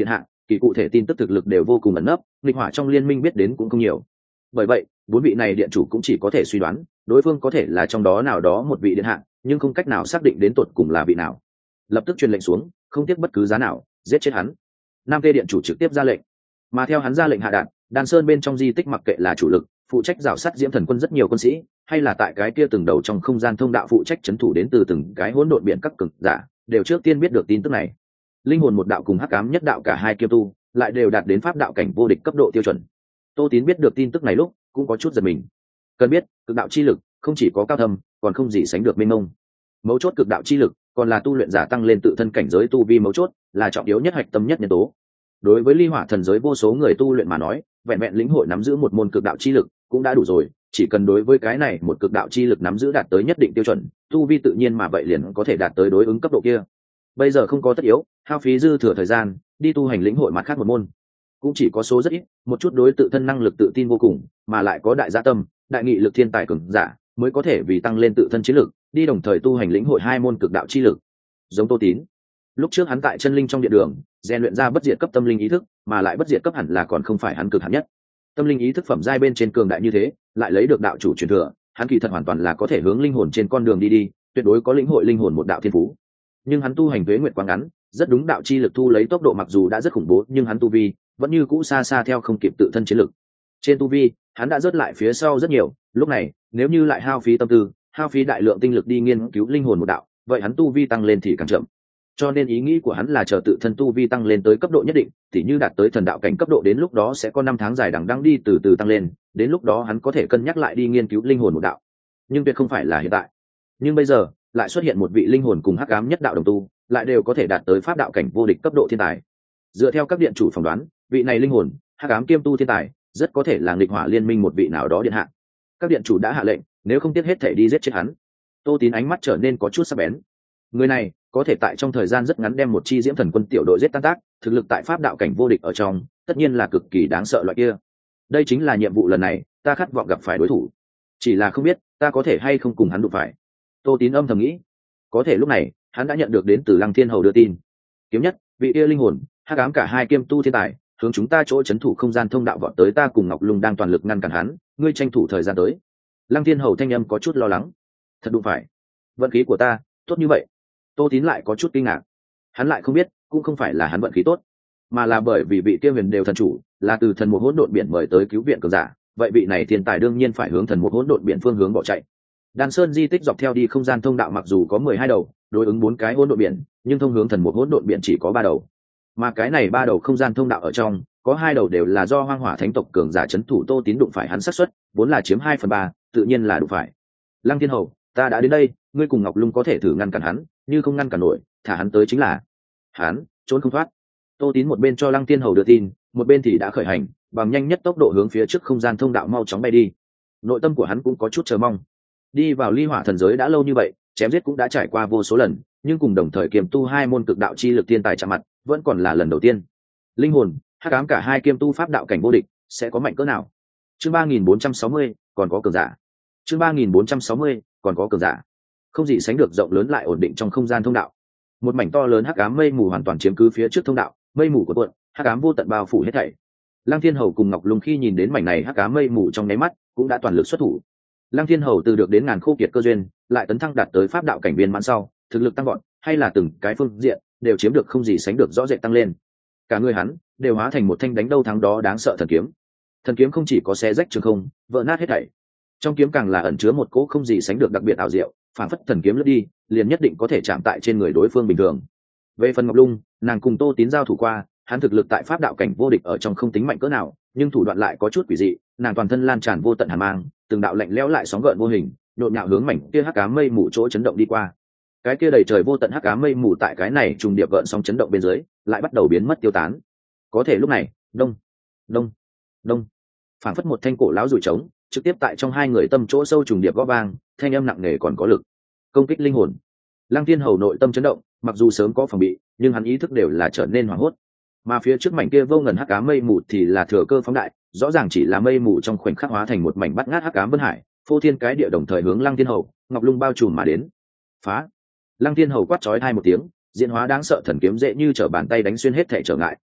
kỳ cụ thể tin tức thực lực đều vô cùng ẩn nấp, nghịch hỏa trong liên minh biết đến cũng không nhiều. Bởi vậy 4 vị này điện chủ cũng chỉ có thể suy đoán đối phương có thể là trong đó nào đó một vị điện hạ, nhưng không cách nào xác định đến tột cùng là vị nào. Lập tức truyền lệnh xuống, không tiếc bất cứ giá nào giết chết hắn. Nam Tê điện chủ trực tiếp ra lệnh, mà theo hắn ra lệnh hạ đạn, Đan Sơn bên trong di tích mặc kệ là chủ lực phụ trách rào sắt diễm thần quân rất nhiều quân sĩ, hay là tại cái kia từng đầu trong không gian thông đạo phụ trách trấn thủ đến từ từng cái hỗn độn biển các cường giả, đều trước tiên biết được tin tức này. Linh hồn một đạo cùng hắc ám nhất đạo cả hai kiêu tu lại đều đạt đến pháp đạo cảnh vô địch cấp độ tiêu chuẩn. Tô Tín biết được tin tức này lúc cũng có chút giật mình. Cần biết cực đạo chi lực không chỉ có cao thâm, còn không gì sánh được mênh mông. Mấu chốt cực đạo chi lực còn là tu luyện giả tăng lên tự thân cảnh giới tu vi mấu chốt, là trọng yếu nhất, hạch tâm nhất nhân tố. Đối với ly hỏa thần giới vô số người tu luyện mà nói, vẹn vẹn lĩnh hội nắm giữ một môn cực đạo chi lực cũng đã đủ rồi. Chỉ cần đối với cái này một cực đạo chi lực nắm giữ đạt tới nhất định tiêu chuẩn, tu vi tự nhiên mà vậy liền có thể đạt tới đối ứng cấp độ kia. Bây giờ không có tất yếu hao phí dư thừa thời gian đi tu hành lĩnh hội mặt khác một môn, cũng chỉ có số rất ít một chút đối tự thân năng lực tự tin vô cùng mà lại có đại gia tâm đại nghị lực thiên tài cường giả mới có thể vì tăng lên tự thân chiến lực đi đồng thời tu hành lĩnh hội 2 môn cực đạo chi lực. Giống Tô Tín, lúc trước hắn tại chân linh trong điện đường rèn luyện ra bất diệt cấp tâm linh ý thức, mà lại bất diệt cấp hẳn là còn không phải hắn cực hạn nhất. Tâm linh ý thức phẩm giai bên trên cường đại như thế, lại lấy được đạo chủ truyền thừa, hắn kỳ thật hoàn toàn là có thể hướng linh hồn trên con đường đi, tuyệt đối có lĩnh hội linh hồn một đạo thiên phú. Nhưng hắn tu hành tuế nguyệt quá ngắn, rất đúng đạo chi lực thu lấy tốc độ mặc dù đã rất khủng bố, nhưng hắn tu vi vẫn như cũ xa xa theo không kịp tự thân chiến lực. Trên tu vi, hắn đã rớt lại phía sau rất nhiều, lúc này, nếu như lại hao phí tâm tư, hao phí đại lượng tinh lực đi nghiên cứu linh hồn một đạo, vậy hắn tu vi tăng lên thì càng chậm. Cho nên ý nghĩ của hắn là chờ tự thân tu vi tăng lên tới cấp độ nhất định, tỉ như đạt tới thần đạo cảnh cấp độ, đến lúc đó sẽ có 5 tháng dài đằng đẵng đi từ từ tăng lên, đến lúc đó hắn có thể cân nhắc lại đi nghiên cứu linh hồn một đạo. Nhưng tuyệt không phải là hiện tại. Nhưng bây giờ, lại xuất hiện một vị linh hồn cùng hắc ám nhất đạo đồng tu, lại đều có thể đạt tới pháp đạo cảnh vô địch cấp độ thiên tài. Dựa theo các điện chủ phỏng đoán, vị này linh hồn hắc ám kiêm tu thiên tài rất có thể là nghịch hỏa liên minh một vị nào đó điện hạ. Các điện chủ đã hạ lệnh, nếu không tiếc hết thể đi giết chết hắn. Tô Tín ánh mắt trở nên có chút sắc bén. Người này có thể tại trong thời gian rất ngắn đem một chi diễm thần quân tiểu đội giết tan tác, thực lực tại pháp đạo cảnh vô địch ở trong tất nhiên là cực kỳ đáng sợ loại kia. Đây chính là nhiệm vụ lần này ta khát vọng gặp phải đối thủ, chỉ là không biết ta có thể hay không cùng hắn đụng phải. Tô Tín âm thầm nghĩ. Có thể lúc này hắn đã nhận được đến từ Lăng Thiên Hầu đưa tin, kiếm nhất vị kia linh hồn hắc ám cả hai kiêm tu thiên tài hướng chúng ta chỗ trấn thủ không gian thông đạo vọt tới, ta cùng Ngọc Lung đang toàn lực ngăn cản hắn, ngươi tranh thủ thời gian tới. Lăng Thiên Hầu thanh âm có chút lo lắng. Thật đụng phải? Vận khí của ta tốt như vậy? Tô Tín lại có chút kinh ngạc. Hắn lại không biết, cũng không phải là hắn vận khí tốt, mà là bởi vì vị kia huyền đều thần chủ là từ thần một hỗn độn biển mời tới cứu viện cường giả, vậy vị này thiên tài đương nhiên phải hướng thần một hỗn độn biển phương hướng bỏ chạy. Đan Sơn di tích dọc theo đi không gian thông đạo mặc dù có 12 đầu, đối ứng 4 cái hỗn độn biển, nhưng thông hướng thần một hỗn độn biển chỉ có 3 đầu. Mà cái này 3 đầu không gian thông đạo ở trong, có 2 đầu đều là do Hoang Hỏa Thánh tộc cường giả trấn thủ. Tô Tín đụng phải hắn xác suất vốn là chiếm 2/3, tự nhiên là đụng phải. Lăng Thiên Hầu, ta đã đến đây, ngươi cùng Ngọc Lung có thể thử ngăn cản hắn, như không ngăn cản nổi, thả hắn tới chính là. Hắn trốn không thoát. Tô Tín một bên cho Lăng Thiên Hầu đưa tin, một bên thì đã khởi hành, bằng nhanh nhất tốc độ hướng phía trước không gian thông đạo mau chóng bay đi. Nội tâm của hắn cũng có chút chờ mong. Đi vào ly hỏa thần giới đã lâu như vậy, chém giết cũng đã trải qua vô số lần, nhưng cùng đồng thời kiềm tu 2 môn cực đạo chi lực thiên tài chạm mặt, vẫn còn là lần đầu tiên. Linh hồn hắc ám cả hai kiêm tu pháp đạo cảnh vô địch, sẽ có mạnh cỡ nào? Chương 3460, còn có cường giả. Chương 3460, còn có cường giả. Không gì sánh được rộng lớn lại ổn định trong không gian thông đạo. Một mảnh to lớn hắc ám mây mù hoàn toàn chiếm cứ phía trước thông đạo, mây mù của cuộn, hắc ám vô tận bao phủ hết thảy. Lăng Thiên Hầu cùng Ngọc Lung khi nhìn đến mảnh này hắc ám mây mù trong nháy mắt, cũng đã toàn lực xuất thủ. Lăng Thiên Hầu từ được đến ngàn khô kiệt cơ duyên, lại tấn thăng đạt tới pháp đạo cảnh viên mãn sau, thực lực tăng vọt, hay là từng cái phương diện đều chiếm được không gì sánh được rõ rệt tăng lên. Cả người hắn đều hóa thành một thanh đánh đâu thắng đó đáng sợ thần kiếm. Thần kiếm không chỉ có xé rách trường không, vỡ nát hết thảy, trong kiếm càng là ẩn chứa một cỗ không gì sánh được đặc biệt ảo diệu, phản phất thần kiếm lướt đi, liền nhất định có thể chạm tại trên người đối phương bình thường. Về phần Ngọc Lung, nàng cùng Tô Tín giao thủ qua, hắn thực lực tại pháp đạo cảnh vô địch ở trong không tính mạnh cỡ nào, nhưng thủ đoạn lại có chút quỷ dị, nàng toàn thân lan tràn vô tận hàn mang, từng đạo lạnh lẽo lại sóng gợn vô hình, nhộn nhạo hướng mảnh kia hắc ám mây mù chỗ chấn động đi qua. Cái kia đầy trời vô tận hắc ám mây mù tại cái này trùng điệp gợn sóng chấn động bên dưới, lại bắt đầu biến mất tiêu tán. Có thể lúc này, đông, đông, đông, phảng phất một thanh cổ lão rủi trống, trực tiếp tại trong hai người tâm chỗ sâu trùng điệp gõ vang, thanh âm nặng nề còn có lực. Công kích linh hồn. Lăng Thiên Hầu nội tâm chấn động, mặc dù sớm có phòng bị, nhưng hắn ý thức đều là trở nên hoảng hốt. Mà phía trước mảnh kia vô ngần hắc ám mây mù thì là thừa cơ phóng đại, rõ ràng chỉ là mây mù trong khoảnh khắc hóa thành một mảnh bát ngát hắc ám vân hải, phô thiên cái địa đồng thời hướng Lăng Thiên Hầu, Ngọc Lung bao trùm mà đến. Phá! Lăng Thiên Hầu quát chói tai một tiếng, diễn hóa đáng sợ thần kiếm dễ như trở bàn tay đánh xuyên hết thảy trở ngại,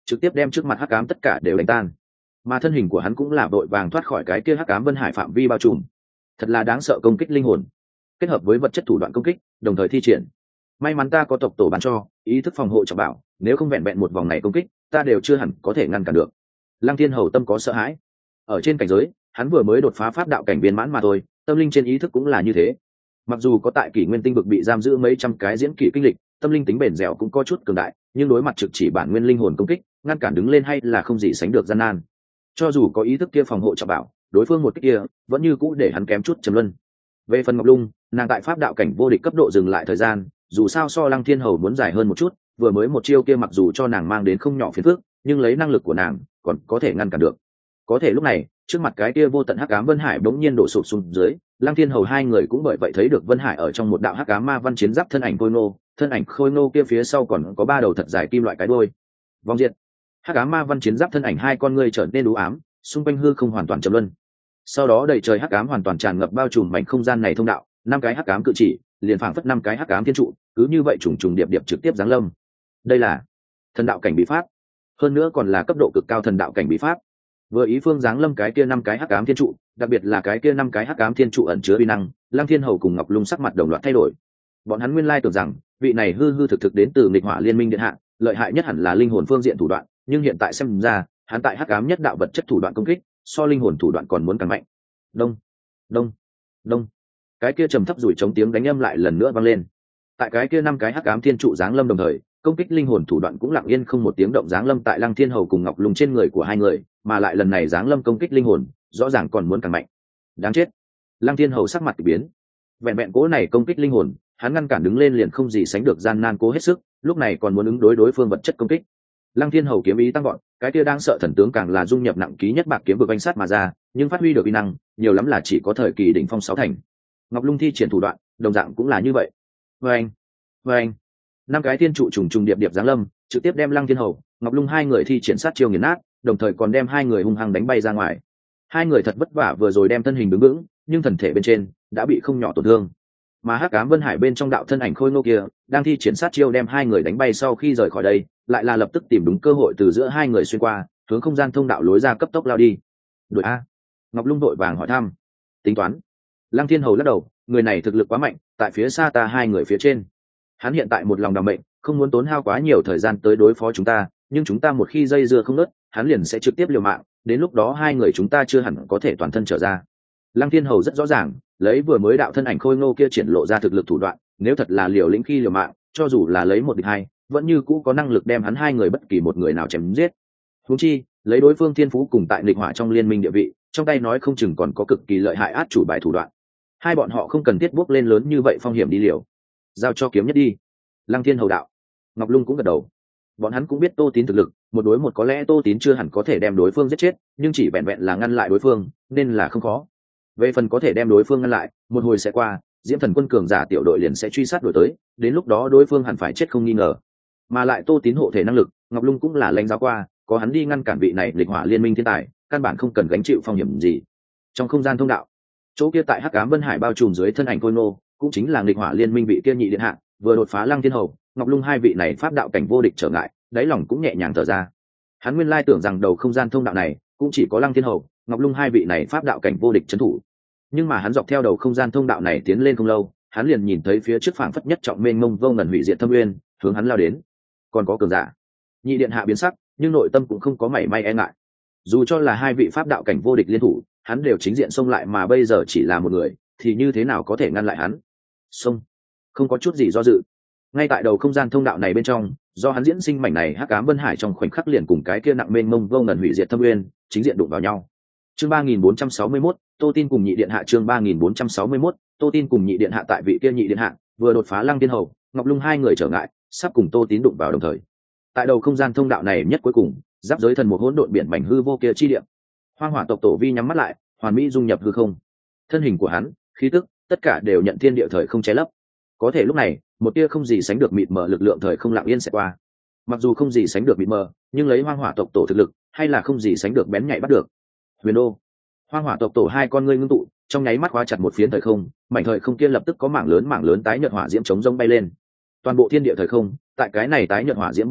trực tiếp đem trước mặt hắc ám tất cả đều đánh tan, mà thân hình của hắn cũng là vội vàng thoát khỏi cái kia hắc ám vân hải phạm vi bao trùm. Thật là đáng sợ công kích linh hồn, kết hợp với vật chất thủ đoạn công kích đồng thời thi triển. May mắn ta có tộc tổ bán cho ý thức phòng hộ trọng bảo, nếu không vẹn vẹn một vòng này công kích ta đều chưa hẳn có thể ngăn cản được. Lăng Thiên Hầu tâm có sợ hãi. Ở trên cảnh giới hắn vừa mới đột phá pháp đạo cảnh viên mãn mà thôi, tâm linh trên ý thức cũng là như thế. Mặc dù có tại kỷ nguyên tinh vực bị giam giữ mấy trăm cái diễn kỷ kinh lịch, tâm linh tính bền dẻo cũng có chút cường đại, nhưng đối mặt trực chỉ bản nguyên linh hồn công kích, ngăn cản đứng lên hay là không gì sánh được gian nan. Cho dù có ý thức kia phòng hộ trọng bảo, đối phương một cái kia vẫn như cũ để hắn kém chút trầm luân. Về phần Ngọc Lung, nàng tại pháp đạo cảnh vô địch cấp độ dừng lại thời gian, dù sao so Lăng Thiên Hầu muốn dài hơn một chút, vừa mới một chiêu kia mặc dù cho nàng mang đến không nhỏ phiền phức, nhưng lấy năng lực của nàng còn có thể ngăn cản được. Có thể lúc này trước mặt cái kia vô tận hắc ám vân hải bỗng nhiên đổ sụp xuống dưới, Lăng Thiên Hầu hai người cũng bởi vậy thấy được vân hải ở trong một đạo hắc ám ma văn chiến giáp thân ảnh khôi ngô kia phía sau còn có ba đầu thật dài kim loại cái đuôi. Vong diệt. Hắc ám ma văn chiến giáp thân ảnh hai con ngươi trở nên u ám, xung quanh hư không hoàn toàn trầm luân. Sau đó đầy trời hắc ám hoàn toàn tràn ngập bao trùm mảnh không gian này thông đạo, năm cái hắc ám cự chỉ liền phảng phất năm cái hắc ám thiên trụ, cứ như vậy trùng trùng điệp điệp trực tiếp giáng lâm. Đây là thần đạo cảnh bí pháp, hơn nữa còn là cấp độ cực cao thần đạo cảnh bí pháp. Vừa ý phương giáng lâm cái kia năm cái hắc ám thiên trụ, đặc biệt là cái kia năm cái hắc ám thiên trụ ẩn chứa uy năng, Lăng Thiên Hầu cùng Ngọc Lung sắc mặt đồng loạt thay đổi. Bọn hắn nguyên lai tưởng rằng vị này hư hư thực thực đến từ nghịch hỏa liên minh điện hạ, lợi hại nhất hẳn là linh hồn phương diện thủ đoạn, nhưng hiện tại xem ra hắn tại hắc ám nhất đạo vật chất thủ đoạn công kích so linh hồn thủ đoạn còn muốn càng mạnh. Đông đông đông, cái kia trầm thấp rủi chống tiếng đánh âm lại lần nữa vang lên. Tại cái kia năm cái hắc ám thiên trụ giáng lâm đồng thời, công kích linh hồn thủ đoạn cũng lặng yên không một tiếng động giáng lâm tại Lăng Thiên Hầu cùng Ngọc Lung trên người của hai người, mà lại lần này giáng lâm công kích linh hồn rõ ràng còn muốn càng mạnh. Đáng chết. Lăng Thiên Hầu sắc mặt kỳ biến. Vẹn vẹn cố này công kích linh hồn, hắn ngăn cản đứng lên liền không gì sánh được gian nan cố hết sức, lúc này còn muốn ứng đối đối phương vật chất công kích. Lăng Thiên Hầu kiếm ý tăng vọt, cái kia đang sợ thần tướng càng là dung nhập nặng ký nhất bạc kiếm vực anh sát mà ra, nhưng phát huy được uy năng, nhiều lắm là chỉ có thời kỳ đỉnh phong sáu thành. Ngọc Lung thi triển thủ đoạn, đồng dạng cũng là như vậy. Vâng, vâng, năm cái thiên trụ trùng trùng điệp điệp giáng lâm, trực tiếp đem Lăng Thiên Hầu, Ngọc Lung hai người thi triển sát chiêu nghiền nát, đồng thời còn đem hai người hung hăng đánh bay ra ngoài. Hai người thật vất vả vừa rồi đem thân hình đứng vững, nhưng thần thể bên trên đã bị không nhỏ tổn thương. Mà hắc ám vân hải bên trong đạo thân ảnh khôi ngô kia đang thi triển sát chiêu đem hai người đánh bay, sau khi rời khỏi đây lại là lập tức tìm đúng cơ hội từ giữa hai người xuyên qua, hướng không gian thông đạo lối ra cấp tốc lao đi. Đuổi a. Ngọc Lung vội vàng hỏi thăm. Tính toán. Lăng Thiên Hầu lắc đầu, người này thực lực quá mạnh, tại phía xa ta hai người phía trên. Hắn hiện tại một lòng đảm mệnh, không muốn tốn hao quá nhiều thời gian tới đối phó chúng ta, nhưng chúng ta một khi dây dưa không nớt, hắn liền sẽ trực tiếp liều mạng, đến lúc đó hai người chúng ta chưa hẳn có thể toàn thân trở ra. Lăng Thiên Hầu rất rõ ràng, lấy vừa mới đạo thân ảnh khôi ngô kia triển lộ ra thực lực thủ đoạn, nếu thật là liều lĩnh khi liều mạng, cho dù là lấy một địch hai, vẫn như cũ có năng lực đem hắn hai người bất kỳ một người nào chém giết. Huống chi, lấy đối phương thiên phú cùng tại nghịch hỏa trong liên minh địa vị, trong tay nói không chừng còn có cực kỳ lợi hại át chủ bài thủ đoạn. Hai bọn họ không cần thiết bước lên lớn như vậy phong hiểm đi liều. Giao cho kiếm nhất đi. Lăng Thiên Hầu đạo. Ngọc Lung cũng gật đầu. Bọn hắn cũng biết Tô Tín thực lực, một đối một có lẽ Tô Tín chưa hẳn có thể đem đối phương giết chết, nhưng chỉ vẹn vẹn là ngăn lại đối phương, nên là không khó. Về phần có thể đem đối phương ngăn lại, một hồi sẽ qua, Diễm Thần quân cường giả tiểu đội liền sẽ truy sát đuổi tới, đến lúc đó đối phương hẳn phải chết không nghi ngờ. Mà lại Tô Tín hộ thể năng lực, Ngọc Lung cũng là lãnh giáo qua, có hắn đi ngăn cản vị này lịch hỏa liên minh thiên tài, căn bản không cần gánh chịu phong hiểm gì. Trong không gian thông đạo, chỗ kia tại hắc ám vân hải bao trùm dưới thân ảnh khôi nô, cũng chính là lịch hỏa liên minh vị kia nhị điện hạ, vừa đột phá Lăng Thiên Hầu, Ngọc Lung hai vị này pháp đạo cảnh vô địch trở ngại, đáy lòng cũng nhẹ nhàng thở ra. Hắn nguyên lai tưởng rằng đầu không gian thông đạo này cũng chỉ có Lăng Thiên Hầu, Ngọc Lung hai vị này pháp đạo cảnh vô địch trấn thủ, nhưng mà hắn dọc theo đầu không gian thông đạo này tiến lên không lâu, hắn liền nhìn thấy phía trước phảng phất nhất trọng mênh mông vô ngần hủy diệt thâm uyên hướng hắn lao đến. Còn có cường giả. Nhị điện hạ biến sắc, nhưng nội tâm cũng không có mảy may e ngại. Dù cho là hai vị pháp đạo cảnh vô địch liên thủ, hắn đều chính diện xông lại, mà bây giờ chỉ là một người, thì như thế nào có thể ngăn lại hắn? Xông, không có chút gì do dự. Ngay tại đầu không gian thông đạo này bên trong, do hắn diễn sinh mảnh này hắc ám vân hải trong khoảnh khắc liền cùng cái kia nặng mênh mông vô ngần hủy diệt thâm uyên chính diện đụng vào nhau. Chương 3461, Tô Tin cùng nhị điện hạ. Chương 3461, Tô Tin cùng nhị điện hạ. Tại vị kia nhị điện hạ vừa đột phá Lăng Thiên Hầu, Ngọc Lung hai người trở ngại, sắp cùng Tô Tín đụng vào đồng thời. Tại đầu không gian thông đạo này nhất cuối cùng, giáp giới thần một hỗn độn biển mảnh hư vô kia chi địa. Hoang hỏa tộc tổ vi nhắm mắt lại, hoàn mỹ dung nhập hư không. Thân hình của hắn, khí tức, tất cả đều nhận thiên địa thời không che lấp. Có thể lúc này, một tia không gì sánh được mịt mờ lực lượng thời không lặng yên sẽ qua. Mặc dù không gì sánh được mịt mờ, nhưng lấy hoang hỏa tộc tổ thực lực, hay là không gì sánh được bén nhạy bắt được. Huyền đô, hoang hỏa tộc tổ hai con ngươi ngưng tụ, trong nháy mắt khóa chặt một phiến thời không, mảnh thời không kia lập tức có mảng lớn tái nhợt hỏa diễm chống rông bay lên. Toàn bộ thiên địa thời không, tại cái này tái nhợt hỏa diễm bên dưới,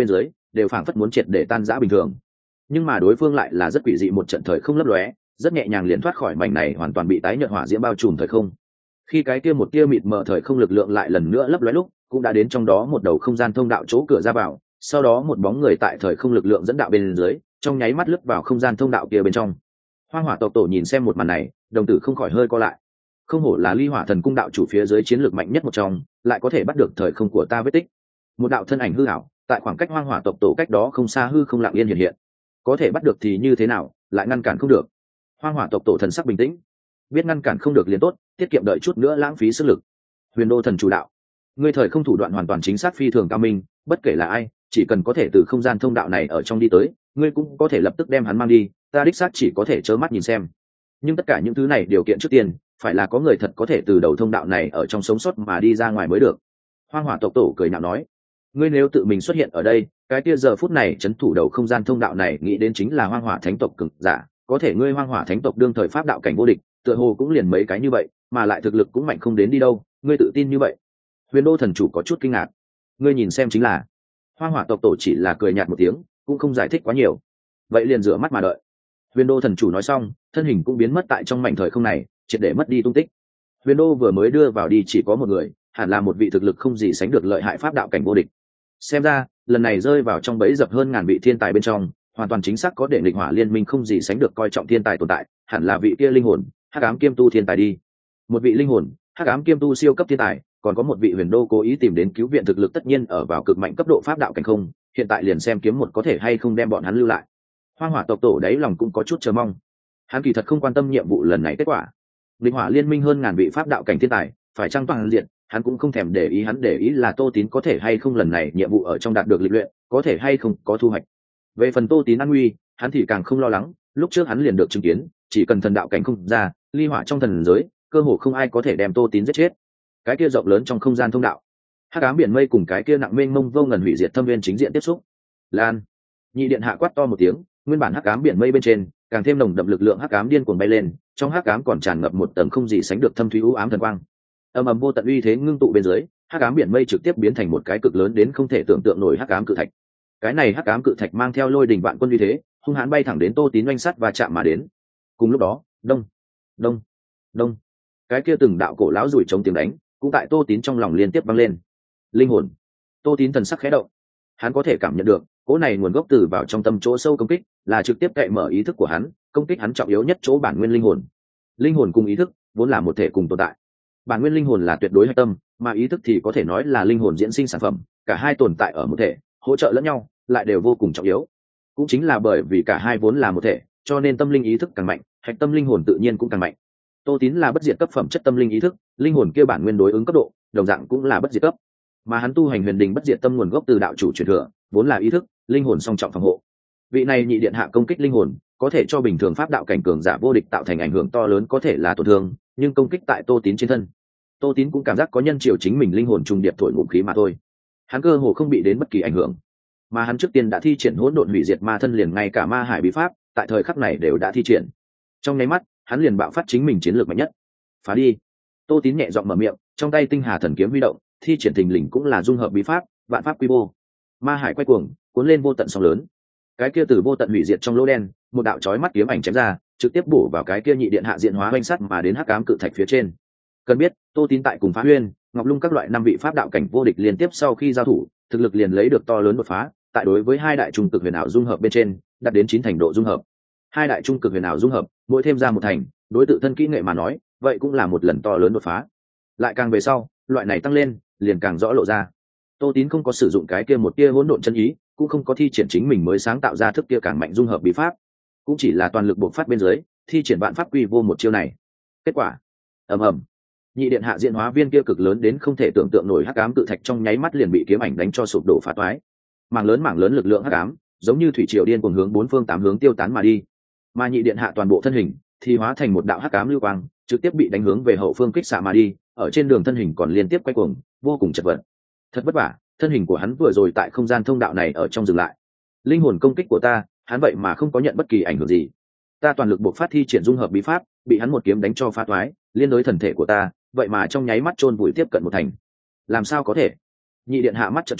đều phảng phất muốn triệt để tan rã bình thường. Nhưng mà đối phương lại là rất quỷ dị, một trận thời không lấp lóe, rất nhẹ nhàng liền thoát khỏi mảnh này hoàn toàn bị tái nhợt hỏa diễm bao trùm thời không. Khi cái kia một tia mịt mờ thời không lực lượng lại lần nữa lấp lóe lúc, cũng đã đến trong đó một đầu không gian thông đạo chỗ cửa ra vào, sau đó một bóng người tại thời không lực lượng dẫn đạo bên dưới, trong nháy mắt lướt vào không gian thông đạo kia bên trong. Hoang hỏa tộc tổ nhìn xem một màn này, đồng tử không khỏi hơi co lại. Không hổ là Ly Hỏa Thần Cung đạo chủ phía dưới chiến lược mạnh nhất một trong, lại có thể bắt được thời không của ta vết tích. Một đạo thân ảnh hư ảo, tại khoảng cách hoang hỏa tộc tổ cách đó không xa hư không lặng yên hiện hiện. Có thể bắt được thì như thế nào, lại ngăn cản không được. Hoang hỏa tộc tổ thần sắc bình tĩnh, biết ngăn cản không được liền tốt, tiết kiệm đợi chút nữa lãng phí sức lực. Huyền Đô thần chủ đạo, ngươi thời không thủ đoạn hoàn toàn chính xác phi thường cao minh, bất kể là ai, chỉ cần có thể từ không gian thông đạo này ở trong đi tới, ngươi cũng có thể lập tức đem hắn mang đi, ta đích xác chỉ có thể trơ mắt nhìn xem. Nhưng tất cả những thứ này điều kiện trước tiên phải là có người thật có thể từ đầu thông đạo này ở trong sống sót mà đi ra ngoài mới được. Hoang hỏa tộc tổ cười nhạo nói, ngươi nếu tự mình xuất hiện ở đây, cái kia giờ phút này trấn thủ đầu không gian thông đạo này nghĩ đến chính là hoang hỏa thánh tộc cực giả, có thể ngươi hoang hỏa thánh tộc đương thời pháp đạo cảnh vô địch, tựa hồ cũng liền mấy cái như vậy, mà lại thực lực cũng mạnh không đến đi đâu, ngươi tự tin như vậy? Huyền Đô thần chủ có chút kinh ngạc. Ngươi nhìn xem chính là. Hoang hỏa tộc tổ chỉ là cười nhạt một tiếng, cũng không giải thích quá nhiều. Vậy liền rửa mắt mà đợi. Huyền Đô thần chủ nói xong, thân hình cũng biến mất tại trong mảnh thời không này, triệt để mất đi tung tích. Huyền Đô vừa mới đưa vào đi chỉ có một người, hẳn là một vị thực lực không gì sánh được lợi hại pháp đạo cảnh vô địch. Xem ra, lần này rơi vào trong bẫy dập hơn ngàn vị thiên tài bên trong, hoàn toàn chính xác có để nghịch hỏa liên minh không gì sánh được coi trọng thiên tài tồn tại, hẳn là vị kia linh hồn, hắc ám kiêm tu thiên tài đi. Một vị linh hồn, hắc ám kiêm tu siêu cấp thiên tài, còn có một vị Huyền Đô cố ý tìm đến cứu viện thực lực tất nhiên ở vào cực mạnh cấp độ pháp đạo cảnh không, hiện tại liền xem kiếm một có thể hay không đem bọn hắn lưu lại. Hoang hỏa tộc tổ đáy lòng cũng có chút chờ mong. Hắn kỳ thật không quan tâm nhiệm vụ lần này kết quả. Nghịch hỏa liên minh hơn ngàn vị pháp đạo cảnh thiên tài, phải chăng toàn diện, hắn cũng không thèm để ý, hắn để ý là Tô Tín có thể hay không lần này nhiệm vụ ở trong đạt được lịch luyện, có thể hay không có thu hoạch. Về phần Tô Tín an nguy, hắn thì càng không lo lắng, lúc trước hắn liền được chứng kiến, chỉ cần thần đạo cảnh không ra, ly hỏa trong thần giới, cơ hồ không ai có thể đem Tô Tín giết chết. Cái kia rộng lớn trong không gian thông đạo, hắc ám biển mây cùng cái kia nặng mênh mông vô ngần hủy diệt thâm viên chính diện tiếp xúc. Lan, nhị điện hạ quát to một tiếng, nguyên bản hắc ám biển mây bên trên càng thêm nồng đậm lực lượng hắc ám điên cuồng bay lên, trong hắc ám còn tràn ngập một tầng không gì sánh được thâm thúy u ám thần quang. Ầm ầm vô tận uy thế ngưng tụ bên dưới, hắc ám biển mây trực tiếp biến thành một cái cực lớn đến không thể tưởng tượng nổi hắc ám cự thạch. Cái này hắc ám cự thạch mang theo lôi đình vạn quân uy thế, hung hãn bay thẳng đến Tô Tín oanh sắt và chạm mà đến. Cùng lúc đó, đông, đông, đông, cái kia từng đạo cổ lão rủi chống tiếng đánh, cũng tại Tô Tín trong lòng liên tiếp vang lên. Linh hồn. Tô Tín thần sắc khẽ động, hắn có thể cảm nhận được cỗ này nguồn gốc từ vào trong tâm chỗ sâu công kích, là trực tiếp cậy mở ý thức của hắn, công kích hắn trọng yếu nhất chỗ bản nguyên linh hồn. Linh hồn cùng ý thức vốn là một thể cùng tồn tại. Bản nguyên linh hồn là tuyệt đối hạch tâm, mà ý thức thì có thể nói là linh hồn diễn sinh sản phẩm, cả hai tồn tại ở một thể, hỗ trợ lẫn nhau, lại đều vô cùng trọng yếu. Cũng chính là bởi vì cả hai vốn là một thể, cho nên tâm linh ý thức càng mạnh, hạch tâm linh hồn tự nhiên cũng càng mạnh. Tô Tín là bất diệt cấp phẩm chất tâm linh ý thức, linh hồn kia bản nguyên đối ứng cấp độ, đồng dạng cũng là bất diệt cấp. Mà hắn tu hành huyền đình bất diệt tâm nguồn gốc từ đạo chủ truyền thừa, vốn là ý thức, linh hồn song trọng phòng hộ. Vị này nhị điện hạ công kích linh hồn, có thể cho bình thường pháp đạo cảnh cường giả vô địch tạo thành ảnh hưởng to lớn, có thể là tổn thương, nhưng công kích tại Tô Tín trên thân, Tô Tín cũng cảm giác có nhân chiều chính mình linh hồn trùng điệp thổi ngụm khí mà thôi. Hắn cơ hồ không bị đến bất kỳ ảnh hưởng, mà hắn trước tiên đã thi triển hỗn độn hủy diệt ma thân, liền ngay cả ma hải bí pháp, tại thời khắc này đều đã thi triển. Trong nháy mắt, hắn liền bạo phát chính mình chiến lược mạnh nhất. Phá đi! Tô Tín nhẹ giọng mở miệng, trong tay tinh hà thần kiếm huy động, thi triển thình lình cũng là dung hợp bí pháp, vạn pháp quy mô. Ma hải quay cuồng, cuốn lên vô tận sóng lớn. Cái kia từ vô tận hủy diệt trong lỗ đen, một đạo chói mắt kiếm ảnh chém ra, trực tiếp bổ vào cái kia nhị điện hạ diện hóa oanh sắt mà đến hắc ám cự thạch phía trên. Cần biết, Tô Tín tại cùng Phá Huyên, Ngọc Lung các loại năm vị pháp đạo cảnh vô địch liên tiếp sau khi giao thủ, thực lực liền lấy được to lớn đột phá, tại đối với hai đại trung cực huyền ảo dung hợp bên trên, đạt đến 9 thành độ dung hợp. Hai đại trung cực huyền ảo dung hợp, mỗi thêm ra một thành, đối tự thân kỹ nghệ mà nói, vậy cũng là một lần to lớn đột phá. Lại càng về sau, loại này tăng lên, liền càng rõ lộ ra. Tô Tín không có sử dụng cái kia một tia hỗn độn chân ý, cũng không có thi triển chính mình mới sáng tạo ra thức kia càng mạnh dung hợp bí pháp, cũng chỉ là toàn lực bộc phát bên dưới, thi triển vạn pháp quy vô một chiêu này. Kết quả, ầm ầm, nhị điện hạ diện hóa viên kia cực lớn đến không thể tưởng tượng nổi hắc ám cự thạch trong nháy mắt liền bị kiếm ảnh đánh cho sụp đổ phá toái. Mảng lớn lực lượng hắc ám, giống như thủy triều điên cuồng hướng bốn phương tám hướng tiêu tán mà đi. Mà nhị điện hạ toàn bộ thân hình thì hóa thành một đạo hắc ám lưu quang, trực tiếp bị đánh hướng về hậu phương kích xạ mà đi, ở trên đường thân hình còn liên tiếp quay cuồng, vô cùng chật vật. Thật vất vả, thân hình của hắn vừa rồi tại không gian thông đạo này ở trong dừng lại. Linh hồn công kích của ta, hắn vậy mà không có nhận bất kỳ ảnh hưởng gì. Ta toàn lực buộc phát thi triển dung hợp bí pháp, bị hắn một kiếm đánh cho phá toái, liên đối thần thể của ta, vậy mà trong nháy mắt chôn vùi tiếp cận một thành. Làm sao có thể? Nhị điện hạ mắt trợn tròn,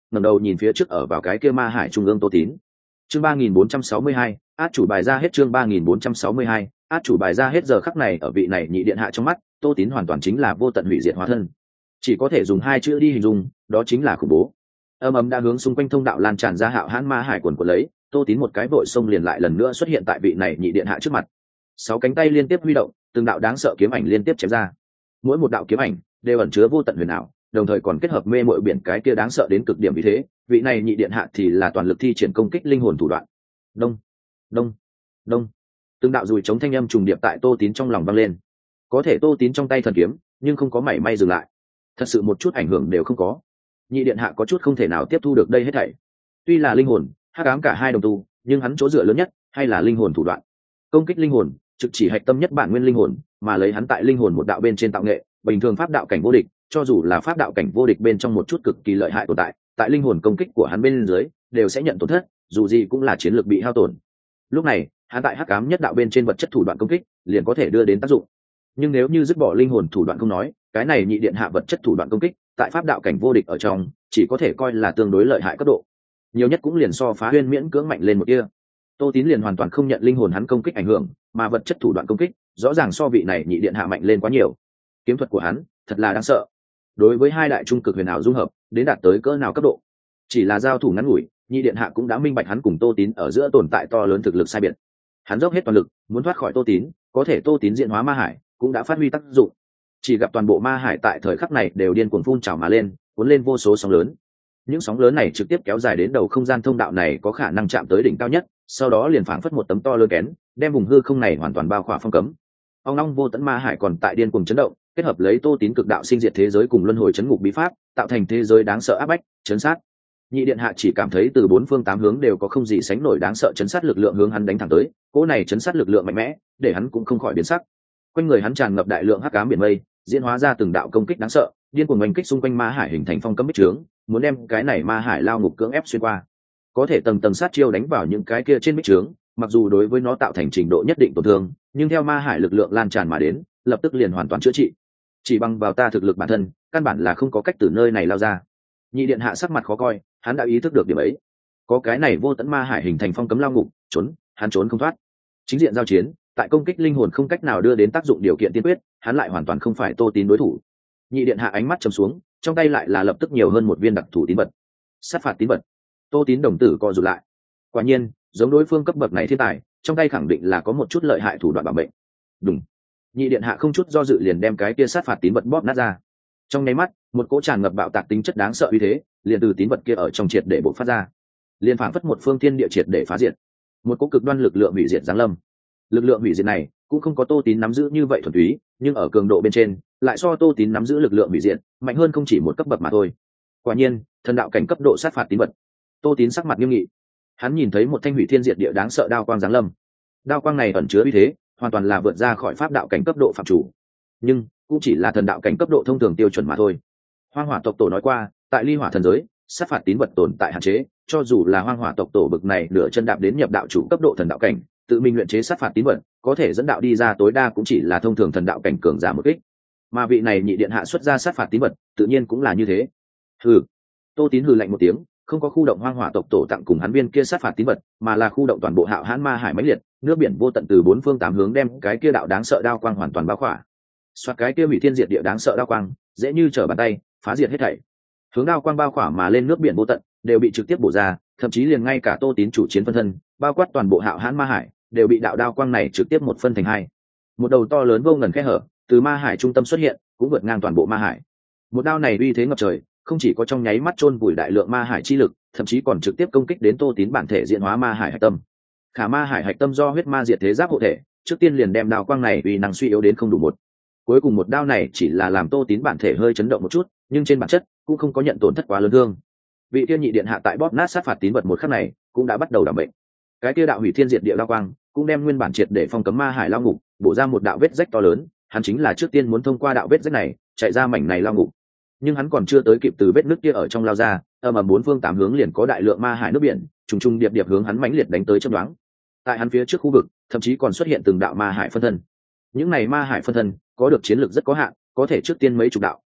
ngẩng đầu nhìn phía trước ở vào cái kia ma hải trung ương Tô Tín. Chương 3462, át chủ bài ra hết. Chương 3462, át chủ bài ra hết. Giờ khắc này ở vị này nhị điện hạ trong mắt, Tô Tín hoàn toàn chính là vô tận hủy diệt hóa thân, chỉ có thể dùng hai chữ đi hình dung, đó chính là khủng bố. Âm ầm đã hướng xung quanh thông đạo lan tràn ra hạo hãn ma hải quần của lấy, Tô Tín một cái vội xông liền lại lần nữa xuất hiện tại vị này nhị điện hạ trước mặt. Sáu cánh tay liên tiếp huy động, từng đạo đáng sợ kiếm ảnh liên tiếp chém ra. Mỗi một đạo kiếm ảnh đều ẩn chứa vô tận huyền ảo, đồng thời còn kết hợp mê muội biển cái kia đáng sợ đến cực điểm. Vì thế vị này nhị điện hạ thì là toàn lực thi triển công kích linh hồn thủ đoạn. Đông đông đông, từng đạo dùi chống thanh âm trùng điệp tại Tô Tín trong lòng vang lên. Có thể Tô Tín trong tay thần kiếm nhưng không có mảy may dừng lại, thật sự một chút ảnh hưởng đều không có. Nhị điện hạ có chút không thể nào tiếp thu được đây hết thảy. Tuy là linh hồn hắc ám cả hai đồng tu, nhưng hắn chỗ dựa lớn nhất hay là linh hồn thủ đoạn. Công kích linh hồn trực chỉ hạch tâm nhất bản nguyên linh hồn, mà lấy hắn tại linh hồn một đạo bên trên tạo nghệ, bình thường pháp đạo cảnh vô địch, cho dù là pháp đạo cảnh vô địch bên trong một chút cực kỳ lợi hại tồn tại, tại linh hồn công kích của hắn bên dưới đều sẽ nhận tổn thất, dù gì cũng là chiến lược bị hao tổn. Lúc này hắn tại hắc ám nhất đạo bên trên vật chất thủ đoạn công kích liền có thể đưa đến tác dụng, nhưng nếu như dứt bỏ linh hồn thủ đoạn không nói, cái này nhị điện hạ vật chất thủ đoạn công kích tại pháp đạo cảnh vô địch ở trong chỉ có thể coi là tương đối lợi hại cấp độ, nhiều nhất cũng liền so phá huyên miễn cưỡng mạnh lên một kia. Tô Tín liền hoàn toàn không nhận linh hồn hắn công kích ảnh hưởng, mà vật chất thủ đoạn công kích rõ ràng so vị này nhị điện hạ mạnh lên quá nhiều. Kiếm thuật của hắn thật là đáng sợ, đối với hai đại trung cực huyền ảo dung hợp đến đạt tới cỡ nào cấp độ. Chỉ là giao thủ ngắn ngủi, nhị điện hạ cũng đã minh bạch hắn cùng Tô Tín ở giữa tồn tại to lớn thực lực sai biệt. Hắn dốc hết toàn lực muốn thoát khỏi Tô Tín, có thể Tô Tín diện hóa ma hải cũng đã phát huy tác dụng. Chỉ gặp toàn bộ ma hải tại thời khắc này đều điên cuồng phun trào mà lên, cuốn lên vô số sóng lớn. Những sóng lớn này trực tiếp kéo dài đến đầu không gian thông đạo này có khả năng chạm tới đỉnh cao nhất, sau đó liền phảng phất một tấm to lớn kén, đem vùng hư không này hoàn toàn bao khỏa phong cấm. Ông long vô tận ma hải còn tại điên cuồng chấn động, kết hợp lấy Tô Tín cực đạo sinh diệt thế giới cùng luân hồi chấn ngục bí pháp, tạo thành thế giới đáng sợ áp bách, chấn sát. Nhị điện hạ chỉ cảm thấy từ bốn phương tám hướng đều có không gì sánh nổi đáng sợ chấn sát lực lượng hướng hắn đánh thẳng tới, cỗ này chấn sát lực lượng mạnh mẽ, để hắn cũng không khỏi biến sắc. Quanh người hắn tràn ngập đại lượng hắc ám biển mây, diễn hóa ra từng đạo công kích đáng sợ, điên cuồng oanh kích xung quanh ma hải hình thành phong cấm bích trướng, muốn đem cái này ma hải lao ngục cưỡng ép xuyên qua. Có thể tầng tầng sát chiêu đánh vào những cái kia trên bích trướng, mặc dù đối với nó tạo thành trình độ nhất định tổn thương, nhưng theo ma hải lực lượng lan tràn mà đến, lập tức liền hoàn toàn chữa trị. Chỉ bằng vào ta thực lực bản thân, căn bản là không có cách từ nơi này lao ra. Nhị điện hạ sắc mặt khó coi, hắn đã ý thức được điểm ấy. Có cái này vô tận ma hải hình thành phong cấm lao ngục, hắn trốn không thoát. Chính diện giao chiến, tại công kích linh hồn không cách nào đưa đến tác dụng điều kiện tiên quyết, hắn lại hoàn toàn không phải Tô Tín đối thủ. Nhị điện hạ ánh mắt trầm xuống, trong tay lại là lập tức nhiều hơn một viên đặc thù tín vật. Sát phạt tín vật. Tô Tín đồng tử co rụt lại. Quả nhiên, giống đối phương cấp bậc này thiên tài, trong tay khẳng định là có một chút lợi hại thủ đoạn bảo mệnh. Đúng. Nhị điện hạ không chút do dự liền đem cái kia sát phạt tín vật bóp nát ra. Trong nháy mắt, một cỗ tràn ngập bạo tạc tính chất đáng sợ uy thế, liền từ tín vật kia ở trong triệt để bộc phát ra. Liền phảng phất một phương thiên địa triệt để phá diệt. Một cỗ cực đoan lực lượng hủy diệt giáng lâm. Lực lượng hủy diệt này cũng không có Tô Tín nắm giữ như vậy thuần túy, nhưng ở cường độ bên trên lại so Tô Tín nắm giữ lực lượng hủy diệt mạnh hơn không chỉ một cấp bậc mà thôi. Quả nhiên, thần đạo cảnh cấp độ sát phạt tín vật. Tô Tín sắc mặt nghiêm nghị, hắn nhìn thấy một thanh hủy thiên diệt địa đáng sợ đao quang giáng lâm. Đao quang này ẩn chứa uy thế hoàn toàn là vượt ra khỏi pháp đạo cảnh cấp độ phạm chủ, nhưng cũng chỉ là thần đạo cảnh cấp độ thông thường tiêu chuẩn mà thôi. Hoang Hỏa tộc tổ nói qua, tại Ly Hỏa thần giới, sát phạt tín vật tồn tại hạn chế, cho dù là Hoang Hỏa tộc tổ bực này nửa chân đạp đến nhập đạo chủ cấp độ thần đạo cảnh, tự mình luyện chế sát phạt tín vật, có thể dẫn đạo đi ra tối đa cũng chỉ là thông thường thần đạo cảnh cường giả một kích. Mà vị này nhị điện hạ xuất ra sát phạt tín vật, tự nhiên cũng là như thế. Hừ. Tô Tín hừ lạnh một tiếng, không có khu động Hoang Hỏa tộc tổ tặng cùng hắn viên kia sát phạt tín vật, mà là khu động toàn bộ hạo hãn ma hải mãnh liệt, nước biển vô tận từ bốn phương tám hướng đem cái kia đạo đáng sợ đao quang hoàn toàn bao khỏa. Xoát cái kia hủy thiên diệt địa đáng sợ đao quang, dễ như trở bàn tay, phá diệt hết thảy. Hướng đao quang bao khỏa mà lên nước biển vô tận, đều bị trực tiếp bổ ra, thậm chí liền ngay cả Tô Tín chủ chiến phân thân, bao quát toàn bộ hạo hãn ma hải, đều bị đạo đao quang này trực tiếp một phân thành hai. Một đầu to lớn vô ngần khe hở từ ma hải trung tâm xuất hiện, cũng vượt ngang toàn bộ ma hải. Một đao này uy thế ngập trời, không chỉ có trong nháy mắt chôn vùi đại lượng ma hải chi lực, thậm chí còn trực tiếp công kích đến Tô Tín bản thể diễn hóa ma hải hạch tâm. Khả ma hải hạch tâm do huyết ma diệt thế giáp hộ thể, trước tiên liền đem đao quang này uy năng suy yếu đến không đủ một. Cuối cùng một đao này chỉ là làm Tô Tín bản thể hơi chấn động một chút, nhưng trên bản chất cũng không có nhận tổn thất quá lớn thương. Vị tiên nhị điện hạ tại bóp nát sát phạt tín vật một khắc này, cũng đã bắt đầu đảm bệnh. Cái kia đạo hủy thiên diệt địa đao quang, cũng đem nguyên bản triệt để phong cấm ma hải lao ngục, bổ ra một đạo vết rách to lớn, hắn chính là trước tiên muốn thông qua đạo vết rách này, chạy ra mảnh này lao ngục. Nhưng hắn còn chưa tới kịp từ vết nước kia ở trong lao ra, ầm bốn phương tám hướng liền có đại lượng ma hải nước biển, trùng trùng điệp điệp hướng hắn mãnh liệt đánh tới chớp nhoáng. Tại hắn phía trước khu vực, thậm chí còn xuất hiện từng đạo ma hải phân thân. Những này ma hải phân thân có được chiến lược rất có hạn, có thể trước tiên mấy chục đạo,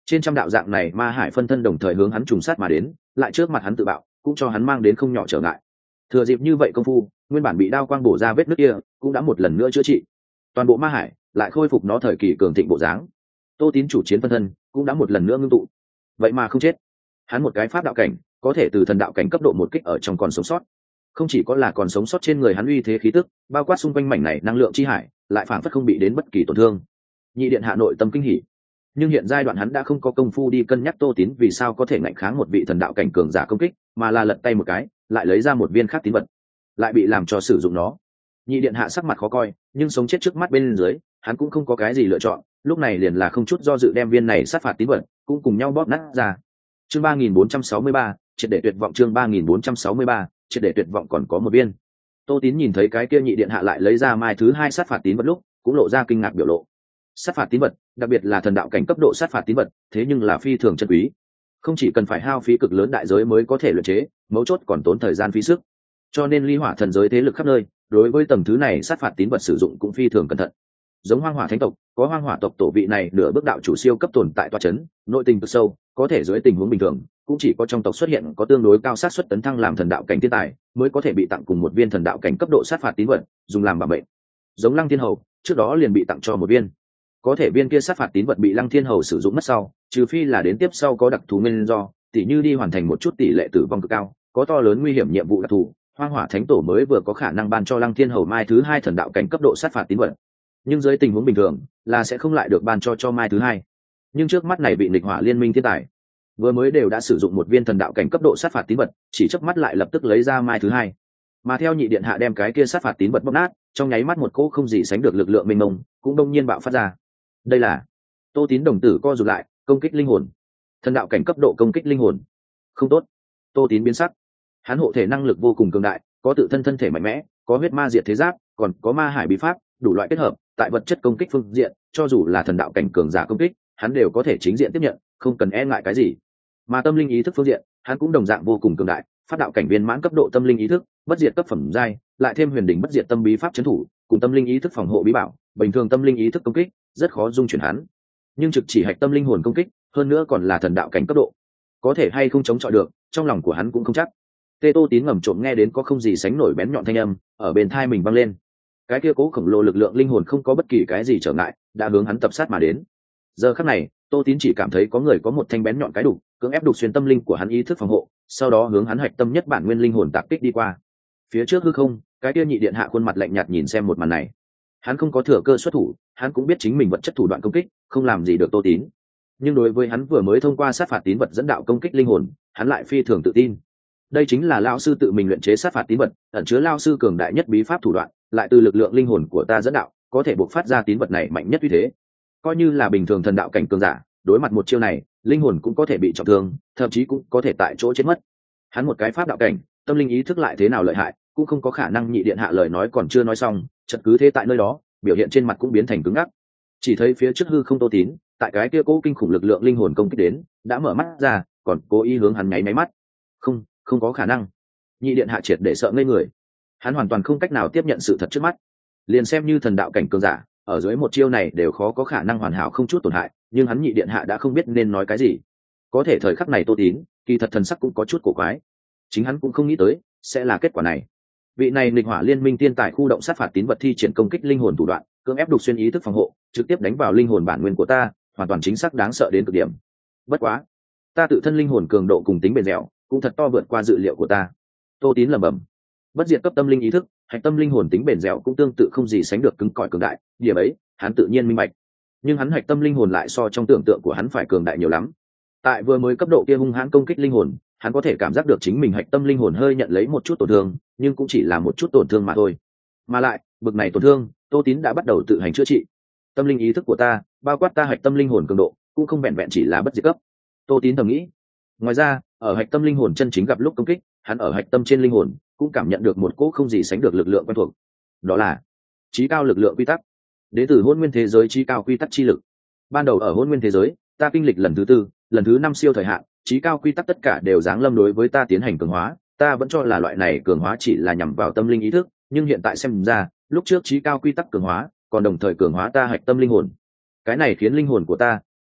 trên trăm đạo dạng này ma hải phân thân đồng thời hướng hắn trùng sát mà đến, lại trước mặt hắn tự bạo, cũng cho hắn mang đến không nhỏ trở ngại. Thừa dịp như vậy công phu, nguyên bản bị đao quang bổ ra vết nứt kia cũng đã một lần nữa chữa trị, toàn bộ ma hải lại khôi phục nó thời kỳ cường thịnh bộ dáng. Tô Tín chủ chiến phân thân cũng đã một lần nữa ngưng tụ, vậy mà không chết. Hắn một cái pháp đạo cảnh có thể từ thần đạo cảnh cấp độ một kích ở trong còn sống sót, không chỉ có là còn sống sót trên người hắn uy thế khí tức, bao quát xung quanh mảnh này năng lượng chi hải lại phảng phất không bị đến bất kỳ tổn thương. Nhị điện hạ nội tâm kinh hỉ, nhưng hiện giai đoạn hắn đã không có công phu đi cân nhắc Tô Tín vì sao có thể ngạnh kháng một vị thần đạo cảnh cường giả công kích, mà là lật tay một cái lại lấy ra một viên khác tín vật, lại bị làm cho sử dụng nó. Nhị điện hạ sắc mặt khó coi, nhưng sống chết trước mắt bên dưới hắn cũng không có cái gì lựa chọn, lúc này liền là không chút do dự đem viên này sát phạt tín vật cũng cùng nhau bóp nát ra. Chương 3463, triệt để tuyệt vọng. Chương 3463, triệt để tuyệt vọng. Còn có một viên. Tô Tín nhìn thấy cái kia nhị điện hạ lại lấy ra mai thứ hai sát phạt tín vật lúc cũng lộ ra kinh ngạc biểu lộ. Sát phạt tín vật, đặc biệt là thần đạo cảnh cấp độ sát phạt tín vật, thế nhưng là phi thường chân quý, không chỉ cần phải hao phí cực lớn đại giới mới có thể luyện chế, mấu chốt còn tốn thời gian phí sức. Cho nên ly hỏa thần giới thế lực khắp nơi đối với tầng thứ này sát phạt tín vật sử dụng cũng phi thường cẩn thận. Giống hoang hỏa thánh tộc, có hoang hỏa tộc tổ vị này nửa bước đạo chủ siêu cấp tồn tại toa chấn, nội tình cực sâu, có thể dưới tình huống bình thường cũng chỉ có trong tộc xuất hiện có tương đối cao sát suất tấn thăng làm thần đạo cảnh thiên tài mới có thể bị tặng cùng một viên thần đạo cảnh cấp độ sát phạt tín vật dùng làm bảo mệnh. Giống Lăng Thiên Hầu trước đó liền bị tặng cho một viên, có thể viên kia sát phạt tín vật bị Lăng Thiên Hầu sử dụng mất sau, trừ phi là đến tiếp sau có đặc thù nguyên do, tỉ như đi hoàn thành một chút tỷ lệ tử vong cực cao, có to lớn nguy hiểm nhiệm vụ đặc thù, hoang hỏa thánh tổ mới vừa có khả năng ban cho Lăng Thiên Hầu mai thứ hai thần đạo cảnh cấp độ sát phạt tín vật. Nhưng dưới tình huống bình thường là sẽ không lại được ban cho mai thứ hai. Nhưng trước mắt này bị nghịch hỏa liên minh thiên tài vừa mới đều đã sử dụng một viên thần đạo cảnh cấp độ sát phạt tín vật, chỉ chớp mắt lại lập tức lấy ra mai thứ hai. Mà theo nhị điện hạ đem cái kia sát phạt tín vật bóp nát, trong nháy mắt một cỗ không gì sánh được lực lượng mênh mông cũng đông nhiên bạo phát ra. Đây là Tô Tín đồng tử co rụt lại, công kích linh hồn, thần đạo cảnh cấp độ công kích linh hồn. Không tốt. Tô Tín biến sắc. Hắn hộ thể năng lực vô cùng cường đại, có tự thân thân thể mạnh mẽ, có huyết ma diệt thế giáp, còn có ma hải bí pháp, đủ loại kết hợp, tại vật chất công kích phương diện, cho dù là thần đạo cảnh cường giả công kích, hắn đều có thể chính diện tiếp nhận, không cần e ngại cái gì. Mà tâm linh ý thức phương diện, hắn cũng đồng dạng vô cùng cường đại, phát đạo cảnh viên mãn cấp độ tâm linh ý thức, bất diệt cấp phẩm giai, lại thêm huyền đỉnh bất diệt tâm bí pháp trấn thủ, cùng tâm linh ý thức phòng hộ bí bảo, bình thường tâm linh ý thức công kích rất khó dung chuyển hắn. Nhưng trực chỉ hạch tâm linh hồn công kích, hơn nữa còn là thần đạo cảnh cấp độ, có thể hay không chống chọi được, trong lòng của hắn cũng không chắc. Tê Tô Tín ngầm trộm nghe đến có không gì sánh nổi bén nhọn thanh âm ở bên tai mình vang lên. Cái kia cố khổng lồ lực lượng linh hồn không có bất kỳ cái gì trở ngại, đã hướng hắn tập sát mà đến. Giờ khắc này, Tô Tín chỉ cảm thấy có người có một thanh bén nhọn cái đục, cưỡng ép đục xuyên tâm linh của hắn ý thức phòng hộ, sau đó hướng hắn hạch tâm nhất bản nguyên linh hồn tạc kích đi qua. Phía trước hư không, cái kia nhị điện hạ khuôn mặt lạnh nhạt nhìn xem một màn này. Hắn không có thừa cơ xuất thủ, hắn cũng biết chính mình vật chất thủ đoạn công kích không làm gì được Tô Tín. Nhưng đối với hắn vừa mới thông qua sát phạt tín vật dẫn đạo công kích linh hồn, hắn lại phi thường tự tin. Đây chính là lão sư tự mình luyện chế sát phạt tín vật, ẩn chứa lão sư cường đại nhất bí pháp thủ đoạn, lại từ lực lượng linh hồn của ta dẫn đạo, có thể bộc phát ra tín vật này mạnh nhất uy thế. Coi như là bình thường thần đạo cảnh cường giả, đối mặt một chiêu này, linh hồn cũng có thể bị trọng thương, thậm chí cũng có thể tại chỗ chết mất. Hắn một cái pháp đạo cảnh, tâm linh ý thức lại thế nào lợi hại, cũng không có khả năng nhị điện hạ lời nói còn chưa nói xong, chợt cứ thế tại nơi đó, biểu hiện trên mặt cũng biến thành cứng ngắc. Chỉ thấy phía trước hư không Tô Tín, tại cái kia cố kinh khủng lực lượng linh hồn công kích đến, đã mở mắt ra, còn cố ý hướng hắn nháy máy mắt. Không có khả năng. Nhị điện hạ triệt để sợ ngây người. Hắn hoàn toàn không cách nào tiếp nhận sự thật trước mắt. Liền xem như thần đạo cảnh cường giả, ở dưới một chiêu này đều khó có khả năng hoàn hảo không chút tổn hại, nhưng hắn nhị điện hạ đã không biết nên nói cái gì. Có thể thời khắc này Tô Tín, kỳ thật thần sắc cũng có chút cổ quái. Chính hắn cũng không nghĩ tới sẽ là kết quả này. Vị này nghịch hỏa liên minh tiên tài khu động sát phạt tín vật thi triển công kích linh hồn thủ đoạn, cưỡng ép đục xuyên ý thức phòng hộ, trực tiếp đánh vào linh hồn bản nguyên của ta, hoàn toàn chính xác đáng sợ đến cực điểm. Bất quá, ta tự thân linh hồn cường độ cùng tính bền dẻo cũng thật to vượt qua dự liệu của ta. Tô Tín lẩm bẩm. Bất diệt cấp tâm linh ý thức, hạch tâm linh hồn tính bền dẻo cũng tương tự không gì sánh được cứng cỏi cường đại, điểm ấy hắn tự nhiên minh bạch. Nhưng hắn hạch tâm linh hồn lại so trong tưởng tượng của hắn phải cường đại nhiều lắm. Tại vừa mới cấp độ kia hung hãn công kích linh hồn, hắn có thể cảm giác được chính mình hạch tâm linh hồn hơi nhận lấy một chút tổn thương, nhưng cũng chỉ là một chút tổn thương mà thôi. Mà lại, bực này tổn thương, Tô Tín đã bắt đầu tự hành chữa trị. Tâm linh ý thức của ta, bao quát ta hạch tâm linh hồn cường độ, cũng không vẹn vẹn chỉ là bất diệt cấp. Tô Tín thầm nghĩ. Ngoài ra, ở hạch tâm linh hồn chân chính gặp lúc công kích, hắn ở hạch tâm trên linh hồn cũng cảm nhận được một cỗ không gì sánh được lực lượng quen thuộc. Đó là chí cao lực lượng quy tắc, đến từ hôn nguyên thế giới chí cao quy tắc chi lực. Ban đầu ở hôn nguyên thế giới, ta kinh lịch lần thứ 4, lần thứ 5 siêu thời hạn, chí cao quy tắc tất cả đều giáng lâm đối với ta tiến hành cường hóa. Ta vẫn cho là loại này cường hóa chỉ là nhằm vào tâm linh ý thức, nhưng hiện tại xem ra, lúc trước chí cao quy tắc cường hóa, còn đồng thời cường hóa ta hạch tâm linh hồn. Cái này khiến linh hồn của ta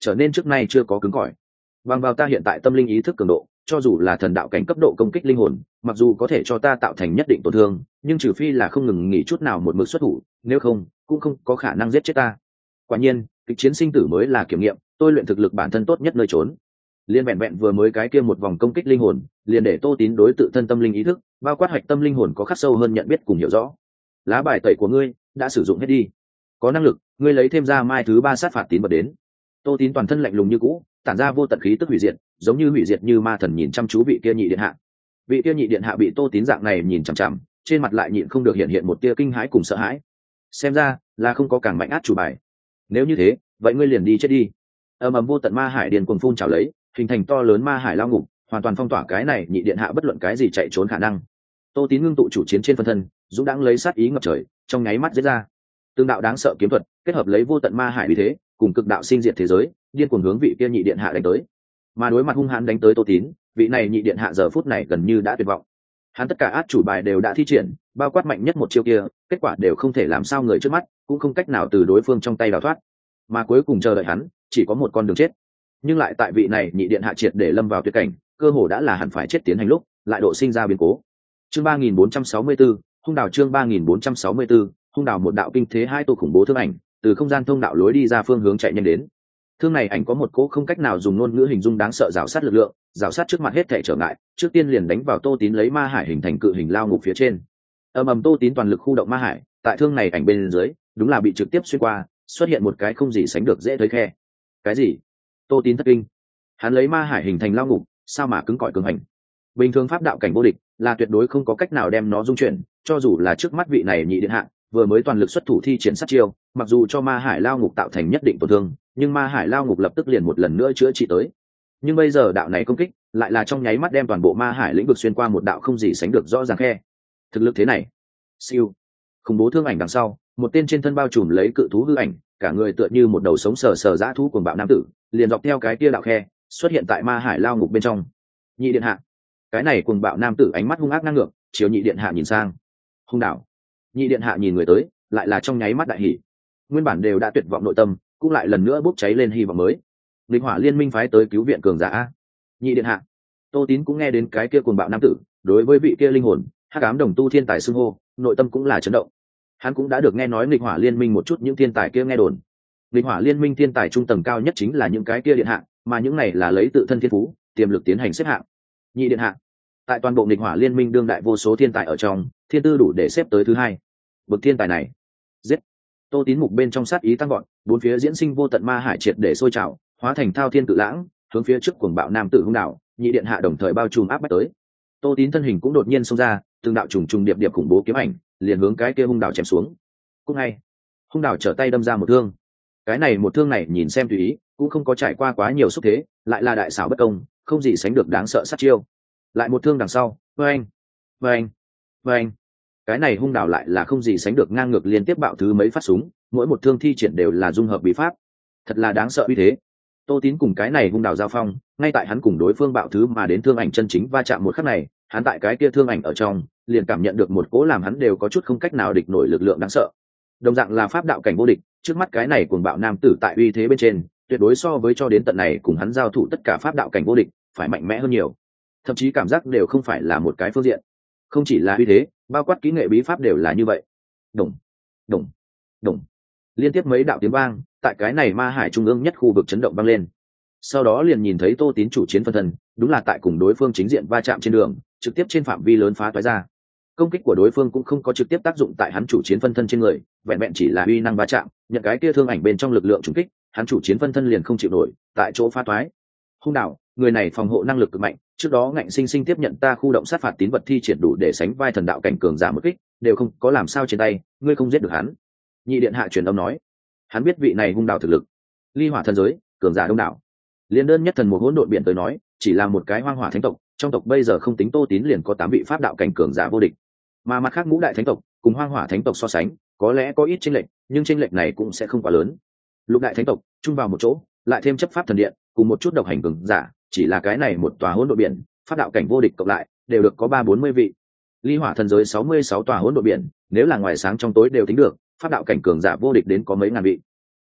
trở nên trước nay chưa có cứng cỏi. Bằng vào ta hiện tại tâm linh ý thức cường độ, cho dù là thần đạo cảnh cấp độ công kích linh hồn, mặc dù có thể cho ta tạo thành nhất định tổn thương, nhưng trừ phi là không ngừng nghỉ chút nào một mực xuất thủ, nếu không cũng không có khả năng giết chết ta. Quả nhiên kịch chiến sinh tử mới là kiểm nghiệm tôi luyện thực lực bản thân tốt nhất nơi trốn. Liên vẹn vẹn vừa mới cái kia một vòng công kích linh hồn, liền để Tô Tín đối tự thân tâm linh ý thức, bao quát hoạch tâm linh hồn có khắc sâu hơn nhận biết cùng hiểu rõ. Lá bài tẩy của ngươi đã sử dụng hết đi, có năng lực ngươi lấy thêm ra mai thứ 3 sát phạt tín vật đến. Tô Tín toàn thân lạnh lùng như cũ, tản ra vô tận khí tức hủy diệt, giống như hủy diệt như ma thần nhìn chăm chú vị kia nhị điện hạ. Vị kia nhị điện hạ bị Tô Tín dạng này nhìn chằm chằm, trên mặt lại nhịn không được hiện một tia kinh hãi cùng sợ hãi. Xem ra là không có càng mạnh át chủ bài. Nếu như thế, vậy ngươi liền đi chết đi. Ầm vô tận ma hải điền cuồng phun trào lấy, hình thành to lớn ma hải lao ngục, hoàn toàn phong tỏa cái này nhị điện hạ bất luận cái gì chạy trốn khả năng. Tô Tín ngưng tụ chủ chiến trên phân thân, dũng đãng lấy sát ý ngập trời, trong nháy mắt giết ra. Tương đạo đáng sợ kiếm thuật, kết hợp lấy vô tận ma hải uy thế, cùng cực đạo sinh diệt thế giới, điên cuồng hướng vị kia nhị điện hạ đánh tới. Mà đối mặt hung hãn đánh tới Tô Tín, vị này nhị điện hạ giờ phút này gần như đã tuyệt vọng. Hắn tất cả át chủ bài đều đã thi triển, bao quát mạnh nhất một chiêu kia, kết quả đều không thể làm sao người trước mắt cũng không cách nào từ đối phương trong tay đào thoát. Mà cuối cùng chờ đợi hắn, chỉ có một con đường chết. Nhưng lại tại vị này nhị điện hạ triệt để lâm vào tuyệt cảnh, cơ hồ đã là hẳn phải chết tiến hành lúc, lại độ sinh ra biến cố. Chương 3464, hung đảo chương 3464, hung đảo một đạo kinh thế hai tô khủng bố thương ảnh, từ không gian thông đạo lối đi ra phương hướng chạy nhanh đến. Thương này ảnh có một cỗ không cách nào dùng ngôn ngữ hình dung đáng sợ rào sát lực lượng, rào sát trước mặt hết thể trở ngại, trước tiên liền đánh vào Tô Tín lấy ma hải hình thành cự hình lao ngục phía trên. Tô Tín toàn lực khu động ma hải, tại thương này ảnh bên dưới, đúng là bị trực tiếp xuyên qua, xuất hiện một cái không gì sánh được dễ thấy khe. Cái gì? Tô Tín thất kinh. Hắn lấy ma hải hình thành lao ngục, sao mà cứng cỏi cường hành? Bình thường pháp đạo cảnh vô địch, là tuyệt đối không có cách nào đem nó dung chuyển, cho dù là trước mắt vị này nhị điện hạ, vừa mới toàn lực xuất thủ thi triển sát chiêu, mặc dù cho ma hải lao ngục tạo thành nhất định tổn thương, nhưng ma hải lao ngục lập tức liền một lần nữa chữa trị tới. Nhưng bây giờ đạo này công kích, lại là trong nháy mắt đem toàn bộ ma hải lĩnh vực xuyên qua một đạo không gì sánh được rõ ràng khe. Thực lực thế này, siêu khủng bố thương ảnh đằng sau, một tên trên thân bao trùm lấy cự thú hư ảnh, cả người tựa như một đầu sống sờ sờ dã thú cuồng bạo nam tử, liền dọc theo cái kia đạo khe, xuất hiện tại ma hải lao ngục bên trong. Nhị điện hạ. Cái này cuồng bạo nam tử ánh mắt hung ác ngang ngược, chiếu nhị điện hạ nhìn sang. Hung đảo. Nhị điện hạ nhìn người tới, lại là trong nháy mắt đại hỉ. Nguyên bản đều đã tuyệt vọng nội tâm, cũng lại lần nữa bốc cháy lên hy vọng mới. Lịch Hỏa Liên minh phái tới cứu viện cường giả. Nhị điện hạ. Tô Tín cũng nghe đến cái kia cuồng bạo nam tử, đối với vị kia linh hồn, hắc ám đồng tu thiên tài xưng hô, nội tâm cũng là chấn động. Hắn cũng đã được nghe nói Lịch Hỏa Liên minh một chút những thiên tài kia nghe đồn. Lịch Hỏa Liên minh thiên tài trung tầng cao nhất chính là những cái kia điện hạ, mà những này là lấy tự thân thiên phú, tiềm lực tiến hành xếp hạng. Nhị điện hạ. Tại toàn bộ Lịch Hỏa Liên minh đương đại vô số thiên tài ở trong, thiên tư đủ để xếp tới thứ 2. Bậc thiên tài này, giết. Tô Tín mục bên trong sát ý tăng gọn, bốn phía diễn sinh vô tận ma hải triệt để sôi trào, hóa thành thao thiên cự lãng, hướng phía trước cuồng bạo nam tử hung đảo, nhị điện hạ đồng thời bao trùm áp bách tới. Tô Tín thân hình cũng đột nhiên xông ra, từng đạo trùng trùng điệp điệp khủng bố kiếm ảnh, liền hướng cái kia hung đảo chém xuống. Cũng ngay, hung đảo trở tay đâm ra một thương. Cái này một thương này nhìn xem tùy ý, cũng không có trải qua quá nhiều xúc thế, lại là đại xảo bất công, không gì sánh được đáng sợ sát chiêu. Lại một thương đằng sau, oeng, oeng, oeng. Cái này hung đảo lại là không gì sánh được ngang ngược liên tiếp bạo thứ mấy phát súng, mỗi một thương thi triển đều là dung hợp bí pháp, thật là đáng sợ uy thế. Tô Tín cùng cái này hung đảo giao phong, ngay tại hắn cùng đối phương bạo thứ mà đến thương ảnh chân chính va chạm một khắc này, hắn tại cái kia thương ảnh ở trong, liền cảm nhận được một cỗ làm hắn đều có chút không cách nào địch nổi lực lượng đáng sợ. Đồng dạng là pháp đạo cảnh vô địch, trước mắt cái này cuồng bạo nam tử tại uy thế bên trên, tuyệt đối so với cho đến tận này cùng hắn giao thủ tất cả pháp đạo cảnh vô địch, phải mạnh mẽ hơn nhiều. Thậm chí cảm giác đều không phải là một cái phương diện. Không chỉ là uy thế, bao quát kỹ nghệ bí pháp đều là như vậy. Đùng, đùng, đùng. Liên tiếp mấy đạo tiếng vang, tại cái này ma hải trung ương nhất khu vực chấn động vang lên. Sau đó liền nhìn thấy Tô Tín chủ chiến phân thân, đúng là tại cùng đối phương chính diện va chạm trên đường, trực tiếp trên phạm vi lớn phá toái ra. Công kích của đối phương cũng không có trực tiếp tác dụng tại hắn chủ chiến phân thân trên người, vẹn vẹn chỉ là uy năng va chạm, nhận cái kia thương ảnh bên trong lực lượng trùng kích, hắn chủ chiến phân thân liền không chịu nổi, tại chỗ phá toái. Hung đảo, người này phòng hộ năng lực cực mạnh, trước đó ngạnh sinh sinh tiếp nhận ta khu động sát phạt tín vật thi triển đủ để sánh vai thần đạo cảnh cường giả một kích, đều không có làm sao trên tay, ngươi không giết được hắn. Nhị điện hạ truyền âm nói, hắn biết vị này hung đảo thực lực, ly hỏa thần giới, cường giả đông đảo. Liên đơn nhất thần một hỗn độn biển tới nói, chỉ là một cái hoang hỏa thánh tộc, trong tộc bây giờ không tính Tô Tín liền có 8 vị pháp đạo cảnh cường giả vô địch. Mà mặt khác ngũ đại thánh tộc cùng hoang hỏa thánh tộc so sánh, có lẽ có ít chênh lệch, nhưng chênh lệch này cũng sẽ không quá lớn. Lục đại thánh tộc chung vào một chỗ, lại thêm chấp pháp thần điện, cùng một chút độc hành cường giả, chỉ là cái này một tòa hỗn độn biển, pháp đạo cảnh vô địch cộng lại, đều được có 340 vị. Ly hỏa thần giới 66 tòa hỗn độn biển, nếu là ngoài sáng trong tối đều tính được, pháp đạo cảnh cường giả vô địch đến có mấy ngàn vị.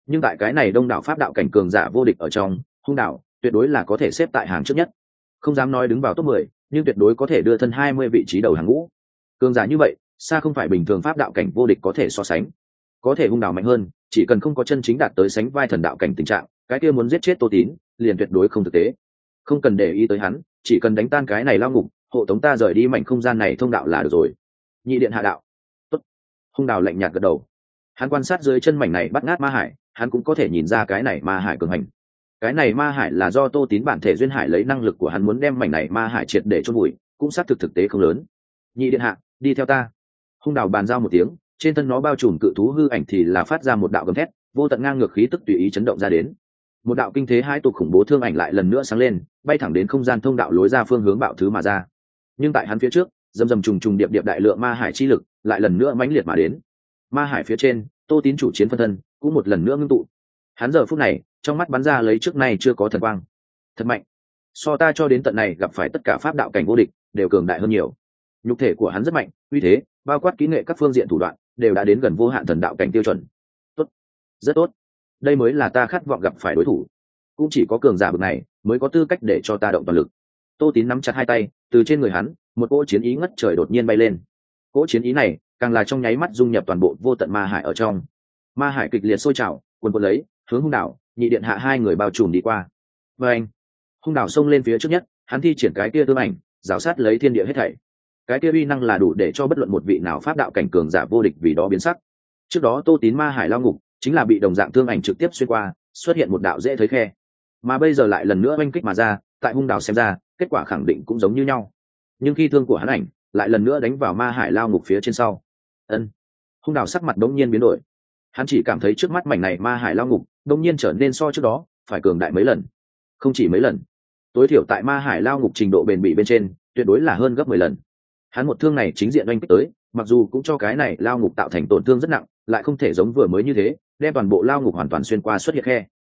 nhưng tại cái này đông đảo pháp đạo cảnh cường giả vô địch ở trong, hung đạo tuyệt đối là có thể xếp tại hàng trước nhất, không dám nói đứng vào top 10, nhưng tuyệt đối có thể đưa thân 20 vị trí đầu hàng ngũ. Cường giả như vậy xa không phải bình thường pháp đạo cảnh vô địch có thể so sánh. Có thể hung đạo mạnh hơn, chỉ cần không có chân chính đạt tới sánh vai thần đạo cảnh tình trạng, cái kia muốn giết chết Tô Tín liền tuyệt đối không thực tế. Không cần để ý tới hắn, chỉ cần đánh tan cái này lao ngục, hộ tống ta rời đi mảnh không gian này thông đạo là được rồi. Nhị điện hạ đạo. Tốt. Hung đạo lạnh nhạt gật đầu. Hắn quan sát dưới chân mảnh này bắt ngát ma hải, hắn cũng có thể nhìn ra cái này ma hải cường hành. Cái này ma hải là do Tô Tín bản thể duyên hải lấy năng lực của hắn muốn đem mảnh này ma hải triệt để chôn vùi, cũng xác thực tế không lớn. Nhị điện hạ, đi theo ta. Hung đào bàn giao một tiếng, trên thân nó bao trùm cự thú hư ảnh thì là phát ra một đạo gầm thét, vô tận ngang ngược khí tức tùy ý chấn động ra đến. Một đạo kinh thế hai tục khủng bố thương ảnh lại lần nữa sáng lên, bay thẳng đến không gian thông đạo lối ra phương hướng bạo thứ mà ra. Nhưng tại hắn phía trước, dầm dầm trùng trùng điệp điệp đại lượng ma hải chi lực lại lần nữa mãnh liệt mà đến. Ma hải phía trên, Tô Tín chủ chiến phân thân cũng một lần nữa ngưng tụ. Hắn giờ phút này trong mắt bắn ra lấy trước nay chưa có thần quang, thật mạnh, so ta cho đến tận này gặp phải tất cả pháp đạo cảnh vô địch đều cường đại hơn nhiều. Nhục thể của hắn rất mạnh, uy thế bao quát kỹ nghệ các phương diện thủ đoạn đều đã đến gần vô hạn thần đạo cảnh tiêu chuẩn. Tốt, rất tốt, đây mới là ta khát vọng gặp phải đối thủ, cũng chỉ có cường giả bậc này mới có tư cách để cho ta động toàn lực. Tô Tín nắm chặt hai tay, từ trên người hắn một cỗ chiến ý ngất trời đột nhiên bay lên. Cỗ chiến ý này càng là trong nháy mắt dung nhập toàn bộ vô tận ma hải ở trong. Ma hải kịch liệt sôi trào, cuồn cuộn lấy hướng hung đảo nhị điện hạ hai người bao trùm đi qua. Và anh, hung đảo xông lên phía trước nhất, hắn thi triển cái kia tương ảnh rào sát lấy thiên địa hết thảy. Cái kia uy năng là đủ để cho bất luận một vị nào pháp đạo cảnh cường giả vô địch vì đó biến sắc. Trước đó Tô Tín ma hải lao ngục chính là bị đồng dạng thương ảnh trực tiếp xuyên qua, xuất hiện một đạo dễ thấy khe, mà bây giờ lại lần nữa oanh kích mà ra, tại hung đảo xem ra kết quả khẳng định cũng giống như nhau. Nhưng khi thương của hắn ảnh lại lần nữa đánh vào ma hải lao ngục phía trên sau, hung đảo sắc mặt đống nhiên biến đổi. Hắn chỉ cảm thấy trước mắt mảnh này ma hải lao ngục đống nhiên trở nên so trước đó phải cường đại mấy lần, không chỉ mấy lần, tối thiểu tại ma hải lao ngục trình độ bền bỉ bên trên tuyệt đối là hơn gấp 10 lần. Hắn một thương này chính diện oanh kích tới, mặc dù cũng cho cái này lao ngục tạo thành tổn thương rất nặng, lại không thể giống vừa mới như thế đem toàn bộ lao ngục hoàn toàn xuyên qua xuất hiện khe.